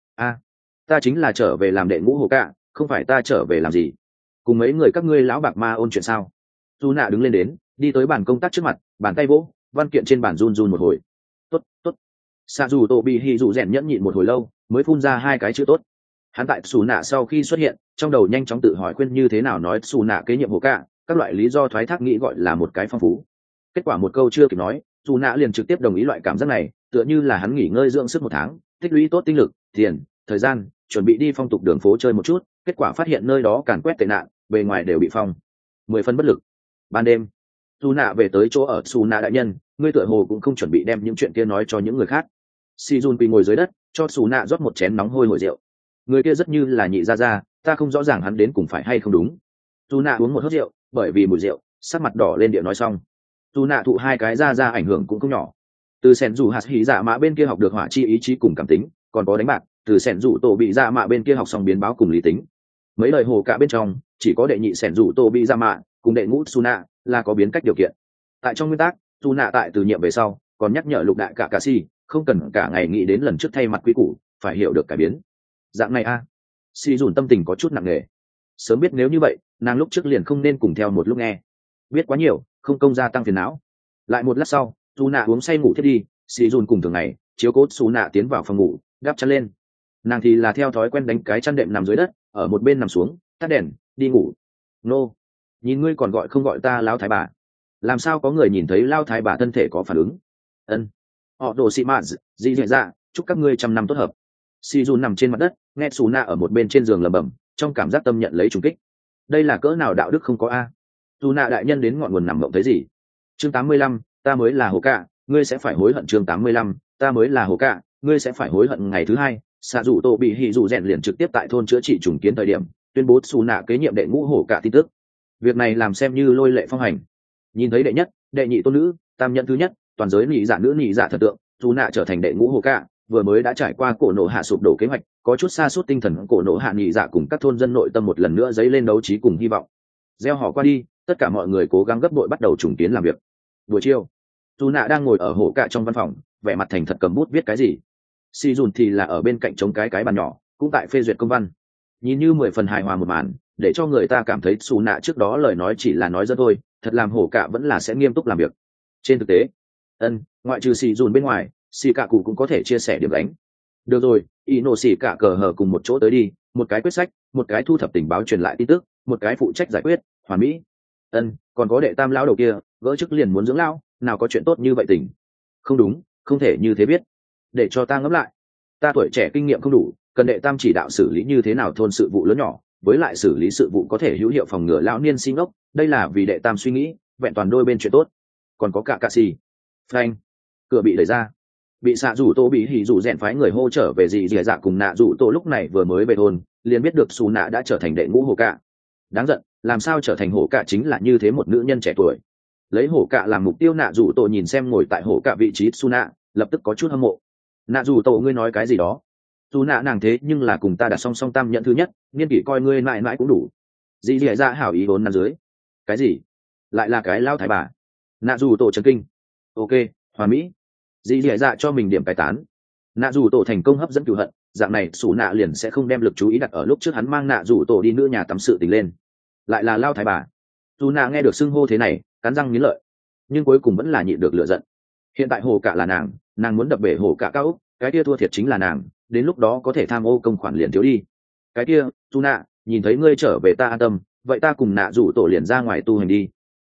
ta chính là trở về làm đệ ngũ hồ cạ, không phải ta trở về làm gì. Cùng mấy người các ngươi lão bạc ma ôn chuyện sao? Dù nạ đứng lên đến, đi tới bàn công tác trước mặt, bàn tay vỗ, văn kiện trên bàn run run một hồi. Tốt. Xạ dù tổ bị hỉ dù rèn nhẫn nhịn một hồi lâu, mới phun ra hai cái chữ tốt. Hắn tại xù nạ sau khi xuất hiện, trong đầu nhanh chóng tự hỏi khuyên như thế nào nói xù nạ kế nhiệm hồ cạ, các loại lý do thoái thác nghĩ gọi là một cái phong phú. Kết quả một câu chưa kịp nói, dù nạ liền trực tiếp đồng ý loại cảm giác này, tựa như là hắn nghỉ ngơi dưỡng sức một tháng, tích lũy tốt tinh lực, tiền, thời gian, chuẩn bị đi phong tục đường phố chơi một chút, kết quả phát hiện nơi đó càn quét tệ nạn, bề ngoài đều bị phong. 10 phân bất lực. Ban đêm, dù nạ về tới chỗ ở xù nạ đại nhân, ngươi tựa hồ cũng không chuẩn bị đem những chuyện kia nói cho những người khác. Si Jun quỳ ngồi dưới đất, cho xù nạ rót một chén nóng hôi hổi rượu. Người kia rất như là nhị gia gia, ta không rõ ràng hắn đến cùng phải hay không đúng. Dù nạ uống một hớp rượu, bởi vì mùi rượu, sắc mặt đỏ lên điệu nói xong. Dù nạ thụ hai cái ra ảnh hưởng cũng không nhỏ. Từ sẻn dù hạt hỉ dạ mã bên kia học được hỏa chi ý chí cùng cảm tính, còn có đánh bạc, từ sẻn dù tổ bị dạ mã bên kia học xong biến báo cùng lý tính. Mấy lời hồ cả bên trong, chỉ có đệ nhị sẻn dù tổ bị dạ mã cùng đệ ngũ Suna là có biến cách điều kiện. Tại trong nguyên tắc, Suna tại từ nhiệm về sau, còn nhắc nhở lục đại cả si, không cần cả ngày nghĩ đến lần trước thay mặt quý củ, phải hiểu được cải biến. Dạng này Si dùn tâm tình có chút nặng nề. Sớm biết nếu như vậy, nàng lúc trước liền không nên cùng theo một lúc nghe. Biết quá nhiều, không công gia tăng phiền não. Lại một lát sau, Suna uống say ngủ thiết đi, Si dùn cùng thường ngày, chiếu cố Suna tiến vào phòng ngủ, đắp chăn lên. Nàng thì là theo thói quen đánh cái chăn đệm nằm dưới đất, ở một bên nằm xuống, tắt đèn, đi ngủ. Nô, nhìn ngươi còn gọi không gọi ta lão thái bà? Làm sao có người nhìn thấy lao thái bà thân thể có phản ứng? Ân, họ đồ xị mạt, dị dạ dạ, chúc các ngươi 100 năm tốt hợp. Si Jun nằm trên mặt đất, nghe Suna ở một bên trên giường lẩm bẩm, trong cảm giác tâm nhận lấy trùng kích. Đây là cỡ nào đạo đức không có Suna đại nhân đến ngọn nguồn nằm mộng thấy gì? Chương 85, ta mới là hồ cạ, ngươi sẽ phải hối hận. Chương 85, ta mới là hồ cạ, ngươi sẽ phải hối hận. Ngày thứ hai, xạ dù tô bị hỉ dù rèn liền trực tiếp tại thôn chữa trị trùng kiến thời điểm, tuyên bố Suna kế nhiệm đệ ngũ hồ cạ tin tức. Việc này làm xem như lôi lệ phong hành. Nhìn thấy đệ nhất, đệ nhị tôn nữ, tam nhận thứ nhất, toàn giới nhị giả nữ nhị giả thật tượng, Suna trở thành đệ ngũ hồ cạ. Vừa mới đã trải qua cổ nổ hạ sụp đổ kế hoạch, có chút sa sút tinh thần cổ nổ hạ nhị dạ cùng các thôn dân nội tâm một lần nữa dấy lên đấu trí cùng hy vọng. Gieo họ qua đi, tất cả mọi người cố gắng gấp bội bắt đầu trùng kiến làm việc. Buổi chiều, Suna đang ngồi ở hổ cạ trong văn phòng, vẻ mặt thành thật cầm bút viết cái gì. Si Jun thì là ở bên cạnh chống cái bàn nhỏ, cũng tại phê duyệt công văn. Nhìn như 10 phần hài hòa một màn, để cho người ta cảm thấy Suna trước đó lời nói chỉ là nói dẫn thôi, thật làm hổ cạ vẫn là sẽ nghiêm túc làm việc. Trên thực tế, ngoại trừ Si Jun bên ngoài, xì cả cụ cũng có thể chia sẻ điểm đánh. Được rồi, ý nổ xì cả cờ hờ cùng một chỗ tới đi, một cái quyết sách, một cái thu thập tình báo truyền lại tin tức, một cái phụ trách giải quyết, hoàn mỹ. Còn có đệ tam lão đầu kia, gỡ chức liền muốn dưỡng lão, nào có chuyện tốt như vậy tình. Không đúng, không thể như thế biết. Để cho ta ngẫm lại. Ta tuổi trẻ kinh nghiệm không đủ, cần đệ tam chỉ đạo xử lý như thế nào thôn sự vụ lớn nhỏ, với lại xử lý sự vụ có thể hữu hiệu phòng ngừa lão niên sinh ốc, đây là vì đệ tam suy nghĩ, vẹn toàn đôi bên chuyện tốt. Còn có cả xì. Frank, cửa bị đẩy ra. Bị xạ rủ tô bị hỉ rủ rèn phái người hô trở về gì dì dạ cùng nạ rủ tô lúc này vừa mới về thôn, liền biết được xù nạ đã trở thành đệ ngũ hồ cạ. Đáng giận, làm sao trở thành hổ cạ chính là như thế một nữ nhân trẻ tuổi. Lấy hổ cạ làm mục tiêu, nạ rủ tô nhìn xem ngồi tại hổ cạ vị trí xù nạ, lập tức có chút hâm mộ. Nạ rủ tô, ngươi nói cái gì đó? Xù nạ nàng thế nhưng là cùng ta đặt song song tam nhận thứ nhất, niên kỷ coi ngươi mãi mãi cũng đủ. Dì dì dạ hảo ý vốn nằm dưới. Cái gì? Lại là cái lao thái bà? Nạ rủ tô chấn kinh. Ok, hoàn mỹ. Dì dì dạ cho mình điểm cải tán. Nạ dù tổ thành công hấp dẫn cựu hận, dạng này xù nạ liền sẽ không đem lực chú ý đặt ở lúc trước hắn mang nạ dù tổ đi nữ nhà tắm sự tình lên. Lại là lao thái bà. Dù nạ nghe được xưng hô thế này, cắn răng nghiến lợi, nhưng cuối cùng vẫn là nhịn được lựa giận. Hiện tại hồ cạ là nàng muốn đập bể hồ cạ cao úc, cái kia thua thiệt chính là nàng, đến lúc đó có thể tham ô công khoản liền thiếu đi. Cái kia, dù nạ, nhìn thấy ngươi trở về ta an tâm, vậy ta cùng nạ dù tổ liền ra ngoài tu hành đi.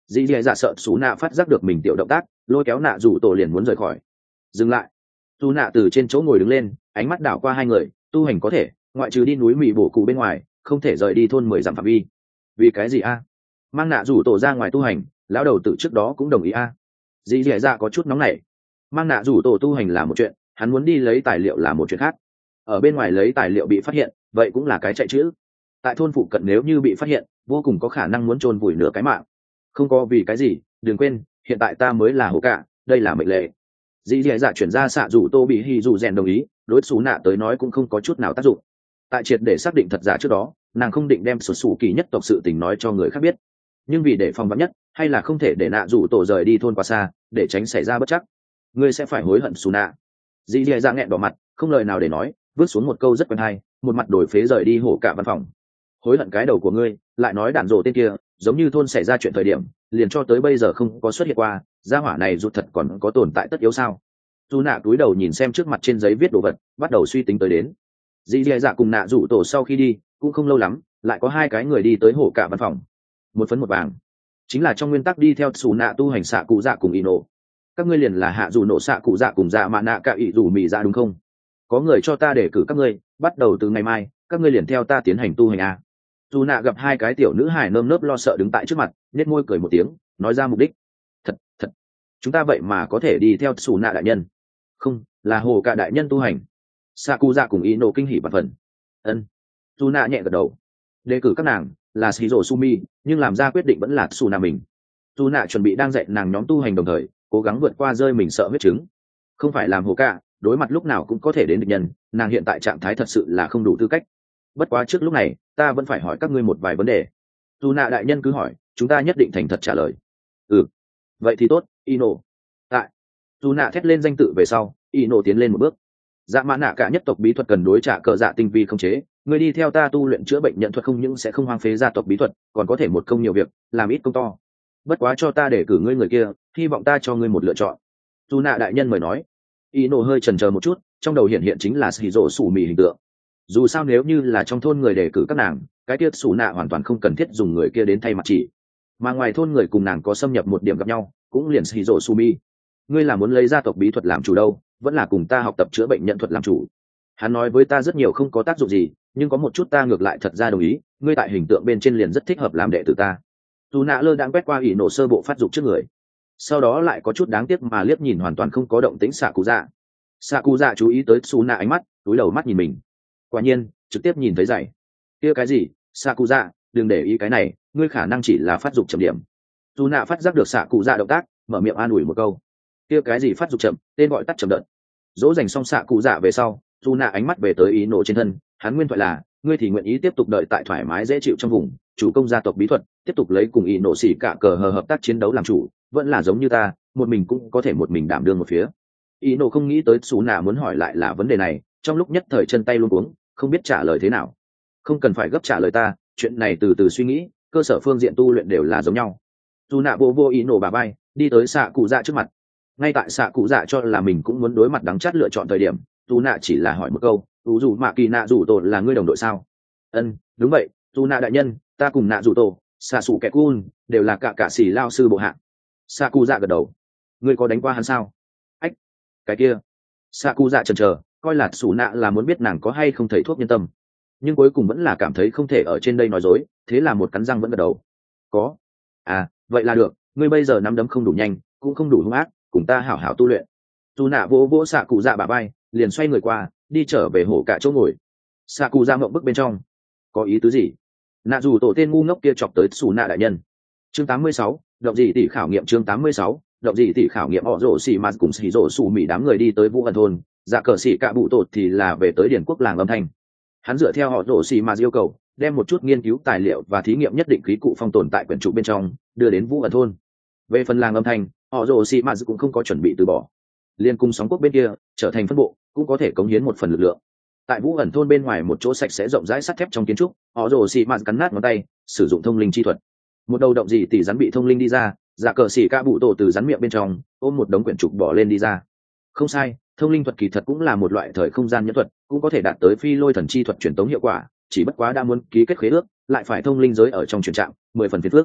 dì dì dạ sợ xù nạ phát giác được mình tiểu động tác, lôi kéo nạ rủ tổ liền muốn rời khỏi. Dừng lại. Xù nạ từ trên chỗ ngồi đứng lên, ánh mắt đảo qua hai người, tu hành có thể, ngoại trừ đi núi mì bổ cụ bên ngoài, không thể rời đi thôn 10 dặm phạm vi. Vì cái gì a? Mang nạ rủ tổ ra ngoài tu hành, lão đầu tử trước đó cũng đồng ý a. Dì dì dạ có chút nóng nảy. Mang nạ rủ tổ tu hành là một chuyện, hắn muốn đi lấy tài liệu là một chuyện khác. Ở bên ngoài lấy tài liệu bị phát hiện, vậy cũng là cái chạy chữ. Tại thôn phụ cận nếu như bị phát hiện, vô cùng có khả năng muốn chôn vùi nửa cái mạng. Không có vì cái gì, đừng quên, hiện tại ta mới là hổ cả, đây là mệnh lệ. Dì dì dạ chuyển ra xạ rủ tô bị hì rủ rèn đồng ý, đối xú nạ tới nói cũng không có chút nào tác dụng. Tại triệt để xác định thật giả trước đó, nàng không định đem sụt sủ kỳ nhất tộc sự tình nói cho người khác biết. Nhưng vì để phòng vắn nhất, hay là không thể để nạ rủ tổ rời đi thôn quá xa, để tránh xảy ra bất chắc. Ngươi sẽ phải hối hận xú nạ. Dì dì dạ nghẹn đỏ mặt, không lời nào để nói, vứt xuống một câu rất quen hay, một mặt đổi phế rời đi hổ cả văn phòng. Hối hận cái đầu của ngươi, lại nói đạn rồ tên kia, giống như thôn xảy ra chuyện thời điểm, liền cho tới bây giờ không có xuất hiện qua, gia hỏa này rụt thật còn có tồn tại tất yếu sao? Dù nạ túi đầu nhìn xem trước mặt trên giấy viết đồ vật, bắt đầu suy tính tới đến. Dì dì dạ cùng nạ rủ tổ sau khi đi, cũng không lâu lắm, lại có hai cái người đi tới hổ cả văn phòng. Một phấn một vàng, chính là trong nguyên tắc đi theo xù nạ tu hành xạ cụ dạ cùng ino. Các ngươi liền là hạ dù nổ xạ cụ dạ cùng dạ mạ nạ cả ý dù mì dạ đúng không? Có người cho ta để cử các ngươi, bắt đầu từ ngày mai, các ngươi liền theo ta tiến hành tu hành a. Dù nạ gặp hai cái tiểu nữ hài nơm nớp lo sợ đứng tại trước mặt, nhếch môi cười một tiếng, nói ra mục đích. Thật, chúng ta vậy mà có thể đi theo xù nạ đại nhân. Không, là hồ cả đại nhân tu hành. Sakuza cùng Ino kinh hỉ bạt phần. Ân. Dù nạ nhẹ gật đầu. Đề cử các nàng là Shiro Sumi, nhưng làm ra quyết định vẫn là Tsuna mình. Dù nạ chuẩn bị đang dạy nàng nhóm tu hành đồng thời, cố gắng vượt qua rơi mình sợ huyết chứng. Không phải làm hồ cả, đối mặt lúc nào cũng có thể đến địch nhân, nàng hiện tại trạng thái thật sự là không đủ tư cách. Bất quá trước lúc này, ta vẫn phải hỏi các ngươi một vài vấn đề. Dù nạ đại nhân cứ hỏi, chúng ta nhất định thành thật trả lời. Ừ. Vậy thì tốt, Ino. Tại. Dù nạ thét lên danh tự về sau, Ino tiến lên một bước. Dạ mã nạ cả nhất tộc bí thuật cần đối trả cờ dạ tinh vi không chế, người đi theo ta tu luyện chữa bệnh nhận thuật không những sẽ không hoang phế gia tộc bí thuật, còn có thể một công nhiều việc, làm ít công to. Bất quá cho ta để cử ngươi người kia, hy vọng ta cho ngươi một lựa chọn. Dù nạ đại nhân mời nói. Ino hơi chần chờ một chút, trong đầu hiện chính là Shiro Sủ Mì hình tượng. Dù sao nếu như là trong thôn người đề cử các nàng, cái kia Sủ nạ hoàn toàn không cần thiết dùng người kia đến thay mặt chỉ. Mà ngoài thôn người cùng nàng có xâm nhập một điểm gặp nhau, cũng liền Shiro Sumi. Ngươi là muốn lấy gia tộc bí thuật làm chủ đâu, vẫn là cùng ta học tập chữa bệnh nhận thuật làm chủ. Hắn nói với ta rất nhiều không có tác dụng gì, nhưng có một chút ta ngược lại thật ra đồng ý, ngươi tại hình tượng bên trên liền rất thích hợp làm đệ tử ta. Dù nạ lơ đang quét qua ỷ nổ sơ bộ phát dục trước người, sau đó lại có chút đáng tiếc mà liếc nhìn hoàn toàn không có động tĩnh xạ cụ dạ. Xạ cụ dạ chú ý tới xù nạ ánh mắt, túi đầu mắt nhìn mình. Quả nhiên, trực tiếp nhìn thấy giày. Kia cái gì, xạ cụ dạ, đừng để ý cái này, ngươi khả năng chỉ là phát dục chậm điểm. Dù nạ phát giác được xạ cụ dạ động tác, mở miệng an ủi một câu. Kia cái gì phát dục chậm, tên gọi tắt chậm đợt. Dỗ dành xong xạ cụ dạ về sau, dù nạ ánh mắt về tới ý nổ trên thân, hắn nguyên thoại là, ngươi thì nguyện ý tiếp tục đợi tại thoải mái dễ chịu trong vùng, chủ công gia tộc bí thuật, tiếp tục lấy cùng ý nổ xỉ cả cờ hờ hợp tác chiến đấu làm chủ, vẫn là giống như ta, một mình cũng có thể một mình đảm đương một phía. Ý nổ không nghĩ tới xù nạ muốn hỏi lại là vấn đề này, trong lúc nhất thời chân tay luống cuống, không biết trả lời thế nào. Không cần phải gấp trả lời ta, chuyện này từ từ suy nghĩ, cơ sở phương diện tu luyện đều là giống nhau. Dù nạ vô ý nổ bà bay, đi tới xạ cụ dạ trước mặt. Ngay tại xạ cụ dạ cho là mình cũng muốn đối mặt đắng chát lựa chọn thời điểm, dù nạ chỉ là hỏi một câu, dù mạ kỳ nạ dù tổ là ngươi đồng đội sao? Ân, đúng vậy, dù nạ đại nhân, ta cùng nạ dù tổ, xạ sủ kẻ cun đều là cả xỉ lao sư bộ hạ. Xạ cụ dạ gật đầu. Ngươi có đánh qua hắn sao? Ách, cái kia. Xạ cụ dạ chần chờ, coi là xù nạ là muốn biết nàng có hay không thầy thuốc nhân tâm, nhưng cuối cùng vẫn là cảm thấy không thể ở trên đây nói dối, thế là một cắn răng vẫn gật đầu. Có. À, vậy là được, ngươi bây giờ nắm đấm không đủ nhanh, cũng không đủ hung ác, cùng ta hảo hảo tu luyện. Dù nạ vỗ xạ cụ dạ bả vai, liền xoay người qua, đi trở về hổ cả chỗ ngồi. Xạ cụ dạ ngậm bức bên trong. Có ý tứ gì? Nạ dù tổ tên ngu ngốc kia chọc tới xù nạ đại nhân. Chương 86, động gì tỷ khảo nghiệm chương 86, động gì tỷ khảo nghiệm họ rổ xì mà cùng xì rổ xù mỉ đám người đi tới Vũ Ẩn thôn, dạ cờ xì cạ bụ tột thì là về tới điển quốc làng âm thanh. Hắn dựa theo họ rổ xì mà yêu cầu, đem một chút nghiên cứu tài liệu và thí nghiệm nhất định khí cụ phong tồn tại quyển trục bên trong, đưa đến Vũ Ẩn thôn. Về phần làng âm thanh, họ rổ xì mà cũng không có chuẩn bị từ bỏ. Liên cung sóng quốc bên kia trở thành phân bộ, cũng có thể cống hiến một phần lực lượng. Tại Vũ Ẩn thôn bên ngoài một chỗ sạch sẽ rộng rãi sắt thép trong kiến trúc, họ rồ xì mạt cắn nát ngón tay, sử dụng thông linh chi thuật. Một đầu động gì tỷ rắn bị thông linh đi ra, dạ cờ xì ca bụ tổ từ rắn miệng bên trong ôm một đống quyển trục bỏ lên đi ra. Không sai, thông linh thuật kỳ thật cũng là một loại thời không gian nhẫn thuật, cũng có thể đạt tới phi lôi thần chi thuật truyền tống hiệu quả, chỉ bất quá đã muốn ký kết khế ước, lại phải thông linh giới ở trong truyền trạm, 10 phần phiền phức.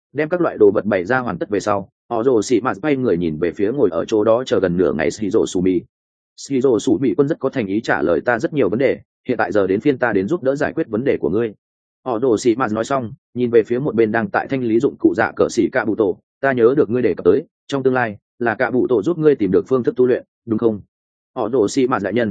Đem các loại đồ vật bày ra hoàn tất về sau, họ rồ xì mạt bay người nhìn về phía ngồi ở chỗ đó chờ gần nửa ngày shizu sumi. Shizu sumi quân rất có thành ý trả lời ta rất nhiều vấn đề, hiện tại giờ đến phiên ta đến giúp đỡ giải quyết vấn đề của ngươi. Họ rồ xì mạt nói xong, nhìn về phía một bên đang tại thanh lý dụng cụ dạ cờ xỉ cạ bụ tổ, ta nhớ được ngươi đề cập tới trong tương lai là cạ bụ tổ giúp ngươi tìm được phương thức tu luyện, đúng không? Họ rồ xì mạt đại nhân,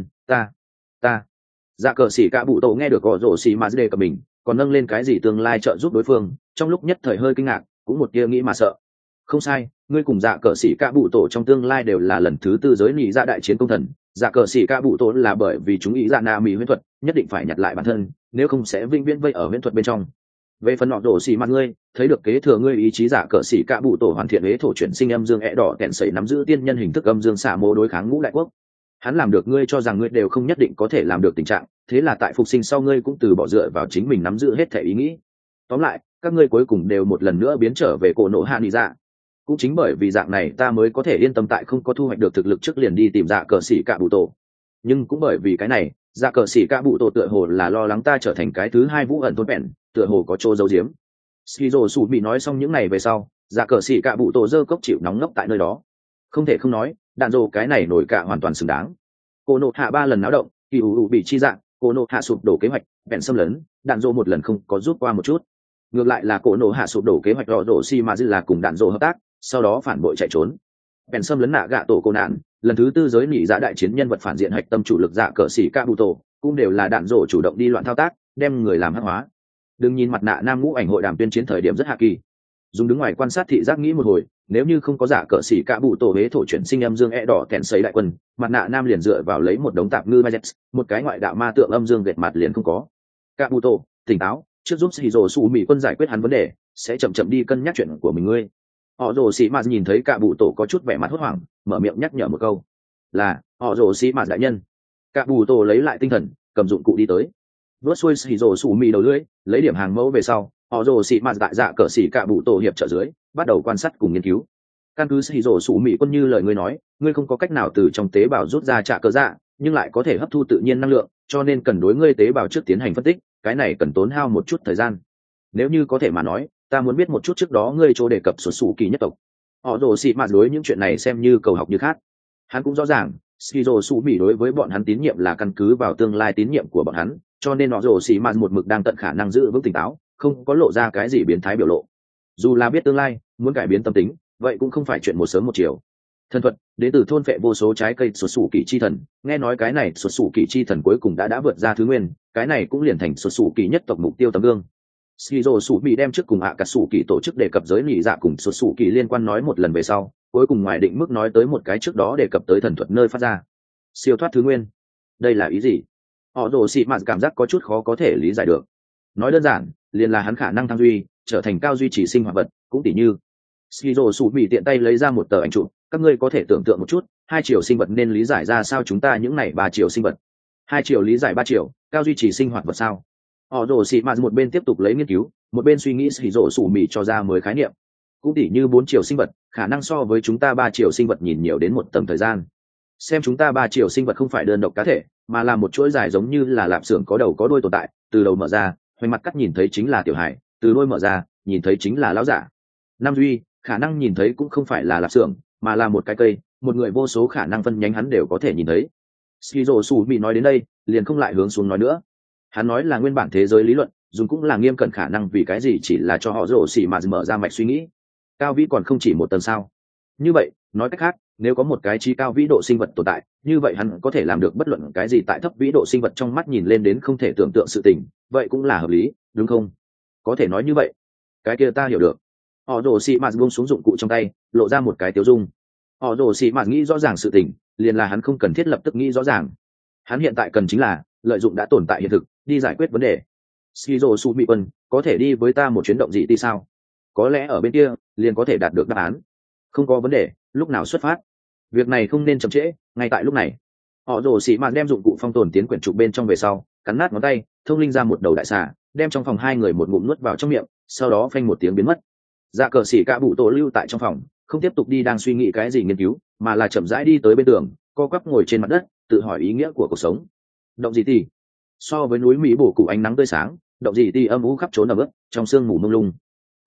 ta dạ cờ xỉ cạ bụ tổ nghe được họ rồ xì mạt đề cập mình còn nâng lên cái gì tương lai trợ giúp đối phương, trong lúc nhất thời hơi kinh ngạc, cũng một tia nghĩ mà sợ. Không sai, ngươi cùng dạ cờ xỉ cạ bụ tổ trong tương lai đều là lần thứ tư giới nỉ dạ đại chiến công thần. Dạ cờ xỉ cạ bụ tổ là bởi vì chúng ý dạ na mỹ huyễn thuật, nhất định phải nhặt lại bản thân, nếu không sẽ vĩnh viễn vây ở huyễn thuật bên trong. Về phần họ rồ xỉ mặt ngươi thấy được kế thừa ngươi ý chí dạ cờ xỉ cạ bụ tổ hoàn thiện ế thổ chuyển sinh âm dương ẹ đỏ kẹn sẩy nắm giữ tiên nhân hình thức âm dương xả mô đối kháng ngũ đại quốc. Hắn làm được ngươi cho rằng ngươi đều không nhất định có thể làm được tình trạng, thế là tại phục sinh sau ngươi cũng từ bỏ dựa vào chính mình nắm giữ hết thể ý nghĩ. Tóm lại các ngươi cuối cùng đều một lần nữa biến trở về cổ nộ hạ nị dạ. Cũng chính bởi vì dạng này ta mới có thể yên tâm tại không có thu hoạch được thực lực trước liền đi tìm dạ cờ xỉ cạ bụ tổ. Nhưng cũng bởi vì cái này, dạ cờ xỉ cạ bụ tổ tựa hồ là lo lắng ta trở thành cái thứ hai vũ ẩn thôn vẹn, tựa hồ có chỗ giấu giếm. Skizo sủ bị nói xong những này về sau, dạ cờ xỉ cạ bụ tổ giơ cốc chịu nóng ngốc tại nơi đó. Không thể không nói, đạn dồ cái này nổi cả hoàn toàn xứng đáng. Cô nộ hạ 3 lần náo động, kỳ ủ bị chi dạng, cô nộ hạ sụp đổ kế hoạch, vẹn xâm lấn, đạn dồ một lần không có rút qua một chút. Ngược lại là cô nộ hạ sụp đổ kế hoạch rõ rổ xi mà dư là cùng đạn dồ hợp tác, sau đó phản bội chạy trốn. Vẹn xâm lấn nạ gạ tổ cô nạn, lần thứ tư giới nỉ dạ đại chiến nhân vật phản diện hạch tâm chủ lực dạ cờ xỉ ca bụ tổ, cũng đều là đạn dồ chủ động đi loạn thao tác, đem người làm hắc hóa. Đừng nhìn mặt nạ nam ngũ ảnh hội đàm tuyên chiến thời điểm rất hạ kỳ, dùng đứng ngoài quan sát thị giác nghĩ một hồi, nếu như không có giả cờ xỉ cả bụ tổ hế thổ chuyển sinh âm dương e đỏ kèn sấy đại quân, mặt nạ nam liền dựa vào lấy một đống tạp ngư magic, một cái ngoại đạo ma tượng âm dương gệt mặt liền không có. Cả bụ tổ tỉnh táo, trước giúp Shizuo su mỹ quân giải quyết hắn vấn đề, sẽ chậm chậm đi cân nhắc chuyện của mình ngươi. Họ rồ xỉ mạt nhìn thấy cả bụ tổ có chút vẻ mặt hốt hoảng, mở miệng nhắc nhở một câu, là họ rồ xỉ mạt đại nhân. Cả bụ tổ lấy lại tinh thần, cầm dụng cụ đi tới, vớt xuôi Shizuo su mỹ đầu lưỡi, lấy điểm hàng mẫu về sau, họ rồ xỉ mạt đại dạ cờ xỉ cả bụ tổ hiệp trợ dưới, bắt đầu quan sát cùng nghiên cứu. Căn cứ sĩ rổ sủ mỹ quân như lời ngươi nói, ngươi không có cách nào từ trong tế bào rút ra trả cơ dạ, nhưng lại có thể hấp thu tự nhiên năng lượng, cho nên cần đối ngươi tế bào trước tiến hành phân tích, cái này cần tốn hao một chút thời gian. Nếu như có thể mà nói, ta muốn biết một chút trước đó ngươi chỗ đề cập xuất xù kỳ nhất tộc. Họ rồ xị mạt đối những chuyện này xem như cầu học như khác. Hắn cũng rõ ràng, Skizo su mỹ đối với bọn hắn tín nhiệm là căn cứ vào tương lai tín nhiệm của bọn hắn, cho nên họ rồ xị mạt một mực đang tận khả năng giữ vững tỉnh táo, không có lộ ra cái gì biến thái biểu lộ. Dù là biết tương lai, muốn cải biến tâm tính, vậy cũng không phải chuyện một sớm một chiều. Thần thuật đến từ thôn phệ vô số trái cây xuất xù kỳ chi thần, nghe nói cái này xuất xù kỳ chi thần cuối cùng đã vượt ra thứ nguyên, cái này cũng liền thành xuất xù kỳ nhất tộc mục tiêu tấm gương. Shizuo su bị đem trước cùng cả sủ kỳ tổ chức đề cập giới nhị dạ cùng xuất xù kỳ liên quan nói một lần về sau, cuối cùng ngoài định mức nói tới một cái trước đó đề cập tới thần thuật nơi phát ra siêu thoát thứ nguyên. Đây là ý gì? Họ rồ xị mạt cảm giác có chút khó có thể lý giải được. Nói đơn giản, liền là hắn khả năng thăng duy, trở thành cao duy trì sinh hoạt vật, cũng tỉ như Skizo sủ bị tiện tay lấy ra một tờ ảnh chụp, các ngươi có thể tưởng tượng một chút, 2 chiều sinh vật nên lý giải ra sao chúng ta những này 3 chiều sinh vật. 2 chiều lý giải 3 chiều, cao duy trì sinh hoạt vật sao? Họ rồ xị mạt một bên tiếp tục lấy nghiên cứu, một bên suy nghĩ Skizo sủ bị cho ra mới khái niệm. Cũng tỉ như 4 chiều sinh vật, khả năng so với chúng ta 3 chiều sinh vật nhìn nhiều đến một tầng thời gian. Xem chúng ta 3 chiều sinh vật không phải đơn độc cá thể, mà là một chuỗi dài giống như là lạp xưởng có đầu có đuôi tồn tại, từ đầu mở ra, hoành mặt cắt nhìn thấy chính là tiểu hải, từ đuôi mở ra, nhìn thấy chính là lão giả. 5 duy, khả năng nhìn thấy cũng không phải là lạp xưởng, mà là một cái cây, một người vô số khả năng phân nhánh hắn đều có thể nhìn thấy. Skizo su bị nói đến đây, liền không lại hướng xuống nói nữa. Hắn nói là nguyên bản thế giới lý luận, dùng cũng là nghiêm cẩn khả năng vì cái gì chỉ là cho họ rồ xỉ mà mở ra mạch suy nghĩ. Cao vĩ còn không chỉ một tầng sao? Như vậy, nói cách khác, nếu có một cái trí cao vĩ độ sinh vật tồn tại, như vậy hắn có thể làm được bất luận cái gì tại thấp vĩ độ sinh vật trong mắt nhìn lên đến không thể tưởng tượng sự tình, vậy cũng là hợp lý, đúng không? Có thể nói như vậy. Cái kia ta hiểu được. Họ rồ xị mạt buông xuống dụng cụ trong tay, lộ ra một cái tiêu dung. Họ rồ xị mạt nghĩ rõ ràng sự tình, liền là hắn không cần thiết lập tức nghĩ rõ ràng. Hắn hiện tại cần chính là lợi dụng đã tồn tại hiện thực, đi giải quyết vấn đề. Skizo su mỹ quân, có thể đi với ta một chuyến động dị ti sao? Có lẽ ở bên kia liền có thể đạt được đáp án. Không có vấn đề, lúc nào xuất phát? Việc này không nên chậm trễ, ngay tại lúc này. Họ rồ xị mạt đem dụng cụ phong tồn tiến quyển trục bên trong về sau, cắn nát ngón tay, thông linh ra một đầu đại xà, đem trong phòng 2 người một ngụm nuốt vào trong miệng, sau đó phanh một tiếng biến mất. Dạ cờ xỉ cả bụ tổ lưu tại trong phòng, không tiếp tục đi đang suy nghĩ cái gì nghiên cứu, mà là chậm rãi đi tới bên tường, co quắp ngồi trên mặt đất, tự hỏi ý nghĩa của cuộc sống. Động dị ti, so với núi mỹ bổ cụ ánh nắng tươi sáng, động dị ti âm u khắp trốn ở bước trong sương mù mông lung.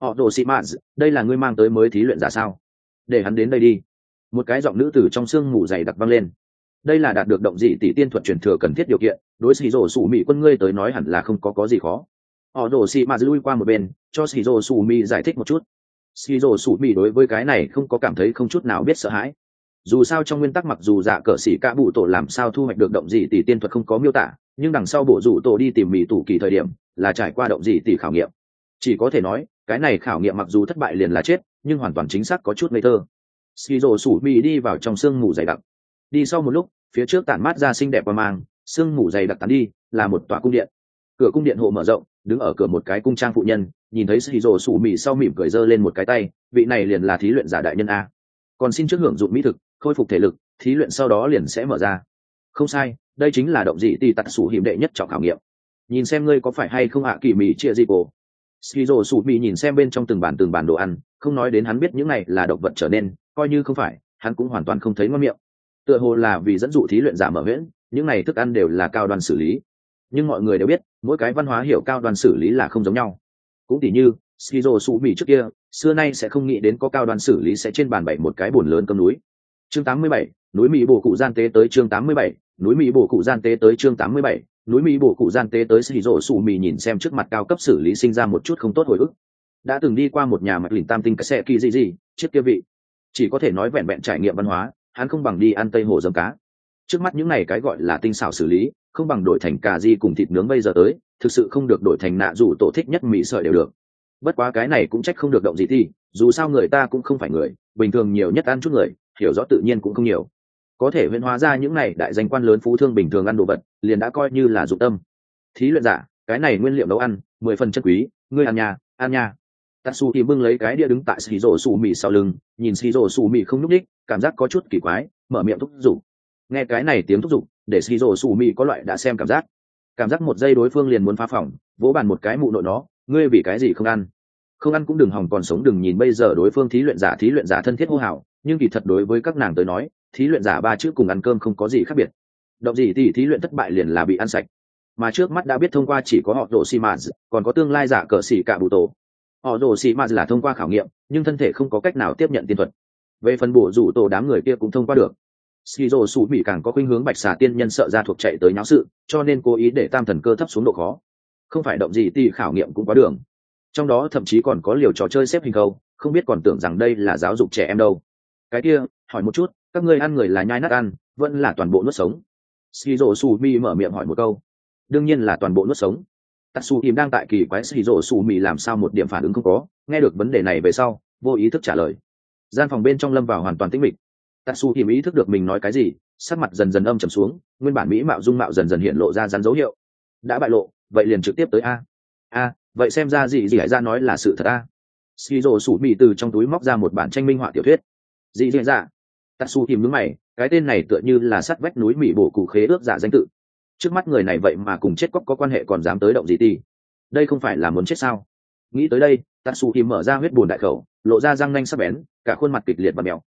Họ đồ xị mạt, đây là ngươi mang tới mới thí luyện giả sao? Để hắn đến đây đi. Một cái giọng nữ tử trong sương mù dày đặc vang lên. Đây là đạt được động dị tỷ tiên thuật truyền thừa cần thiết điều kiện, đối xì rổ sủ mị quân ngươi tới nói hẳn là không có gì khó. Họ đồ xị mạt lui qua một bên, cho xì rổ sủ mị giải thích một chút. Xì rổ sủ mị đối với cái này không có cảm thấy không chút nào biết sợ hãi. Dù sao trong nguyên tắc mặc dù dạ cờ xỉ cả bụ tổ làm sao thu hoạch được động dị tỷ tiên thuật không có miêu tả, nhưng đằng sau bộ rủ tổ đi tìm mị tủ kỳ thời điểm là trải qua động dị tỷ khảo nghiệm. Chỉ có thể nói cái này khảo nghiệm mặc dù thất bại liền là chết, nhưng hoàn toàn chính xác có chút ngây thơ. Skizo sủ mì đi vào trong sương mù dày đặc, đi sau một lúc phía trước tản mát ra xinh đẹp và mang sương mù dày đặc tán đi là một tòa cung điện. Cửa cung điện hộ mở rộng, đứng ở cửa một cái cung trang phụ nhân nhìn thấy Skizo sủ mì sau mỉm cười giơ lên một cái tay, vị này liền là thí luyện giả đại nhân a, còn xin trước hưởng dụng mỹ thực khôi phục thể lực, thí luyện sau đó liền sẽ mở ra. Không sai, đây chính là động dị tỷ tật sủ hiểm đệ nhất trọng khảo nghiệm, nhìn xem ngươi có phải hay không hạ kỳ mì chia gì cổ. Skizo sủ mì nhìn xem bên trong từng bàn đồ ăn, không nói đến hắn biết những này là độc vật trở nên, coi như không phải hắn cũng hoàn toàn không thấy ngon miệng. Tựa hồ là vì dẫn dụ thí luyện giả mở huyễn, những này thức ăn đều là cao đoan xử lý, nhưng mọi người đều biết mỗi cái văn hóa hiểu cao đoan xử lý là không giống nhau. Cũng tỉ như Skizo sủ mì trước kia xưa nay sẽ không nghĩ đến có cao đoan xử lý sẽ trên bàn bày một cái bồn lớn cơm núi. Chương 87, núi mỹ bổ cụ gian tế tới chương 87, núi mỹ bổ cụ gian tế tới chương 87, núi mỹ bổ cụ gian tế tới. Skizo sủ mì nhìn xem trước mặt cao cấp xử lý sinh ra một chút không tốt hồi ức. Đã từng đi qua một nhà mạch lìn tam tinh cái xe kỳ gì chiếc kia vị, chỉ có thể nói vẹn vẹn trải nghiệm văn hóa hắn không bằng đi ăn tây hồ dấm cá. Trước mắt những này cái gọi là tinh xảo xử lý không bằng đổi thành cà ri cùng thịt nướng bây giờ tới, thực sự không được đổi thành nạ dù tổ thích nhất mì sợi đều được. Bất quá cái này cũng trách không được động gì thì dù sao người ta cũng không phải người bình thường, nhiều nhất ăn chút người hiểu rõ tự nhiên cũng không nhiều, có thể huyễn hóa ra những này đại danh quan lớn phú thương bình thường ăn đồ vật liền đã coi như là dụng tâm. Thí luyện giả cái này nguyên liệu nấu ăn 10 phần chân quý, ngươi ăn nha ăn nha. Tatsu thì bưng lấy cái đĩa đứng tại Shizuo Sủ Mì sau lưng, nhìn Shizuo Sủ Mì không nhúc nhích, cảm giác có chút kỳ quái, mở miệng thúc giục. Nghe cái này tiếng thúc giục, để Shizuo Sủ Mì có loại đã xem cảm giác một giây đối phương liền muốn phá phòng, vỗ bàn một cái mụ nội nó, ngươi vì cái gì không ăn? Không ăn cũng đừng hòng còn sống. Đừng nhìn bây giờ đối phương thí luyện giả thân thiết hô hào, nhưng kỳ thật đối với các nàng tới nói, thí luyện giả ba chữ cùng ăn cơm không có gì khác biệt. Động gì thì thí luyện thất bại liền là bị ăn sạch, mà trước mắt đã biết thông qua chỉ có họ Độ Xi Maz, còn có tương lai giả cờ xỉ cả bụ tổ. Họ Độ Xi Maz là thông qua khảo nghiệm, nhưng thân thể không có cách nào tiếp nhận tiên thuật. Về phần bổ rủ tổ đám người kia cũng thông qua được. Shizuo Sủ Mị càng có khuynh hướng bạch xà tiên nhân sợ ra thuộc chạy tới nháo sự, cho nên cố ý để tam thần cơ thấp xuống độ khó. Không phải động gì thì khảo nghiệm cũng quá đường. Trong đó thậm chí còn có liều trò chơi xếp hình câu, không biết còn tưởng rằng đây là giáo dục trẻ em đâu. Cái kia, hỏi một chút, các ngươi ăn người là nhai nát ăn, vẫn là toàn bộ nuốt sống? Shizuo Sủ Mị mở miệng hỏi một câu. Đương nhiên là toàn bộ nuốt sống. Tatsu Kim đang tại kỳ quái Shizuo Sủ Mị làm sao một điểm phản ứng không có, nghe được vấn đề này về sau, vô ý thức trả lời. Gian phòng bên trong lâm vào hoàn toàn tĩnh mịch. Tatsu Kim ý thức được mình nói cái gì, sắc mặt dần dần âm trầm xuống, nguyên bản mỹ mạo dung mạo dần dần hiện lộ ra rắn dấu hiệu. Đã bại lộ, vậy liền trực tiếp tới a. Vậy xem ra gì hải ra nói là sự thật a. Shizuo Sủ Mị từ trong túi móc ra một bản tranh minh họa tiểu thuyết. Gì hải ra? Tatsu Kim nhướng mày, cái tên này tựa như là sắt vách núi mỹ bổ cụ khế ước giả danh tự. Trước mắt người này vậy mà cùng chết cóc có quan hệ, còn dám tới động gì tì, đây không phải là muốn chết sao? Nghĩ tới đây, Tatsu Kim mở ra huyết bùn đại khẩu, lộ ra răng nanh sắc bén, cả khuôn mặt kịch liệt và mèo.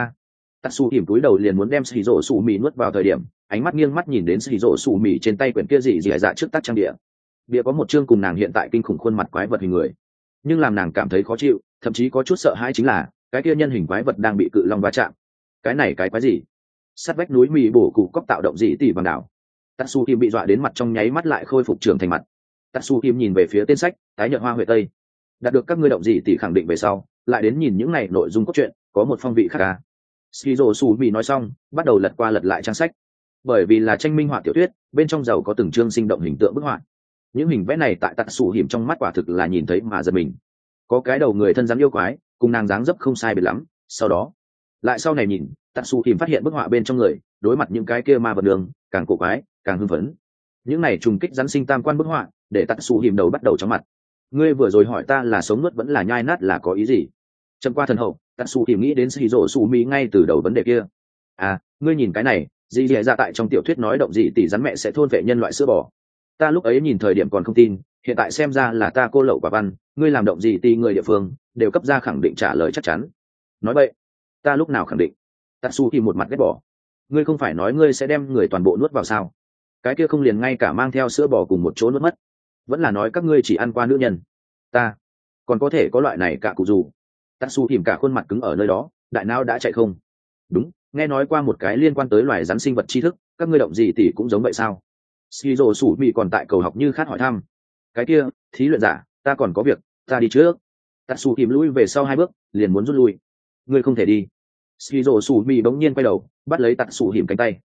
Tatsu Kim túi đầu liền muốn đem Shizuo Sủ Mị nuốt vào thời điểm, ánh mắt nghiêng mắt nhìn đến Shizuo Sủ Mị trên tay quyển kia gì dạ trước tác trang địa. Bìa có một chương cùng nàng hiện tại kinh khủng khuôn mặt quái vật hình người, nhưng làm nàng cảm thấy khó chịu, thậm chí có chút sợ hãi chính là cái kia nhân hình quái vật đang bị cự long va chạm. Cái này cái quái gì? Sát vách núi mì bổ cụ cóc tạo động gì tỉ bằng đảo. Tatsu Kim bị dọa đến mặt trong nháy mắt lại khôi phục trưởng thành mặt. Tatsu Kim nhìn về phía tên sách, tái nhợt hoa huệ tây. Đạt được các ngươi động gì tỉ khẳng định về sau, lại đến nhìn những này nội dung cốt truyện, có một phong vị khác. Shizuo Sủ Mị nói xong, bắt đầu lật qua lật lại trang sách. Bởi vì là tranh minh họa tiểu thuyết, bên trong giàu có từng chương sinh động hình tượng bức họa. Những hình vẽ này tại Tatsu Hiểm trong mắt quả thực là nhìn thấy mà giật mình. Có cái đầu người thân rắn yêu quái, cùng nàng dáng dấp không sai biệt lắm. Sau này nhìn, Tatsu Hiểm phát hiện bức họa bên trong người, đối mặt những cái kia ma vật đường, càng cổ quái, càng hưng phấn. Những này trùng kích rắn sinh tam quan bức họa, để Tatsu Hiểm đầu bắt đầu chóng mặt. Ngươi vừa rồi hỏi ta là sống nuốt vẫn là nhai nát là có ý gì? Trầm qua thần hậu, Tatsu Hiểm nghĩ đến Shizuo Sủ Mị ngay từ đầu vấn đề kia. Ngươi nhìn cái này, gì dạ tại trong tiểu thuyết nói động gì tỷ rắn mẹ sẽ thôn vệ nhân loại sữa bò. Ta lúc ấy nhìn thời điểm còn không tin, hiện tại xem ra là ta cô lậu quả văn, ngươi làm động gì tỷ người địa phương đều cấp ra khẳng định trả lời chắc chắn. Nói vậy, ta lúc nào khẳng định? Tatsu Hiểm một mặt ghét bỏ. Ngươi không phải nói ngươi sẽ đem người toàn bộ nuốt vào sao? Cái kia không liền ngay cả mang theo sữa bò cùng một chỗ nuốt mất? Vẫn là nói các ngươi chỉ ăn qua nữ nhân? còn có thể có loại này cả cụ dù. Tatsu Hìm cả khuôn mặt cứng ở nơi đó, đại não đã chạy không. Đúng, nghe nói qua một cái liên quan tới loài rắn sinh vật tri thức, các ngươi động gì thì cũng giống vậy sao? Shizuo Sủ Mị còn tại cầu học như khát hỏi thăm. Cái kia, thí luyện giả, ta còn có việc, ta đi trước. Tatsu Hìm lui về sau 2 bước, liền muốn rút lui. Ngươi không thể đi. Shizuo Sủ Mị bỗng nhiên quay đầu, bắt lấy Tatsu Hìm cánh tay.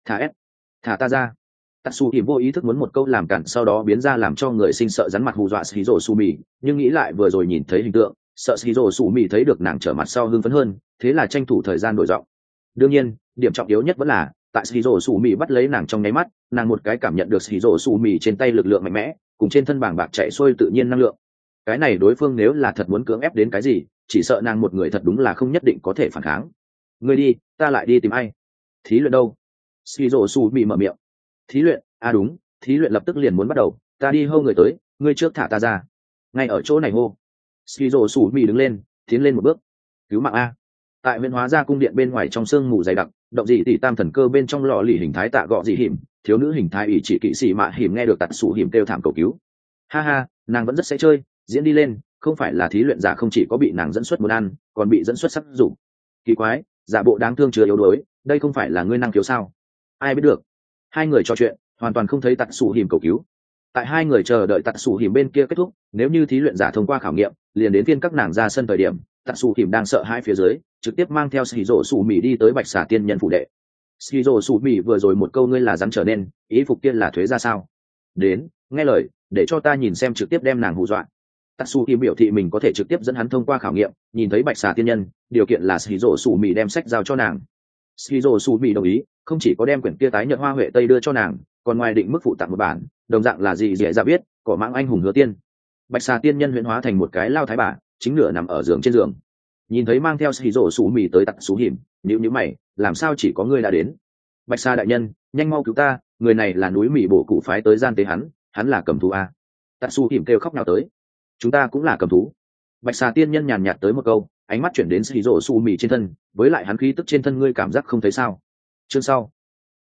Thả ta ra. Tatsu Hìm vô ý thức muốn một câu làm cản, sau đó biến ra làm cho người sinh sợ rắn mặt hù dọa Shizuo Sủ Mị, nhưng nghĩ lại vừa rồi nhìn thấy hình tượng, sợ Shizuo Sủ Mị thấy được nàng trở mặt sau hưng phấn hơn, thế là tranh thủ thời gian đổi giọng. Đương nhiên, điểm trọng yếu nhất vẫn là tại Shizuo Sủ Mị bắt lấy nàng trong nháy mắt, nàng một cái cảm nhận được Shizuo Sủ Mị trên tay lực lượng mạnh mẽ, cùng trên thân bàng bạc chạy xuôi tự nhiên năng lượng. Cái này đối phương nếu là thật muốn cưỡng ép đến cái gì, chỉ sợ nàng một người thật đúng là không nhất định có thể phản kháng. Ngươi đi, ta lại đi tìm ai? Thí luyện đâu? Shizuo Sủ Mị mở miệng. Thí luyện? À đúng, thí luyện lập tức liền muốn bắt đầu, ta đi hô người tới, ngươi trước thả ta ra. Ngay ở chỗ này hô. Shizuo Sủ Mị đứng lên, tiến lên một bước. Cứu mạng a. Tại Huyền Hóa Ra cung điện bên ngoài trong sương mù dày đặc, động dị tỷ tam thần cơ bên trong lò lì hình thái tạ gọ dị hiểm, thiếu nữ hình thái ủy chỉ kỵ sĩ mạ hiểm nghe được Tatsu Hìm kêu thảm cầu cứu. Ha ha, nàng vẫn rất sẽ chơi, diễn đi lên, không phải là thí luyện giả không chỉ có bị nàng dẫn xuất muốn ăn, còn bị dẫn xuất sắc dụng. Kỳ quái, giả bộ đáng thương chứa yếu đuối, đây không phải là ngươi năng khiếu sao? Ai biết được. Hai người trò chuyện, hoàn toàn không thấy Tatsu Hìm cầu cứu. Tại hai người chờ đợi Tatsu Hìm bên kia kết thúc, nếu như thí luyện giả thông qua khảo nghiệm, liền đến phiên các nàng ra sân thời điểm, Tatsu Hìm đang sợ hai phía dưới, trực tiếp mang theo Shizuo Sủ Mị đi tới Bạch Xà tiên nhân phủ đệ. Shizuo Sủ Mị vừa rồi một câu ngươi là dám trở nên, ý phục tiên là thuế ra sao? Đến, nghe lời, để cho ta nhìn xem trực tiếp đem nàng hù dọa. Tatsu Hìm biểu thị mình có thể trực tiếp dẫn hắn thông qua khảo nghiệm, nhìn thấy Bạch Xà tiên nhân, điều kiện là Shizuo Sủ Mị đem sách giao cho nàng. Shizuo Sủ Mị đồng ý, không chỉ có đem quyển kia tái nhợt hoa huệ tây đưa cho nàng, còn ngoài định mức phụ tặng một bản, đồng dạng là gì dễ ra biết, cỏ mãng anh hùng hứa tiên. Bạch Xà tiên nhân huyễn hóa thành một cái lao thái bà, chính nửa nằm ở giường trên giường. Nhìn thấy mang theo Shizuo Sủ Mị tới Tatsu Hìm, nhíu mày, làm sao chỉ có ngươi đã đến? Bạch Xà đại nhân, nhanh mau cứu ta, người này là núi Mị bổ cụ phái tới gian tế hắn là cầm thú a. Tatsu Hìm kêu khóc nào tới. Chúng ta cũng là cầm thú. Bạch Xà tiên nhân nhàn nhạt tới một câu, ánh mắt chuyển đến Shizuo Sủ Mị trên thân, với lại hắn khí tức trên thân ngươi cảm giác không thấy sao? Chương sau.